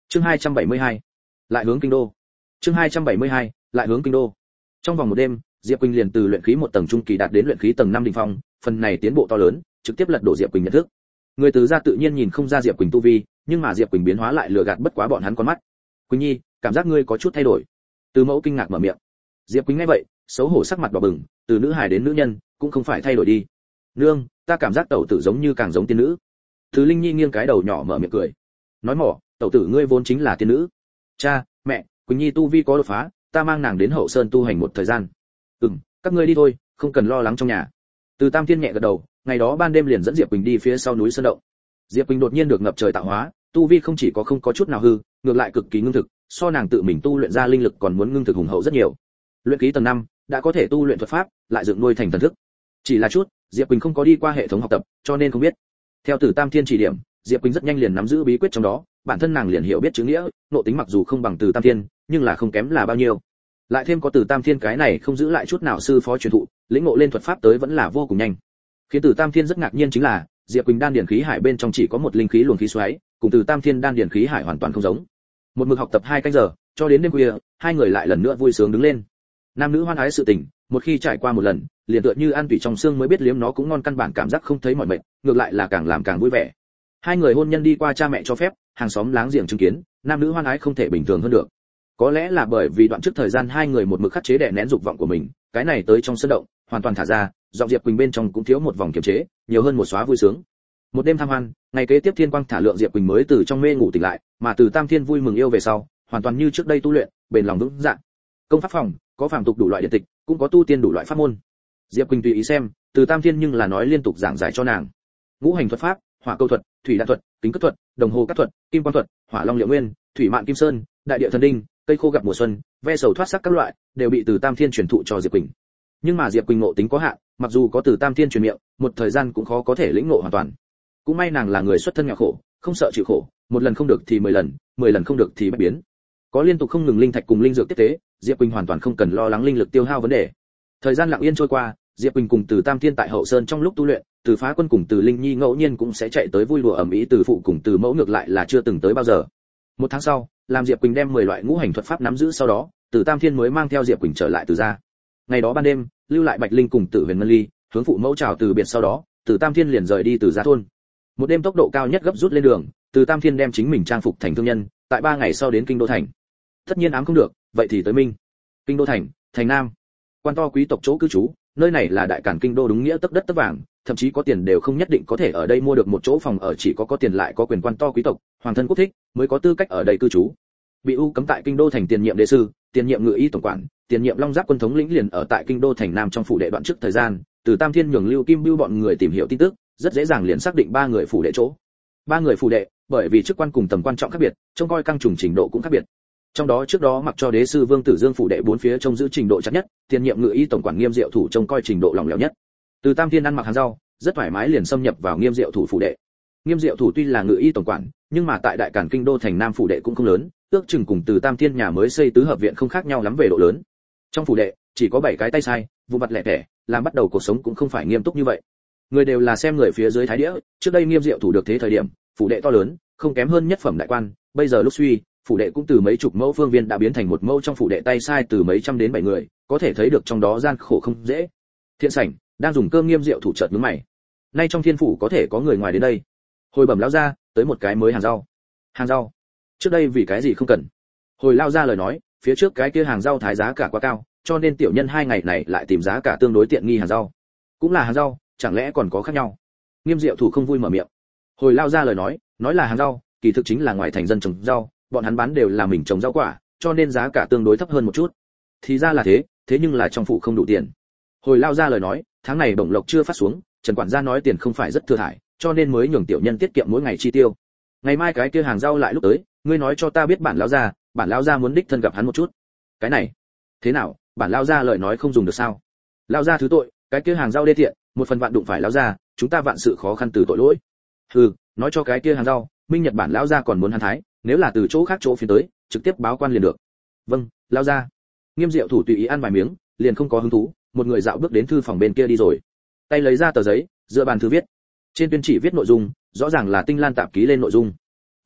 Chương 272, lại hướng kinh đô. Chương 272, lại hướng kinh đô. Trong vòng một đêm, Diệp Quỳnh liền từ luyện khí 1 tầng trung kỳ đạt đến luyện khí tầng 5 đỉnh phong, phần này tiến bộ to lớn, trực tiếp lật đổ Diệp Quỳnh nhận thức. Người từ gia tự nhiên nhìn không ra Diệp Quỳnh tu vi, nhưng mà Diệp Quỳnh biến hóa lại lừa gạt bất quá bọn hắn con mắt. "Quỳnh Nhi, cảm giác ngươi có chút thay đổi." Từ Mẫu kinh ngạc mở miệng. Diệp Quỳnh nghe vậy, xấu hổ sắc mặt đỏ bừng, từ nữ hài đến nữ nhân, cũng không phải thay đổi đi. "Nương, ta cảm giác tẩu tử giống như càng giống tiên nữ." Từ Linh Nhi nghiêng cái đầu nhỏ mở miệng cười. "Nói mỏ, tẩu tử ngươi vốn chính là tiên nữ." "Cha, mẹ, Quỳnh Nhi tu vi có đột phá, ta mang nàng đến Hậu Sơn tu hành một thời gian." Các ngươi đi thôi, không cần lo lắng trong nhà." Từ Tam Thiên nhẹ gật đầu, ngày đó ban đêm liền dẫn Diệp Quỳnh đi phía sau núi sơn động. Diệp Quỳnh đột nhiên được ngập trời tạo hóa, tu vi không chỉ có không có chút nào hư, ngược lại cực kỳ ngưng thực, so nàng tự mình tu luyện ra linh lực còn muốn ngưng thực hùng hậu rất nhiều. Luyện khí tầng 5, đã có thể tu luyện thuật pháp, lại dựng nuôi thành thần thức. Chỉ là chút, Diệp Quỳnh không có đi qua hệ thống học tập, cho nên không biết. Theo Từ Tam Thiên chỉ điểm, Diệp Quỳnh rất nhanh liền nắm giữ bí quyết trong đó, bản thân nàng liền hiểu biết chữ nghĩa, nội tính mặc dù không bằng Từ Tam Thiên, nhưng là không kém là bao nhiêu. Lại thêm có Từ Tam Thiên cái này không giữ lại chút nào sư phó truyền thụ, lĩnh ngộ lên thuật pháp tới vẫn là vô cùng nhanh. Khiến Từ Tam Thiên rất ngạc nhiên chính là, Diệp Quỳnh đan điển khí hải bên trong chỉ có một linh khí luồng khí xoáy, cùng Từ Tam Thiên đan điển khí hải hoàn toàn không giống. Một mực học tập 2 canh giờ, cho đến đêm khuya, hai người lại lần nữa vui sướng đứng lên. Nam nữ hoan ái sự tình, một khi trải qua một lần, liền tựa như ăn tủy trong xương mới biết liếm nó cũng ngon, căn bản cảm giác không thấy mỏi mệt, ngược lại là càng làm càng vui vẻ. Hai người hôn nhân đi qua cha mẹ cho phép, hàng xóm láng giềng chứng kiến, nam nữ hoan ái không thể bình thường hơn được. Có lẽ là bởi vì đoạn trước thời gian hai người một mực khắc chế đè nén dục vọng của mình, cái này tới trong sân động, hoàn toàn thả ra, giọng Diệp Quỳnh bên trong cũng thiếu một vòng kiềm chế, nhiều hơn một xóa vui sướng. Một đêm tham hoan, ngày kế tiếp thiên quang thả lượng, Diệp Quỳnh mới từ trong mê ngủ tỉnh lại, mà Từ Tam Thiên vui mừng yêu về sau, hoàn toàn như trước đây tu luyện, bền lòng vững dạ. Công pháp phòng, có phàm tục đủ loại điện tịch, cũng có tu tiên đủ loại pháp môn. Diệp Quỳnh tùy ý xem, Từ Tam Thiên nhưng là nói liên tục giảng giải cho nàng. Ngũ hành thuật pháp, hỏa câu thuật, thủy đạn thuật, kính cất thuật, đồng hồ cắt thuật, kim quan thuật, hỏa long liệu nguyên, thủy mạn kim sơn, đại địa thần đinh, cây khô gặp mùa xuân, ve sầu thoát sắc các loại, đều bị Từ Tam Thiên truyền thụ cho Diệp Quỳnh. Nhưng mà Diệp Quỳnh ngộ tính có hạn, mặc dù có Từ Tam Thiên truyền miệng, một thời gian cũng khó có thể lĩnh ngộ hoàn toàn. Cũng may nàng là người xuất thân nghèo khổ, không sợ chịu khổ, một lần không được thì 10 lần, 10 lần không được thì bách biến. Có liên tục không ngừng linh thạch cùng linh dược tiếp tế, Diệp Quỳnh hoàn toàn không cần lo lắng linh lực tiêu hao vấn đề. Thời gian lặng yên trôi qua, Diệp Quỳnh cùng Từ Tam Thiên tại Hậu Sơn trong lúc tu luyện, Từ Phá Quân cùng Từ Linh Nhi ngẫu nhiên cũng sẽ chạy tới vui đùa ầm ĩ, Từ Phụ cùng Từ Mẫu ngược lại là chưa từng tới bao giờ. Một tháng sau, làm Diệp Quỳnh đem 10 loại ngũ hành thuật pháp nắm giữ sau đó, Từ Tam Thiên mới mang theo Diệp Quỳnh trở lại Từ gia. Ngày đó ban đêm, lưu lại Bạch Linh cùng Tử Huyền Ngân Ly, hướng phụ mẫu chào từ biệt sau đó, Từ Tam Thiên liền rời đi Từ gia thôn. Một đêm tốc độ cao nhất gấp rút lên đường, Từ Tam Thiên đem chính mình trang phục thành thương nhân, tại 3 ngày sau đến Kinh Đô thành. Tất nhiên ám không được, vậy thì tới Minh. Kinh Đô thành, thành Nam. Quan to quý tộc chỗ cư trú, nơi này là đại càn kinh đô đúng nghĩa tấc đất tấc vàng, thậm chí có tiền đều không nhất định có thể ở đây mua được một chỗ phòng ở, chỉ có tiền lại có quyền quan to quý tộc, hoàng thân quốc thích mới có tư cách ở đây cư trú. Bị u cấm tại kinh đô thành tiền nhiệm đệ sư, tiền nhiệm ngự y tổng quản, tiền nhiệm long giáp quân thống lĩnh liền ở tại kinh đô thành Nam trong phủ đệ. Đoạn trước thời gian, Từ Tam Thiên nhường Lưu Kim Bưu bọn người tìm hiểu tin tức, rất dễ dàng liền xác định 3 người phủ đệ chỗ. 3 người phủ đệ, bởi vì chức quan cùng tầm quan trọng khác biệt, trông coi căng trùng trình độ cũng khác biệt. Trong đó trước đó mặc cho đế sư Vương Tử Dương phủ đệ 4 phía trông giữ trình độ chặt nhất, tiền nhiệm ngự y tổng quản Nghiêm Diệu thủ trông coi trình độ lỏng lẻo nhất. Từ Tam Thiên ăn mặc hàng rau, rất thoải mái liền xâm nhập vào Nghiêm Diệu thủ phủ đệ. Nghiêm Diệu thủ tuy là ngự y tổng quản, nhưng mà tại đại càn kinh đô thành Nam phủ đệ cũng không lớn, ước chừng cùng Từ Tam Thiên nhà mới xây tứ hợp viện không khác nhau lắm về độ lớn. Trong phủ đệ chỉ có 7 cái tay sai, vụ mặt lẻ tẻ, làm bắt đầu cuộc sống cũng không phải nghiêm túc như vậy. Người đều là xem người phía dưới thái đĩa, trước đây Nghiêm Diệu thủ được thế thời điểm, phủ đệ to lớn, không kém hơn nhất phẩm đại quan, bây giờ lúc suy, phủ đệ cũng từ mấy chục mẫu phương viên đã biến thành một mẫu, trong phủ đệ tay sai từ mấy trăm đến 7 người, có thể thấy được trong đó gian khổ không dễ. Thiện sảnh đang dùng cơm, Nghiêm Diệu thủ chợt nhướng mày. Nay trong thiên phủ có thể có người ngoài đến đây? Hồi bẩm lão gia, tới một cái mới hàng rau. Hàng rau? Trước đây vì cái gì không cần? Hồi lao ra lời nói, phía trước cái kia hàng rau thái giá cả quá cao, cho nên tiểu nhân 2 ngày này lại tìm giá cả tương đối tiện nghi hàng rau. Cũng là hàng rau, chẳng lẽ còn có khác nhau? Nghiêm Diệu thủ không vui mở miệng. Hồi lao ra lời nói là hàng rau, kỳ thực chính là ngoài thành dân trồng rau, bọn hắn bán đều là mình trồng rau quả, cho nên giá cả tương đối thấp hơn một chút. Thì ra là thế, thế nhưng là trong phủ không đủ tiền. Hồi lao ra lời nói, tháng này bổng lộc chưa phát xuống, Trần quản gia nói tiền không phải rất thừa thải, cho nên mới nhường tiểu nhân tiết kiệm mỗi ngày chi tiêu. Ngày mai cái kia hàng rau lại lúc tới, ngươi nói cho ta biết bản lão gia muốn đích thân gặp hắn một chút. Cái này, thế nào, bản lão gia lời nói không dùng được sao? Lão gia thứ tội, cái kia hàng rau đê tiện, một phần vạn đụng phải lão gia, chúng ta vạn sự khó khăn từ tội lỗi. Hừ, nói cho cái kia hàng rau, Minh Nhật bản lão gia còn muốn hắn thái, nếu là từ chỗ khác chỗ phía tới, trực tiếp báo quan liền được. Vâng, lão gia. Nghiêm Diệu thủ tùy ý ăn vài miếng, liền không có hứng thú, một người dạo bước đến thư phòng bên kia đi rồi. Tay lấy ra tờ giấy, dựa bàn thư viết. Trên tuyên chỉ viết nội dung, rõ ràng là Tinh Lan tạp ký lên nội dung.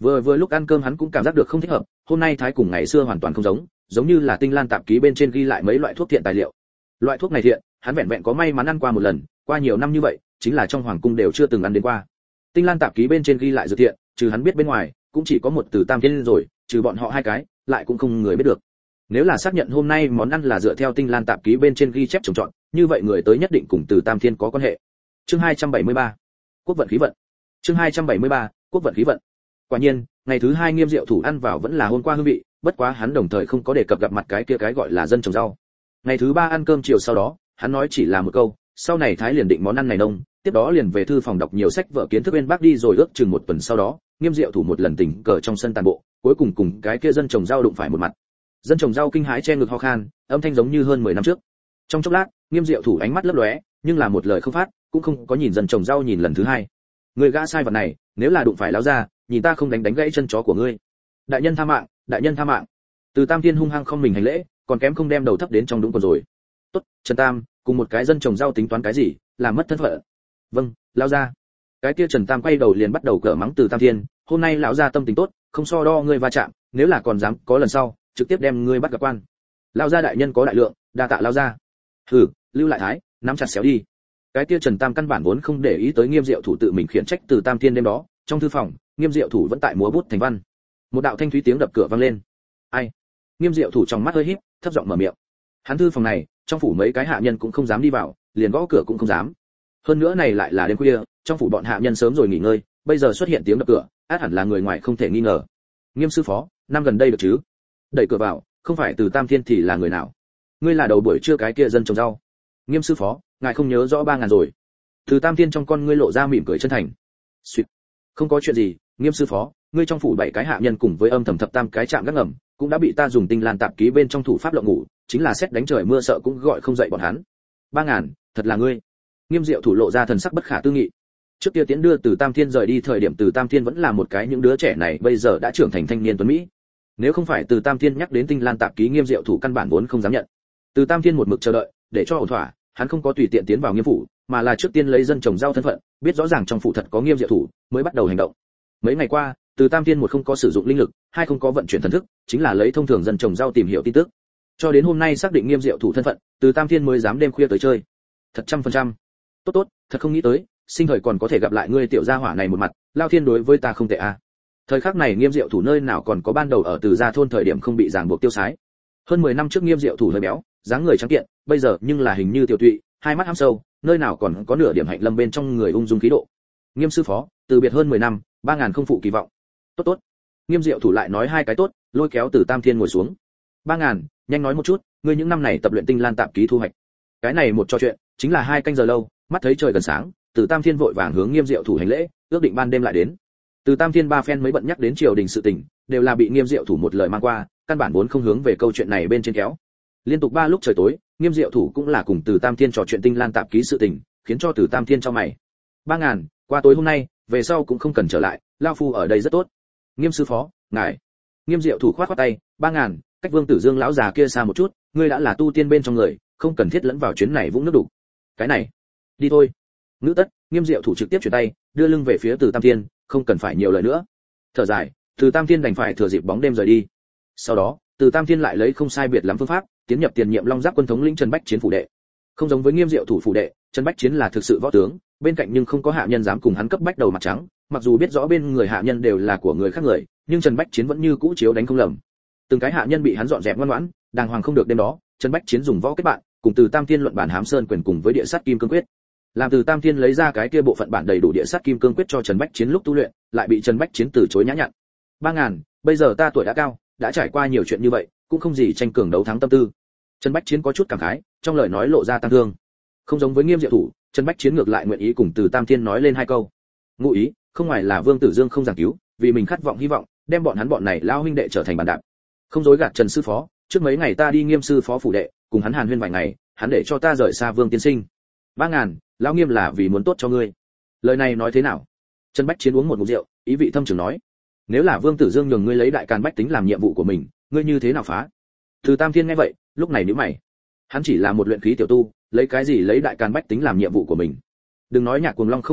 Vừa lúc ăn cơm hắn cũng cảm giác được không thích hợp, hôm nay thái cùng ngày xưa hoàn toàn không giống, giống như là Tinh Lan tạp ký bên trên ghi lại mấy loại thuốc thiện tài liệu. Loại thuốc này thiện, hắn vẹn vẹn có may mắn ăn qua một lần, qua nhiều năm như vậy, chính là trong hoàng cung đều chưa từng ăn đến qua. Tinh Lan tạp ký bên trên ghi lại dược thiện, trừ hắn biết bên ngoài, cũng chỉ có một Từ Tam Thiên rồi, trừ bọn họ hai cái, lại cũng không người biết được. Nếu là xác nhận hôm nay món ăn là dựa theo Tinh Lan tạp ký bên trên ghi chép trồng trọt, như vậy người tới nhất định cùng Từ Tam Thiên có quan hệ. Chương 273. Quốc vận khí vận. Chương 273. Quốc vận khí vận. Quả nhiên, ngày thứ hai Nghiêm Diệu Thủ ăn vào vẫn là hôm qua hương vị, bất quá hắn đồng thời không có đề cập gặp mặt cái kia cái gọi là dân trồng rau. Ngày thứ ba ăn cơm chiều sau đó, hắn nói chỉ là một câu, sau này thái liền định món ăn này nông, tiếp đó liền về thư phòng đọc nhiều sách vở kiến thức bên bác đi rồi ước chừng một tuần sau đó, Nghiêm Diệu Thủ một lần tình cờ trong sân tàn bộ, cuối cùng cùng cái kia dân trồng rau đụng phải một mặt. Dân trồng rau kinh hãi che ngực ho khan, âm thanh giống như hơn 10 năm trước. Trong chốc lát, Nghiêm Diệu Thủ ánh mắt lấp lóe, nhưng là một lời không phát, cũng không có nhìn dân trồng rau nhìn lần thứ hai. Người gã sai vật này, nếu là đụng phải lão gia, nhìn ta không đánh gãy chân chó của ngươi. Đại nhân tha mạng, đại nhân tha mạng. Từ Tam Thiên hung hăng không mình hành lễ, còn kém không đem đầu thấp đến trong đũng quần rồi. Tốt, Trần Tam, cùng một cái dân trồng rau tính toán cái gì, làm mất thân phận. Vâng, lão gia. Cái kia Trần Tam quay đầu liền bắt đầu cỡ mắng Từ Tam Thiên, hôm nay lão gia tâm tình tốt, không so đo ngươi va chạm, nếu là còn dám có lần sau, trực tiếp đem ngươi bắt gặp quan. Lão gia đại nhân có đại lượng, đa tạ lão gia. Hừ, lưu lại thái, nắm chặt xéo đi. Cái kia Trần Tam căn bản vốn không để ý tới Nghiêm Diệu Thủ tự mình khiển trách Từ Tam Thiên đêm đó, trong thư phòng, Nghiêm Diệu Thủ vẫn tại múa bút thành văn. Một đạo thanh thúy tiếng đập cửa vang lên. Ai? Nghiêm Diệu Thủ trong mắt hơi híp, thấp giọng mở miệng. Hắn thư phòng này, trong phủ mấy cái hạ nhân cũng không dám đi vào, liền gõ cửa cũng không dám. Hơn nữa này lại là đêm khuya, trong phủ bọn hạ nhân sớm rồi nghỉ ngơi, bây giờ xuất hiện tiếng đập cửa, át hẳn là người ngoài không thể nghi ngờ. Nghiêm sư phó, năm gần đây được chứ? Đẩy cửa vào, không phải Từ Tam Thiên thì là người nào? Ngươi là đầu buổi trưa cái kia dân trồng rau. Nghiêm sư phó, ngài không nhớ rõ 3000 rồi. Từ Tam Thiên trong con ngươi lộ ra mỉm cười chân thành. Xuyệt. Không có chuyện gì, Nghiêm sư phó, ngươi trong phủ 7 cái hạ nhân cùng với âm thầm thập tam cái chạm gác ngầm, cũng đã bị ta dùng Tinh Lan tạp ký bên trong thủ pháp lộng ngủ, chính là xét đánh trời mưa sợ cũng gọi không dậy bọn hắn. 3000, thật là ngươi. Nghiêm Diệu Thủ lộ ra thần sắc bất khả tư nghị. Trước kia tiến đưa Từ Tam Thiên rời đi thời điểm Từ Tam Thiên vẫn là một cái những đứa trẻ này bây giờ đã trưởng thành thanh niên tuấn mỹ. Nếu không phải Từ Tam Thiên nhắc đến Tinh Lan tạp ký Nghiêm Diệu Thủ căn bản vốn không dám nhận. Từ Tam Thiên một mực chờ đợi, để cho ổn thỏa, hắn không có tùy tiện tiến vào Nghiêm phủ, mà là trước tiên lấy dân trồng rau thân phận, biết rõ ràng trong phủ thật có Nghiêm Diệu Thủ, mới bắt đầu hành động. Mấy ngày qua, Từ Tam Thiên một không có sử dụng linh lực, hai không có vận chuyển thần thức, chính là lấy thông thường dân trồng rau tìm hiểu tin tức. Cho đến hôm nay xác định Nghiêm Diệu Thủ thân phận, Từ Tam Thiên mới dám đêm khuya tới chơi. Thật 100%. Tốt, thật không nghĩ tới, sinh thời còn có thể gặp lại ngươi tiểu gia hỏa này một mặt, Lao Thiên đối với ta không tệ à. Thời khắc này Nghiêm Diệu Thủ nơi nào còn có ban đầu ở Từ gia thôn thời điểm không bị ràng buộc tiêu sái. Hơn 10 năm trước Nghiêm Diệu Thủ hơi béo, dáng người trắng kiện, bây giờ nhưng là hình như tiểu tụy, hai mắt hăm sâu, nơi nào còn có nửa điểm hạnh lâm bên trong người ung dung khí độ. Nghiêm sư phó, từ biệt hơn 10 năm, 3000 không phụ kỳ vọng. Tốt. Nghiêm Diệu Thủ lại nói hai cái tốt, lôi kéo Từ Tam Thiên ngồi xuống. 3000, nhanh nói một chút, ngươi những năm này tập luyện Tinh Lan tạp ký thu hoạch. Cái này một trò chuyện, chính là 2 canh giờ lâu, mắt thấy trời gần sáng, Từ Tam Thiên vội vàng hướng Nghiêm Diệu Thủ hành lễ, ước định ban đêm lại đến. Từ Tam Thiên ba phen mới bận nhắc đến triều đình sự tình, đều là bị Nghiêm Diệu Thủ một lời mang qua, căn bản vốn không hướng về câu chuyện này bên trên kéo. Liên tục 3 lúc trời tối, Nghiêm Diệu Thủ cũng là cùng Từ Tam Thiên trò chuyện Tinh Lan tạp ký sự tình, khiến cho Từ Tam Thiên cho mày. 3000, qua tối hôm nay, về sau cũng không cần trở lại, lão phu ở đây rất tốt. Nghiêm sư phó, ngài. Nghiêm Diệu Thủ khoát tay, 3000, cách Vương Tử Dương lão già kia xa một chút, ngươi đã là tu tiên bên trong người, không cần thiết lẫn vào chuyến này vũng nước đủ. Cái này, đi thôi. Ngữ tất, Nghiêm Diệu Thủ trực tiếp chuyển tay, đưa lưng về phía Từ Tam Thiên, không cần phải nhiều lời nữa. Thở dài, Từ Tam Thiên đành phải thừa dịp bóng đêm rời đi. Sau đó, Từ Tam Thiên lại lấy không sai biệt lắm phương pháp, tiến nhập tiền nhiệm Long Giáp quân thống lĩnh Trần Bách Chiến phủ đệ. Không giống với Nghiêm Diệu Thủ phủ đệ, Trần Bách Chiến là thực sự võ tướng, bên cạnh nhưng không có hạ nhân dám cùng hắn cấp bách đầu mặt trắng, mặc dù biết rõ bên người hạ nhân đều là của người khác người, nhưng Trần Bách Chiến vẫn như cũ chiếu đánh không lầm. Từng cái hạ nhân bị hắn dọn dẹp ngoan ngoãn, đàng hoàng không được đêm đó, Trần Bách Chiến dùng võ kết bạn, cùng Từ Tam Thiên luận bản Hám Sơn quyền cùng với địa sát kim cương quyết. Làm Từ Tam Thiên lấy ra cái kia bộ phận bản đầy đủ địa sát kim cương quyết cho Trần Bách Chiến lúc tu luyện, lại bị Trần Bách Chiến từ chối nhã nhặn. 3000, bây giờ ta tuổi đã cao, đã trải qua nhiều chuyện như vậy, cũng không gì tranh cường đấu thắng tâm tư. Trần Bách Chiến có chút cảm khái, trong lời nói lộ ra tăng thương. Không giống với Nghiêm Diệu Thủ, Trần Bách Chiến ngược lại nguyện ý cùng Từ Tam Thiên nói lên hai câu. Ngụ ý, không ngoài là Vương Tử Dương không giảng cứu, vì mình khát vọng hy vọng, đem bọn này lao huynh đệ trở thành bàn đạp. Không dối gạt Trần sư phó, trước mấy ngày ta đi Nghiêm sư phó phủ đệ, cùng hắn hàn huyên vài ngày, hắn để cho ta rời xa Vương tiên sinh. 3000, lão Nghiêm là vì muốn tốt cho ngươi. Lời này nói thế nào? Trần Bách Chiến uống một ngụm rượu, ý vị thâm trường nói. Nếu là Vương Tử Dương nhường ngươi lấy đại càn bách tính làm nhiệm vụ của mình, ngươi như thế nào phá? Từ Tam Thiên nghe vậy, lúc này nhíu mày. Hắn chỉ là một luyện khí tiểu tu, lấy cái gì lấy đại càn bách tính làm nhiệm vụ của mình? Đừng nói Nhạc Cuồng Long không đáp ứng,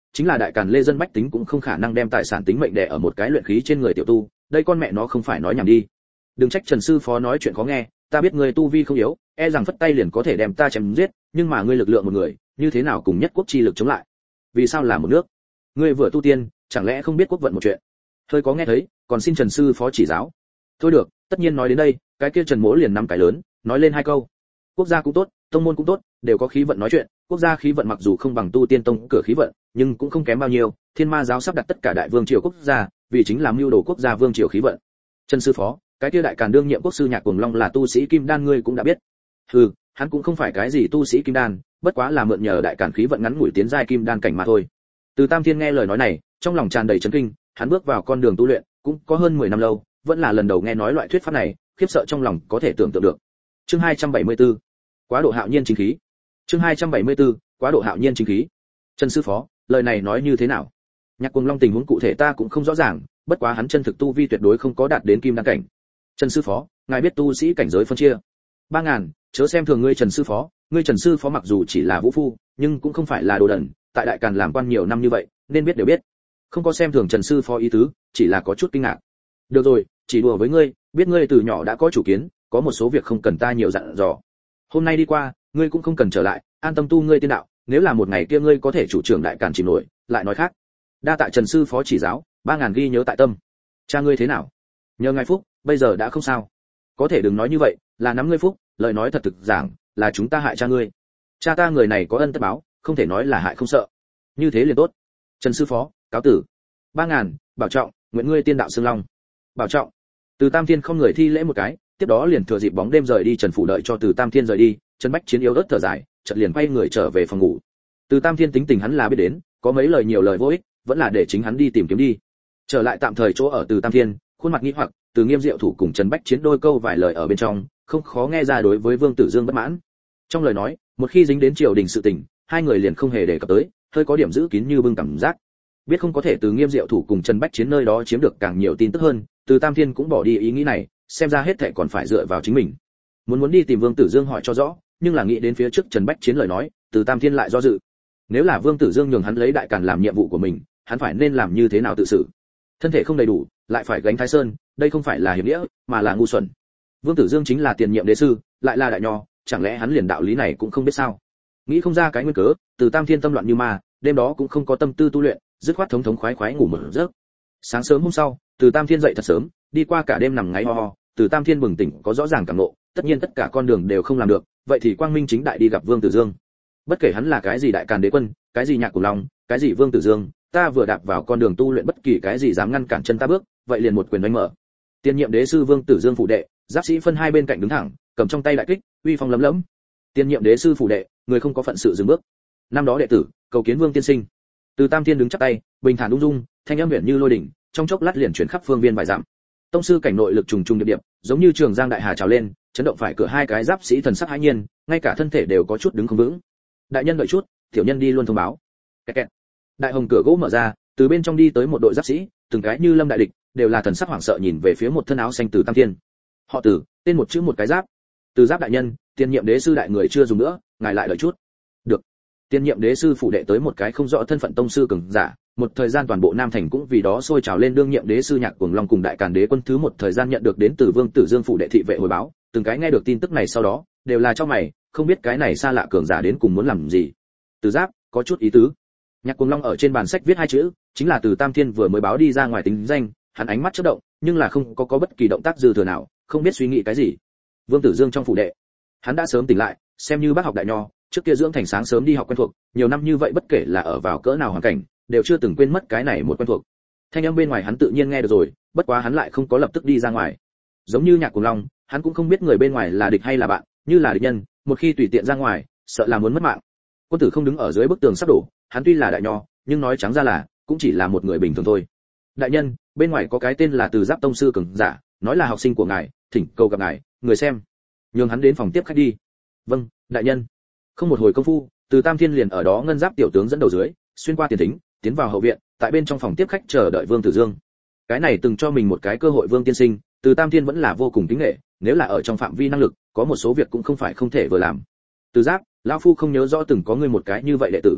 chính là đại càn lê dân bách tính cũng không khả năng đem tài sản tính mệnh đè ở một cái luyện khí trên người tiểu tu, đây con mẹ nó không phải nói nhảm đi. Đừng trách Trần sư phó nói chuyện khó nghe, ta biết ngươi tu vi không yếu, e rằng phất tay liền có thể đem ta chém giết, nhưng mà ngươi lực lượng một người, như thế nào cùng nhất quốc chi lực chống lại? Vì sao là một nước? Ngươi vừa tu tiên, chẳng lẽ không biết quốc vận một chuyện? Thôi có nghe thấy, còn xin Trần sư phó chỉ giáo. Thôi được, tất nhiên nói đến đây, cái kia Trần Mỗ liền năm cái lớn, nói lên hai câu. Quốc gia cũng tốt, tông môn cũng tốt, đều có khí vận nói chuyện, quốc gia khí vận mặc dù không bằng tu tiên tông cửa khí vận, nhưng cũng không kém bao nhiêu, Thiên Ma giáo sắp đặt tất cả đại vương triều quốc gia, vì chính là mưu đồ quốc gia vương triều khí vận. Trần sư phó, cái kia đại càn đương nhiệm quốc sư Nhạc Cuồng Long là tu sĩ kim đan ngươi cũng đã biết. Hừ, hắn cũng không phải cái gì tu sĩ kim đan, bất quá là mượn nhờ đại càn khí vận ngắn ngủi tiến giai kim đan cảnh mà thôi. Từ Tam Thiên nghe lời nói này, trong lòng tràn đầy chấn kinh, hắn bước vào con đường tu luyện cũng có hơn 10 năm lâu, vẫn là lần đầu nghe nói loại thuyết pháp này, khiếp sợ trong lòng có thể tưởng tượng được. Chương 274. Quá độ hạo nhiên chính khí. Chương 274. Quá độ hạo nhiên chính khí. Trần sư phó, lời này nói như thế nào? Nhạc Cuồng Long tình huống cụ thể ta cũng không rõ ràng, bất quá hắn chân thực tu vi tuyệt đối không có đạt đến kim đan cảnh. Trần sư phó, ngài biết tu sĩ cảnh giới phân chia. 3000, chớ xem thường ngươi Trần sư phó, ngươi Trần sư phó mặc dù chỉ là vũ phu, nhưng cũng không phải là đồ đần, tại đại càn làm quan nhiều năm như vậy, nên biết đều biết. Không có xem thường Trần sư phó ý tứ, chỉ là có chút kinh ngạc. Được rồi, chỉ đùa với ngươi, biết ngươi từ nhỏ đã có chủ kiến, có một số việc không cần ta nhiều dặn dò. Hôm nay đi qua, ngươi cũng không cần trở lại, an tâm tu ngươi tiên đạo, nếu là một ngày kia ngươi có thể chủ trưởng đại càn chìm nổi, lại nói khác. Đa tạ Trần sư phó chỉ giáo, 3000 ghi nhớ tại tâm. Cha ngươi thế nào? Nhờ ngài phúc, bây giờ đã không sao. Có thể đừng nói như vậy, là nắm ngươi phúc, lời nói thật thực giảng, là chúng ta hại cha ngươi. Cha ta người này có ân tất báo, không thể nói là hại không sợ. Như thế liền tốt. Trần sư phó, cáo tử. 3000, bảo trọng, nguyện ngươi tiên đạo xương long. Bảo trọng. Từ Tam Thiên không người thi lễ một cái, tiếp đó liền thừa dịp bóng đêm rời đi Trần phủ đợi cho Từ Tam Thiên rời đi, Trần Bách Chiến yếu ớt thở dài, chợt liền quay người trở về phòng ngủ. Từ Tam Thiên tính tình hắn là biết đến, có mấy lời nhiều lời vô ích, vẫn là để chính hắn đi tìm kiếm đi. Trở lại tạm thời chỗ ở Từ Tam Thiên, khuôn mặt nghi hoặc, Từ Nghiêm Diệu thủ cùng Trần Bách Chiến đôi câu vài lời ở bên trong, không khó nghe ra đối với Vương Tử Dương bất mãn. Trong lời nói, một khi dính đến triều đình sự tình, hai người liền không hề đề cập tới, hơi có điểm giữ kín như bưng cảm giác. Biết không có thể từ Nghiêm Diệu thủ cùng Trần Bách Chiến nơi đó chiếm được càng nhiều tin tức hơn, Từ Tam Thiên cũng bỏ đi ý nghĩ này, xem ra hết thảy còn phải dựa vào chính mình. Muốn đi tìm Vương Tử Dương hỏi cho rõ, nhưng là nghĩ đến phía trước Trần Bách Chiến lời nói, Từ Tam Thiên lại do dự. Nếu là Vương Tử Dương nhường hắn lấy đại càn làm nhiệm vụ của mình, hắn phải nên làm như thế nào tự xử? Thân thể không đầy đủ, lại phải gánh Thái Sơn, đây không phải là hiểm nghĩa, mà là ngu xuẩn. Vương Tử Dương chính là tiền nhiệm đế sư, lại là đại nho, chẳng lẽ hắn liền đạo lý này cũng không biết sao? Nghĩ không ra cái nguyên cớ, Từ Tam Thiên tâm loạn như ma, đêm đó cũng không có tâm tư tu luyện, dứt khoát thống khoái khoái ngủ một giấc. Sáng sớm hôm sau, Từ Tam Thiên dậy thật sớm, đi qua cả đêm nằm ngáy ho ho, Từ Tam Thiên bừng tỉnh có rõ ràng cảm ngộ, tất nhiên tất cả con đường đều không làm được, vậy thì quang minh chính đại đi gặp Vương Tử Dương. Bất kể hắn là cái gì đại càn đế quân, cái gì Nhạc Cuồng Long, cái gì Vương Tử Dương, ta vừa đạp vào con đường tu luyện bất kỳ cái gì dám ngăn cản chân ta bước, vậy liền một quyền đánh mở. Tiên nhiệm đế sư Vương Tử Dương phủ đệ, giáp sĩ phân hai bên cạnh đứng thẳng, cầm trong tay đại kích, uy phong lấm lẫm. Tiên nhiệm đế sư phủ đệ, người không có phận sự dừng bước. Năm đó đệ tử, cầu kiến Vương tiên sinh. Từ Tam Thiên đứng chắp tay, bình thản ung dung, thanh âm huyền như lôi đỉnh, trong chốc lát liền chuyển khắp phương viên vài dặm. Tông sư cảnh nội lực trùng trùng điệp điệp, giống như trường giang đại hà trào lên, chấn động phải cửa hai cái giáp sĩ thần sắc hãi nhiên, ngay cả thân thể đều có chút đứng không vững. Đại nhân đợi chút, tiểu nhân đi luôn thông báo. Kẹt kẹt. Đại hồng cửa gỗ mở ra, từ bên trong đi tới một đội giáp sĩ, từng cái như lâm đại địch, đều là thần sắc hoảng sợ nhìn về phía một thân áo xanh Từ Tam Thiên. Họ Từ, tên một chữ một cái giáp. Từ Giáp đại nhân, tiền nhiệm đế sư đại người chưa dùng nữa, ngài lại đợi chút. Được. Tiền nhiệm đế sư phủ đệ tới một cái không rõ thân phận tông sư cường giả, một thời gian toàn bộ Nam thành cũng vì đó sôi trào lên. Đương nhiệm đế sư Nhạc Cuồng Long cùng đại càn đế quân thứ một thời gian nhận được đến từ Vương Tử Dương phủ đệ thị vệ hồi báo, từng cái nghe được tin tức này sau đó, đều là cho mày, không biết cái này xa lạ cường giả đến cùng muốn làm gì. Từ Giáp, có chút ý tứ. Nhạc Cuồng Long ở trên bàn sách viết hai chữ, chính là Từ Tam Thiên vừa mới báo đi ra ngoài tính danh, hắn ánh mắt chớp động, nhưng là không có bất kỳ động tác dư thừa nào, không biết suy nghĩ cái gì. Vương Tử Dương trong phủ đệ, hắn đã sớm tỉnh lại, xem như bác học đại nho, trước kia dưỡng thành sáng sớm đi học quen thuộc, nhiều năm như vậy bất kể là ở vào cỡ nào hoàn cảnh, đều chưa từng quên mất cái này một quen thuộc. Thanh âm bên ngoài hắn tự nhiên nghe được rồi, bất quá hắn lại không có lập tức đi ra ngoài. Giống như Nhạc Cuồng Long, hắn cũng không biết người bên ngoài là địch hay là bạn, như là địch nhân, một khi tùy tiện ra ngoài, sợ là muốn mất mạng. Quân tử không đứng ở dưới bức tường sắp đổ, hắn tuy là đại nho, nhưng nói trắng ra là cũng chỉ là một người bình thường thôi. Đại nhân, bên ngoài có cái tên là Từ Giáp tông sư cường giả, nói là học sinh của ngài, thỉnh cầu gặp ngài, người xem. Nhường hắn đến phòng tiếp khách đi. Vâng, đại nhân. Không một hồi công phu, Từ Tam Thiên liền ở đó ngân giáp tiểu tướng dẫn đầu dưới, xuyên qua tiền thính, tiến vào hậu viện, tại bên trong phòng tiếp khách chờ đợi Vương Tử Dương. Cái này từng cho mình một cái cơ hội Vương tiên sinh, Từ Tam Thiên vẫn là vô cùng kính nể, nếu là ở trong phạm vi năng lực, có một số việc cũng không phải không thể vừa làm. Từ Giáp, lão phu không nhớ rõ từng có ngươi một cái như vậy đệ tử.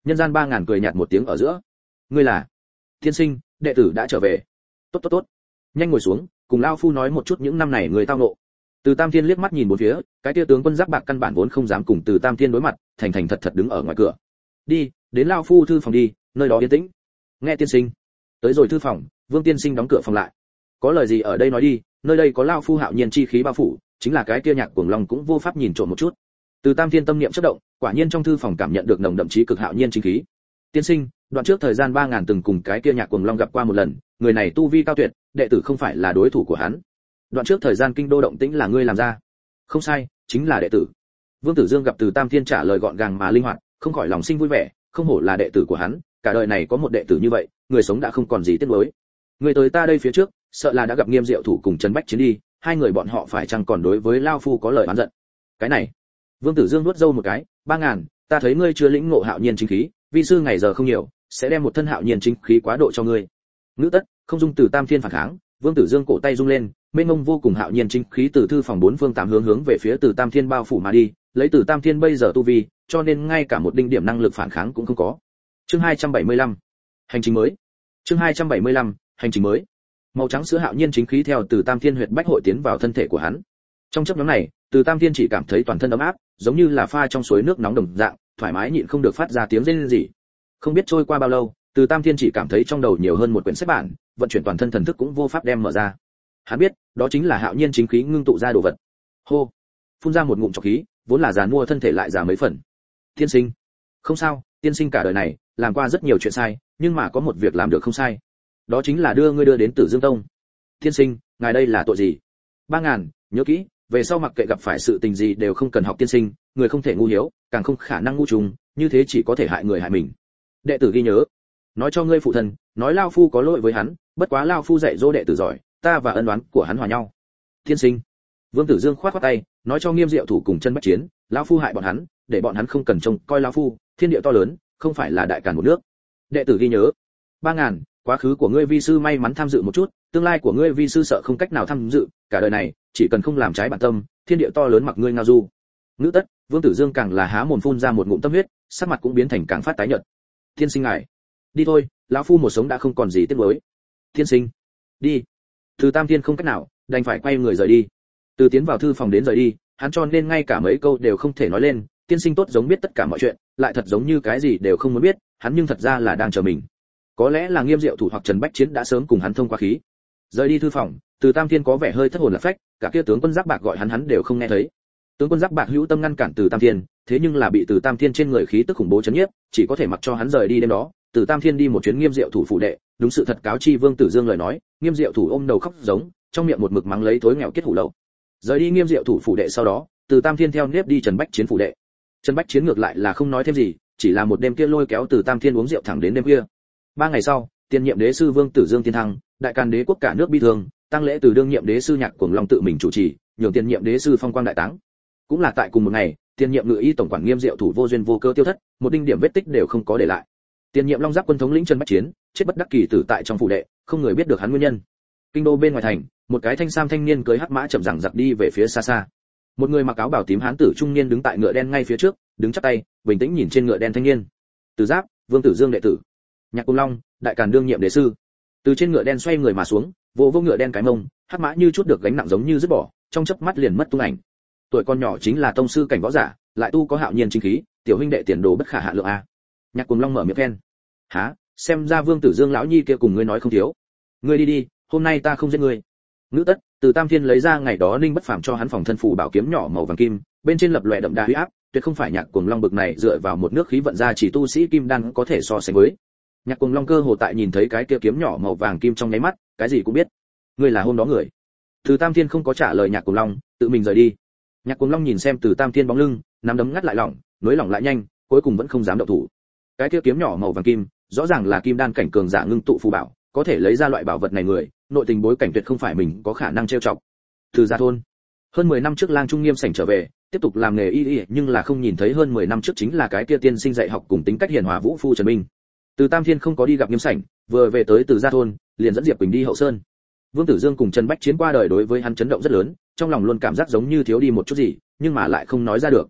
nhân gian 3000 cười nhạt một tiếng ở giữa. Ngươi là? Tiên sinh, đệ tử đã trở về. Tốt. Nhanh ngồi xuống, cùng lão phu nói một chút những năm này người tao nộ. Từ Tam Thiên liếc mắt nhìn bốn phía, cái kia tướng quân Giác Bạc căn bản vốn không dám cùng Từ Tam Thiên đối mặt, thành thành thật đứng ở ngoài cửa. Đi, đến lão phu thư phòng đi, nơi đó yên tĩnh. Nghe tiên sinh. Tới rồi thư phòng, Vương tiên sinh đóng cửa phòng lại. Có lời gì ở đây nói đi, nơi đây có lão phu hạo nhiên chi khí bao phủ, chính là cái kia Nhạc Cuồng Long cũng vô pháp nhìn trộm một chút. Từ Tam Thiên tâm niệm chớp động, quả nhiên trong thư phòng cảm nhận được nồng đậm chí cực hạo nhiên chính khí. Tiên sinh, đoạn trước thời gian 3000 từng cùng cái kia Nhạc Cuồng Long gặp qua một lần, người này tu vi cao tuyệt, đệ tử không phải là đối thủ của hắn. Đoạn trước thời gian kinh đô động tĩnh là ngươi làm ra? Không sai, chính là đệ tử. Vương Tử Dương gặp Từ Tam Thiên trả lời gọn gàng mà linh hoạt, không khỏi lòng sinh vui vẻ, không hổ là đệ tử của hắn, cả đời này có một đệ tử như vậy, người sống đã không còn gì tiếc nuối. Người tới ta đây phía trước, sợ là đã gặp Nghiêm Diệu Thủ cùng Trần Bách Chiến đi, hai người bọn họ phải chăng còn đối với lao phu có lời oán giận? Cái này, Vương Tử Dương nuốt râu một cái, 3000, ta thấy ngươi chưa lĩnh ngộ hạo nhiên chính khí, vi sư ngày giờ không nhiều, sẽ đem một thân hạo nhiên chính khí quá độ cho ngươi. Ngữ tất, không dung Từ Tam Thiên phản kháng, Vương Tử Dương cổ tay rung lên, mênh mông vô cùng hạo nhiên chính khí từ thư phòng bốn phương tám hướng về phía Từ Tam Thiên bao phủ mà đi, lấy Từ Tam Thiên bây giờ tu vi, cho nên ngay cả một đinh điểm năng lực phản kháng cũng không có. Chương 275, hành trình mới. Chương 275, hành trình mới. Màu trắng sữa hạo nhiên chính khí theo Từ Tam Thiên huyệt bách hội tiến vào thân thể của hắn. Trong chốc ngắn này, Từ Tam Thiên chỉ cảm thấy toàn thân ấm áp, giống như là pha trong suối nước nóng đồng dạng, thoải mái nhịn không được phát ra tiếng rên rỉ. Không biết trôi qua bao lâu, Từ Tam Thiên chỉ cảm thấy trong đầu nhiều hơn một quyển sách bản, vận chuyển toàn thân thần thức cũng vô pháp đem mở ra. Hắn biết, đó chính là hạo nhiên chính khí ngưng tụ ra đồ vật. Hô, phun ra một ngụm trọc khí, vốn là giàn mua thân thể lại già mấy phần. Tiên sinh, không sao, tiên sinh cả đời này làm qua rất nhiều chuyện sai, nhưng mà có một việc làm được không sai, đó chính là đưa ngươi đưa đến Tử Dương Tông. Tiên sinh, ngài đây là tội gì? 3000, nhớ kỹ, về sau mặc kệ gặp phải sự tình gì đều không cần học tiên sinh, người không thể ngu hiếu, càng không khả năng ngu trùng, như thế chỉ có thể hại người hại mình. Đệ tử ghi nhớ. Nói cho ngươi phụ thân, nói lao phu có lỗi với hắn, bất quá lao phu dạy dỗ đệ tử giỏi, ta và ân oán của hắn hòa nhau. Tiên sinh. Vương Tử Dương khoát khoát tay, nói cho Nghiêm Diệu Thủ cùng Chân Bách Chiến, lão phu hại bọn hắn, để bọn hắn không cần trông coi lão phu, thiên địa to lớn, không phải là đại càn một nước. Đệ tử ghi nhớ. 3000, quá khứ của ngươi vi sư may mắn tham dự một chút, tương lai của ngươi vi sư sợ không cách nào tham dự, cả đời này, chỉ cần không làm trái bản tâm, thiên địa to lớn mặc ngươi ngao du. Ngữ tất, Vương Tử Dương càng là há mồm phun ra một ngụm tâm huyết, sắc mặt cũng biến thành càng phát tái nhợt. Tiên sinh ngài, đi thôi, lão phu một sống đã không còn gì tiếc nuối. Tiên sinh, đi. Từ Tam Thiên không cách nào, đành phải quay người rời đi. Từ tiến vào thư phòng đến rời đi, hắn cho nên ngay cả mấy câu đều không thể nói lên. Tiên sinh tốt giống biết tất cả mọi chuyện, lại thật giống như cái gì đều không muốn biết, hắn nhưng thật ra là đang chờ mình. Có lẽ là Nghiêm Diệu Thủ hoặc Trần Bách Chiến đã sớm cùng hắn thông qua khí. Rời đi thư phòng, Từ Tam Thiên có vẻ hơi thất hồn lạc phách, cả kia tướng quân Giác Bạc gọi hắn đều không nghe thấy. Tướng quân Giác Bạc hữu tâm ngăn cản Từ Tam Thiên, thế nhưng là bị Từ Tam Thiên trên người khí tức khủng bố chấn nhiếp, chỉ có thể mặc cho hắn rời đi đêm đó. Từ Tam Thiên đi một chuyến Nghiêm Diệu Thủ phủ đệ, đúng sự thật cáo chi Vương Tử Dương lời nói, Nghiêm Diệu Thủ ôm đầu khóc giống, trong miệng một mực mắng lấy thối nghèo kết hủ lậu. Rời đi Nghiêm Diệu Thủ phủ đệ sau đó, Từ Tam Thiên theo nếp đi Trần Bách Chiến phủ đệ. Trần Bách Chiến ngược lại là không nói thêm gì, chỉ là một đêm kia lôi kéo Từ Tam Thiên uống rượu thẳng đến đêm khuya. 3 ngày sau, tiền nhiệm đế sư Vương Tử Dương tiên thăng, đại càn đế quốc cả nước bi thương, tang lễ từ đương nhiệm đế sư Nhạc Cuồng Long tự mình chủ trì, nhường tiền nhiệm đế sư phong quang đại táng. Cũng là tại cùng một ngày, tiền nhiệm ngự y tổng quản Nghiêm Diệu Thủ vô duyên vô cớ tiêu thất, một đinh điểm vết tích đều không có để lại. Tiền nhiệm Long Giáp quân thống lĩnh Trần Bách Chiến, chết bất đắc kỳ tử tại trong phủ đệ, không người biết được hắn nguyên nhân. Kinh đô bên ngoài thành, một cái thanh sam thanh niên cưỡi hắc mã chậm rãi giặc đi về phía xa xa. Một người mặc áo bào tím hán tử trung niên đứng tại ngựa đen ngay phía trước, đứng chắp tay, bình tĩnh nhìn trên ngựa đen thanh niên. Từ Giáp, Vương Tử Dương đệ tử. Nhạc Cuồng Long, đại càn đương nhiệm đế sư. Từ trên ngựa đen xoay người mà xuống, vô ngựa đen cái mông, hắc mã như chút được gánh nặng giống như dứt bỏ, trong chớp mắt liền mất tung ảnh. Tuổi con nhỏ chính là tông sư cảnh võ giả, lại tu có hạo nhiên chính khí, tiểu huynh đệ tiền đồ bất khả hạ lượng a. Nhạc Cuồng Long mở miệng khen. Hả, xem ra Vương Tử Dương lão nhi kia cùng ngươi nói không thiếu. Ngươi đi đi, hôm nay ta không giết ngươi. Ngữ tất, Từ Tam Thiên lấy ra ngày đó Ninh Bất Phàm cho hắn phòng thân phù bảo kiếm nhỏ màu vàng kim, bên trên lập lòe đậm đà uy áp, tuyệt không phải Nhạc Cuồng Long bực này dựa vào một nước khí vận ra chỉ tu sĩ kim đan có thể so sánh với. Nhạc Cuồng Long cơ hồ tại nhìn thấy cái kia kiếm nhỏ màu vàng kim trong nháy mắt, cái gì cũng biết. Ngươi là hôm đó người. Từ Tam Thiên không có trả lời Nhạc Cuồng Long, tự mình rời đi. Nhạc Cuồng Long nhìn xem Từ Tam Thiên bóng lưng, nắm đấm ngắt lại lỏng, nối lỏng lại nhanh, cuối cùng vẫn không dám động thủ. Cái kia kiếm nhỏ màu vàng kim, rõ ràng là kim đan cảnh cường giả ngưng tụ phù bảo, có thể lấy ra loại bảo vật này người, nội tình bối cảnh tuyệt không phải mình có khả năng trêu chọc. Từ Gia thôn, hơn 10 năm trước Lang Trung Nghiêm sảnh trở về, tiếp tục làm nghề y nhưng là không nhìn thấy hơn 10 năm trước chính là cái kia tiên sinh dạy học cùng tính cách hiền hòa vũ phu Trần Minh. Từ Tam Thiên không có đi gặp Nghiêm sảnh, vừa về tới Từ Gia thôn, liền dẫn Diệp Quỳnh đi hậu sơn. Vương Tử Dương cùng Trần Bách Chiến qua đời đối với hắn chấn động rất lớn, trong lòng luôn cảm giác giống như thiếu đi một chút gì, nhưng mà lại không nói ra được.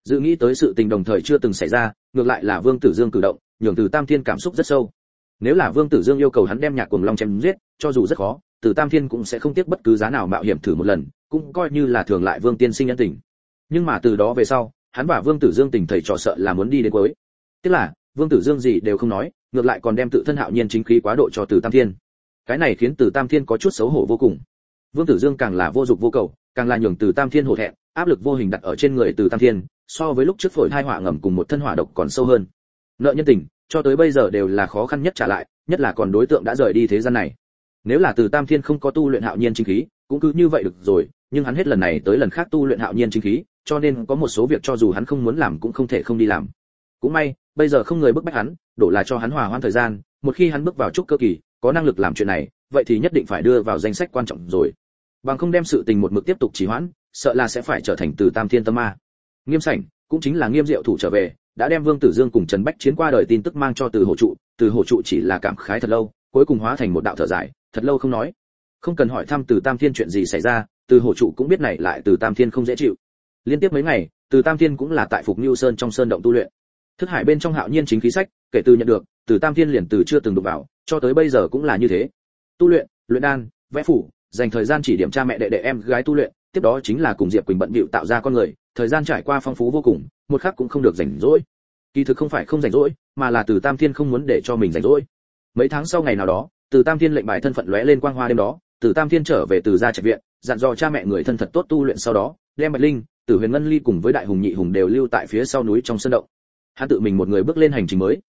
Dự nghĩ tới sự tình đồng thời chưa từng xảy ra, ngược lại là Vương Tử Dương cử động, nhường Từ Tam Thiên cảm xúc rất sâu. Nếu là Vương Tử Dương yêu cầu hắn đem Nhạc Cuồng Long chém giết, cho dù rất khó, Từ Tam Thiên cũng sẽ không tiếc bất cứ giá nào mạo hiểm thử một lần, cũng coi như là thường lại Vương tiên sinh nhân tình. Nhưng mà từ đó về sau, hắn và Vương Tử Dương tình thầy trò sợ là muốn đi đến cuối. Tức là, Vương Tử Dương gì đều không nói, ngược lại còn đem tự thân hạo nhiên chính khí quá độ cho Từ Tam Thiên. Cái này khiến Từ Tam Thiên có chút xấu hổ vô cùng. Vương Tử Dương càng là vô dục vô cầu, càng là nhường Từ Tam Thiên hổ thẹn, áp lực vô hình đặt ở trên người Từ Tam Thiên, so với lúc trước phổi thai họa ngầm cùng một thân hỏa độc còn sâu hơn. Nợ nhân tình, cho tới bây giờ đều là khó khăn nhất trả lại, nhất là còn đối tượng đã rời đi thế gian này. Nếu là Từ Tam Thiên không có tu luyện hạo nhiên chính khí, cũng cứ như vậy được rồi, nhưng hắn hết lần này tới lần khác tu luyện hạo nhiên chính khí, cho nên có một số việc cho dù hắn không muốn làm cũng không thể không đi làm. Cũng may, bây giờ không người bức bách hắn, đổ là cho hắn hòa hoãn thời gian, một khi hắn bước vào trúc cơ kỳ, có năng lực làm chuyện này, vậy thì nhất định phải đưa vào danh sách quan trọng rồi. Bằng không đem sự tình một mực tiếp tục trì hoãn, sợ là sẽ phải trở thành Từ Tam Thiên tâm ma. Nghiêm Sảnh, cũng chính là Nghiêm Diệu thủ trở về, đã đem Vương Tử Dương cùng Trần Bách Chiến qua đời tin tức mang cho Từ Hổ trụ, Từ Hổ trụ chỉ là cảm khái thật lâu, cuối cùng hóa thành một đạo thở dài, thật lâu không nói. Không cần hỏi thăm Từ Tam Thiên chuyện gì xảy ra, Từ Hổ trụ cũng biết này lại Từ Tam Thiên không dễ chịu. Liên tiếp mấy ngày, Từ Tam Thiên cũng là tại Phục Nưu Sơn trong sơn động tu luyện. Thức hải bên trong hạo nhiên chính khí sách, kể từ nhận được, Từ Tam Thiên liền từ chưa từng đụng vào, cho tới bây giờ cũng là như thế. Tu luyện, luyện đan, vẽ phủ, dành thời gian chỉ điểm cha mẹ đệ đệ em gái tu luyện, tiếp đó chính là cùng Diệp Quỳnh bận bịu tạo ra con người, thời gian trải qua phong phú vô cùng, một khắc cũng không được rảnh rỗi. Kỳ thực không phải không rảnh rỗi, mà là Từ Tam Thiên không muốn để cho mình rảnh rỗi. Mấy tháng sau ngày nào đó, Từ Tam Thiên lệnh bài thân phận lóe lên quang hoa đêm đó, Từ Tam Thiên trở về Từ gia trạch viện, dặn dò cha mẹ người thân thật tốt tu luyện, sau đó đem Bạch Linh, Tử Huyền Ngân Ly cùng với Đại Hùng Nhị Hùng đều lưu tại phía sau núi trong sơn động. Hắn tự mình một người bước lên hành trình mới,